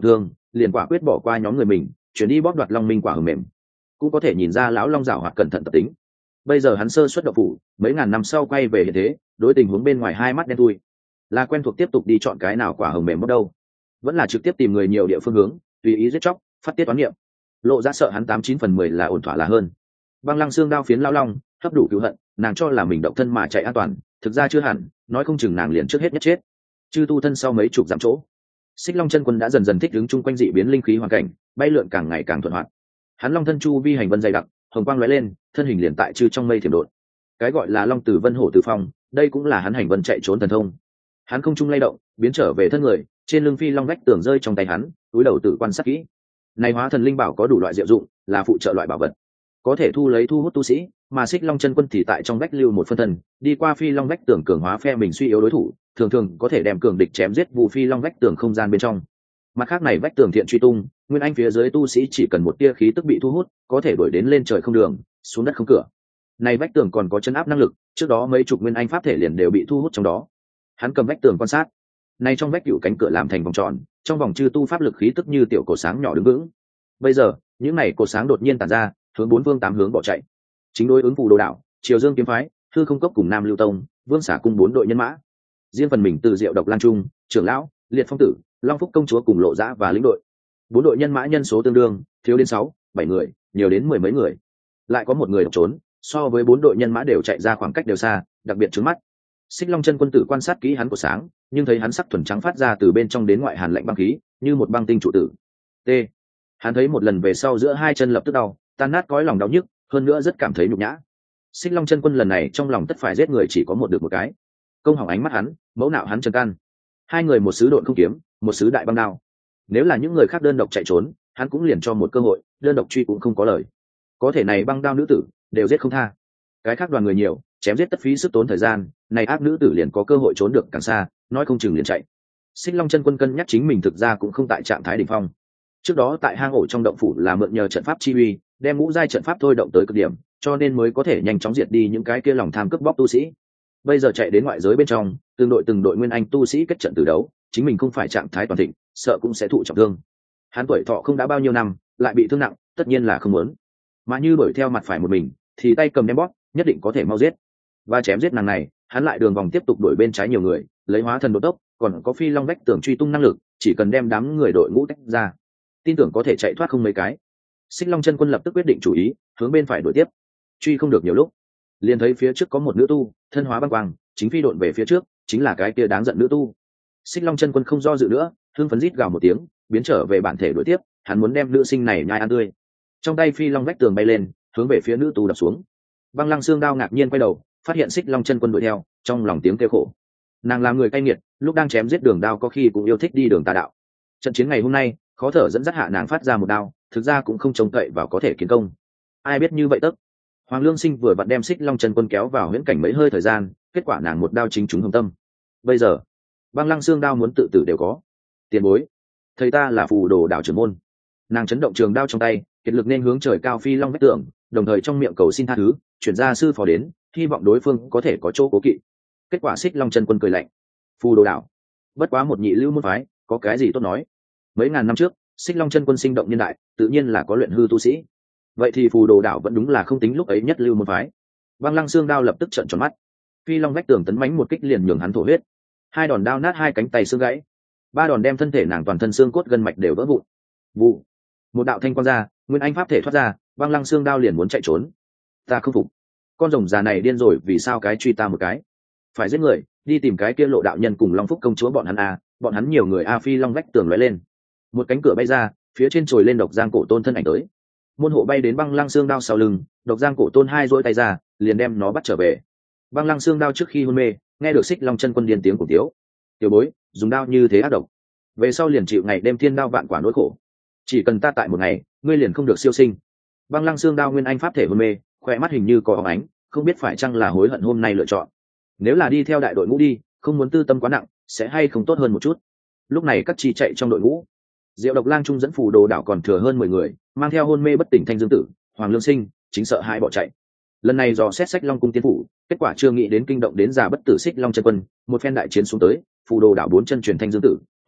liền quả quyết bỏ qua nhóm người mình, chuyển đi bóp đoạt long minh quả hờ mềm. Cũng có thể nhìn ra lão long giảo hoạt cẩn thận tập tính. Bây giờ hắn sơ xuất độc phủ, mấy ngàn năm sau quay về hiện thế, đối tình huống bên ngoài hai mắt đen thui, là quen thuộc tiếp tục đi chọn cái nào quả hờ mềm mất đâu, vẫn là trực tiếp tìm người nhiều địa phương hướng, tùy ý giết chóc, phát tiết toán niệm. Lộ ra sợ hắn 89/10 là ổn thỏa là hơn. Băng Lăng xương đao phiến lão long, hấp đủ cứu hận, nàng cho là mình động thân mà chạy an toàn, thực ra chưa hẳn, nói không chừng nàng liền trước hết nhất chết. Chư tu thân sau mấy chục dặm chỗ, Xích Long chân quân đã dần dần thích ứng chung quanh dị biến linh khí hoàn cảnh, bay lượn càng ngày càng thuận hoạt. Hắn long thân chu vi hành vân dày đặc, hồng quang lóe lên, thân hình liền tại chư trong mây thiểm đột. Cái gọi là long tử vân hổ tử phong, đây cũng là hắn hành vân chạy trốn thần thông. Hắn không trung lay động, biến trở về thân người, trên lưng phi long vách tường rơi trong tay hắn, túi đầu tự quan sát kỹ. Này hóa thần linh bảo có đủ loại diệu dụng, là phụ trợ loại bảo vật, có thể thu hút tu sĩ, mà Xích Long chân quân thì tại trong vách lưu một phân thân, đi qua phi long vách tường cường hóa phe mình suy yếu đối thủ, thường thường có thể đem cường địch chém giết vụ phi long vách tường không gian bên trong. Mặt khác này vách tường thiện truy tung, nguyên anh phía dưới tu sĩ chỉ cần một tia khí tức bị thu hút, có thể đuổi đến lên trời không đường, xuống đất không cửa. Này vách tường còn có chấn áp năng lực, trước đó mấy chục nguyên anh pháp thể liền đều bị thu hút trong đó. Hắn cầm vách tường quan sát, này trong vách cựu cánh cửa làm thành vòng tròn, trong vòng chư tu pháp lực khí tức như tiểu cổ sáng nhỏ đứng vững. Bây giờ, những này cổ sáng đột nhiên tản ra, hướng bốn phương tám hướng bỏ chạy. Chính đối ứng Phù Đồ đạo, Triều Dương kiếm phái, Hư Không cốc cùng Nam Lưu tông, Vương Xả cung 4 đội nhân mã. Riêng phần mình từ Diệu Độc Lang Trung, trưởng lão, Liệt Phong tử, Long Phúc công chúa cùng Lộ Dã và lĩnh đội. 4 đội nhân mã nhân số tương đương, thiếu đến 6, 7 người, nhiều đến 10 mấy người. Lại có một người độc trốn, so với 4 đội nhân mã đều chạy ra khoảng cách đều xa, đặc biệt chướng mắt. Xích Long chân quân tử quan sát kỹ hắn của sáng, nhưng thấy hắn sắc thuần trắng phát ra từ bên trong đến ngoại hàn lạnh băng khí, như một băng tinh trụ tử. T. Hắn thấy một lần về sau giữa hai chân lập tức đau, tan nát cõi lòng đau nhức, hơn nữa rất cảm thấy nhục nhã. Xích Long chân quân lần này trong lòng tất phải giết người chỉ có một được một cái. Công hỏng ánh mắt hắn, mẫu nạo hắn chân can. Hai người một sứ độn không kiếm, một sứ đại băng đao. Nếu là những người khác đơn độc chạy trốn, hắn cũng liền cho một cơ hội, đơn độc truy cũng không có lời. Có thể này băng đao nữ tử, đều giết không tha. Cái khác đoàn người nhiều, chém giết tất phí sức tốn thời gian, này ác nữ tử liền có cơ hội trốn được càng xa, nói không chừng liền chạy. Xích Long chân quân cân nhắc chính mình thực ra cũng không tại trạng thái đỉnh phong. Trước đó tại hang ổ trong động phủ là mượn nhờ trận pháp chi uy, đem ngũ giai trận pháp thôi động tới cực điểm, cho nên mới có thể nhanh chóng diệt đi những cái kia lòng tham cướp bóc tu sĩ. Bây giờ chạy đến ngoại giới bên trong, từng đội nguyên anh tu sĩ kết trận từ đấu, chính mình không phải trạng thái toàn thịnh, sợ cũng sẽ thụ trọng thương. Hắn tuổi thọ không đã bao nhiêu năm, lại bị thương nặng, tất nhiên là không muốn. Mà như đuổi theo mặt phải một mình, thì tay cầm đem bóp, nhất định có thể mau giết. Và chém giết nàng này, hắn lại đường vòng tiếp tục đuổi bên trái nhiều người, lấy hóa thần đột tốc, còn có phi long vách tường truy tung năng lực, chỉ cần đem đám người đội ngũ tách ra, tin tưởng có thể chạy thoát không mấy cái. Xích Long chân quân lập tức quyết định chủ ý, hướng bên phải đuổi tiếp. Truy không được nhiều lúc, liền thấy phía trước có một nữ tu, thân hóa băng quang, chính phi độn về phía trước, chính là cái kia đáng giận nữ tu. Xích Long chân quân không do dự nữa, hưng phấn rít gào một tiếng, biến trở về bản thể đuổi tiếp, hắn muốn đem nữ sinh này nhai ăn tươi. Trong tay phi long vách tường bay lên, hướng về phía nữ tu đập xuống. Băng Lăng xương đao ngạc nhiên quay đầu, phát hiện Xích Long chân quân đuổi theo, trong lòng tiếng kêu khổ. Nàng là người cay nghiệt, lúc đang chém giết đường đao có khi cũng yêu thích đi đường tà đạo. Trận chiến ngày hôm nay, khó thở dẫn dắt hạ nàng phát ra một đao, thực ra cũng không trông cậy vào có thể kiến công. Ai biết như vậy tức. Hoàng Lương Sinh vừa vặn đem Xích Long chân quân kéo vào huyễn cảnh mấy hơi thời gian, kết quả nàng một đao chính trúng hồng tâm. Bây giờ, Băng Lăng xương đao muốn tự tử đều có. Tiền bối, thầy ta là Phù Đồ đạo trưởng môn. Nàng chấn động trường đao trong tay, kiệt lực nên hướng trời cao phi long vách tường, đồng thời trong miệng cầu xin tha thứ, chuyển ra sư phó đến, hy vọng đối phương có thể có chỗ cố kỵ. Kết quả Xích Long chân quân cười lạnh. Phù Đồ đạo, bất quá một nhị lưu môn phái, có cái gì tốt nói. Mấy ngàn năm trước, Xích Long chân quân sinh động niên đại, tự nhiên là có luyện hư tu sĩ. Vậy thì Phù Đồ đạo vẫn đúng là không tính lúc ấy nhất lưu môn phái. Băng Lăng xương đao lập tức trợn tròn mắt. Phi long vách tường tấn mãnh một kích liền nhường hắn thổ huyết. Hai đòn đao nát hai cánh tay xương gãy. Ba đòn đem thân thể nàng toàn thân xương cốt gân mạch đều vỡ vụn. Vụ. Một đạo thanh quang ra, nguyên anh pháp thể thoát ra, Băng Lăng xương đao liền muốn chạy trốn. Ta không phục. Con rồng già này điên rồi, vì sao cái truy ta một cái? Phải giết người, đi tìm cái kia Lộ đạo nhân cùng Long Phúc công chúa bọn hắn a, bọn hắn nhiều người a. Phi long vách tường lóe lên. Một cánh cửa bay ra, phía trên trồi lên Độc Giang Cổ Tôn thân ảnh tới. Môn hộ bay đến Băng Lăng xương đao sau lưng, Độc Giang Cổ Tôn hai duỗi tay ra, liền đem nó bắt trở về. Băng Lăng xương đao trước khi hôn mê, nghe được Xích Long chân quân điên tiếng của tiếu. Tiểu bối, dùng đao như thế ác độc, về sau liền chịu ngày đêm thiên đao vạn quả nỗi khổ. Chỉ cần ta tại một ngày, ngươi liền không được siêu sinh. Băng Lăng xương đao nguyên anh pháp thể hôn mê, khỏe mắt hình như có óng ánh, không biết phải chăng là hối hận hôm nay lựa chọn. Nếu là đi theo đại đội ngũ đi, không muốn tư tâm quá nặng, sẽ hay không tốt hơn một chút. Lúc này các chi chạy trong đội ngũ, Diệu Độc Lang Trung dẫn Phù Đồ đạo còn thừa hơn 10 người, mang theo hôn mê bất tỉnh Thanh Dương tử, Hoàng Lương Sinh, chính sợ hãi bỏ chạy. Lần này dò xét Sách Long cung tiến phủ, kết quả chưa nghĩ đến kinh động đến già bất tử Xích Long chân quân, một phen đại chiến xuống tới, Phù Đồ đạo 4 chân truyền Thanh Dương tử,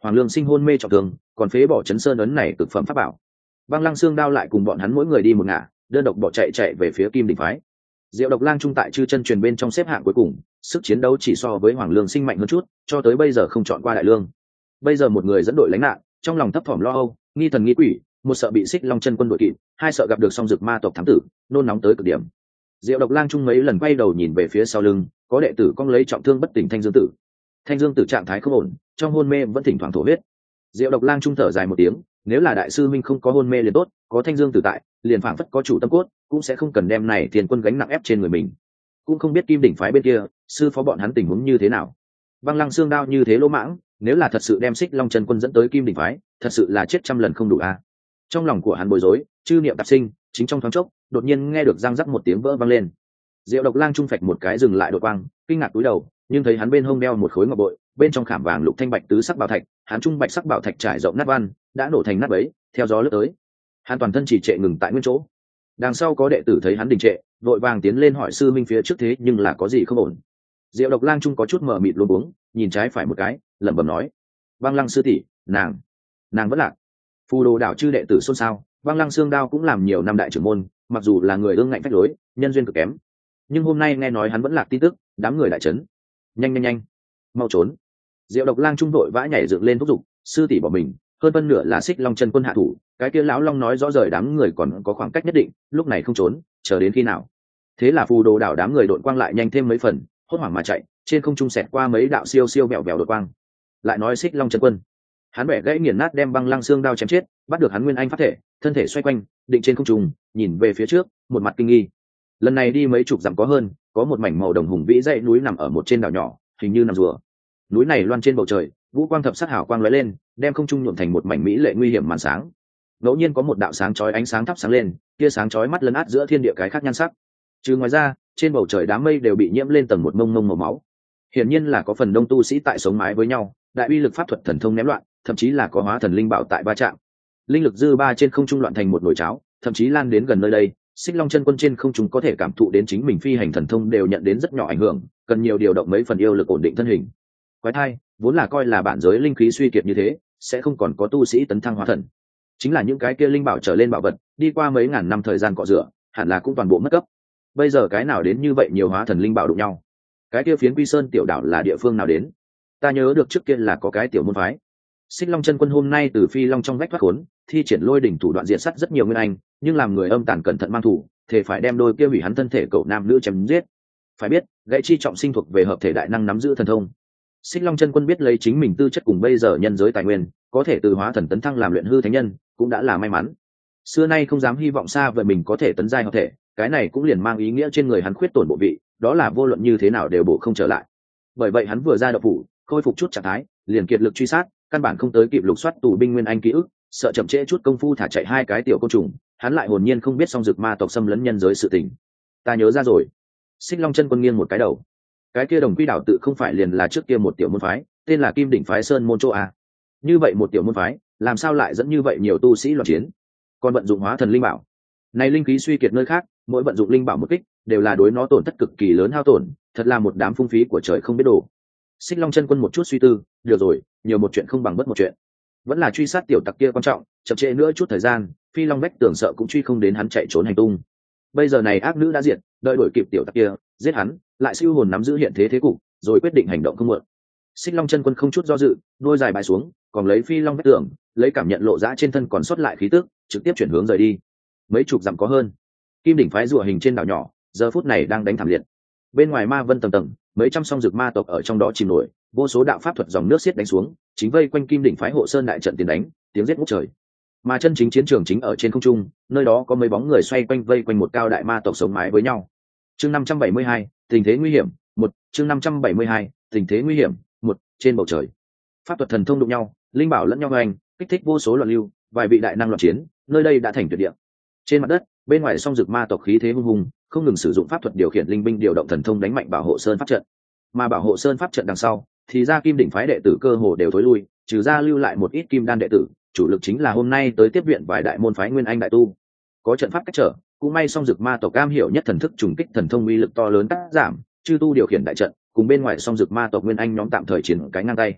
Hoàng Lương Sinh hôn mê trọng thương, còn phế bỏ chấn sơn ấn này cực phẩm pháp bảo. Băng Lăng Xương Đao lại cùng bọn hắn mỗi người đi một ngả, đơn độc bỏ chạy về phía Kim Đỉnh phái. Diệu Độc Lang trung tại chư chân truyền bên trong xếp hạng cuối cùng, sức chiến đấu chỉ so với Hoàng Lương Sinh mạnh hơn chút, cho tới bây giờ không chọn qua đại lương. Bây giờ một người dẫn đội lánh nạn, trong lòng thấp thỏm lo âu, nghi thần nghi quỷ, một sợ bị Xích Long chân quân đuổi kịp, hai sợ gặp được song dực ma tộc thám tử, nôn nóng tới cực điểm. Diệu Độc Lang trung mấy lần quay đầu nhìn về phía sau lưng, có đệ tử cong lấy trọng thương bất tỉnh Thanh Dương Tử. Thanh Dương Tử trạng thái không ổn, trong hôn mê vẫn thỉnh thoảng thổ huyết. Diệu Độc Lang trung thở dài một tiếng, nếu là đại sư minh không có hôn mê liền tốt, có Thanh Dương Tử tại, liền phảng phất có chủ tâm cốt, cũng sẽ không cần đem này tiền quân gánh nặng ép trên người mình. Cũng không biết Kim Đỉnh phái bên kia, sư phó bọn hắn tình huống như thế nào. Băng Lăng Xương Đao như thế lỗ mãng, nếu là thật sự đem Xích Long chân quân dẫn tới Kim Đỉnh phái, thật sự là chết trăm lần không đủ a. Trong lòng của hắn bối rối, chư niệm tạp sinh, chính trong thoáng chốc, đột nhiên nghe được răng rắc một tiếng vỡ vang lên. Diệu Độc Lang trung phạch một cái dừng lại đột quang, kinh ngạc cúi đầu, nhưng thấy hắn bên hông đeo một khối ngọc bội, bên trong khảm vàng lục thanh bạch tứ sắc bảo thạch, hắn trung bạch sắc bảo thạch trải rộng nát văn, đã nổ thành nát bấy, theo gió lướt tới. Hắn toàn thân chỉ trệ ngừng tại nguyên chỗ. Đằng sau có đệ tử thấy hắn đình trệ, vội vàng tiến lên hỏi sư minh phía trước thế nhưng là có gì không ổn. Diệu Độc Lang trung có chút mờ mịt luống cuống, nhìn trái phải một cái, lẩm bẩm nói: Băng Lăng sư tỷ, nàng vẫn lạc. Phù Đồ đảo chư đệ tử xôn xao, Băng Lăng Xương Đao cũng làm nhiều năm đại trưởng môn, mặc dù là người ương ngạnh phách lối, nhân duyên cực kém, nhưng hôm nay nghe nói hắn vẫn lạc tin tức, đám người đại chấn. Nhanh, mau trốn. Diệu Độc Lang trung đội vã nhảy dựng lên thúc giục, sư tỷ bỏ mình, hơn phân nửa là Xích Long chân quân hạ thủ, cái kia lão long nói rõ rời đám người còn có khoảng cách nhất định, lúc này không trốn, chờ đến khi nào? Thế là Phù Đồ đảo đám người đội quang lại nhanh thêm mấy phần, hốt hoảng mà chạy, trên không trung xẹt qua mấy đạo siêu vẹo đột quang. Lại nói Xích Long chân quân, hắn bẻ gãy nghiền nát đem Băng Lăng Xương Đao chém chết, bắt được hắn nguyên anh pháp thể, thân thể xoay quanh, định trên không trung, nhìn về phía trước, một mặt kinh nghi. Lần này đi mấy chục dặm có hơn, có một mảnh màu đồng hùng vĩ dãy núi nằm ở một trên đảo nhỏ, hình như nằm rùa. Núi này loan trên bầu trời, vũ quang thập sắc hào quang lóe lên, đem không trung nhuộm thành một mảnh mỹ lệ nguy hiểm màn sáng. Ngẫu nhiên có một đạo sáng chói ánh sáng thắp sáng lên, tia sáng chói mắt lấn át giữa thiên địa cái khác nhan sắc. Trừ ngoài ra, trên bầu trời đám mây đều bị nhiễm lên tầng một mông màu máu. Hiển nhiên là có phần đông tu sĩ tại sống mái với nhau, đại uy lực pháp thuật thần thông ném loạn, thậm chí là có hóa thần linh bảo tại ba trạm. Linh lực dư ba trên không trung loạn thành một nồi cháo, thậm chí lan đến gần nơi đây. Xích Long chân quân trên không trung có thể cảm thụ đến chính mình phi hành thần thông đều nhận đến rất nhỏ ảnh hưởng, cần nhiều điều động mấy phần yêu lực ổn định thân hình. Quái thai, vốn là coi là bản giới linh khí suy kiệt như thế, sẽ không còn có tu sĩ tấn thăng hóa thần. Chính là những cái kia linh bảo trở lên bảo vật, đi qua mấy ngàn năm thời gian cọ rửa, hẳn là cũng toàn bộ mất cấp. Bây giờ cái nào đến như vậy nhiều hóa thần linh bảo đụng nhau? Cái kia phiến Quy Sơn tiểu đảo là địa phương nào đến? Ta nhớ được trước kia là có cái tiểu môn phái. Xích Long chân quân hôm nay từ Phi Long trong vách thoát khốn, thi triển lôi đỉnh thủ đoạn diệt sát rất nhiều nguyên anh, nhưng làm người âm tàn cẩn thận mang thủ, thể phải đem đôi kia hủy hắn thân thể cậu nam nữ chém giết. Phải biết, gãy chi trọng sinh thuộc về hợp thể đại năng nắm giữ thần thông. Xích Long chân quân biết lấy chính mình tư chất cùng bây giờ nhân giới tài nguyên, có thể từ hóa thần tấn thăng làm luyện hư thánh nhân, cũng đã là may mắn. Xưa nay không dám hy vọng xa vời mình có thể tấn giai hợp thể, cái này cũng liền mang ý nghĩa trên người hắn khuyết tổn bộ vị, đó là vô luận như thế nào đều bổ không trở lại. Bởi vậy hắn vừa ra đậu phủ, khôi phục chút trạng thái, liền kiệt lực truy sát, căn bản không tới kịp lục soát tù binh nguyên anh ký ức, sợ chậm trễ chút công phu thả chạy hai cái tiểu côn trùng, hắn lại hồn nhiên không biết song dược ma tộc xâm lấn nhân giới sự tình. Ta nhớ ra rồi. Xích Long chân quân nghiêng một cái đầu. Cái kia Đồng Quy đảo tự không phải liền là trước kia một tiểu môn phái, tên là Kim Đỉnh phái Sơn môn chỗ à? Như vậy một tiểu môn phái, làm sao lại dẫn như vậy nhiều tu sĩ loạn chiến? Còn vận dụng hóa thần linh bảo. Này linh khí suy kiệt nơi khác, mỗi vận dụng linh bảo một kích, đều là đối nó tổn thất cực kỳ lớn hao tổn, thật là một đám phung phí của trời không biết đủ. Xích Long chân quân một chút suy tư, được rồi, nhiều một chuyện không bằng bất một chuyện. Vẫn là truy sát tiểu tặc kia quan trọng, chậm trễ nữa chút thời gian, Phi Long Bách tưởng sợ cũng truy không đến hắn chạy trốn hành tung. Bây giờ này ác nữ đã diệt, đợi đuổi kịp tiểu tặc kia, giết hắn, lại siêu hồn nắm giữ hiện thế thế cục, rồi quyết định hành động không muộn. Xích Long chân quân không chút do dự, đôi dài bài xuống, còn lấy Phi Long Bách tưởng, lấy cảm nhận lộ ra trên thân còn sót lại khí tức, trực tiếp chuyển hướng rời đi. Mấy chục dặm có hơn, Kim Đỉnh phái rùa hình trên đảo nhỏ, giờ phút này đang đánh thảm liệt. Bên ngoài ma vân tầng tầng, mấy trăm song dược ma tộc ở trong đó chìm nổi, vô số đạo pháp thuật dòng nước xiết đánh xuống, chính vây quanh Kim Đỉnh phái hộ sơn đại trận tiến đánh, tiếng giết ngút trời. Mà chân chính chiến trường chính ở trên không trung, nơi đó có mấy bóng người xoay quanh vây quanh một cao đại ma tộc sống mái với nhau. Chương 572, tình thế nguy hiểm, chương 572, tình thế nguy hiểm, trên bầu trời. Pháp thuật thần thông đụng nhau, linh bảo lẫn nhau hoành, kích thích vô số loạn lưu, vài vị đại năng loạn chiến, nơi đây đã thành tuyệt địa. Trên mặt đất, bên ngoài song dược ma tộc khí thế hung hùng, không ngừng sử dụng pháp thuật điều khiển linh binh điều động thần thông đánh mạnh bảo hộ sơn pháp trận. Mà bảo hộ sơn pháp trận đằng sau, thì ra Kim Đỉnh phái đệ tử cơ hồ đều thối lui, trừ ra lưu lại một ít kim đan đệ tử, chủ lực chính là hôm nay tới tiếp viện vài đại môn phái nguyên anh đại tu. Có trận pháp cách trở, cũng may song dược ma tộc cam hiểu nhất thần thức trùng kích thần thông uy lực to lớn cắt giảm, chư tu điều khiển đại trận, cùng bên ngoài song dược ma tộc nguyên anh nhóm tạm thời chiến cái ngang tay.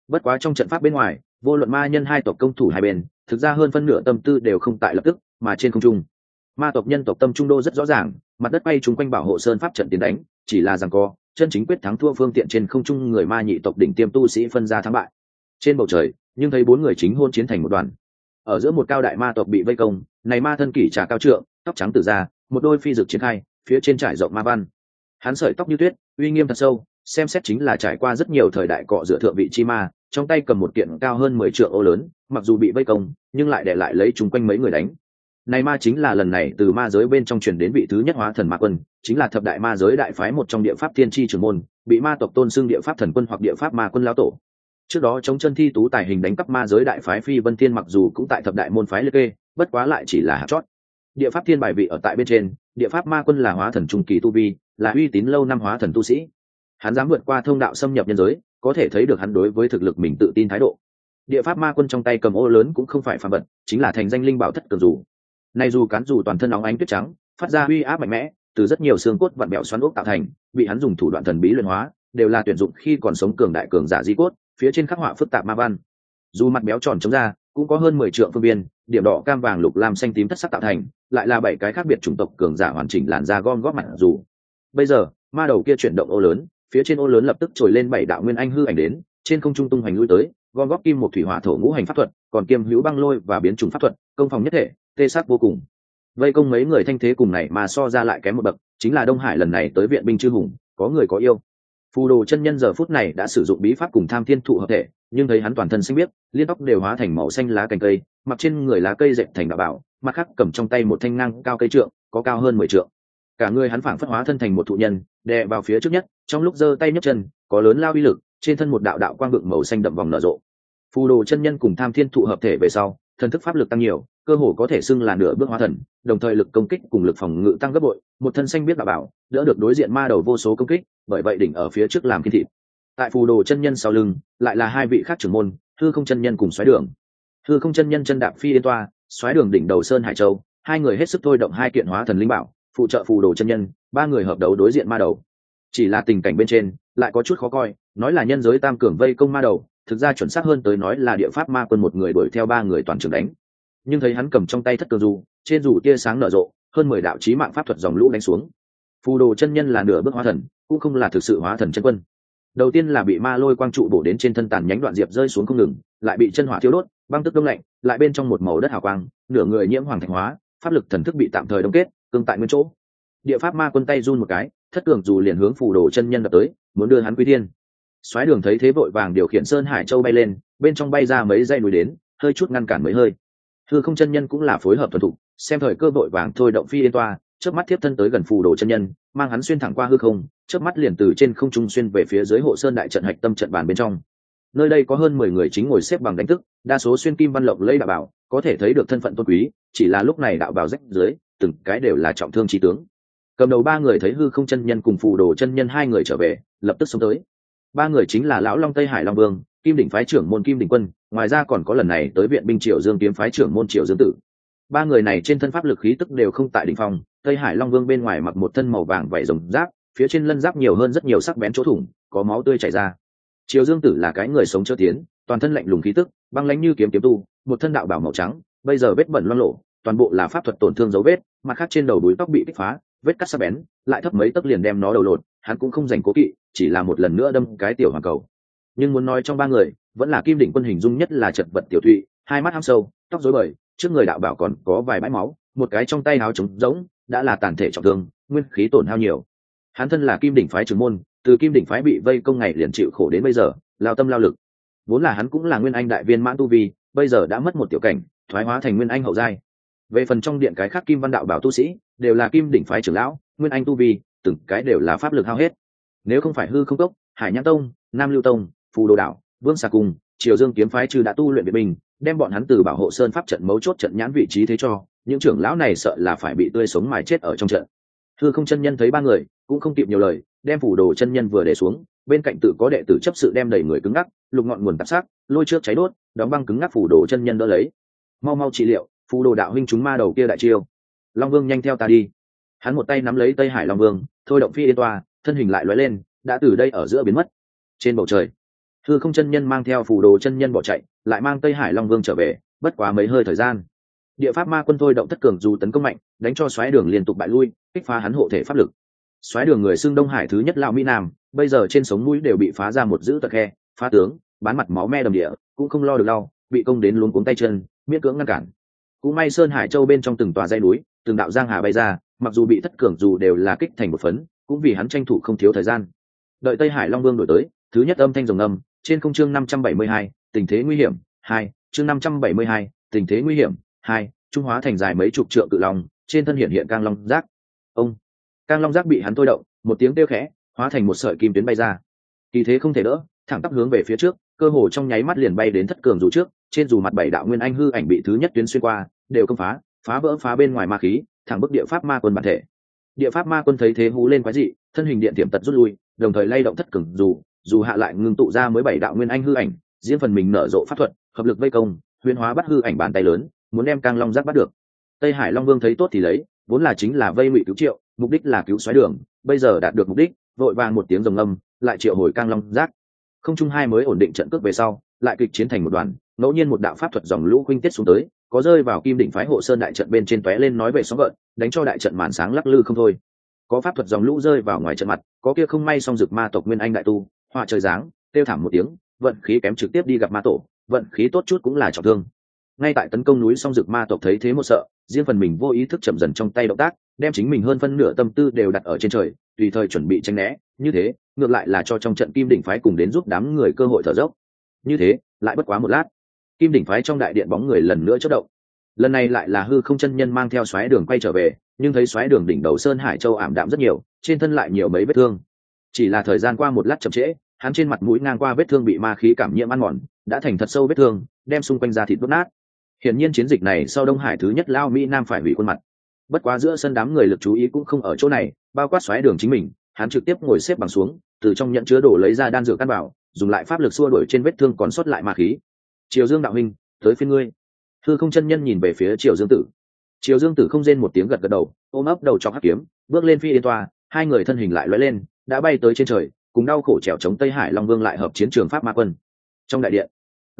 Bất quá trong trận pháp bên ngoài, vô luận ma nhân hai tộc công thủ hai bên, thực ra hơn phân nửa tâm tư đều không tại lập tức, mà trên không trung. Ma tộc nhân tộc tâm trung đô rất rõ ràng, mặt đất bay chúng quanh bảo hộ sơn pháp trận tiến đánh, chỉ là giằng co, chân chính quyết thắng thua phương tiện trên không trung người ma nhị tộc đỉnh tiêm tu sĩ phân ra thắng bại. Trên bầu trời, nhưng thấy bốn người chính hôn chiến thành một đoàn. Ở giữa một cao đại ma tộc bị vây công, này ma thân kỷ trà cao trượng, tóc trắng từ da, một đôi phi dực triển khai, phía trên trải rộng ma văn. Hắn sợi tóc như tuyết, uy nghiêm thật sâu, xem xét chính là trải qua rất nhiều thời đại cọ rửa thượng vị chi ma, trong tay cầm một kiện cao hơn 10 trượng ô lớn, mặc dù bị vây công, nhưng lại để lại lấy chúng quanh mấy người đánh. Này ma chính là lần này từ ma giới bên trong truyền đến vị thứ nhất hóa thần ma quân, chính là thập đại ma giới đại phái một trong địa pháp thiên chi trưởng môn, bị ma tộc tôn xưng địa pháp thần quân hoặc địa pháp ma quân lão tổ. Trước đó chống chân thi tú tài hình đánh cắp ma giới đại phái Phi Vân Thiên mặc dù cũng tại thập đại môn phái liệt kê, bất quá lại chỉ là hạt chót. Địa pháp thiên bài vị ở tại bên trên, địa pháp ma quân là hóa thần trung kỳ tu vi, là uy tín lâu năm hóa thần tu sĩ. Hắn dám vượt qua thông đạo xâm nhập nhân giới, có thể thấy được hắn đối với thực lực mình tự tin thái độ. Địa pháp ma quân trong tay cầm ô lớn cũng không phải phàm vật, chính là thành danh linh bảo thất cường dù. Này dù cán dù toàn thân óng ánh tuyết trắng, phát ra uy áp mạnh mẽ, từ rất nhiều xương cốt vặn bẹo xoắn ốc tạo thành, bị hắn dùng thủ đoạn thần bí luyện hóa, đều là tuyển dụng khi còn sống cường đại cường giả di cốt, phía trên khắc họa phức tạp ma văn. Dù mặt béo tròn chống ra, cũng có hơn 10 trượng phương biên, điểm đỏ cam vàng lục lam xanh tím thất sắc tạo thành, lại là 7 cái khác biệt chủng tộc cường giả hoàn chỉnh làn da gom góp mặt dù. Bây giờ, ma đầu kia chuyển động ô lớn, phía trên ô lớn lập tức trồi lên 7 đạo nguyên anh hư ảnh đến, trên không trung tung hoành lui tới, gom góp kim một thủy hỏa thổ ngũ hành pháp thuật, còn kiêm hữu băng lôi và biến chủng pháp thuật, công phòng nhất thể, tê sát vô cùng. Vây công mấy người thanh thế cùng này mà so ra lại kém một bậc, chính là Đông Hải lần này tới viện binh chư hùng, có người có yêu. Phù Đồ chân nhân giờ phút này đã sử dụng bí pháp cùng Tham Thiên thụ hợp thể, nhưng thấy hắn toàn thân xanh biếc, liên tóc đều hóa thành màu xanh lá cành cây, mặc trên người lá cây dệt thành đạo bảo, mặt khác cầm trong tay một thanh ngang cao cây trượng, có cao hơn 10 trượng. Cả người hắn phảng phất hóa thân thành một thụ nhân, đè vào phía trước nhất, trong lúc giơ tay nhấc chân, có lớn lao uy lực, trên thân một đạo đạo quang vượng màu xanh đậm vòng nở rộ. Phù Đồ chân nhân cùng Tham Thiên thụ hợp thể về sau, thần thức pháp lực tăng nhiều, cơ hồ có thể xưng là nửa bước hóa thần, đồng thời lực công kích cùng lực phòng ngự tăng gấp bội, một thân xanh biết đạo bảo, đỡ được đối diện ma đầu vô số công kích, bởi vậy đỉnh ở phía trước làm kiên thịt. Tại Phù Đồ chân nhân sau lưng, lại là hai vị khác trưởng môn, Hư Không chân nhân cùng Soái Đường. Hư Không chân nhân chân đạp phi yên toa, Soái Đường đỉnh đầu sơn hải châu, hai người hết sức thôi động hai kiện hóa thần linh bảo, phụ trợ Phù Đồ chân nhân, ba người hợp đấu đối diện ma đầu. Chỉ là tình cảnh bên trên, lại có chút khó coi, nói là nhân giới tam cường vây công ma đầu, thực ra chuẩn xác hơn tới nói là địa pháp ma quân một người đuổi theo ba người toàn trường đánh. Nhưng thấy hắn cầm trong tay thất cường dù, trên dù tia sáng nở rộ, hơn 10 đạo chí mạng pháp thuật dòng lũ đánh xuống. Phù Đồ chân nhân là nửa bước hóa thần, cũng không là thực sự hóa thần chân quân. Đầu tiên là bị ma lôi quang trụ bổ đến trên thân tàn nhánh đoạn diệp rơi xuống không ngừng, lại bị chân hỏa thiêu đốt, băng tức đông lạnh, lại bên trong một màu đất hào quang, nửa người nhiễm hoàng thạch hóa, pháp lực thần thức bị tạm thời đông kết, cương tại nguyên chỗ. Địa pháp ma quân tay run một cái, thất cường dù liền hướng Phù Đồ chân nhân đập tới, muốn đưa hắn quy thiên. Soái Đường thấy thế vội vàng điều khiển sơn hải châu bay lên, bên trong bay ra mấy dãy núi đến, hơi chút ngăn cản mấy hơi. Hư Không chân nhân cũng là phối hợp thuần thục, xem thời cơ vội vàng thôi động phi yên toa, chớp mắt tiếp thân tới gần Phù Đồ chân nhân, mang hắn xuyên thẳng qua hư không, chớp mắt liền từ trên không trung xuyên về phía dưới hộ sơn đại trận hạch tâm trận bàn bên trong. Nơi đây có hơn 10 người chính ngồi xếp bằng đánh thức, đa số xuyên kim văn lộng lẫy đạo bảo, có thể thấy được thân phận tôn quý, chỉ là lúc này đạo bào rách dưới, từng cái đều là trọng thương chí tướng. Cầm đầu ba người thấy Hư Không chân nhân cùng Phù Đồ chân nhân hai người trở về, lập tức xông tới. Ba người chính là lão Long Tây Hải Long Vương, Kim đỉnh phái trưởng môn Kim đỉnh quân, ngoài ra còn có lần này tới viện binh Triệu Dương kiếm phái trưởng môn Triệu Dương tử. Ba người này trên thân pháp lực khí tức đều không tại đỉnh phong, Tây Hải Long Vương bên ngoài mặc một thân màu vàng vảy rồng giáp, phía trên lân giáp nhiều hơn rất nhiều sắc bén chỗ thủng, có máu tươi chảy ra. Triệu Dương tử là cái người sống chớ tiến, toàn thân lạnh lùng khí tức, băng lãnh như kiếm tu, một thân đạo bảo màu trắng, bây giờ vết bẩn loang lổ, toàn bộ là pháp thuật tổn thương dấu vết, mặt khác trên đầu đuôi tóc bị kích phá, vết cắt sắc bén, lại thấp mấy tấc liền đem nó đầu lột, hắn cũng không dành cố kỵ, chỉ là một lần nữa đâm cái tiểu hoàng cầu. Nhưng muốn nói trong ba người, vẫn là Kim đỉnh quân hình dung nhất là chật vật tiểu thụy, hai mắt hăm sâu, tóc rối bời, trước người đạo bảo còn có vài bãi máu, một cái trong tay áo trống rỗng, đã là tàn thể trọng thương, nguyên khí tổn hao nhiều. Hắn thân là Kim đỉnh phái trưởng môn, từ Kim đỉnh phái bị vây công ngày liền chịu khổ đến bây giờ, lao tâm lao lực. Vốn là hắn cũng là nguyên anh đại viên mãn tu vi, bây giờ đã mất một tiểu cảnh, thoái hóa thành nguyên anh hậu giai. Về phần trong điện cái khác Kim văn đạo bảo tu sĩ, đều là Kim đỉnh phái trưởng lão, nguyên anh tu vi, từng cái đều là pháp lực hao hết. Nếu không phải Hư Không cốc, Hải Nhãn tông, Nam Lưu tông, Phù Đồ đạo, Vương Xà Cung, Triều Dương kiếm phái trừ đã tu luyện biệt bình, đem bọn hắn từ bảo hộ sơn pháp trận mấu chốt trận nhãn vị trí thế cho, những trưởng lão này sợ là phải bị tươi sống mài chết ở trong trận. Hư Không chân nhân thấy ba người, cũng không kịp nhiều lời, đem Phù Đồ chân nhân vừa để xuống, bên cạnh tự có đệ tử chấp sự đem đầy người cứng ngắc, lục ngọn nguồn tạp sát, lôi trước cháy đốt, đóng băng cứng ngắc Phù Đồ chân nhân đỡ lấy. Mau mau trị liệu, Phù Đồ đạo huynh chúng ma đầu kia đại chiêu. Long Vương nhanh theo ta đi. Hắn một tay nắm lấy Tây Hải Long Vương, thôi động phi yên toa, thân hình lại lóe lên, đã từ đây ở giữa biến mất. Trên bầu trời, Hư Không chân nhân mang theo Phù Đồ chân nhân bỏ chạy, lại mang Tây Hải Long Vương trở về, bất quá mấy hơi thời gian. Địa pháp ma quân thôi động thất cường dù tấn công mạnh, đánh cho Soái Đường liên tục bại lui, kích phá hắn hộ thể pháp lực. Soái Đường người xưng Đông Hải thứ nhất lão mỹ nam, bây giờ trên sống mũi đều bị phá ra một dữ tật khe, phá tướng, bán mặt máu me đầm địa, cũng không lo được đau, bị công đến luống cuống tay chân, miễn cưỡng ngăn cản. Cũng may Sơn Hải Châu bên trong từng tòa dãy núi, từng đạo giang hà bay ra, mặc dù bị thất cường dù đều là kích thành một phấn, cũng vì hắn tranh thủ không thiếu thời gian. Đợi Tây Hải Long Vương đổi tới, thứ nhất âm thanh rồng ngâm, trên không chương 572, tình thế nguy hiểm, 2, chương 572, tình thế nguy hiểm, 2, trung hóa thành dài mấy chục trượng cự long, trên thân hiện hiện cang long giác. Ông, cang long giác bị hắn thôi động, một tiếng kêu khẽ, hóa thành một sợi kim tuyến bay ra. Kỳ thế không thể đỡ, thẳng tắp hướng về phía trước, cơ hồ trong nháy mắt liền bay đến thất cường dù trước, trên dù mặt bảy đạo nguyên anh hư ảnh bị thứ nhất tuyến xuyên qua, đều công phá, phá vỡ phá bên ngoài ma khí, thẳng bức địa pháp ma quân bản thể. Địa pháp ma quân thấy thế hú lên quái dị, thân hình điện tiệm tật rút lui, đồng thời lay động thất cường dù hạ lại ngưng tụ ra mới bảy đạo nguyên anh hư ảnh, diễn phần mình nở rộ pháp thuật, hợp lực vây công, huyền hóa bắt hư ảnh bàn tay lớn, muốn đem cang long giác bắt được. Tây Hải Long Vương thấy tốt thì lấy, vốn là chính là vây ngụy cứu triệu, mục đích là cứu Soái Đường, bây giờ đạt được mục đích, vội vàng một tiếng rồng âm, lại triệu hồi cang long giác. Không trung hai mới ổn định trận cước về sau, lại kịch chiến thành một đoàn, ngẫu nhiên một đạo pháp thuật dòng lũ khuynh tiết xuống tới, có rơi vào Kim Đỉnh phái hộ sơn đại trận bên trên tóe lên nói về sóng gợn, đánh cho đại trận màn sáng lắc lư không thôi. Có pháp thuật dòng lũ rơi vào ngoài trận mặt, có kia không may song dực ma tộc nguyên anh đại tu, họa trời giáng, kêu thảm một tiếng, vận khí kém trực tiếp đi gặp ma tổ, vận khí tốt chút cũng là trọng thương. Ngay tại tấn công núi song dực ma tộc thấy thế một sợ, riêng phần mình vô ý thức chậm dần trong tay động tác, đem chính mình hơn phân nửa tâm tư đều đặt ở trên trời, tùy thời chuẩn bị tránh né, như thế ngược lại là cho trong trận Kim Đỉnh phái cùng đến giúp đám người cơ hội thở dốc. Như thế lại bất quá một lát, Kim Đỉnh phái trong đại điện bóng người lần nữa chớp động. Lần này lại là Hư Không chân nhân mang theo Soái Đường quay trở về, nhưng thấy Soái Đường đỉnh đầu Sơn Hải Châu ảm đạm rất nhiều, trên thân lại nhiều mấy vết thương. Chỉ là thời gian qua một lát chậm trễ, hắn trên mặt mũi ngang qua vết thương bị ma khí cảm nhiễm ăn mòn, đã thành thật sâu vết thương, đem xung quanh da thịt đốt nát. Hiển nhiên chiến dịch này sau Đông Hải thứ nhất lao Mỹ Nam phải hủy khuôn mặt. Bất quá giữa sân đám người lực chú ý cũng không ở chỗ này, bao quát Soái Đường chính mình, hắn trực tiếp ngồi xếp bằng xuống, từ trong nhận chứa đồ lấy ra đan dược căn bảo, dùng lại pháp lực xua đuổi trên vết thương còn sót lại ma khí. Triều Dương đạo huynh, tới phiên ngươi. Hư Không chân nhân nhìn về phía Triều Dương Tử. Triều Dương Tử không rên một tiếng gật gật đầu, ôm ấp đầu trong hắc kiếm, bước lên phi yên toa, hai người thân hình lại lóe lên, đã bay tới trên trời, cùng đau khổ trèo chống Tây Hải Long Vương lại hợp chiến trường pháp ma quân. Trong đại điện,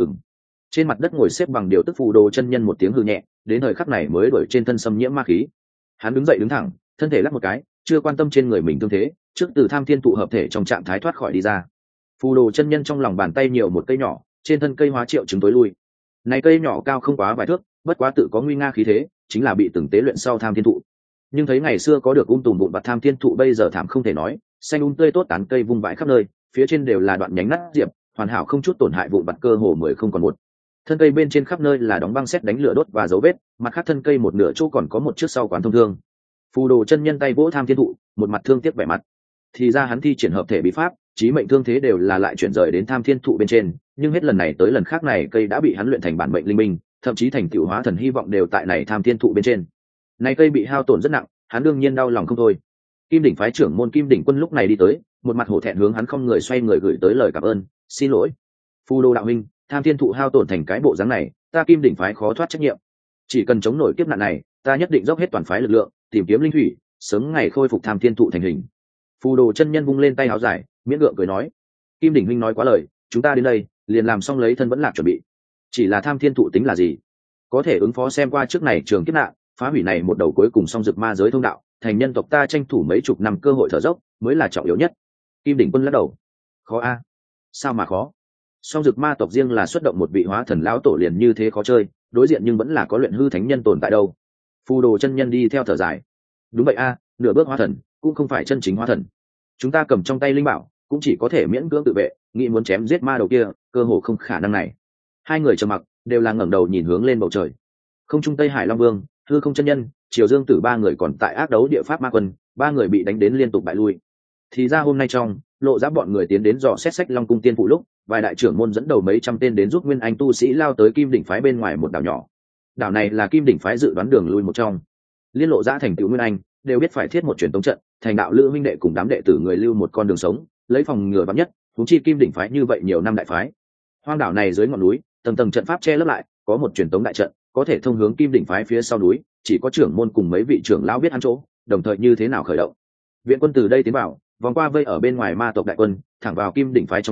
trên mặt đất ngồi xếp bằng điều tức Phù Đồ chân nhân một tiếng hư nhẹ, đến thời khắc này mới đuổi trên thân xâm nhiễm ma khí. Hắn đứng dậy đứng thẳng, thân thể lắc một cái, chưa quan tâm trên người mình thương thế, trước từ Tham Thiên tụ hợp thể trong trạng thái thoát khỏi đi ra. Phù Đồ chân nhân trong lòng bàn tay nhiều một cây nhỏ, trên thân cây hóa triệu chứng tối lui. Này cây nhỏ cao không quá vài thước, bất quá tự có nguy nga khí thế, chính là bị từng tế luyện sau Tham Thiên tụ. Nhưng thấy ngày xưa có được tùm vụn vặt Tham Thiên tụ bây giờ thảm không thể nói, xanh tươi tốt tán cây vung vãi khắp nơi, phía trên đều là đoạn nhánh nát diệp, hoàn hảo không chút tổn hại vụn vặt cơ hồ mười không còn một. Thân cây bên trên khắp nơi là đóng băng sét đánh lửa đốt và dấu vết, mặt khác thân cây một nửa chỗ còn có một chiếc sau quán thông thương. Phù Đồ chân nhân tay vỗ Tham Thiên thụ, một mặt thương tiếc vẻ mặt. Thì ra hắn thi triển hợp thể bí pháp, chí mệnh thương thế đều là lại chuyển rời đến Tham Thiên thụ bên trên, nhưng hết lần này tới lần khác này cây đã bị hắn luyện thành bản mệnh linh minh, thậm chí thành tựu hóa thần hy vọng đều tại này Tham Thiên thụ bên trên. Này cây bị hao tổn rất nặng, hắn đương nhiên đau lòng không thôi. Kim Đỉnh phái trưởng môn Kim Đỉnh Quân lúc này đi tới, một mặt hổ thẹn hướng hắn không người xoay người gửi tới lời cảm ơn, xin lỗi. Phù Đồ đạo huynh, Tham Thiên thụ hao tổn thành cái bộ dáng này, ta Kim Đỉnh phái khó thoát trách nhiệm. Chỉ cần chống nổi kiếp nạn này, ta nhất định dốc hết toàn phái lực lượng, tìm kiếm linh thủy, sớm ngày khôi phục Tham Thiên thụ thành hình. Phù Đồ chân nhân vung lên tay áo dài, miễn gượng cười nói: Kim Đỉnh huynh nói quá lời, chúng ta đến đây liền làm xong lấy thân vẫn lạc chuẩn bị. Chỉ là Tham Thiên thụ tính là gì? Có thể ứng phó xem qua trước này trường kiếp nạn, phá hủy này một đầu cuối cùng song dực ma giới thông đạo, thành nhân tộc ta tranh thủ mấy chục năm cơ hội thở dốc mới là trọng yếu nhất. Kim Đỉnh Quân lắc đầu: khó a? Sao mà khó? Song dực ma tộc riêng là xuất động một vị hóa thần lão tổ liền như thế khó chơi, đối diện nhưng vẫn là có luyện hư thánh nhân tồn tại đâu. Phù Đồ chân nhân đi theo thở dài: đúng vậy a, nửa bước hóa thần cũng không phải chân chính hóa thần. Chúng ta cầm trong tay linh bảo cũng chỉ có thể miễn cưỡng tự vệ, nghĩ muốn chém giết ma đầu kia cơ hồ không khả năng này. Hai người trầm mặc, đều là ngẩng đầu nhìn hướng lên bầu trời. Không trung Tây Hải Long Vương, Hư Không chân nhân, Triều Dương Tử ba người còn tại ác đấu địa pháp ma quân, ba người bị đánh đến liên tục bại lui. Thì ra hôm nay trong lộ ra bọn người tiến đến dò xét sách Long cung tiên phụ lúc, vài đại trưởng môn dẫn đầu mấy trăm tên đến giúp nguyên anh tu sĩ lao tới Kim Đỉnh phái bên ngoài một đảo nhỏ. Đảo này là Kim Đỉnh phái dự đoán đường lui một trong. Liên lộ ra thành tựu nguyên anh đều biết phải thiết một truyền tống trận, thành đạo lữ huynh đệ cùng đám đệ tử người lưu một con đường sống, lấy phòng ngừa vắn nhất. Huống chi Kim Đỉnh phái như vậy nhiều năm đại phái. Hoang đảo này dưới ngọn núi, tầng tầng trận pháp che lấp lại, có một truyền tống đại trận, có thể thông hướng Kim Đỉnh phái phía sau núi, chỉ có trưởng môn cùng mấy vị trưởng lão biết hắn chỗ, đồng thời như thế nào khởi động. Viện quân từ đây tiến vào, vòng qua vây ở bên ngoài ma tộc đại quân, thẳng vào Kim Đỉnh phái trong núi,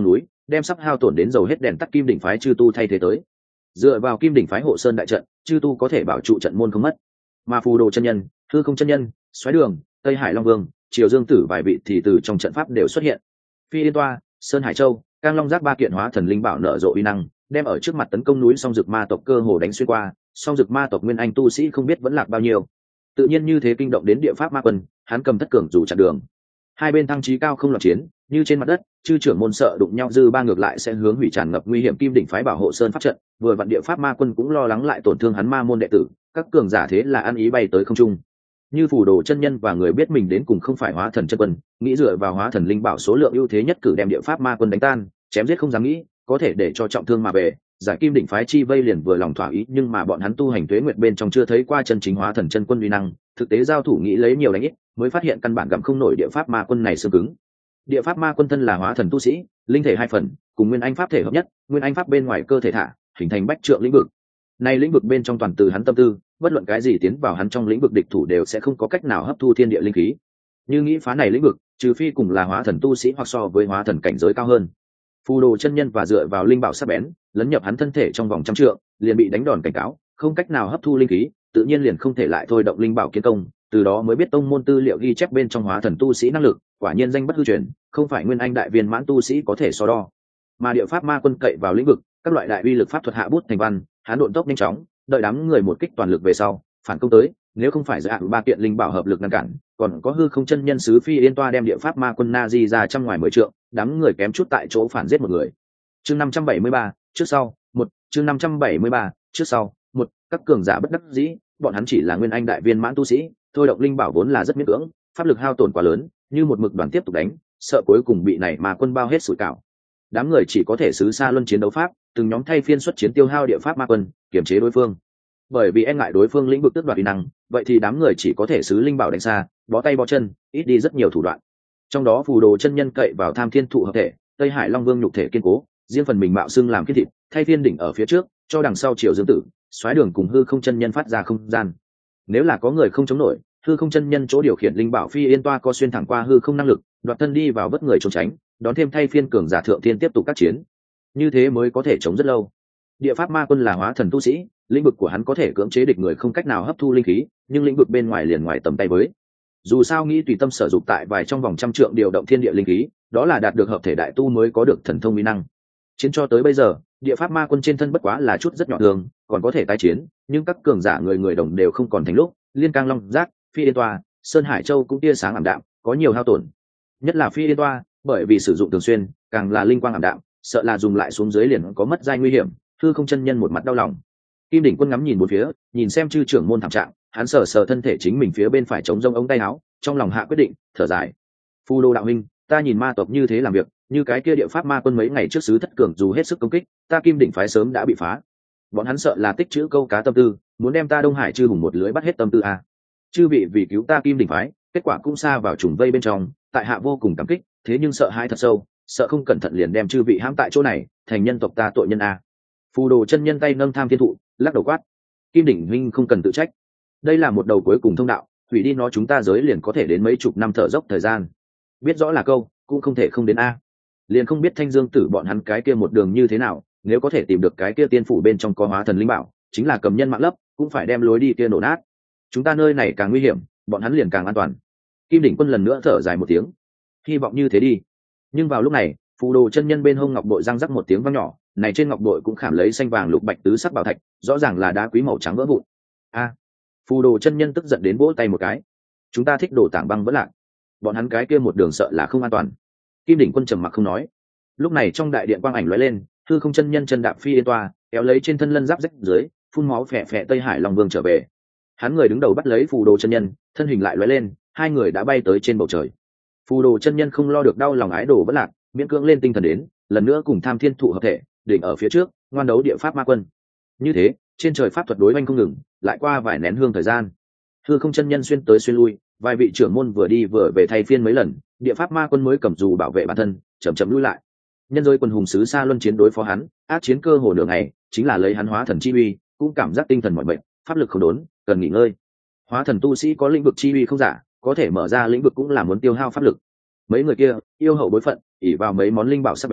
đem sắp hao tổn đến dầu hết đèn tắt kim đỉnh phái chư tu thay thế tới. Dựa vào kim đỉnh phái hộ sơn đại trận, chư tu có thể bảo trụ trận môn không mất. Mà phù đồ chân nhân, hư không chân nhân, xoáy đường, tây hải long vương, triều dương tử vài vị thì từ trong trận pháp đều xuất hiện. Phi Yên Toa, Sơn Hải Châu, Cang Long Giác ba kiện hóa thần linh bảo nở rộ uy năng, đem ở trước mặt tấn công núi song dực ma tộc cơ hồ đánh xuyên qua, song dực ma tộc nguyên anh tu sĩ không biết vẫn lạc bao nhiêu. Tự nhiên như thế kinh động đến địa pháp ma quân, hắn cầm thất cường dù chặn đường. Hai bên thăng chí cao không loạt chiến, như trên mặt đất, chư trưởng môn sợ đụng nhau dư ba ngược lại sẽ hướng hủy tràn ngập nguy hiểm kim đỉnh phái bảo hộ sơn pháp trận, vừa vặn địa pháp ma quân cũng lo lắng lại tổn thương hắn ma môn đệ tử, các cường giả thế là ăn ý bay tới không trung. Như phù đồ chân nhân và người biết mình đến cùng không phải hóa thần chân quân, nghĩ dựa vào hóa thần linh bảo số lượng ưu thế nhất cử đem địa pháp ma quân đánh tan, chém giết không dám nghĩ, có thể để cho trọng thương mà về, giải kim đỉnh phái chi vây liền vừa lòng thỏa ý, nhưng mà bọn hắn tu hành tuế nguyệt bên trong chưa thấy qua chân chính hóa thần chân quân uy năng, thực tế giao thủ nghĩ lấy nhiều đánh ít, mới phát hiện căn bản gặm không nổi địa pháp ma quân này xương cứng. Địa pháp ma quân thân là hóa thần tu sĩ, linh thể hai phần, cùng nguyên anh pháp thể hợp nhất, nguyên anh pháp bên ngoài cơ thể thả, hình thành bách trượng lĩnh vực. Này lĩnh vực bên trong toàn từ hắn tâm tư, bất luận cái gì tiến vào hắn trong lĩnh vực địch thủ đều sẽ không có cách nào hấp thu thiên địa linh khí. Như nghĩ phá này lĩnh vực, trừ phi cùng là hóa thần tu sĩ hoặc so với hóa thần cảnh giới cao hơn. Phù đồ chân nhân và dựa vào linh bảo sắc bén, lấn nhập hắn thân thể trong vòng trăm trượng, liền bị đánh đòn cảnh cáo, không cách nào hấp thu linh khí, tự nhiên liền không thể lại thôi động linh bảo kiến công, từ đó mới biết tông môn tư liệu ghi chép bên trong hóa thần tu sĩ năng lực, quả nhiên danh bất hư truyền, không phải nguyên anh đại viên mãn tu sĩ có thể so đo. Mà địa pháp ma quân cậy vào lĩnh vực, các loại đại uy lực pháp thuật hạ bút thành văn, hắn độn tốc nhanh chóng, đợi đám người một kích toàn lực về sau, phản công tới, nếu không phải dạng ba kiện linh bảo hợp lực ngăn cản, còn có hư không chân nhân sứ Phi Yên Toa đem địa pháp ma quân na di ra trăm ngoài 10 trượng, đám người kém chút tại chỗ phản giết một người. Chương 573, trước sau, chương 573, trước sau, các cường giả bất đắc dĩ, bọn hắn chỉ là nguyên anh đại viên mãn tu sĩ, thôi động linh bảo vốn là rất miễn cưỡng, pháp lực hao tổn quá lớn, như một mực đoàn tiếp tục đánh, sợ cuối cùng bị này mà quân bao hết sủi cảo. Đám người chỉ có thể xứ xa luân chiến đấu pháp, từng nhóm thay phiên xuất chiến tiêu hao địa pháp ma quân, kiểm chế đối phương. Bởi vì e ngại đối phương lĩnh vực tước đoạt uy năng, vậy thì đám người chỉ có thể xứ linh bảo đánh xa, bó tay bó chân, ít đi rất nhiều thủ đoạn. Trong đó phù đồ chân nhân cậy vào tham thiên thụ hợp thể, tây hải long vương nhục thể kiên cố, riêng phần mình mạo xưng làm kiên thịt, thay phiên đỉnh ở phía trước, cho đằng sau triều dương tử, xoáy đường cùng hư không chân nhân phát ra không gian. Nếu là có người không chống nổi, hư không chân nhân chỗ điều khiển linh bảo Phi Yên Toa có xuyên thẳng qua hư không năng lực, đoạt thân đi vào bất người trốn tránh, đón thêm thay phiên cường giả thượng thiên tiếp tục các chiến. Như thế mới có thể chống rất lâu. Địa pháp ma quân là hóa thần tu sĩ, lĩnh vực của hắn có thể cưỡng chế địch người không cách nào hấp thu linh khí, nhưng lĩnh vực bên ngoài liền ngoài tầm tay với. Dù sao nghĩ tùy tâm sở dụng tại vài trong vòng trăm trượng điều động thiên địa linh khí, đó là đạt được hợp thể đại tu mới có được thần thông uy năng. Chiến cho tới bây giờ, địa pháp ma quân trên thân bất quá là chút rất nhỏ thường, còn có thể tái chiến, nhưng các cường giả người người đồng đều không còn thành lúc, liên cang long giác, Phi Yên Toa, Sơn Hải Châu cũng tia sáng ảm đạm, có nhiều hao tổn. Nhất là Phi Yên Toa, bởi vì sử dụng thường xuyên, càng là linh quang ảm đạm, sợ là dùng lại xuống dưới liền có mất giai nguy hiểm, hư không chân nhân một mặt đau lòng. Kim đỉnh quân ngắm nhìn một phía, nhìn xem chư trưởng môn thảm trạng, hắn sờ sờ thân thể chính mình phía bên phải chống rông ống tay áo, trong lòng hạ quyết định, thở dài. Phu đô đạo huynh, ta nhìn ma tộc như thế làm việc, như cái kia địa pháp ma quân mấy ngày trước sứ thất cường dù hết sức công kích, ta kim đỉnh phái sớm đã bị phá. Bọn hắn sợ là tích trữ câu cá tâm tư, muốn đem ta Đông Hải chư hùng một lưới bắt hết tâm tư a. Chư vị vì cứu ta kim đỉnh phái, kết quả cũng xa vào trùng vây bên trong, tại hạ vô cùng cảm kích, thế nhưng sợ hãi thật sâu, sợ không cẩn thận liền đem chư vị hãm tại chỗ này, thành nhân tộc ta tội nhân a. Phù đồ chân nhân tay nâng tham thiên thụ, lắc đầu quát, kim đỉnh huynh không cần tự trách, đây là một đầu cuối cùng thông đạo, hủy đi nó chúng ta giới liền có thể đến mấy chục năm thở dốc thời gian. Biết rõ là câu, cũng không thể không đến a. Liền không biết thanh dương tử bọn hắn cái kia một đường như thế nào, nếu có thể tìm được cái kia tiên phủ bên trong có hóa thần linh bảo, chính là cầm nhân mạng lấp, cũng phải đem lối đi kia nổ nát. Chúng ta nơi này càng nguy hiểm, bọn hắn liền càng an toàn. Kim đỉnh quân lần nữa thở dài một tiếng, hy vọng như thế đi. Nhưng vào lúc này, phù đồ chân nhân bên hông ngọc bội răng rắc một tiếng vang nhỏ, này trên ngọc bội cũng khảm lấy xanh vàng lục bạch tứ sắc bảo thạch, rõ ràng là đá quý màu trắng vỡ vụn. A! Phù đồ chân nhân tức giận đến vỗ tay một cái. Chúng ta thích đổ tảng băng vẫn lạc, bọn hắn cái kia một đường sợ là không an toàn. Kim đỉnh quân trầm mặc không nói. Lúc này trong đại điện quang ảnh lóe lên, hư không chân nhân chân đạp Phi Yên Toa, kéo lấy trên thân lân giáp rách dưới, phun máu phè phè Tây Hải Long Vương trở về. Hắn người đứng đầu bắt lấy phù đồ chân nhân, thân hình lại lóe lên, hai người đã bay tới trên bầu trời. Phù đồ chân nhân không lo được đau lòng ái đồ vẫn lạc, miễn cưỡng lên tinh thần đến, lần nữa cùng tham thiên thụ hợp thể, đỉnh ở phía trước, ngoan đấu địa pháp ma quân. Như thế, trên trời pháp thuật đối oanh không ngừng, lại qua vài nén hương thời gian. Hư không chân nhân xuyên tới xuyên lui, vài vị trưởng môn vừa đi vừa về thay phiên mấy lần, địa pháp ma quân mới cầm dù bảo vệ bản thân, chậm chậm lui lại. Nhân giới quân hùng sứ xa luân chiến đối phó hắn, ác chiến cơ hồ nửa ngày, chính là lấy hắn hóa thần chi uy, cũng cảm giác tinh thần mỏi mệt, pháp lực không đốn, cần nghỉ ngơi. Hóa thần tu sĩ có lĩnh vực chi uy không giả, có thể mở ra lĩnh vực cũng là muốn tiêu hao pháp lực. Mấy người kia, yêu hậu bối phận, ỷ vào mấy món linh bảo sắc bén,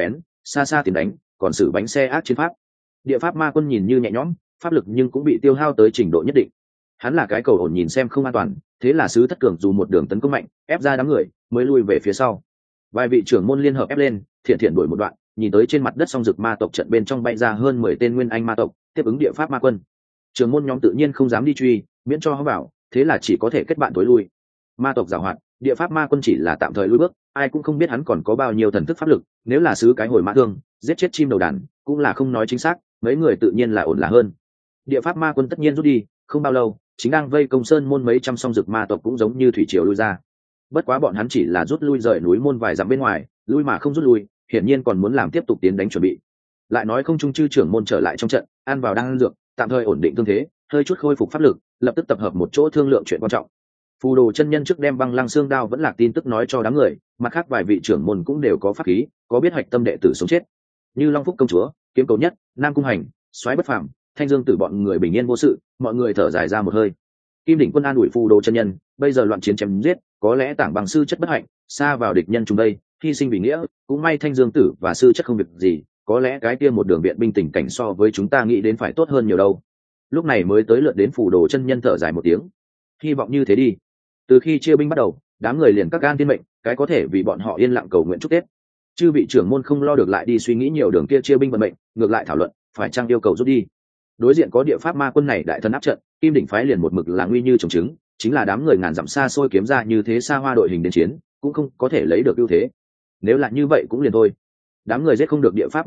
xa xa tiền đánh còn xử bánh xe ác chiến pháp. Địa pháp ma quân nhìn như nhẹ nhõm pháp lực nhưng cũng bị tiêu hao tới trình độ nhất định. Hắn là cái cầu ổn nhìn xem không an toàn, thế là sứ thất cường dù một đường tấn công mạnh ép ra đám người mới lui về phía sau. Vài vị trưởng môn liên hợp ép lên, thiện thiện đuổi một đoạn, nhìn tới trên mặt đất song dực ma tộc trận bên trong bay ra hơn 10 tên nguyên anh ma tộc tiếp ứng địa pháp ma quân. Trưởng môn nhóm tự nhiên không dám đi truy, miễn cho họ vào, thế là chỉ có thể kết bạn tối lui. Ma tộc giàu hoạt, địa pháp ma quân chỉ là tạm thời lui bước, ai cũng không biết hắn còn có bao nhiêu thần thức pháp lực, nếu là sứ cái hồi mã thương giết chết chim đầu đàn cũng là không nói chính xác, mấy người tự nhiên là ổn là hơn. Địa pháp ma quân tất nhiên rút đi, không bao lâu chính đang vây công sơn môn mấy trăm song dực ma tộc cũng giống như thủy triều lui ra. Bất quá bọn hắn chỉ là rút lui rời núi môn vài dặm bên ngoài, lui mà không rút lui, hiển nhiên còn muốn làm tiếp tục tiến đánh chuẩn bị. Lại nói không trung chư trưởng môn trở lại trong trận, ăn vào đang ăn dược, tạm thời ổn định thương thế, hơi chút khôi phục pháp lực, lập tức tập hợp một chỗ thương lượng chuyện quan trọng. Phù Đồ chân nhân trước đem Băng Lăng Xương Đao vẫn lạc tin tức nói cho đám người, mặt khác vài vị trưởng môn cũng đều có pháp khí, có biết hoạch tâm đệ tử sống chết, như Long Phúc công chúa, Kiếm Cầu Nhất, Nam Cung Hành, Soái Bất Phàm, Thanh Dương Tử bọn người bình yên vô sự, mọi người thở dài ra một hơi. Kim Đỉnh Quân an ủi Phù Đồ chân nhân, bây giờ loạn chiến chém giết, có lẽ Tảng Bằng sư chất bất hạnh, xa vào địch nhân chúng đây, hy sinh vì nghĩa, cũng may Thanh Dương Tử và sư chất không việc gì, có lẽ cái kia một đường viện binh tình cảnh so với chúng ta nghĩ đến phải tốt hơn nhiều đâu. Lúc này mới tới lượt đến Phù Đồ chân nhân thở dài một tiếng. Hy vọng như thế đi. Từ khi chia binh bắt đầu, đám người liền các gan tiên mệnh, cái có thể vì bọn họ yên lặng cầu nguyện chúc Tết. Chư vị trưởng môn không lo được lại đi suy nghĩ nhiều đường kia chia binh vận mệnh, ngược lại thảo luận phải chăng yêu cầu rút đi. Đối diện có địa pháp ma quân này đại thần áp trận, Kim Đỉnh phái liền một mực là nguy như trồng trứng, chính là đám người ngàn dặm xa xôi kiếm ra như thế xa hoa đội hình đến chiến, cũng không có thể lấy được ưu thế. Nếu là như vậy cũng liền thôi. Đám người giết không được địa pháp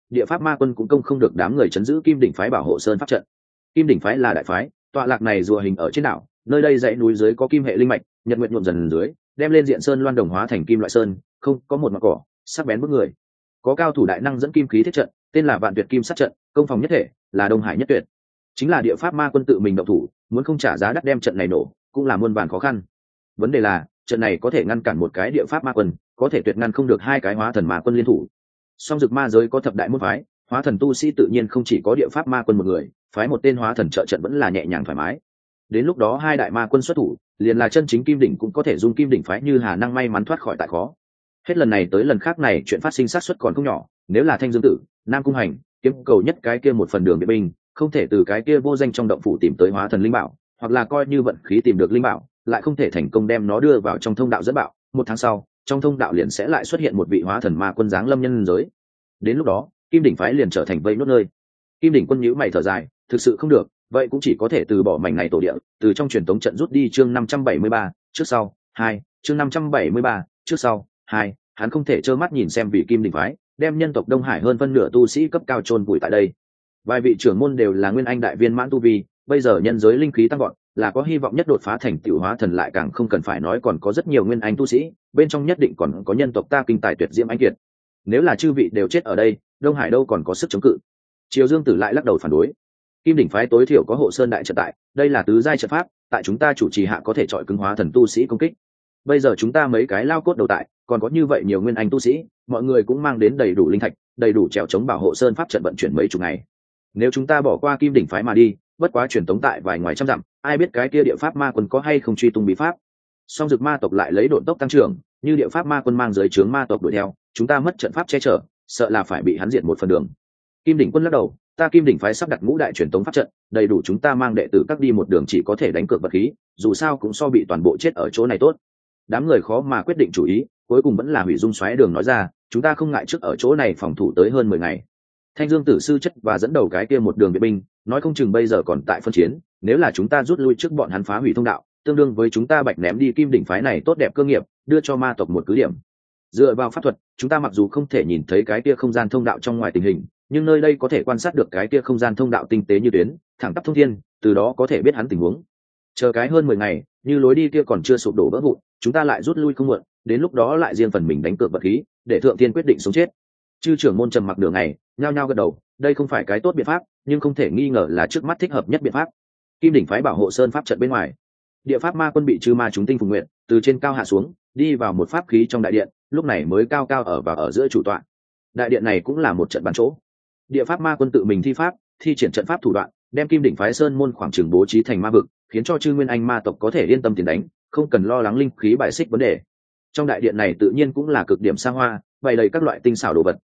ma quân cũng công không được đám người chấn giữ Kim Đỉnh phái bảo hộ sơn pháp trận. Kim Đỉnh phái là đại phái, tọa lạc này rùa hình ở trên đảo, nơi đây dãy núi dưới có kim hệ linh mạch, nhật nguyện nhuộm dần dưới, đem lên diện sơn loan đồng hóa thành kim loại sơn, không có một mặt cỏ, sắc bén bức người. Có cao thủ đại năng dẫn kim khí thiết trận, tên là Vạn Tuyệt Kim Sát trận, công phòng nhất thể, là Đông Hải nhất tuyệt. Chính là địa pháp ma quân tự mình động thủ, muốn không trả giá đắt đem trận này nổ, cũng là muôn vàn khó khăn. Vấn đề là, trận này có thể ngăn cản một cái địa pháp ma quân, có thể tuyệt ngăn không được hai cái hóa thần ma quân liên thủ. Song dực ma giới có thập đại môn phái, hóa thần tu sĩ tự nhiên không chỉ có địa pháp ma quân một người, phái một tên hóa thần trợ trận vẫn là nhẹ nhàng thoải mái. Đến lúc đó hai đại ma quân xuất thủ, liền là chân chính Kim Đỉnh cũng có thể dung Kim Đỉnh phái như Hà năng may mắn thoát khỏi tại khó. Hết lần này tới lần khác này chuyện phát sinh xác suất còn không nhỏ, nếu là Thanh Dương Tử, Nam Cung Hành, Kiếm Cầu Nhất cái kia một phần đường biện binh, không thể từ cái kia vô danh trong động phủ tìm tới hóa thần linh bảo, hoặc là coi như vận khí tìm được linh bảo, lại không thể thành công đem nó đưa vào trong thông đạo dẫn bạo, một tháng sau, trong thông đạo liền sẽ lại xuất hiện một vị hóa thần ma quân giáng lâm nhân giới. Đến lúc đó, Kim Đỉnh phái liền trở thành vây nốt nơi. Kim Đỉnh quân nhíu mày thở dài, thực sự không được, vậy cũng chỉ có thể từ bỏ mảnh này tổ địa, từ trong truyền tống trận rút đi. Chương 573, trước sau 2, chương 573, trước sau 2, hắn không thể trơ mắt nhìn xem vị Kim Đỉnh phái đem nhân tộc Đông Hải hơn phân nửa tu sĩ cấp cao chôn vùi tại đây. Vài vị trưởng môn đều là nguyên anh đại viên mãn tu vi, bây giờ nhân giới linh khí tăng vọt, là có hy vọng nhất đột phá thành tiểu hóa thần, lại càng không cần phải nói còn có rất nhiều nguyên anh tu sĩ, bên trong nhất định còn có nhân tộc ta kinh tài tuyệt diễm anh kiệt. Nếu là chư vị đều chết ở đây, Đông Hải đâu còn có sức chống cự. Triều Dương Tử lại lắc đầu phản đối. Kim Đỉnh phái tối thiểu có hộ sơn đại trận tại, đây là tứ giai trận pháp, tại chúng ta chủ trì hạ có thể chọi cứng hóa thần tu sĩ công kích. Bây giờ chúng ta mấy cái lao cốt đầu tại, còn có như vậy nhiều nguyên anh tu sĩ, mọi người cũng mang đến đầy đủ linh thạch, đầy đủ trèo chống bảo hộ sơn pháp trận vận chuyển mấy chục ngày. Nếu chúng ta bỏ qua Kim Đỉnh phái mà đi, bất quá truyền tống tại vài ngoài trăm dặm, ai biết cái kia địa pháp ma quân có hay không truy tung bí pháp. Song dực ma tộc lại lấy độn tốc tăng trưởng, như địa pháp ma quân mang dưới trướng ma tộc đuổi theo, chúng ta mất trận pháp che chở, sợ là phải bị hắn diệt một phần đường. Kim Đỉnh quân lắc đầu, ta Kim Đỉnh phái sắp đặt ngũ đại truyền tống pháp trận, đầy đủ chúng ta mang đệ tử các đi một đường, chỉ có thể đánh cược vật khí, dù sao cũng so bị toàn bộ chết ở chỗ này tốt. Đám người khó mà quyết định chủ ý, cuối cùng vẫn là Hủy Dung xoáy đường nói ra, chúng ta không ngại trước ở chỗ này phòng thủ tới hơn 10 ngày. Thanh Dương Tử sư chất và dẫn đầu cái kia một đường viện binh, nói không chừng bây giờ còn tại phân chiến, nếu là chúng ta rút lui trước bọn hắn phá hủy thông đạo, tương đương với chúng ta bạch ném đi Kim Đỉnh phái này tốt đẹp cơ nghiệp, đưa cho ma tộc một cứ điểm. Dựa vào pháp thuật, chúng ta mặc dù không thể nhìn thấy cái kia không gian thông đạo trong ngoài tình hình, nhưng nơi đây có thể quan sát được cái kia không gian thông đạo tinh tế như tuyến, thẳng tắp thông thiên, từ đó có thể biết hắn tình huống. Chờ cái hơn 10 ngày, như lối đi kia còn chưa sụp đổ vỡ vụn, chúng ta lại rút lui không muộn, đến lúc đó lại riêng phần mình đánh cược vật khí, để thượng thiên quyết định sống chết. Chư trưởng môn trầm mặc nửa ngày, nhao nhao gật đầu, đây không phải cái tốt biện pháp, nhưng không thể nghi ngờ là trước mắt thích hợp nhất biện pháp. Kim Đỉnh phái bảo hộ sơn pháp trận bên ngoài, địa pháp ma quân bị chư ma chúng tinh phùng nguyện, từ trên cao hạ xuống, đi vào một pháp khí trong đại điện, lúc này mới cao cao ở giữa chủ tọa. Đại điện này cũng là một trận bàn chỗ. Địa pháp ma quân tự mình thi pháp, thi triển trận pháp thủ đoạn, đem Kim Đỉnh phái sơn môn khoảng chừng bố trí thành ma vực, khiến cho chư nguyên anh ma tộc có thể yên tâm tiến đánh, không cần lo lắng linh khí bài xích vấn đề. Trong đại điện này tự nhiên cũng là cực điểm xa hoa, bày đầy các loại tinh xảo đồ vật,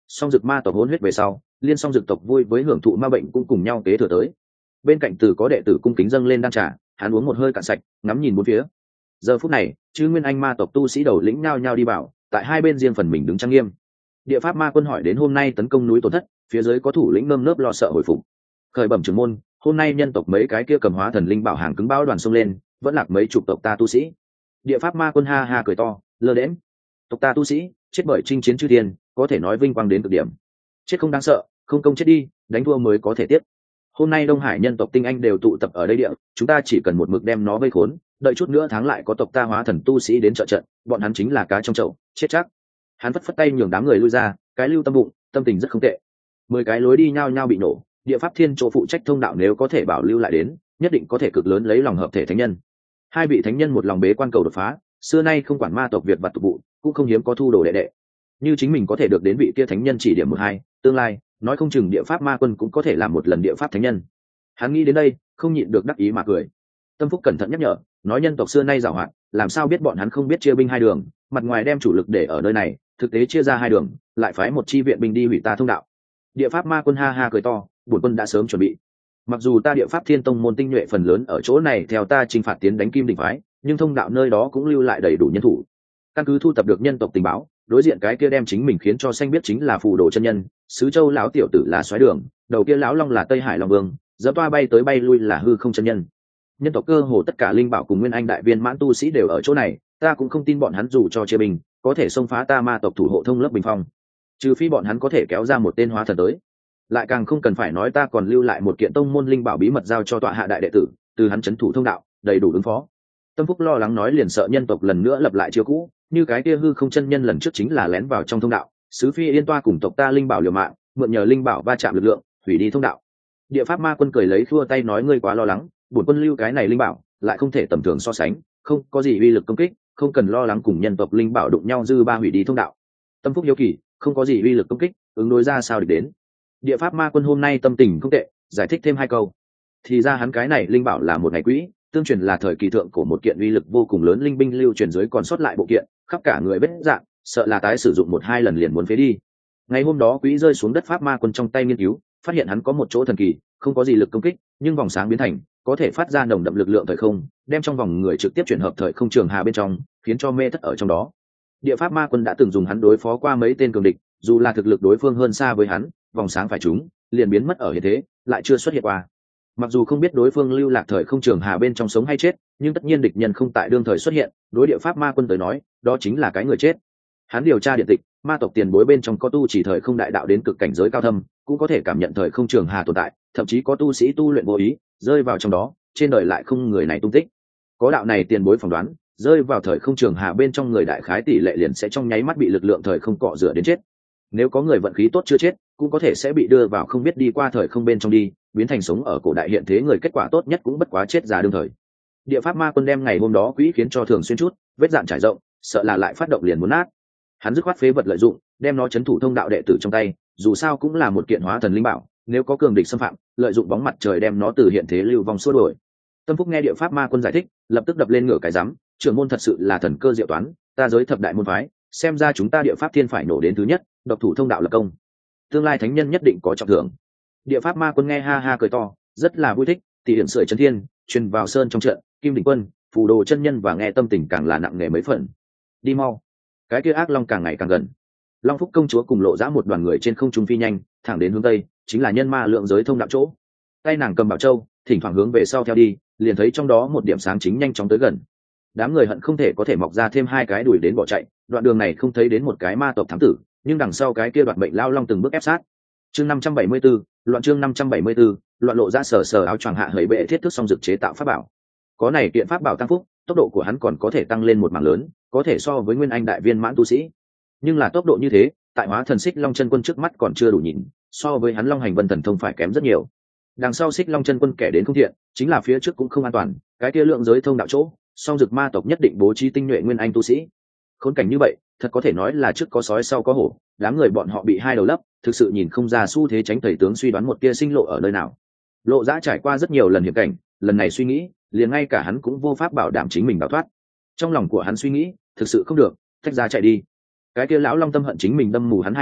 song dực ma tộc hôn huyết về sau, liên song dực tộc vui với hưởng thụ ma bệnh cũng cùng nhau kế thừa tới. Bên cạnh từ có đệ tử cung kính dâng lên đan trà, hắn uống một hơi cạn sạch, ngắm nhìn bốn phía. Giờ phút này, chư nguyên anh ma tộc tu sĩ đầu lĩnh nhao nhao đi bảo, tại hai bên riêng phần mình đứng trang nghiêm. Địa pháp ma quân hỏi đến hôm nay tấn công núi tổn thất, phía dưới có thủ lĩnh nơm nớp lo sợ hồi phục. Khởi bẩm trưởng môn, hôm nay nhân tộc mấy cái kia cầm hóa thần linh bảo hàng cứng bao đoàn xông lên, vẫn lạc mấy chục tộc ta tu sĩ. Địa pháp ma quân ha ha cười to, lơ đễnh. Tộc ta tu sĩ chết bởi chinh chiến chư thiên, có thể nói vinh quang đến cực điểm. Chết không đáng sợ, không công chết đi, đánh thua mới có thể tiếp. Hôm nay Đông Hải nhân tộc tinh anh đều tụ tập ở đây địa, chúng ta chỉ cần một mực đem nó vây khốn, đợi chút nữa tháng lại có tộc ta hóa thần tu sĩ đến trợ trận, bọn hắn chính là cá trong chậu, chết chắc. Hắn phất phất tay nhường đám người lui ra, cái lưu tâm bụng, tâm tình rất không tệ. 10 cái lối đi nhao nhao bị nổ, địa pháp thiên chỗ phụ trách thông đạo nếu có thể bảo lưu lại đến, nhất định có thể cực lớn lấy lòng hợp thể thánh nhân. Hai vị thánh nhân một lòng bế quan cầu đột phá, xưa nay không quản ma tộc việt vặt tục vụ, cũng không hiếm có thu đồ đệ đệ. Như chính mình có thể được đến vị kia thánh nhân chỉ điểm một hai, tương lai nói không chừng địa pháp ma quân cũng có thể làm một lần địa pháp thánh nhân. Hắn nghĩ đến đây, không nhịn được đắc ý mà cười. Tâm Phúc cẩn thận nhắc nhở, nói nhân tộc xưa nay giàu hoạt, làm sao biết bọn hắn không biết chia binh hai đường, mặt ngoài đem chủ lực để ở nơi này, thực tế chia ra hai đường, lại phái một chi viện binh đi hủy ta thông đạo. Địa pháp ma quân ha ha cười to, bổn quân đã sớm chuẩn bị. Mặc dù ta địa pháp thiên tông môn tinh nhuệ phần lớn ở chỗ này theo ta chinh phạt tiến đánh kim đỉnh phái, nhưng thông đạo nơi đó cũng lưu lại đầy đủ nhân thủ. Căn cứ thu thập được nhân tộc tình báo, đối diện cái kia đem chính mình khiến cho xanh biết chính là phù đồ chân nhân, sứ châu lão tiểu tử là soái đường, đầu kia lão long là tây hải long vương, dẫm toa bay tới bay lui là hư không chân nhân. Nhân tộc cơ hồ tất cả linh bảo cùng nguyên anh đại viên mãn tu sĩ đều ở chỗ này, ta cũng không tin bọn hắn dù cho chia bình có thể xông phá ta ma tộc thủ hộ thông lớp bình phong, trừ phi bọn hắn có thể kéo ra một tên hóa thần tới. Lại càng không cần phải nói ta còn lưu lại một kiện tông môn linh bảo bí mật giao cho tọa hạ đại đệ tử, từ hắn chấn thủ thông đạo, đầy đủ ứng phó. Tâm Phúc lo lắng nói liền sợ nhân tộc lần nữa lập lại chiêu cũ, như cái kia hư không chân nhân lần trước chính là lén vào trong thông đạo, sứ phi yên toa cùng tộc ta linh bảo liều mạng, mượn nhờ linh bảo va chạm lực lượng, hủy đi thông đạo. Địa pháp ma quân cười lấy khua tay nói ngươi quá lo lắng, bổn quân lưu cái này linh bảo lại không thể tầm thường so sánh, không có gì uy lực công kích, không cần lo lắng cùng nhân tộc linh bảo đụng nhau dư ba hủy đi thông đạo. Tâm Phúc hiếu kỳ, không có gì uy lực công kích, ứng đối ra sao địch đến. Địa pháp ma quân hôm nay tâm tình không tệ, giải thích thêm hai câu. Thì ra hắn cái này linh bảo là một ngày quỹ, tương truyền là thời kỳ thượng của một kiện uy lực vô cùng lớn linh binh lưu truyền dưới còn sót lại bộ kiện, khắp cả người vết dạng, sợ là tái sử dụng một hai lần liền muốn phế đi. Ngày hôm đó quỹ rơi xuống đất pháp ma quân trong tay nghiên cứu, phát hiện hắn có một chỗ thần kỳ, không có gì lực công kích, nhưng vòng sáng biến thành có thể phát ra nồng đậm lực lượng thời không, đem trong vòng người trực tiếp chuyển hợp thời không trường hà bên trong, khiến cho mê thất ở trong đó. Địa pháp ma quân đã từng dùng hắn đối phó qua mấy tên cường địch, dù là thực lực đối phương hơn xa với hắn, vòng sáng phải trúng liền biến mất ở hiện thế, lại chưa xuất hiện qua. Mặc dù không biết đối phương lưu lạc thời không trường hà bên trong sống hay chết, nhưng tất nhiên địch nhân không tại đương thời xuất hiện, đối địa pháp ma quân tới nói đó chính là cái người chết. Hắn điều tra điện tịch, ma tộc tiền bối bên trong có tu chỉ thời không đại đạo đến cực cảnh giới cao thâm, cũng có thể cảm nhận thời không trường hà tồn tại, thậm chí có tu sĩ tu luyện vô ý rơi vào trong đó, trên đời lại không người này tung tích. Có đạo này tiền bối phỏng đoán, rơi vào thời không trường hà bên trong người đại khái tỷ lệ liền sẽ trong nháy mắt bị lực lượng thời không cọ rửa đến chết. Nếu có người vận khí tốt chưa chết, cũng có thể sẽ bị đưa vào không biết đi qua thời không bên trong đi, biến thành sống ở cổ đại hiện thế người, kết quả tốt nhất cũng bất quá chết già đương thời. Địa pháp ma quân đem ngày hôm đó quỹ khiến cho thường xuyên chút vết dạn trải rộng, sợ là lại phát động liền muốn nát. Hắn dứt khoát phế vật lợi dụng, đem nó chấn thủ thông đạo đệ tử trong tay, dù sao cũng là một kiện hóa thần linh bảo, nếu có cường địch xâm phạm, lợi dụng bóng mặt trời đem nó từ hiện thế lưu vong xua đuổi. Tâm Phúc nghe địa pháp ma quân giải thích, lập tức đập lên ngửa cái rắm, trưởng môn thật sự là thần cơ diệu toán, ta giới thập đại môn phái, xem ra chúng ta địa pháp thiên phải nổ đến thứ nhất, độc thủ thông đạo lập công, tương lai thánh nhân nhất định có trọng thưởng. Địa pháp ma quân nghe ha ha cười to, rất là vui thích, tỷ hiển sưởi chân thiên truyền vào sơn trong trận, kim đỉnh quân phù đồ chân nhân và nghe tâm tình càng là nặng nề mấy phần. Đi mau, cái kia ác long càng ngày càng gần. Long Phúc công chúa cùng lộ ra một đoàn người trên không trung phi nhanh thẳng đến hướng tây, chính là nhân ma lượng giới thông đạo chỗ. Tay nàng cầm bảo châu, thỉnh thoảng hướng về sau theo đi, liền thấy trong đó một điểm sáng chính nhanh chóng tới gần. Đám người hận không thể có thể mọc ra thêm hai cái đuổi đến bỏ chạy, đoạn đường này không thấy đến một cái ma tộc thám tử, nhưng đằng sau cái kia đoạt mệnh lao long từng bước ép sát. Chương 574, loạn chương 574, loạn lộ ra sở áo choàng hạ hởi bệ thiết thức song dược chế tạo pháp bảo. Có này kiện pháp bảo tăng phúc, tốc độ của hắn còn có thể tăng lên một mảng lớn, có thể so với nguyên anh đại viên mãn tu sĩ. Nhưng là tốc độ như thế, tại hóa thần xích long chân quân trước mắt còn chưa đủ nhìn, so với hắn long hành vân thần thông phải kém rất nhiều. Đằng sau xích long chân quân kẻ đến không thiện, chính là phía trước cũng không an toàn, cái kia lượng giới thông đạo chỗ, song dược ma tộc nhất định bố trí tinh nhuệ nguyên anh tu sĩ. Khốn cảnh như vậy, thật có thể nói là trước có sói sau có hổ, đám người bọn họ bị hai đầu lấp, thực sự nhìn không ra xu thế tránh thầy tướng suy đoán một tia sinh lộ ở nơi nào. Lộ Dã trải qua rất nhiều lần hiểm cảnh, lần này suy nghĩ, liền ngay cả hắn cũng vô pháp bảo đảm chính mình đào thoát. Trong lòng của hắn suy nghĩ, thực sự không được, tách ra chạy đi. Cái kia lão long tâm hận chính mình đâm mù hắn hai mắt,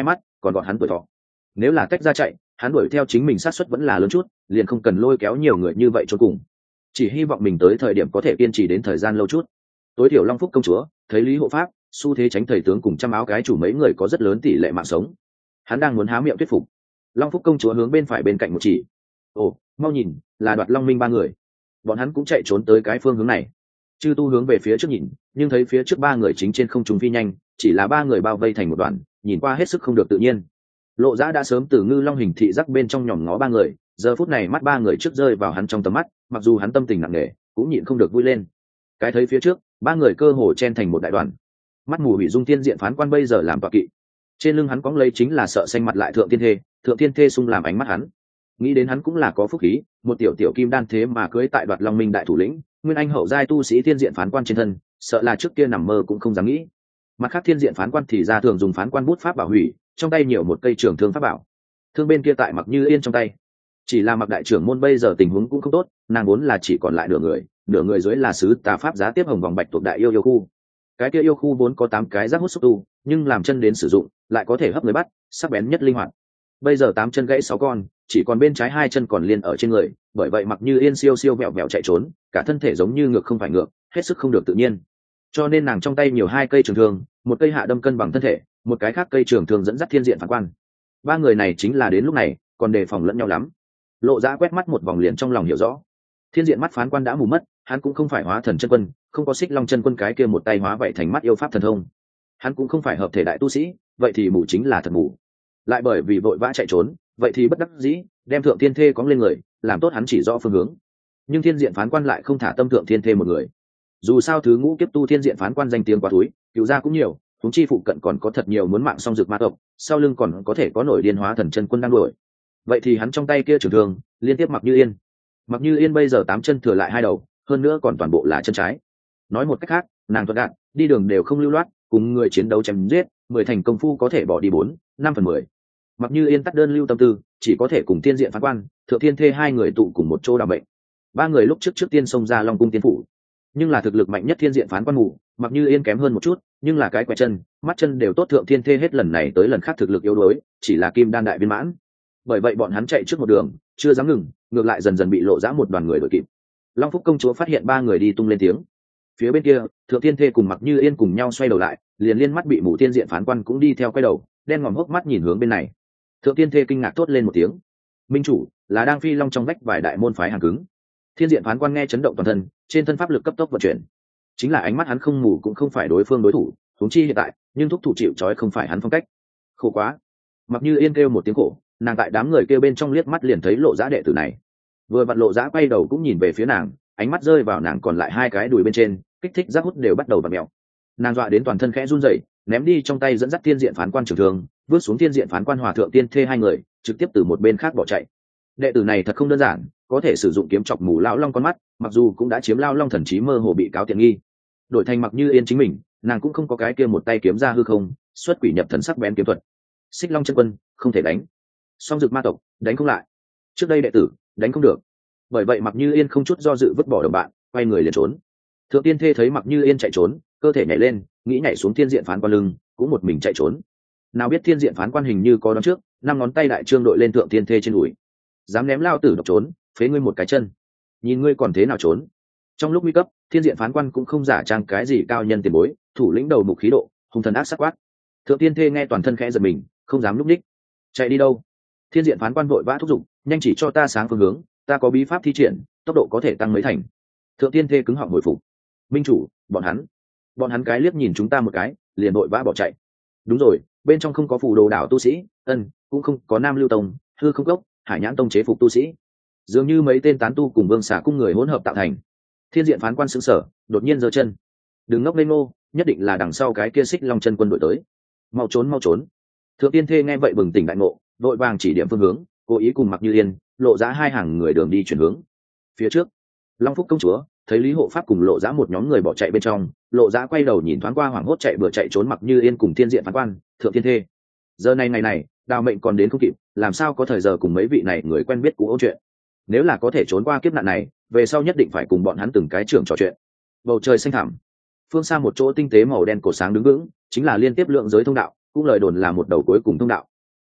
còn gọn hắn tuổi thọ. Nếu là tách ra chạy, hắn đuổi theo chính mình sát suất vẫn là lớn chút, liền không cần lôi kéo nhiều người như vậy cho cùng. Chỉ hy vọng mình tới thời điểm có thể kiên trì đến thời gian lâu chút. Tối thiểu Long Phúc công chúa thấy Lý Hộ Pháp, xu thế tránh thầy tướng cùng trăm áo cái chủ mấy người có rất lớn tỷ lệ mạng sống. Hắn đang muốn há miệng thuyết phục. Long Phúc công chúa hướng bên phải bên cạnh một chỉ. Ồ, mau nhìn, là Đoạt Long Minh ba người. Bọn hắn cũng chạy trốn tới cái phương hướng này. Chư Tu hướng về phía trước nhìn, nhưng thấy phía trước ba người chính trên không trung phi nhanh, chỉ là ba người bao vây thành một đoàn, nhìn qua hết sức không được tự nhiên. Lộ Dã đã sớm từ Ngư Long hình thị giác bên trong nhòm ngó ba người, giờ phút này mắt ba người trước rơi vào hắn trong tầm mắt, mặc dù hắn tâm tình nặng nề, cũng nhịn không được vui lên. Cái thấy phía trước, ba người cơ hồ chen thành một đại đoàn. Mắt mù hủy dung tiên diện phán quan bây giờ làm tọa kỵ, trên lưng hắn cóng lấy chính là sợ xanh mặt lại thượng tiên thê sung làm ánh mắt hắn. Nghĩ đến hắn cũng là có phúc khí, một tiểu tiểu kim đan thế mà cưới tại Đoạt Long Minh đại thủ lĩnh, nguyên anh hậu giai tu sĩ thiên diện phán quan trên thân, sợ là trước kia nằm mơ cũng không dám nghĩ. Mặt khác thiên diện phán quan thì ra thường dùng phán quan bút pháp bảo hủy, trong tay nhiều một cây trường thương pháp bảo. Thương bên kia tại Mặc Như Yên trong tay. Chỉ là Mặc đại trưởng môn bây giờ tình huống cũng không tốt, nàng vốn là chỉ còn lại nửa người dưới là sứ tà pháp giá tiếp hồng vòng bạch thuộc đại yêu khu. Cái kia yêu khu vốn có 8 cái giác hút xúc tu, nhưng làm chân đến sử dụng, lại có thể hấp người bắt, sắc bén nhất linh hoạt. Bây giờ 8 chân gãy 6 con, chỉ còn bên trái 2 chân còn liên ở trên người, bởi vậy Mặc Như Yên siêu vẹo vẹo chạy trốn, cả thân thể giống như ngược không phải ngược, hết sức không được tự nhiên. Cho nên nàng trong tay nhiều 2 cây trường thương, một cây hạ đâm cân bằng thân thể, một cái khác cây trường thương dẫn dắt thiên diện phán quan. Ba người này chính là đến lúc này còn đề phòng lẫn nhau lắm. Lộ Dã quét mắt một vòng liền trong lòng hiểu rõ, thiên diện mắt phán quan đã mù mất, hắn cũng không phải hóa thần chân quân, không có Xích Long chân quân cái kia một tay hóa vậy thành mắt yêu pháp thần thông, hắn cũng không phải hợp thể đại tu sĩ, vậy thì mù chính là thật mù. Lại bởi vì vội vã chạy trốn, vậy thì bất đắc dĩ đem thượng thiên thê cóng lên người, làm tốt hắn chỉ rõ phương hướng. Nhưng thiên diện phán quan lại không thả tâm thượng thiên thê một người. Dù sao thứ ngũ kiếp tu thiên diện phán quan danh tiếng quá túi, cứu ra cũng nhiều, chúng chi phụ cận còn có thật nhiều muốn mạng song dược ma tộc, sau lưng còn có thể có nổi điên hóa thần chân quân đang đuổi. Vậy thì hắn trong tay kia trường thương liên tiếp Mặc Như Yên. Mặc Như Yên bây giờ 8 chân thừa lại 2 đầu, hơn nữa còn toàn bộ là chân trái. Nói một cách khác, nàng thuận đạn, đi đường đều không lưu loát, cùng người chiến đấu chém giết, 10 thành công phu có thể bỏ đi 4-5/10. Mặc Như Yên tắt đơn lưu tâm tư, chỉ có thể cùng thiên diện phán quan, thượng thiên thê 2 người tụ cùng một chỗ đảm bệnh. Ba người lúc trước tiên xông ra Long cung tiên phủ, nhưng là thực lực mạnh nhất thiên diện phán quan mù, Mặc Như Yên kém hơn một chút, nhưng là cái quẹt chân, mắt chân đều tốt, thượng thiên thê hết lần này tới lần khác thực lực yếu đuối, chỉ là kim đan đại viên mãn. Bởi vậy bọn hắn chạy trước một đường, chưa dám ngừng, ngược lại dần dần bị Lộ Dã một đoàn người đuổi kịp. Long Phúc công chúa phát hiện ba người đi tung lên tiếng. Phía bên kia, thượng thiên thê cùng Mặc Như Yên cùng nhau xoay đầu lại, liền liên mắt bị mù thiên diện phán quan cũng đi theo quay đầu, đen ngòm hốc mắt nhìn hướng bên này. Thượng thiên thê kinh ngạc thốt lên một tiếng. Minh chủ là đang phi long trong vách vài đại môn phái hàng cứng. Thiên diện phán quan nghe chấn động toàn thân, trên thân pháp lực cấp tốc vận chuyển. Chính là ánh mắt hắn không mù cũng không phải đối phương đối thủ, huống chi hiện tại, nhưng thúc thủ chịu trói không phải hắn phong cách. Khổ quá. Mặc Như Yên kêu một tiếng khổ, nàng tại đám người kêu bên trong liếc mắt liền thấy Lộ Dã đệ tử này. Vừa vặn Lộ Dã quay đầu cũng nhìn về phía nàng, ánh mắt rơi vào nàng còn lại 2 cái đùi bên trên, kích thích giác hút đều bắt đầu vặn mèo. Nàng dọa đến toàn thân khẽ run rẩy, ném đi trong tay dẫn dắt thiên diện phán quan trường thương, vứt xuống thiên diện phán quan hòa thượng tiên thê 2 người, trực tiếp từ một bên khác bỏ chạy. Đệ tử này thật không đơn giản, có thể sử dụng kiếm chọc mù lão long con mắt, mặc dù cũng đã chiếm lão long thần trí mơ hồ bị cáo tiện nghi. Đổi thành Mặc Như Yên chính mình, nàng cũng không có cái kia một tay kiếm ra hư không, xuất quỷ nhập thần sắc bén kiếm thuật. Xích Long chân quân không thể đánh, song dược ma tộc đánh không lại, trước đây đệ tử đánh không được. Bởi vậy Mặc Như Yên không chút do dự vứt bỏ đồng bạn, quay người liền trốn. Thượng tiên thê thấy Mặc Như Yên chạy trốn, cơ thể nhảy lên, nghĩ nhảy xuống thiên diện phán quan lưng, cũng một mình chạy trốn. Nào biết thiên diện phán quan hình như có đón trước, 5 ngón tay đại trương đội lên thượng tiên thê trên đùi. Dám ném lao tử độc trốn, phế ngươi một cái chân, nhìn ngươi còn thế nào trốn. Trong lúc nguy cấp, thiên diện phán quan cũng không giả trang cái gì cao nhân tiền bối, thủ lĩnh đầu mục khí độ, hung thần ác sắc quát. Thượng tiên thê nghe toàn thân khẽ giật mình, không dám lúc ních. Chạy đi đâu? Thiên diện phán quan vội vã thúc giục, nhanh chỉ cho ta sáng phương hướng, ta có bí pháp thi triển, tốc độ có thể tăng mấy thành. Thượng tiên thê cứng họng hồi phục. Minh chủ, bọn hắn cái liếc nhìn chúng ta một cái, liền vội vã bỏ chạy. Đúng rồi, bên trong không có phù đồ đảo tu sĩ, cũng không có Nam Lưu Tông, Hư Không Cốc, Hải Nhãn Tông chế phục tu sĩ, dường như mấy tên tán tu cùng Vương Xà cung người hỗn hợp tạo thành. Thiên diện phán quan sững sờ, đột nhiên giơ chân. Đừng ngốc lên ngô, nhất định là đằng sau cái kia Xích Long chân quân đội tới. Mau trốn mau trốn. Thượng tiên thê nghe vậy bừng tỉnh đại ngộ, vội vàng chỉ điểm phương hướng, cố ý cùng Mặc Như Yên Lộ Dã 2 hàng người đường đi chuyển hướng. Phía trước, Long Phúc công chúa thấy Lý Hộ Pháp cùng Lộ Dã một nhóm người bỏ chạy bên trong, Lộ Dã quay đầu nhìn thoáng qua hoảng hốt chạy bừa chạy trốn Mặc Như Yên cùng thiên diện phán quan, thượng tiên thê. Giờ này ngày này, Đào Mệnh còn đến không kịp, làm sao có thời giờ cùng mấy vị này người quen biết cũ ôn chuyện. Nếu là có thể trốn qua kiếp nạn này, về sau nhất định phải cùng bọn hắn từng cái trưởng trò chuyện. Bầu trời xanh thẳm, phương xa một chỗ tinh tế màu đen cổ sáng đứng vững, chính là liên tiếp lượng giới thông đạo, cũng lời đồn là một đầu cuối cùng thông đạo.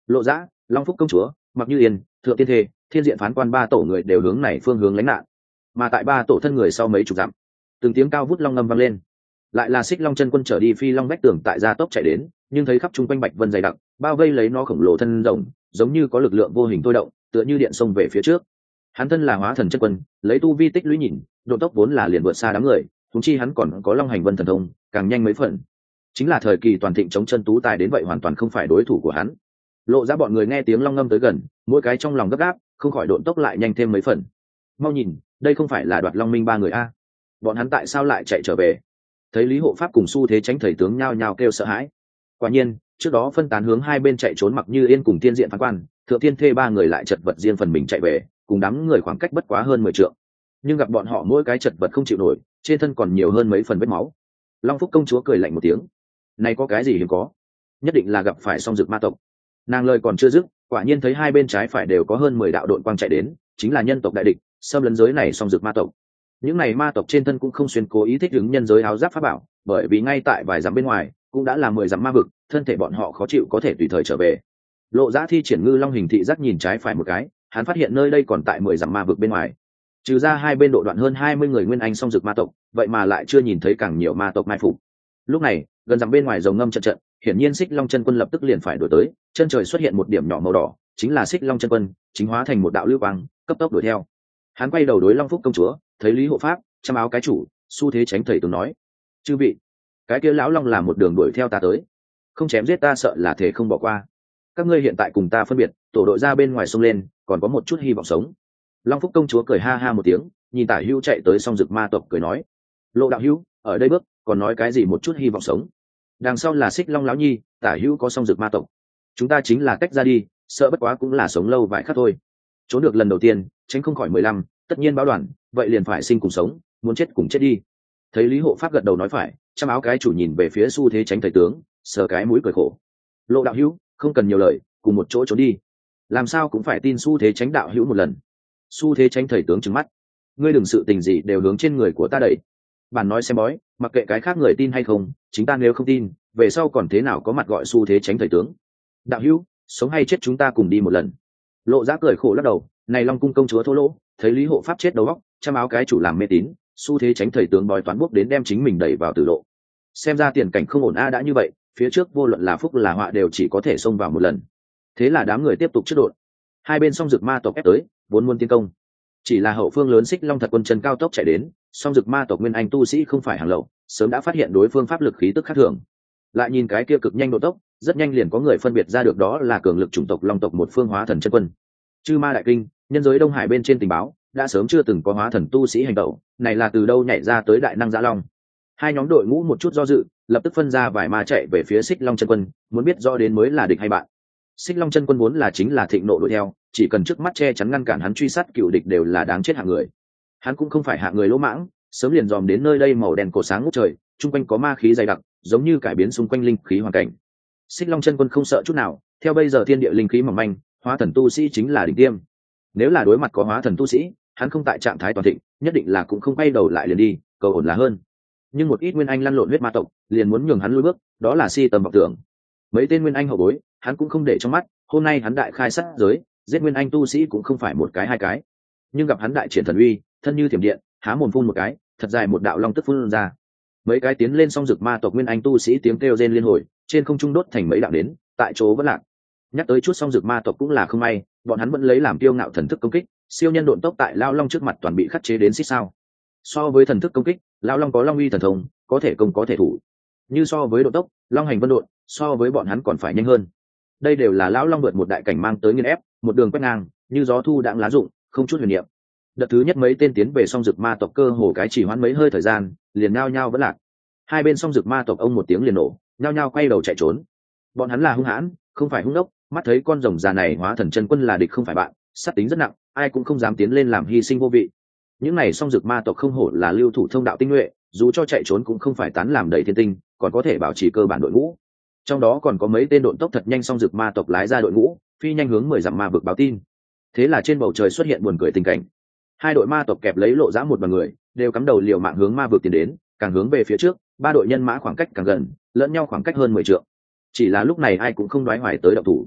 Lộ Dã, Long Phúc công chúa, Mặc Như Yên, Thượng Tiên Thê, Thiên Diện phán quan ba tổ người đều hướng này phương hướng lánh nạn. Mà tại ba tổ thân người sau mấy chục dặm, từng tiếng cao vút long ngâm vang lên. Lại là Xích Long chân quân trở đi phi long vách tường tại gia tốc chạy đến, nhưng thấy khắp trung quanh bạch vân dày đặc, bao vây lấy nó khổng lồ thân rồng, giống như có lực lượng vô hình thôi động, tựa như điện xông về phía trước. Hắn thân là hóa thần chân quân, lấy tu vi tích lũy nhìn, độ tốc vốn là liền vượt xa đám người, thúng chi hắn còn có long hành vân thần thông, càng nhanh mấy phần. Chính là thời kỳ toàn thịnh chống chân tú tài đến vậy hoàn toàn không phải đối thủ của hắn. Lộ Ra bọn người nghe tiếng long ngâm tới gần, mỗi cái trong lòng gấp gáp, không khỏi độn tốc lại nhanh thêm mấy phần. Mau nhìn, đây không phải là Đoạt Long Minh ba người a? Bọn hắn tại sao lại chạy trở về? Thấy Lý Hộ Pháp cùng Xu Thế Tránh thầy tướng nhao nhao kêu sợ hãi. Quả nhiên, trước đó phân tán hướng hai bên chạy trốn Mặc Như Yên cùng Tiên Diện phán quan, Thượng Thiên Thê ba người lại chật vật riêng phần mình chạy về, cùng đám người khoảng cách bất quá hơn 10 trượng. Nhưng gặp bọn họ mỗi cái chật vật không chịu nổi, trên thân còn nhiều hơn mấy phần vết máu. Long Phúc công chúa cười lạnh một tiếng. Này có cái gì hiếm có? Nhất định là gặp phải song dược ma tộc. Nàng lời còn chưa dứt, quả nhiên thấy hai bên trái phải đều có hơn 10 đạo đội quang chạy đến, chính là nhân tộc đại địch, xâm lấn giới này song dược ma tộc. Những này ma tộc trên thân cũng không xuyên cố ý thích ứng nhân giới áo giáp pháp bảo, bởi vì ngay tại vài dặm bên ngoài cũng đã là 10 dặm ma vực, thân thể bọn họ khó chịu có thể tùy thời trở về. Lộ Dã thi triển ngư long hình thị giác nhìn trái phải một cái, hắn phát hiện nơi đây còn tại 10 dặm ma vực bên ngoài. Trừ ra hai bên độ đoạn hơn 20 người nguyên anh song dược ma tộc, vậy mà lại chưa nhìn thấy càng nhiều ma tộc mai phục. Lúc này, gần dặm bên ngoài rồng ngâm trận trận, hiển nhiên Xích Long chân quân lập tức liền phải đuổi tới, chân trời xuất hiện một điểm nhỏ màu đỏ, chính là Xích Long chân quân, chính hóa thành một đạo lưu quang, cấp tốc đuổi theo. Hắn quay đầu đối Long Phúc công chúa, thấy Lý Hộ Pháp, trăm áo cái chủ, Xu Thế Tránh thầy tướng nói: "Chư vị, cái kia lão long là một đường đuổi theo ta tới, không chém giết ta sợ là thể không bỏ qua. Các ngươi hiện tại cùng ta phân biệt, tổ đội ra bên ngoài sông lên, còn có một chút hy vọng sống." Long Phúc công chúa cười ha ha một tiếng, nhìn Tả Hữu chạy tới song dực ma tộc cười nói: "Lộ đạo hữu, ở đây bước, còn nói cái gì một chút hy vọng sống? Đằng sau là Xích Long lão nhi, Tả Hữu có song dực ma tộc, chúng ta chính là tách ra đi, sợ bất quá cũng là sống lâu vài khắc thôi. Trốn được lần đầu tiên, tránh không khỏi 15, tất nhiên báo đoàn, vậy liền phải sinh cùng sống, muốn chết cùng chết đi." Thấy Lý Hộ Pháp gật đầu nói phải, trăm áo cái chủ nhìn về phía Xu Thế Tránh thầy tướng, sờ cái mũi cười khổ: "Lộ đạo hữu, không cần nhiều lời, cùng một chỗ trốn đi. Làm sao cũng phải tin Xu Thế Tránh đạo hữu một lần." Xu Thế Tránh thầy tướng trừng mắt: "Ngươi đừng sự tình gì đều hướng trên người của ta đẩy. Bản nói xem bói, mặc kệ cái khác người tin hay không, chính ta nếu không tin, về sau còn thế nào có mặt gọi Xu Thế Tránh thầy tướng. Đạo hữu, sống hay chết chúng ta cùng đi một lần." Lộ Giá cười khổ lắc đầu: "Này Long cung công chúa thô lỗ, thấy Lý Hộ Pháp chết đầu óc, trăm áo cái chủ làm mê tín, Xu Thế Tránh thầy tướng bói toán bốc đến đem chính mình đẩy vào tử lộ. Xem ra tiền cảnh không ổn a, đã như vậy, phía trước vô luận là phúc là họa đều chỉ có thể xông vào một lần." Thế là đám người tiếp tục trước đội, hai bên song dực ma tộc ép tới, vốn muốn tiến công. Chỉ là hậu phương lớn Xích Long thật quân chân cao tốc chạy đến, song dực ma tộc nguyên anh tu sĩ không phải hàng lậu, sớm đã phát hiện đối phương pháp lực khí tức khác thường. Lại nhìn cái kia cực nhanh độ tốc, rất nhanh liền có người phân biệt ra được đó là cường lực chủng tộc Long tộc một phương hóa thần chân quân. Chư Ma đại kinh, nhân giới Đông Hải bên trên tình báo, đã sớm chưa từng có hóa thần tu sĩ hành động, này là từ đâu nhảy ra tới đại năng Dã Long. Hai nhóm đội ngũ một chút do dự, lập tức phân ra vài ma chạy về phía Xích Long chân quân, muốn biết rõ đến mới là địch hay bạn. Xích Long chân quân vốn là chính là thịnh nộ đuổi theo, chỉ cần trước mắt che chắn ngăn cản hắn truy sát cựu địch đều là đáng chết hạng người. Hắn cũng không phải hạng người lỗ mãng, sớm liền dòm đến nơi đây màu đen cổ sáng ngút trời, trung quanh có ma khí dày đặc, giống như cải biến xung quanh linh khí hoàn cảnh. Xích Long chân quân không sợ chút nào, theo bây giờ thiên địa linh khí mỏng manh, hóa thần tu sĩ chính là đỉnh tiêm. Nếu là đối mặt có hóa thần tu sĩ, hắn không tại trạng thái toàn thịnh, nhất định là cũng không quay đầu lại liền đi, cầu ổn là hơn. Nhưng một ít nguyên anh lăn lộn huyết ma tộc, liền muốn nhường hắn lùi bước, đó là si tầm vọng tưởng. Mấy tên nguyên anh hậu bối, hắn cũng không để trong mắt, hôm nay hắn đại khai sát giới, giết nguyên anh tu sĩ cũng không phải một cái hai cái. Nhưng gặp hắn đại triển thần uy, thân như thiểm điện, há mồm phun một cái, thật dài một đạo long tức phun ra. Mấy cái tiến lên song dực ma tộc nguyên anh tu sĩ tiếng kêu rên liên hồi, trên không trung đốt thành mấy đạo đến, tại chỗ vẫn lạc. Nhắc tới chút song dực ma tộc cũng là không may, bọn hắn vẫn lấy làm kiêu ngạo thần thức công kích, siêu nhân độn tốc tại lao long trước mặt toàn bị khắc chế đến xích sao. So với thần thức công kích, lao long có long uy thần thông, có thể công có thể thủ. Như so với độ tốc, long hành vân độn, so với bọn hắn còn phải nhanh hơn. Đây đều là lão long vượt một đại cảnh mang tới nghiền ép, một đường quét ngang, như gió thu đãng lá rụng, không chút huyền niệm. Đợt thứ nhất mấy tên tiến về song dực ma tộc cơ hồ cái chỉ hoãn mấy hơi thời gian, liền nhao nhao vẫn lạc. Hai bên song dực ma tộc ông một tiếng liền nổ, nhao nhao quay đầu chạy trốn. Bọn hắn là hung hãn, không phải hung đốc, mắt thấy con rồng già này hóa thần chân quân là địch không phải bạn, sát tính rất nặng, ai cũng không dám tiến lên làm hy sinh vô vị. Những này song dực ma tộc không hổ là lưu thủ thông đạo tinh nhuệ, dù cho chạy trốn cũng không phải tán làm đầy thiên tinh, còn có thể bảo trì cơ bản đội ngũ. Trong đó còn có mấy tên độn tốc thật nhanh song dực ma tộc lái ra đội ngũ, phi nhanh hướng 10 dặm ma vực báo tin. Thế là trên bầu trời xuất hiện buồn cười tình cảnh. Hai đội ma tộc kẹp lấy Lộ Dã một đoàn người, đều cắm đầu liều mạng hướng ma vực tiến đến, càng hướng về phía trước, ba đội nhân mã khoảng cách càng gần, lẫn nhau khoảng cách hơn 10 trượng. Chỉ là lúc này ai cũng không đoái hoài tới động thủ.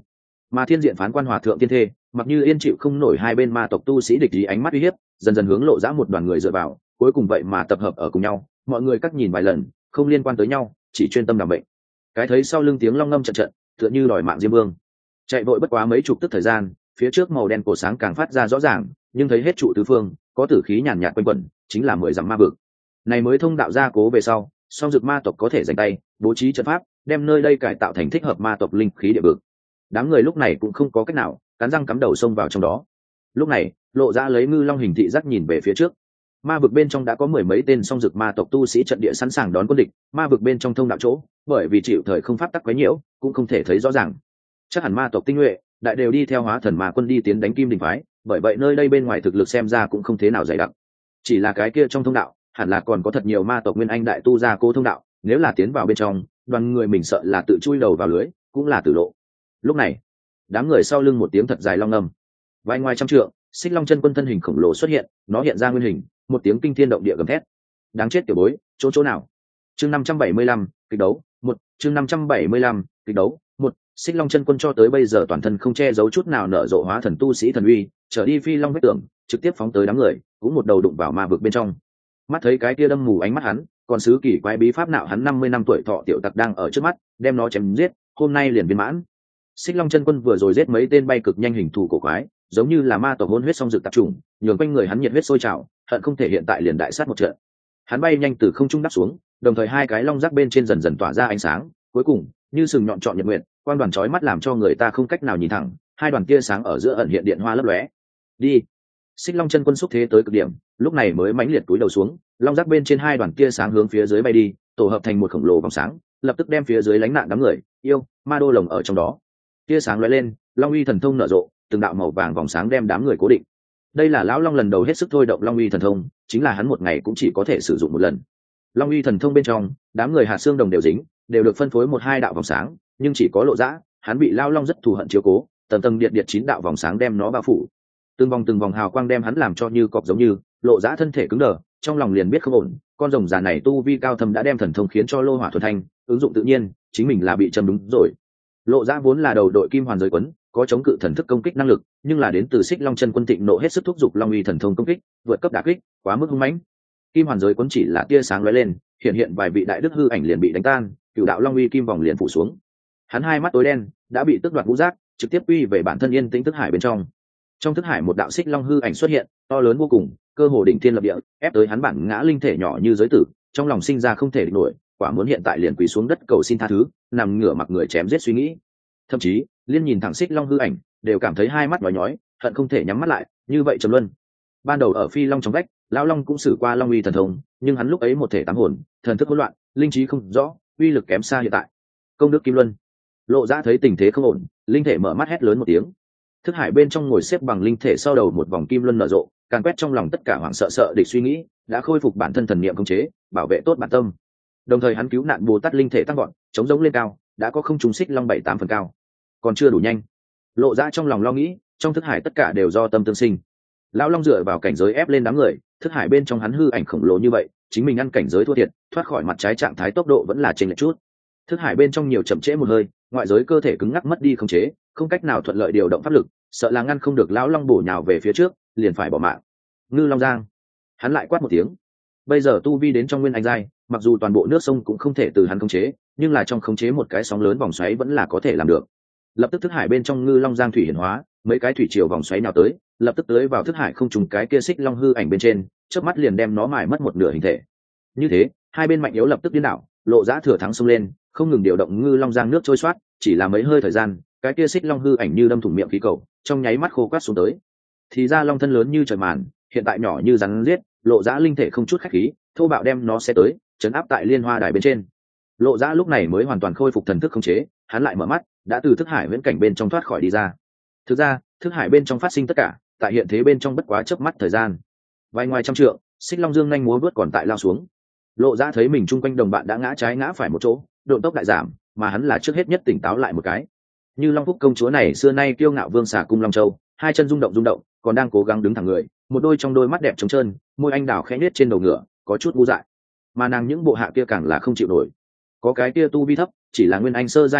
Mà thiên diện phán quan hòa thượng tiên thê mặc như yên chịu không nổi hai bên ma tộc tu sĩ địch ý ánh mắt uy hiếp, dần dần hướng lộ ra một đoàn người dựa vào, cuối cùng vậy mà tập hợp ở cùng nhau, mọi người cắt nhìn vài lần không liên quan tới nhau, chỉ chuyên tâm đảm bệnh. Cái thấy sau lưng tiếng long ngâm trận trận, tựa như đòi mạng diêm vương. Chạy vội bất quá mấy chục tức thời gian, phía trước màu đen cổ sáng càng phát ra rõ ràng, nhưng thấy hết trụ tứ phương có tử khí nhàn nhạt quanh quẩn, chính là 10 dặm ma vực. Này mới thông đạo gia cố về sau, song dược ma tộc có thể giành tay bố trí trận pháp, đem nơi đây cải tạo thành thích hợp ma tộc linh khí địa vực. Đám người lúc này cũng không có cách nào, cắn răng cắm đầu xông vào trong đó. Lúc này lộ ra lấy ngư long hình thị giác nhìn về phía trước, ma vực bên trong đã có 10 mấy tên song dược ma tộc tu sĩ trận địa sẵn sàng đón quân địch. Ma vực bên trong thông đạo chỗ, bởi vì chịu thời không pháp tắc quấy nhiễu, cũng không thể thấy rõ ràng. Chắc hẳn ma tộc tinh nhuệ đại đều đi theo hóa thần ma quân đi tiến đánh Kim Đình phái, bởi vậy nơi đây bên ngoài thực lực xem ra cũng không thế nào dày đặc. Chỉ là cái kia trong thông đạo hẳn là còn có thật nhiều ma tộc nguyên anh đại tu ra cố thông đạo, nếu là tiến vào bên trong, đoàn người mình sợ là tự chui đầu vào lưới, cũng là tử lộ. Lúc này đám người sau lưng một tiếng thật dài long ngâm, vài ngoài trăm trượng, Xích Long chân quân thân hình khổng lồ xuất hiện, nó hiện ra nguyên hình, một tiếng kinh thiên động địa gầm thét. Đáng chết tiểu bối, chỗ nào? Chương 575, kịch đấu, chương 575, kịch đấu, Xích Long chân quân cho tới bây giờ toàn thân không che giấu chút nào nở rộ hóa thần tu sĩ thần uy, trở đi phi long vết tưởng, trực tiếp phóng tới đám người, cũng một đầu đụng vào ma vực bên trong. Mắt thấy cái kia đâm mù ánh mắt hắn, còn sứ kỳ quái bí pháp nạo hắn 50 năm tuổi thọ tiểu tặc đang ở trước mắt, đem nó chém giết, hôm nay liền viên mãn. Xích Long chân quân vừa rồi giết mấy tên bay cực nhanh hình thù cổ quái, giống như là ma tộc hôn huyết song dược tạp trùng, nhường quanh người hắn nhiệt huyết sôi trào, hận không thể hiện tại liền đại sát một trận. Hắn bay nhanh từ không trung đáp xuống, đồng thời hai cái long rác bên trên dần dần tỏa ra ánh sáng, cuối cùng như sừng nhọn trọn nhật nguyện, quang đoàn chói mắt làm cho người ta không cách nào nhìn thẳng, hai đoàn tia sáng ở giữa ẩn hiện điện hoa lấp lóe. Đi! Xích Long chân quân xúc thế tới cực điểm, lúc này mới mãnh liệt túi đầu xuống, long rác bên trên hai đoàn tia sáng hướng phía dưới bay đi, tổ hợp thành một khổng lồ vòng sáng, lập tức đem phía dưới lánh nạn đám người yêu ma đô lồng ở trong đó. Tia sáng lóe lên, long uy thần thông nở rộ, từng đạo màu vàng vòng sáng đem đám người cố định. Đây là lão long lần đầu hết sức thôi động long uy thần thông, chính là hắn một ngày cũng chỉ có thể sử dụng một lần. Long uy thần thông bên trong, đám người hạt xương đồng đều dính, đều được phân phối một hai đạo vòng sáng, nhưng chỉ có lộ dã, hắn bị lao long rất thù hận chiếu cố, tầng tầng điện 9 đạo vòng sáng đem nó bao phủ. Từng vòng hào quang đem hắn làm cho như cọp giống như, lộ dã thân thể cứng đờ, trong lòng liền biết không ổn, con rồng già này tu vi cao thâm đã đem thần thông khiến cho lô hỏa thuần thanh, ứng dụng tự nhiên, chính mình là bị châm đúng rồi. Lộ dã vốn là đầu đội kim hoàn giới quấn, có chống cự thần thức công kích năng lực, nhưng là đến từ Xích Long chân quân thịnh nộ hết sức thúc giục long uy thần thông công kích, vượt cấp đả kích, quá mức hung mãnh. Kim hoàn giới quấn chỉ là tia sáng lóe lên, hiện vài vị đại đức hư ảnh liền bị đánh tan, cửu đạo long uy kim vòng liền phủ xuống. Hắn hai mắt tối đen, đã bị tước đoạt ngũ giác, trực tiếp quy về bản thân yên tĩnh thức hải bên trong. Trong thức hải một đạo xích long hư ảnh xuất hiện, to lớn vô cùng, cơ hồ đỉnh thiên lập địa, ép tới hắn bản ngã linh thể nhỏ như giới tử, trong lòng sinh ra không thể địch nổi, quả muốn hiện tại liền quỳ xuống đất cầu xin tha thứ, nằm ngửa mặc người chém giết suy nghĩ. Thậm chí liên nhìn thẳng xích long hư ảnh, đều cảm thấy hai mắt nhói nhói, hận không thể nhắm mắt lại, như vậy trầm luân. Ban đầu ở phi long trong vách, lão long cũng sử qua long uy thần thông, nhưng hắn lúc ấy một thể tám hồn, thần thức hỗn loạn, linh trí không rõ, uy lực kém xa hiện tại. Công đức kim luân. Lộ ra thấy tình thế không ổn, linh thể mở mắt hét lớn một tiếng. Thức hải bên trong ngồi xếp bằng linh thể sau đầu một vòng kim luân nở rộ, càn quét trong lòng tất cả hoảng sợ địch suy nghĩ, đã khôi phục bản thân thần niệm khống chế, bảo vệ tốt bản tâm. Đồng thời hắn cứu nạn Bồ Tát linh thể tăng gọn, chống giống lên cao, đã có không trùng xích long 7-8 phần cao, còn chưa đủ nhanh. Lộ ra trong lòng lo nghĩ, trong thức hải tất cả đều do tâm tương sinh. Lão long dựa vào cảnh giới ép lên đám người, thức hải bên trong hắn hư ảnh khổng lồ như vậy, chính mình ăn cảnh giới thua thiệt, thoát khỏi mặt trái trạng thái tốc độ vẫn là chênh lệch chút. Thức hải bên trong nhiều chậm trễ một hơi, ngoại giới cơ thể cứng ngắc mất đi khống chế, không cách nào thuận lợi điều động pháp lực, sợ là ngăn không được lão long bổ nhào về phía trước, liền phải bỏ mạng. Ngư Long Giang, hắn lại quát một tiếng. Bây giờ tu vi đến trong nguyên anh giai, mặc dù toàn bộ nước sông cũng không thể từ hắn khống chế, nhưng là trong khống chế một cái sóng lớn vòng xoáy vẫn là có thể làm được. Lập tức thức hải bên trong Ngư Long Giang thủy hiển hóa, mấy cái thủy triều vòng xoáy nào tới, lập tức tới vào thức hải không trùng cái kia xích long hư ảnh bên trên, chớp mắt liền đem nó mài mất một nửa hình thể. Như thế, hai bên mạnh yếu lập tức điên đảo, Lộ Dã thừa thắng xông lên, không ngừng điều động Ngư Long Giang nước trôi xoát, chỉ là mấy hơi thời gian, cái kia xích long hư ảnh như đâm thủng miệng khí cầu, trong nháy mắt khô quát xuống tới. Thì ra long thân lớn như trời màn, hiện tại nhỏ như rắn giết, Lộ Dã linh thể không chút khách khí, thô bạo đem nó sẽ tới, chấn áp tại liên hoa đài bên trên. Lộ Dã lúc này mới hoàn toàn khôi phục thần thức khống chế, hắn lại mở mắt, đã từ thức hải viễn cảnh bên trong thoát khỏi đi ra. Thực ra, thức hải bên trong phát sinh tất cả, tại hiện thế bên trong bất quá chớp mắt thời gian. Vài ngoài trăm trượng, xích long dương nhanh múa vớt còn tại lao xuống. Lộ Dã thấy mình chung quanh đồng bạn đã ngã trái ngã phải một chỗ, độ tốc đại giảm, mà hắn là trước hết nhất tỉnh táo lại một cái. Như Long Phúc công chúa này xưa nay kiêu ngạo vương xà cung Long Châu, hai chân rung động, còn đang cố gắng đứng thẳng người, một đôi trong đôi mắt đẹp trống trơn, môi anh đào khẽ nết trên đầu ngựa, có chút ngu dại. Mà nàng những bộ hạ kia càng là không chịu nổi. Có cái kia tu vi thấp, chỉ là nguyên anh sơ giai hải tộc,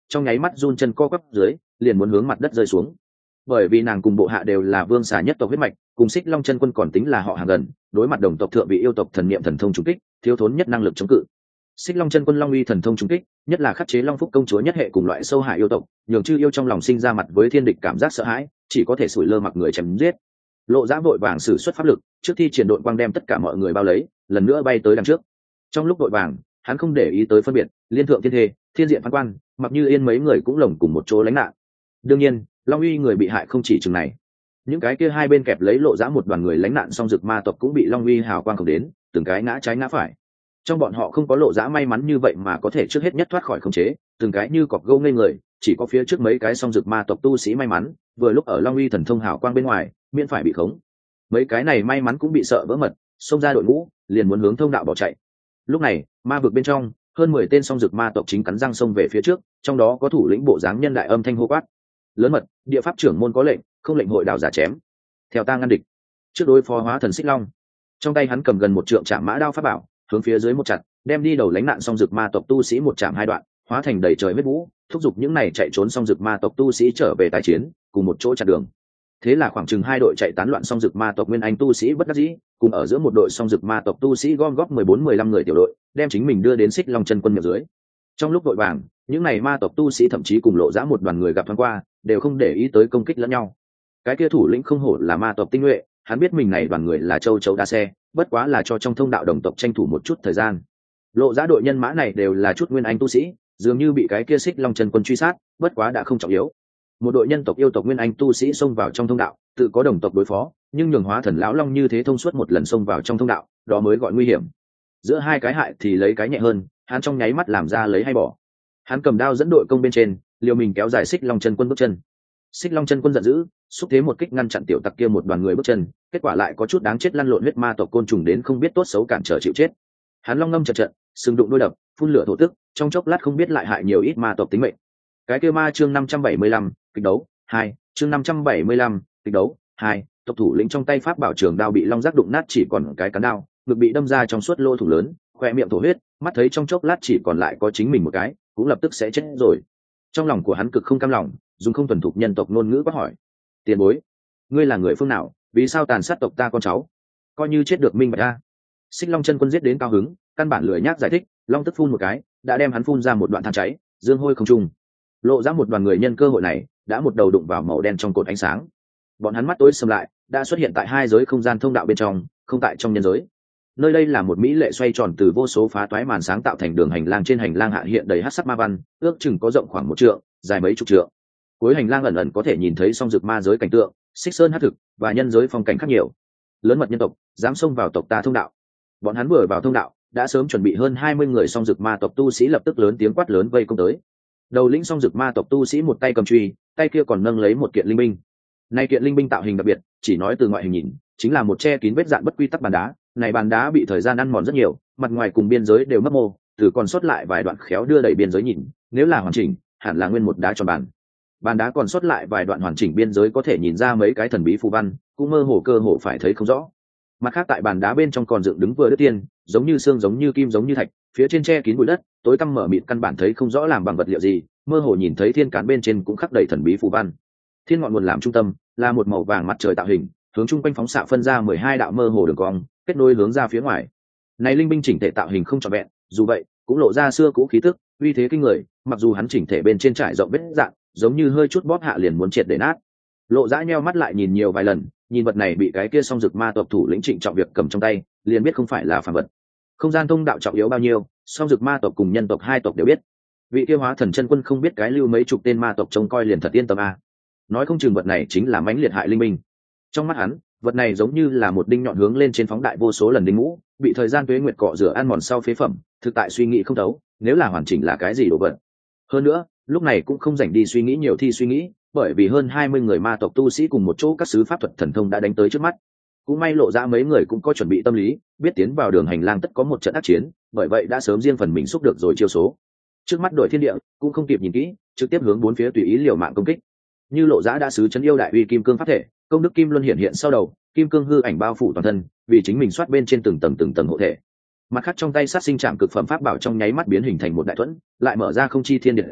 trong nháy mắt run chân co quắp dưới, liền muốn hướng mặt đất rơi xuống. Bởi vì nàng cùng bộ hạ đều là vương xà nhất tộc huyết mạch, cùng Xích Long chân quân còn tính là họ hàng gần, đối mặt đồng tộc thượng vị yêu tộc thần niệm thần thông trùng kích, thiếu thốn nhất năng lực chống cự. Xích Long chân quân long uy thần thông trùng kích, nhất là khắc chế Long Phúc công chúa nhất hệ cùng loại sâu hại yêu tộc, nhường chư yêu trong lòng sinh ra mặt với thiên địch cảm giác sợ hãi, chỉ có thể sủi lơ mặc người chém giết. Lộ Dã vội vàng sử xuất pháp lực, trước khi triển đội quang đem tất cả mọi người bao lấy, lần nữa bay tới đằng trước. Trong lúc vội vàng, hắn không để ý tới phân biệt, liên thượng thiên thê, thiên diện phán quan, mặc như yên mấy người cũng lồng cùng một chỗ lánh nạn. Đương nhiên, Long uy người bị hại không chỉ chừng này, những cái kia hai bên kẹp lấy Lộ Dã một đoàn người lánh nạn song dực ma tộc cũng bị Long uy hào quang không đến, từng cái ngã trái ngã phải. Trong bọn họ không có Lộ Dã may mắn như vậy mà có thể trước hết nhất thoát khỏi khống chế, từng cái như cọp gâu ngây người, chỉ có phía trước mấy cái song dực ma tộc tu sĩ may mắn, vừa lúc ở Long uy thần thông hào quang bên ngoài, miễn phải bị khống. Mấy cái này may mắn cũng bị sợ vỡ mật, xông ra đội ngũ, liền muốn hướng thông đạo bỏ chạy. Lúc này, ma vực bên trong, hơn 10 tên song dực ma tộc chính cắn răng xông về phía trước, trong đó có thủ lĩnh bộ dáng nhân đại âm thanh hô quát: "Lớn mật, địa pháp trưởng môn có lệnh, không lệnh hội đạo giả chém. Theo ta ngăn địch." Trước đối phó hóa thần Xích Long, trong tay hắn cầm gần một trượng trảm mã đao pháp bảo, hướng phía dưới một chặt, đem đi đầu lánh nạn song dực ma tộc tu sĩ một chạm hai đoạn, hóa thành đầy trời huyết vũ, thúc giục những này chạy trốn song dực ma tộc tu sĩ trở về tái chiến, cùng một chỗ chặn đường. Thế là khoảng chừng 2 đội chạy tán loạn song dực ma tộc nguyên anh tu sĩ bất đắc dĩ, cùng ở giữa một đội song dực ma tộc tu sĩ gom góp 14-15 người tiểu đội, đem chính mình đưa đến Xích Long chân quân miệng dưới. Trong lúc vội vàng, những này ma tộc tu sĩ thậm chí cùng Lộ Dã một đoàn người gặp thoáng qua, đều không để ý tới công kích lẫn nhau. Cái kia thủ lĩnh không hổ là ma tộc tinh nhuệ, hắn biết mình này đoàn người là châu chấu đa xe, bất quá là cho trong thông đạo đồng tộc tranh thủ một chút thời gian. Lộ Dã đội nhân mã này đều là chút nguyên anh tu sĩ, dường như bị cái kia Xích Long chân quân truy sát, bất quá đã không trọng yếu. Một đội nhân tộc yêu tộc nguyên anh tu sĩ xông vào trong thông đạo, tự có đồng tộc đối phó, nhưng nhường hóa thần lão long như thế thông suốt một lần xông vào trong thông đạo, đó mới gọi nguy hiểm. Giữa hai cái hại thì lấy cái nhẹ hơn, hắn trong nháy mắt làm ra lấy hay bỏ. Hắn cầm đao dẫn đội công bên trên, liều mình kéo dài Xích Long chân quân bước chân. Xích Long chân quân giận dữ, xúc thế một kích ngăn chặn tiểu tặc kia một đoàn người bước chân, kết quả lại có chút đáng chết lăn lộn huyết ma tộc côn trùng đến không biết tốt xấu cản trở chịu chết. Hắn long ngâm chật trận, sừng đụng đôi đập, phun lửa thổ tức, trong chốc lát không biết lại hại nhiều ít ma tộc tính mệnh. Cái kia ma chương 575, kịch đấu 2, chương 575, kịch đấu 2, tộc thủ lĩnh trong tay pháp bảo trường đao bị long giác đụng nát chỉ còn cái cán đao, ngực bị đâm ra trong suốt lỗ thủng lớn, khoe miệng thổ huyết, mắt thấy trong chốc lát chỉ còn lại có chính mình một cái, cũng lập tức sẽ chết rồi. Trong lòng của hắn cực không cam lòng, dùng không thuần thục nhân tộc ngôn ngữ quát hỏi: "Tiền bối, ngươi là người phương nào, vì sao tàn sát tộc ta con cháu?" Coi như chết được minh bạch a. Xích Long chân quân giết đến cao hứng, căn bản lười nhác giải thích, long tức phun một cái, đã đem hắn phun ra một đoạn than cháy, dương hôi không trung. Lộ ra một đoàn người nhân cơ hội này, đã một đầu đụng vào màu đen trong cột ánh sáng. Bọn hắn mắt tối sầm lại, đã xuất hiện tại hai giới không gian thông đạo bên trong, không tại trong nhân giới. Nơi đây là một mỹ lệ xoay tròn từ vô số phá toái màn sáng tạo thành đường hành lang, trên hành lang hạ hiện đầy hắc sắc ma văn, ước chừng có rộng khoảng 1 trượng, dài mấy chục trượng. Cuối hành lang ẩn ẩn có thể nhìn thấy song dược ma giới cảnh tượng, xích sơn hắc thực và nhân giới phong cảnh khác nhiều. Lớn mật nhân tộc, dám xông vào tộc ta thông đạo. Bọn hắn vừa vào thông đạo, đã sớm chuẩn bị hơn 20 người song dược ma tộc tu sĩ lập tức lớn tiếng quát lớn vây công tới. Đầu lĩnh song dược ma tộc tu sĩ một tay cầm chùy, tay kia còn nâng lấy một kiện linh binh. Nay kiện linh binh tạo hình đặc biệt, chỉ nói từ ngoại hình nhìn, chính là một che kín vết dạn bất quy tắc bàn đá. Này bàn đá bị thời gian ăn mòn rất nhiều, mặt ngoài cùng biên giới đều mất mô, từ còn sót lại vài đoạn khéo đưa đẩy biên giới nhìn, nếu là hoàn chỉnh, hẳn là nguyên một đá tròn bàn. Bàn đá còn sót lại vài đoạn hoàn chỉnh biên giới có thể nhìn ra mấy cái thần bí phù văn, cũng mơ hồ cơ hồ phải thấy không rõ. Mặt khác tại bàn đá bên trong còn dựng đứng vừa đứt tiên, giống như xương giống như kim giống như thạch, phía trên che kín bụi đất, tối tăm mở mịt căn bản thấy không rõ làm bằng vật liệu gì, mơ hồ nhìn thấy thiên cán bên trên cũng khắc đầy thần bí phù văn. Thiên ngọn nguồn làm trung tâm, là một màu vàng mặt trời tạo hình, hướng chung quanh phóng xạ phân ra 12 đạo mơ hồ đường cong, kết nối hướng ra phía ngoài. Này linh binh chỉnh thể tạo hình không trọn vẹn, dù vậy cũng lộ ra xưa cũ khí tức, uy thế kinh người, mặc dù hắn chỉnh thể bên trên trải rộng vết dạng, giống như hơi chút bóp hạ liền muốn triệt để nát. Lộ Dã nheo mắt lại nhìn nhiều vài lần, nhìn vật này bị cái kia song dực ma tộc thủ lĩnh Trịnh Trọng Việc cầm trong tay, liền biết không phải là phàm vật. Không gian thông đạo trọng yếu bao nhiêu, song dực ma tộc cùng nhân tộc hai tộc đều biết. Vị kia hóa thần chân quân không biết cái lưu mấy chục tên ma tộc trông coi liền thật yên tâm a. Nói không chừng vật này chính là mãnh liệt hại linh minh. Trong mắt hắn, vật này giống như là một đinh nhọn hướng lên trên phóng đại vô số lần đinh ngũ, bị thời gian tuế nguyệt cọ rửa ăn mòn sau phế phẩm, thực tại suy nghĩ không thấu, nếu là hoàn chỉnh là cái gì đồ vật. Hơn nữa, lúc này cũng không rảnh đi suy nghĩ nhiều thi suy nghĩ, bởi vì hơn 20 người ma tộc tu sĩ cùng một chỗ các sứ pháp thuật thần thông đã đánh tới trước mắt. Cũng may Lộ Dã mấy người cũng có chuẩn bị tâm lý, biết tiến vào đường hành lang tất có một trận ác chiến, bởi vậy đã sớm riêng phần mình xúc được rồi chiêu số. Trước mắt đội thiên địa, cũng không kịp nhìn kỹ, trực tiếp hướng bốn phía tùy ý liều mạng công kích. Như Lộ Dã đã sứ chấn yêu đại uy kim cương pháp thể, công đức kim luân hiện hiện sau đầu, kim cương hư ảnh bao phủ toàn thân, vì chính mình soát bên trên từng tầng hộ thể. Mặt khác trong tay sát sinh trảm cực phẩm pháp bảo trong nháy mắt biến hình thành một đại thuẫn, lại mở ra không chi thiên địa giáp,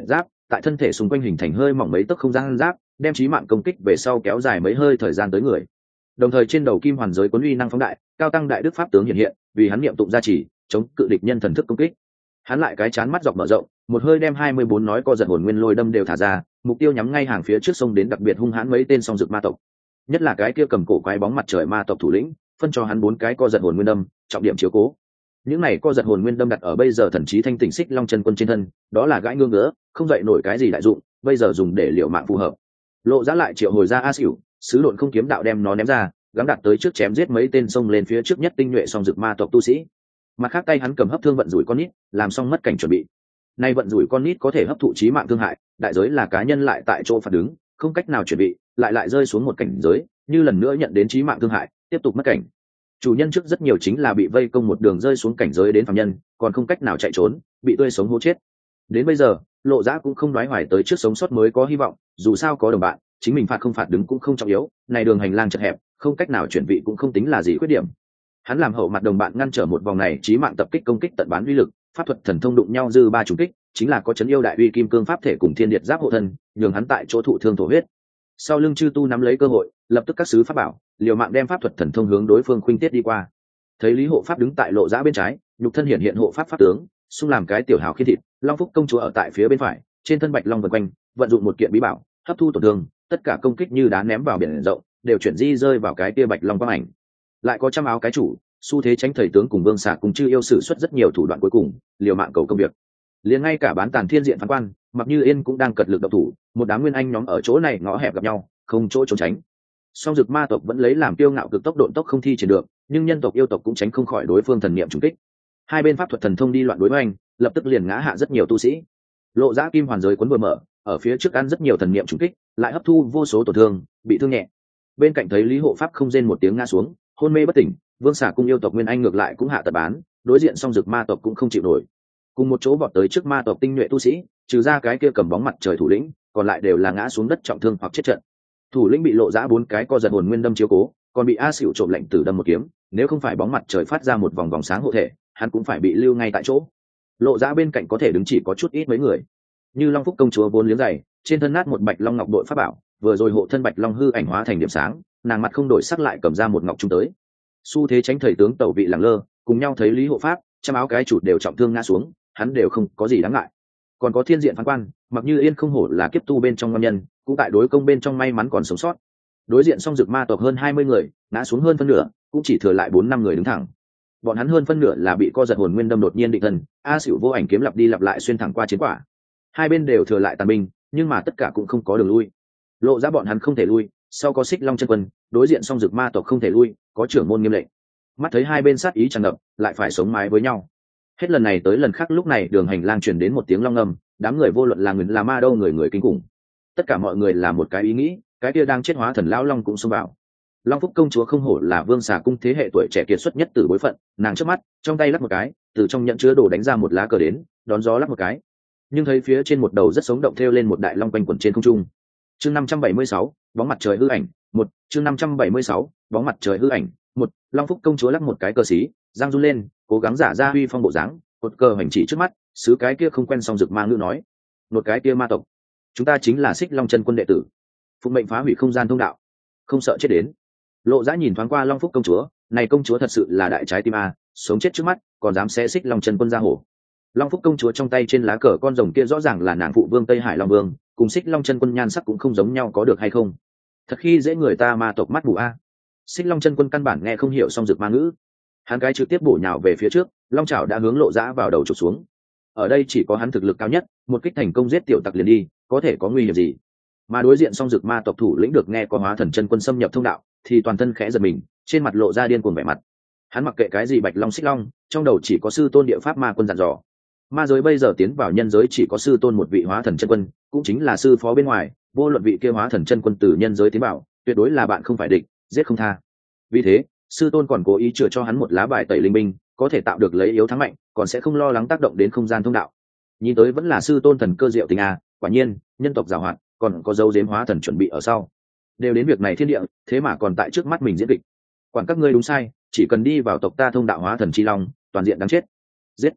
tại thân thể xung quanh hình thành hơi mỏng mấy tấc không gian giáp, đem chí mạng công kích về sau kéo dài mấy hơi thời gian tới người. Đồng thời trên đầu kim hoàn giới cuốn uy năng phóng đại, cao tăng đại đức pháp tướng hiện hiện, vì hắn niệm tụng gia trì, chống cự địch nhân thần thức công kích. Hắn lại cái chán mắt dọc mở rộng, một hơi đem 24 nói co giật hồn nguyên lôi đâm đều thả ra, mục tiêu nhắm ngay hàng phía trước sông đến đặc biệt hung hãn mấy tên song dược ma tộc. Nhất là cái kia cầm cổ quái bóng mặt trời ma tộc thủ lĩnh, phân cho hắn 4 cái co giật hồn nguyên đâm, trọng điểm chiếu cố. Những này co giật hồn nguyên đâm đặt ở bây giờ thần trí thanh tỉnh Xích Long chân quân trên thân, đó là gãi ngương ngứa, không dậy nổi cái gì đại dụng, bây giờ dùng để liệu mạng phù hợp. Lộ Giá lại triệu hồi ra A Sửu, sứ độn không kiếm đạo đem nó ném ra, gắng đặt tới trước chém giết mấy tên sông lên phía trước nhất tinh nhuệ song dược ma tộc tu sĩ. Mặt khác tay hắn cầm hấp thương vận rủi con nít, làm xong mất cảnh chuẩn bị. Nay vận rủi con nít có thể hấp thụ chí mạng thương hại, đại giới là cá nhân lại tại chỗ phản đứng, không cách nào chuẩn bị, lại rơi xuống một cảnh giới, như lần nữa nhận đến chí mạng thương hại, tiếp tục mất cảnh. Chủ nhân trước rất nhiều chính là bị vây công một đường rơi xuống cảnh giới đến phàm nhân, còn không cách nào chạy trốn, bị tươi sống hố chết. Đến bây giờ, Lộ Giá cũng không đoái hoài tới trước sống sót mới có hy vọng, dù sao có đồng bạn, chính mình phạt không phạt đứng cũng không trọng yếu, này đường hành lang chật hẹp, không cách nào chuyển vị cũng không tính là gì khuyết điểm. Hắn làm hậu mặt đồng bạn ngăn trở một vòng này chí mạng tập kích công kích tận bán uy lực, pháp thuật thần thông đụng nhau dư 3 trùng kích, chính là có chấn yêu đại uy kim cương pháp thể cùng thiên điệt giáp hộ thân, nhường hắn tại chỗ thụ thương thổ huyết. Sau lưng chư tu nắm lấy cơ hội, lập tức các sứ pháp bảo, liều mạng đem pháp thuật thần thông hướng đối phương khuynh tiết đi qua. Thấy Lý Hộ Pháp đứng tại Lộ Giá bên trái, nhục thân hiện hộ pháp pháp tướng, xung làm cái tiểu hào khiên thịt, Long Phúc công chúa ở tại phía bên phải, trên thân bạch long vần quanh, vận dụng một kiện bí bảo, hấp thu tổn thương, tất cả công kích như đá ném vào biển rộng, đều chuyển di rơi vào cái kia bạch long quang ảnh. Lại có trăm áo cái chủ, xu thế tránh thầy tướng cùng vương xà cùng chư yêu sử xuất rất nhiều thủ đoạn cuối cùng, liều mạng cầu công việc. Liền ngay cả bán tàn thiên diện phán quan, Mặc Như Yên cũng đang cật lực động thủ, một đám nguyên anh nhóm ở chỗ này ngõ hẹp gặp nhau, không chỗ trốn tránh. Song dược ma tộc vẫn lấy làm kiêu ngạo cực tốc độn tốc không thi triển được, nhưng nhân tộc yêu tộc cũng tránh không khỏi đối phương thần niệm trùng kích. Hai bên pháp thuật thần thông đi loạn đối oanh, lập tức liền ngã hạ rất nhiều tu sĩ. Lộ Giá kim hoàn giới cuốn vừa mở, ở phía trước ăn rất nhiều thần niệm trùng kích, lại hấp thu vô số tổn thương, bị thương nhẹ. Bên cạnh thấy Lý Hộ Pháp không rên một tiếng ngã xuống, hôn mê bất tỉnh, vương xà cung yêu tộc nguyên anh ngược lại cũng hạ tật bán, đối diện song dược ma tộc cũng không chịu nổi. Cùng một chỗ vọt tới trước ma tộc tinh nhuệ tu sĩ, trừ ra cái kia cầm bóng mặt trời thủ lĩnh, còn lại đều là ngã xuống đất trọng thương hoặc chết trận. Thủ lĩnh bị Lộ Giá 4 cái co giật hồn nguyên đâm chiếu cố, còn bị A Sửu trộm lệnh tử đâm một kiếm, nếu không phải bóng mặt trời phát ra một vòng vòng sáng hộ thể, hắn cũng phải bị lưu ngay tại chỗ. Lộ Giá bên cạnh có thể đứng chỉ có chút ít mấy người, như Long Phúc công chúa vốn liếng dày, trên thân nát một bạch long ngọc đội pháp bảo, vừa rồi hộ thân bạch long hư ảnh hóa thành điểm sáng, nàng mặt không đổi sắc lại cầm ra một ngọc trung tới. Xu thế tránh thầy tướng tẩu vị lẳng lơ, cùng nhau thấy Lý Hộ Pháp, trăm áo cái chủ đều trọng thương ngã xuống, hắn đều không có gì đáng ngại. Còn có thiên diện phán quan, Mặc Như Yên không hổ là kiếp tu bên trong ngon nhân, cũng tại đối công bên trong may mắn còn sống sót. Đối diện song dược ma tộc hơn 20 người, ngã xuống hơn phân nửa, cũng chỉ thừa lại 4-5 người đứng thẳng. Bọn hắn hơn phân nửa là bị co giật hồn nguyên đâm đột nhiên định thần, A Sửu vô ảnh kiếm lặp đi lặp lại xuyên thẳng qua chiến quả. Hai bên đều thừa lại tàn binh, nhưng mà tất cả cũng không có đường lui. Lộ Giá bọn hắn không thể lui, sau có Xích Long chân quân, đối diện song dược ma tộc không thể lui, có trưởng môn nghiêm lệnh. Mắt thấy hai bên sát ý tràn ngập, lại phải sống mái với nhau. Hết lần này tới lần khác lúc này đường hành lang truyền đến một tiếng long ngâm, đám người vô luận là người là ma đâu người kinh khủng. Tất cả mọi người là một cái ý nghĩ, cái kia đang chết hóa thần lão long cũng xông vào. Long Phúc công chúa không hổ là vương xà cung thế hệ tuổi trẻ kiệt xuất nhất từ bối phận, nàng trước mắt trong tay lắc một cái, từ trong nhận chứa đồ đánh ra một lá cờ đến, đón gió lắc một cái, nhưng thấy phía trên một đầu rất sống động thêu lên một đại long quanh quẩn trên không trung. Chương 576, bóng mặt trời hư ảnh, một chương 576, bóng mặt trời hư ảnh, một Long Phúc công chúa lắc một cái cờ xí, giang run lên, cố gắng giả ra huy phong bộ dáng, cột cờ hành chỉ trước mắt, sứ cái kia không quen song dược ma ngữ nói, một cái kia ma tộc, chúng ta chính là Xích Long chân quân đệ tử, phụng mệnh phá hủy không gian thông đạo, không sợ chết đến. Lộ Giá nhìn thoáng qua Long Phúc công chúa, này công chúa thật sự là đại trái tim a, sống chết trước mắt, còn dám xé Xích Long chân quân ra hổ. Long Phúc công chúa trong tay trên lá cờ con rồng kia rõ ràng là nàng phụ vương Tây Hải Long Vương, cùng Xích Long chân quân nhan sắc cũng không giống nhau, có được hay không? Thật khi dễ người ta ma tộc mắt mù a. Xích Long chân quân căn bản nghe không hiểu song dược ma ngữ, hắn cái trực tiếp bổ nhào về phía trước, long chảo đã hướng Lộ Giá vào đầu chụp xuống. Ở đây chỉ có hắn thực lực cao nhất, một kích thành công giết tiểu tặc liền đi, có thể có nguy hiểm gì? Mà đối diện song dược ma tộc thủ lĩnh được nghe có hóa thần chân quân xâm nhập thông đạo, thì toàn thân khẽ giật mình, trên mặt lộ ra điên cuồng vẻ mặt. Hắn mặc kệ cái gì bạch long xích long, trong đầu chỉ có sư tôn địa pháp ma quân dặn dò. Ma giới bây giờ tiến vào nhân giới chỉ có sư tôn một vị hóa thần chân quân, cũng chính là sư phó bên ngoài, vô luận vị kia hóa thần chân quân từ nhân giới tiến vào, tuyệt đối là bạn không phải địch, giết không tha. Vì thế, sư tôn còn cố ý chừa cho hắn một lá bài tẩy linh binh, có thể tạo được lấy yếu thắng mạnh, còn sẽ không lo lắng tác động đến không gian thông đạo. Nhìn tới vẫn là sư tôn thần cơ diệu tình a, quả nhiên, nhân tộc giàu hoạt, còn có dấu giếm hóa thần chuẩn bị ở sau. Đều đến việc này thiên địa, thế mà còn tại trước mắt mình diễn kịch. Quản các ngươi đúng sai, chỉ cần đi vào tộc ta thông đạo hóa thần chi long, toàn diện đáng chết. Giết.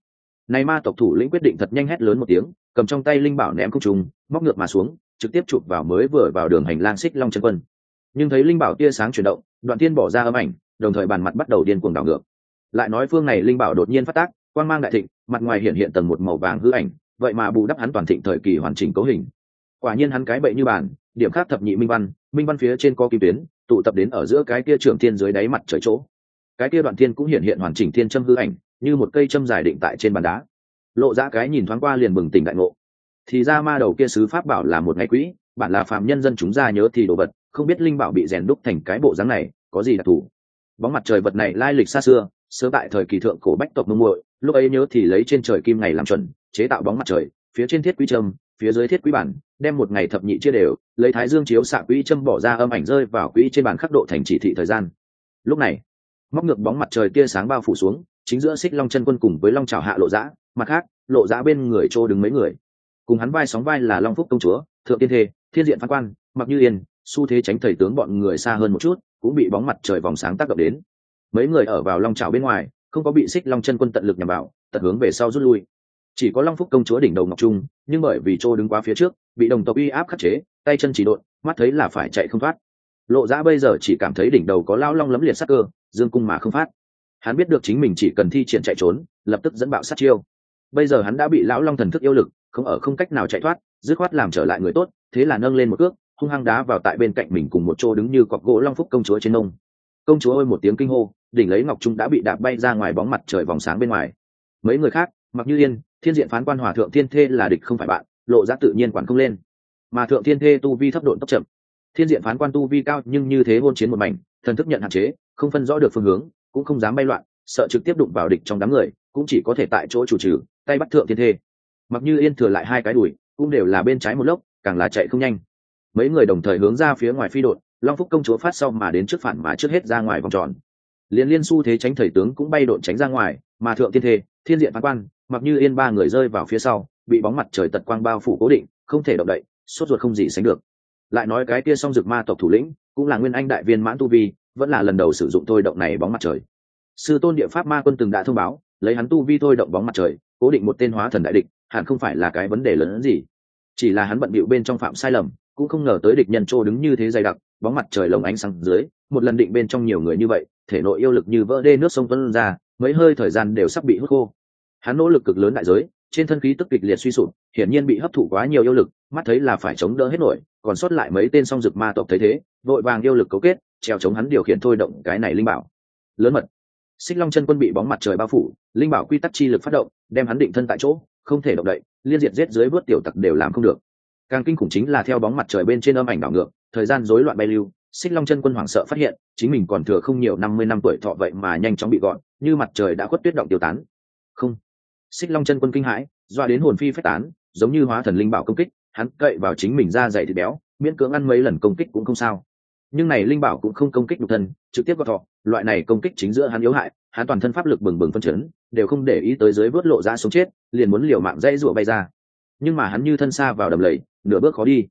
Này ma tộc thủ lĩnh quyết định thật nhanh, hét lớn một tiếng, cầm trong tay linh bảo ném không trung, móc ngược mà xuống, trực tiếp chụp vào mới vừa vào đường hành lang Xích Long chân quân. Nhưng thấy linh bảo tia sáng chuyển động, Đoạn Thiên bỏ ra âm ảnh, đồng thời bàn mặt bắt đầu điên cuồng đảo ngược. Lại nói phương này linh bảo đột nhiên phát tác, quang mang đại thịnh, mặt ngoài hiện hiện tầng một màu vàng hư ảnh, vậy mà bù đắp hắn toàn thịnh thời kỳ hoàn chỉnh cấu hình. Quả nhiên hắn cái bậy như bản, điểm khác thập nhị minh văn phía trên có kim tuyến, tụ tập đến ở giữa cái kia trưởng thiên dưới đáy mặt trời chỗ. Cái kia Đoạn Thiên cũng hiện hiện hoàn chỉnh thiên châm hư ảnh, như một cây châm dài định tại trên bàn đá. Lộ Dã cái nhìn thoáng qua liền bừng tỉnh đại ngộ. Thì ra ma đầu kia sứ pháp bảo là một ngày quỹ, bản là phàm nhân dân chúng ra nhớ thì đồ vật, không biết linh bảo bị rèn đúc thành cái bộ dáng này, có gì đặc thù. Bóng mặt trời vật này lai lịch xa xưa, sớm tại thời kỳ thượng cổ bách tộc Mông Muội, lúc ấy nhớ thì lấy trên trời kim ngày làm chuẩn, chế tạo bóng mặt trời, phía trên thiết quý châm, phía dưới thiết quý bản, đem một ngày thập nhị chia đều, lấy thái dương chiếu xạ quý châm bỏ ra âm ảnh rơi vào quý trên bàn khắc độ thành chỉ thị thời gian. Lúc này, móc ngược bóng mặt trời tia sáng bao phủ xuống, chính giữa Xích Long chân quân cùng với Long Trảo hạ Lộ Dã, mặt khác, Lộ Dã bên người trô đứng mấy người. Cùng hắn vai sóng vai là Long Phúc công chúa, Thượng Tiên Thê, Thiên Diện Phán Quan, Mặc Như Yên, xu thế tránh thầy tướng bọn người xa hơn một chút, cũng bị bóng mặt trời vòng sáng tác động đến. Mấy người ở vào Long Trảo bên ngoài, không có bị Xích Long chân quân tận lực nhằm vào, tận hướng về sau rút lui. Chỉ có Long Phúc công chúa đỉnh đầu Ngọc Trung, nhưng bởi vì trô đứng quá phía trước, bị đồng tộc uy áp khắc chế, tay chân chỉ độn, mắt thấy là phải chạy không thoát. Lộ Dã bây giờ chỉ cảm thấy đỉnh đầu có lao long lấm liệt sắc cơ, dương cung mà không phát. Hắn biết được chính mình chỉ cần thi triển chạy trốn, lập tức dẫn bạo sát chiêu. Bây giờ hắn đã bị lão long thần thức yêu lực, không cách nào chạy thoát, dứt khoát làm trở lại người tốt, thế là nâng lên một cước, hung hăng đá vào tại bên cạnh mình cùng một chỗ đứng như cọc gỗ Long Phúc công chúa trên nông. Công chúa ôi một tiếng kinh hô, đỉnh lấy Ngọc Trung đã bị đạp bay ra ngoài bóng mặt trời vòng sáng bên ngoài. Mấy người khác, Mặc Như Yên, Thiên Diện Phán Quan hòa Thượng Thiên Thê là địch không phải bạn, Lộ Dã tự nhiên quản không lên. Mà Thượng Thiên Thê tu vi thấp độn tốc chậm, Thiên Diện Phán Quan tu vi cao nhưng như thế hôn chiến một mảnh, thần thức nhận hạn chế, không phân rõ được phương hướng, cũng không dám bay loạn, sợ trực tiếp đụng vào địch trong đám người, cũng chỉ có thể tại chỗ chủ trừ, tay bắt Thượng Thiên Thê. Mặc Như Yên thừa lại hai cái đùi, cũng đều là bên trái một lốc, càng là chạy không nhanh. Mấy người đồng thời hướng ra phía ngoài phi đột, Long Phúc công chúa phát sau mà đến trước phản mà trước hết ra ngoài vòng tròn. Liên xu thế tránh thầy tướng cũng bay độn tránh ra ngoài, mà Thượng Thiên Thê, Thiên Diện Phán Quan, Mặc Như Yên ba người rơi vào phía sau, bị bóng mặt trời tật quang bao phủ cố định, không thể động đậy, sốt ruột không gì sánh được. Lại nói cái kia Song Dực ma tộc thủ lĩnh, cũng là nguyên anh đại viên mãn tu vi, vẫn là lần đầu sử dụng thôi động này bóng mặt trời. Sư tôn địa pháp ma quân từng đã thông báo, lấy hắn tu vi thôi động bóng mặt trời, cố định một tên hóa thần đại địch, hẳn không phải là cái vấn đề lớn hơn gì. Chỉ là hắn bận bịu bên trong phạm sai lầm, cũng không ngờ tới địch nhân trô đứng như thế dày đặc, bóng mặt trời lồng ánh sáng dưới, một lần định bên trong nhiều người như vậy, thể nội yêu lực như vỡ đê nước sông tuôn ra, mấy hơi thời gian đều sắp bị hút khô. Hắn nỗ lực cực lớn đại giới, trên thân khí tức kịch liệt suy sụp, hiển nhiên bị hấp thụ quá nhiều yêu lực, mắt thấy là phải chống đỡ hết nổi, còn sót lại mấy tên Song Dực ma tộc thấy thế, vội vàng yêu lực cấu kết, treo chống hắn điều khiển thôi động cái này linh bảo. Lớn mật. Xích Long chân quân bị bóng mặt trời bao phủ, linh bảo quy tắc chi lực phát động, đem hắn định thân tại chỗ, không thể động đậy, liên diệt giết dưới vớt tiểu tặc đều làm không được. Càng kinh khủng chính là theo bóng mặt trời bên trên âm ảnh đảo ngược, thời gian rối loạn bay lưu, Xích Long chân quân hoảng sợ phát hiện, chính mình còn thừa không nhiều 50 năm tuổi thọ vậy mà nhanh chóng bị gọn, như mặt trời đã khuất tuyết động tiêu tán. Không. Xích Long chân quân kinh hãi, doa đến hồn phi phách tán, giống như hóa thần linh bảo công kích, hắn cậy vào chính mình da dày thịt béo, miễn cưỡng ăn mấy lần công kích cũng không sao. Nhưng này linh bảo cũng không công kích nhục thân, trực tiếp gọt thọ, loại này công kích chính giữa hắn yếu hại, hắn toàn thân pháp lực bừng bừng phân chấn, đều không để ý tới dưới vớt Lộ Dã sống chết, liền muốn liều mạng dãy rủa bay ra. Nhưng mà hắn như thân xa vào đầm lầy, nửa bước khó đi.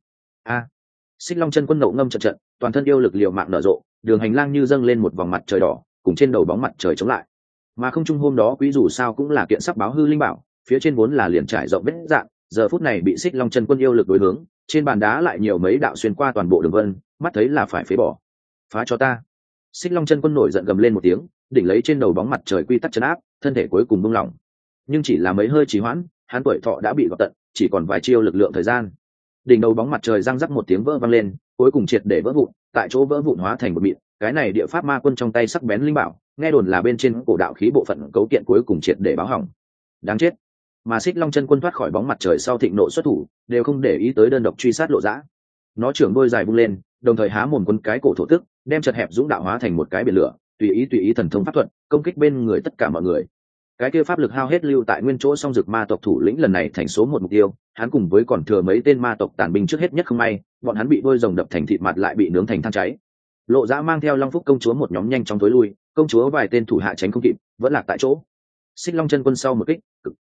Xích Long chân quân nộ ngâm trận, toàn thân yêu lực liều mạng nở rộ, đường hành lang như dâng lên một vòng mặt trời đỏ, cùng trên đầu bóng mặt trời chống lại. Mà không trung hôm đó quý dù sao cũng là kiện sắc báo hư linh bảo, phía trên vốn là liền trải rộng vết dạn, giờ phút này bị Xích Long chân quân yêu lực đối hướng, trên bàn đá lại nhiều mấy đạo xuyên qua toàn bộ đường vân, mắt thấy là phải phế bỏ. Phá cho ta. Xích Long chân quân nổi giận gầm lên một tiếng, đỉnh lấy trên đầu bóng mặt trời quy tắc trấn áp, thân thể cuối cùng buông lỏng. Nhưng chỉ là mấy hơi trì hoãn, hắn tuổi thọ đã bị gọt tận, chỉ còn vài chiêu lực lượng thời gian. Đỉnh đầu bóng mặt trời răng rắc một tiếng vỡ vang lên, cuối cùng triệt để vỡ vụn, tại chỗ vỡ vụn hóa thành một mịn. Cái này địa pháp ma quân trong tay sắc bén linh bảo, nghe đồn là bên trên cổ đạo khí bộ phận cấu kiện cuối cùng triệt để báo hỏng. Đáng chết. Mà Xích Long chân quân thoát khỏi bóng mặt trời sau thịnh nộ xuất thủ, đều không để ý tới đơn độc truy sát Lộ Dã. Nó trưởng đôi dài vung lên, đồng thời há mồm quấn cái cổ thổ tức, đem chật hẹp dũng đạo hóa thành một cái biển lửa, tùy ý thần thông pháp thuật, công kích bên người tất cả mọi người. Cái kia pháp lực hao hết lưu tại nguyên chỗ Song Dực ma tộc thủ lĩnh lần này thành số một mục tiêu, hắn cùng với còn thừa mấy tên ma tộc tàn binh trước hết nhất không may, bọn hắn bị đôi rồng đập thành thịt mặt lại bị nướng thành than cháy. Lộ Dã mang theo Long Phúc công chúa một nhóm nhanh chóng tối lui, công chúa vài tên thủ hạ tránh không kịp, vẫn lạc tại chỗ. Xích Long chân quân sau một kích, cực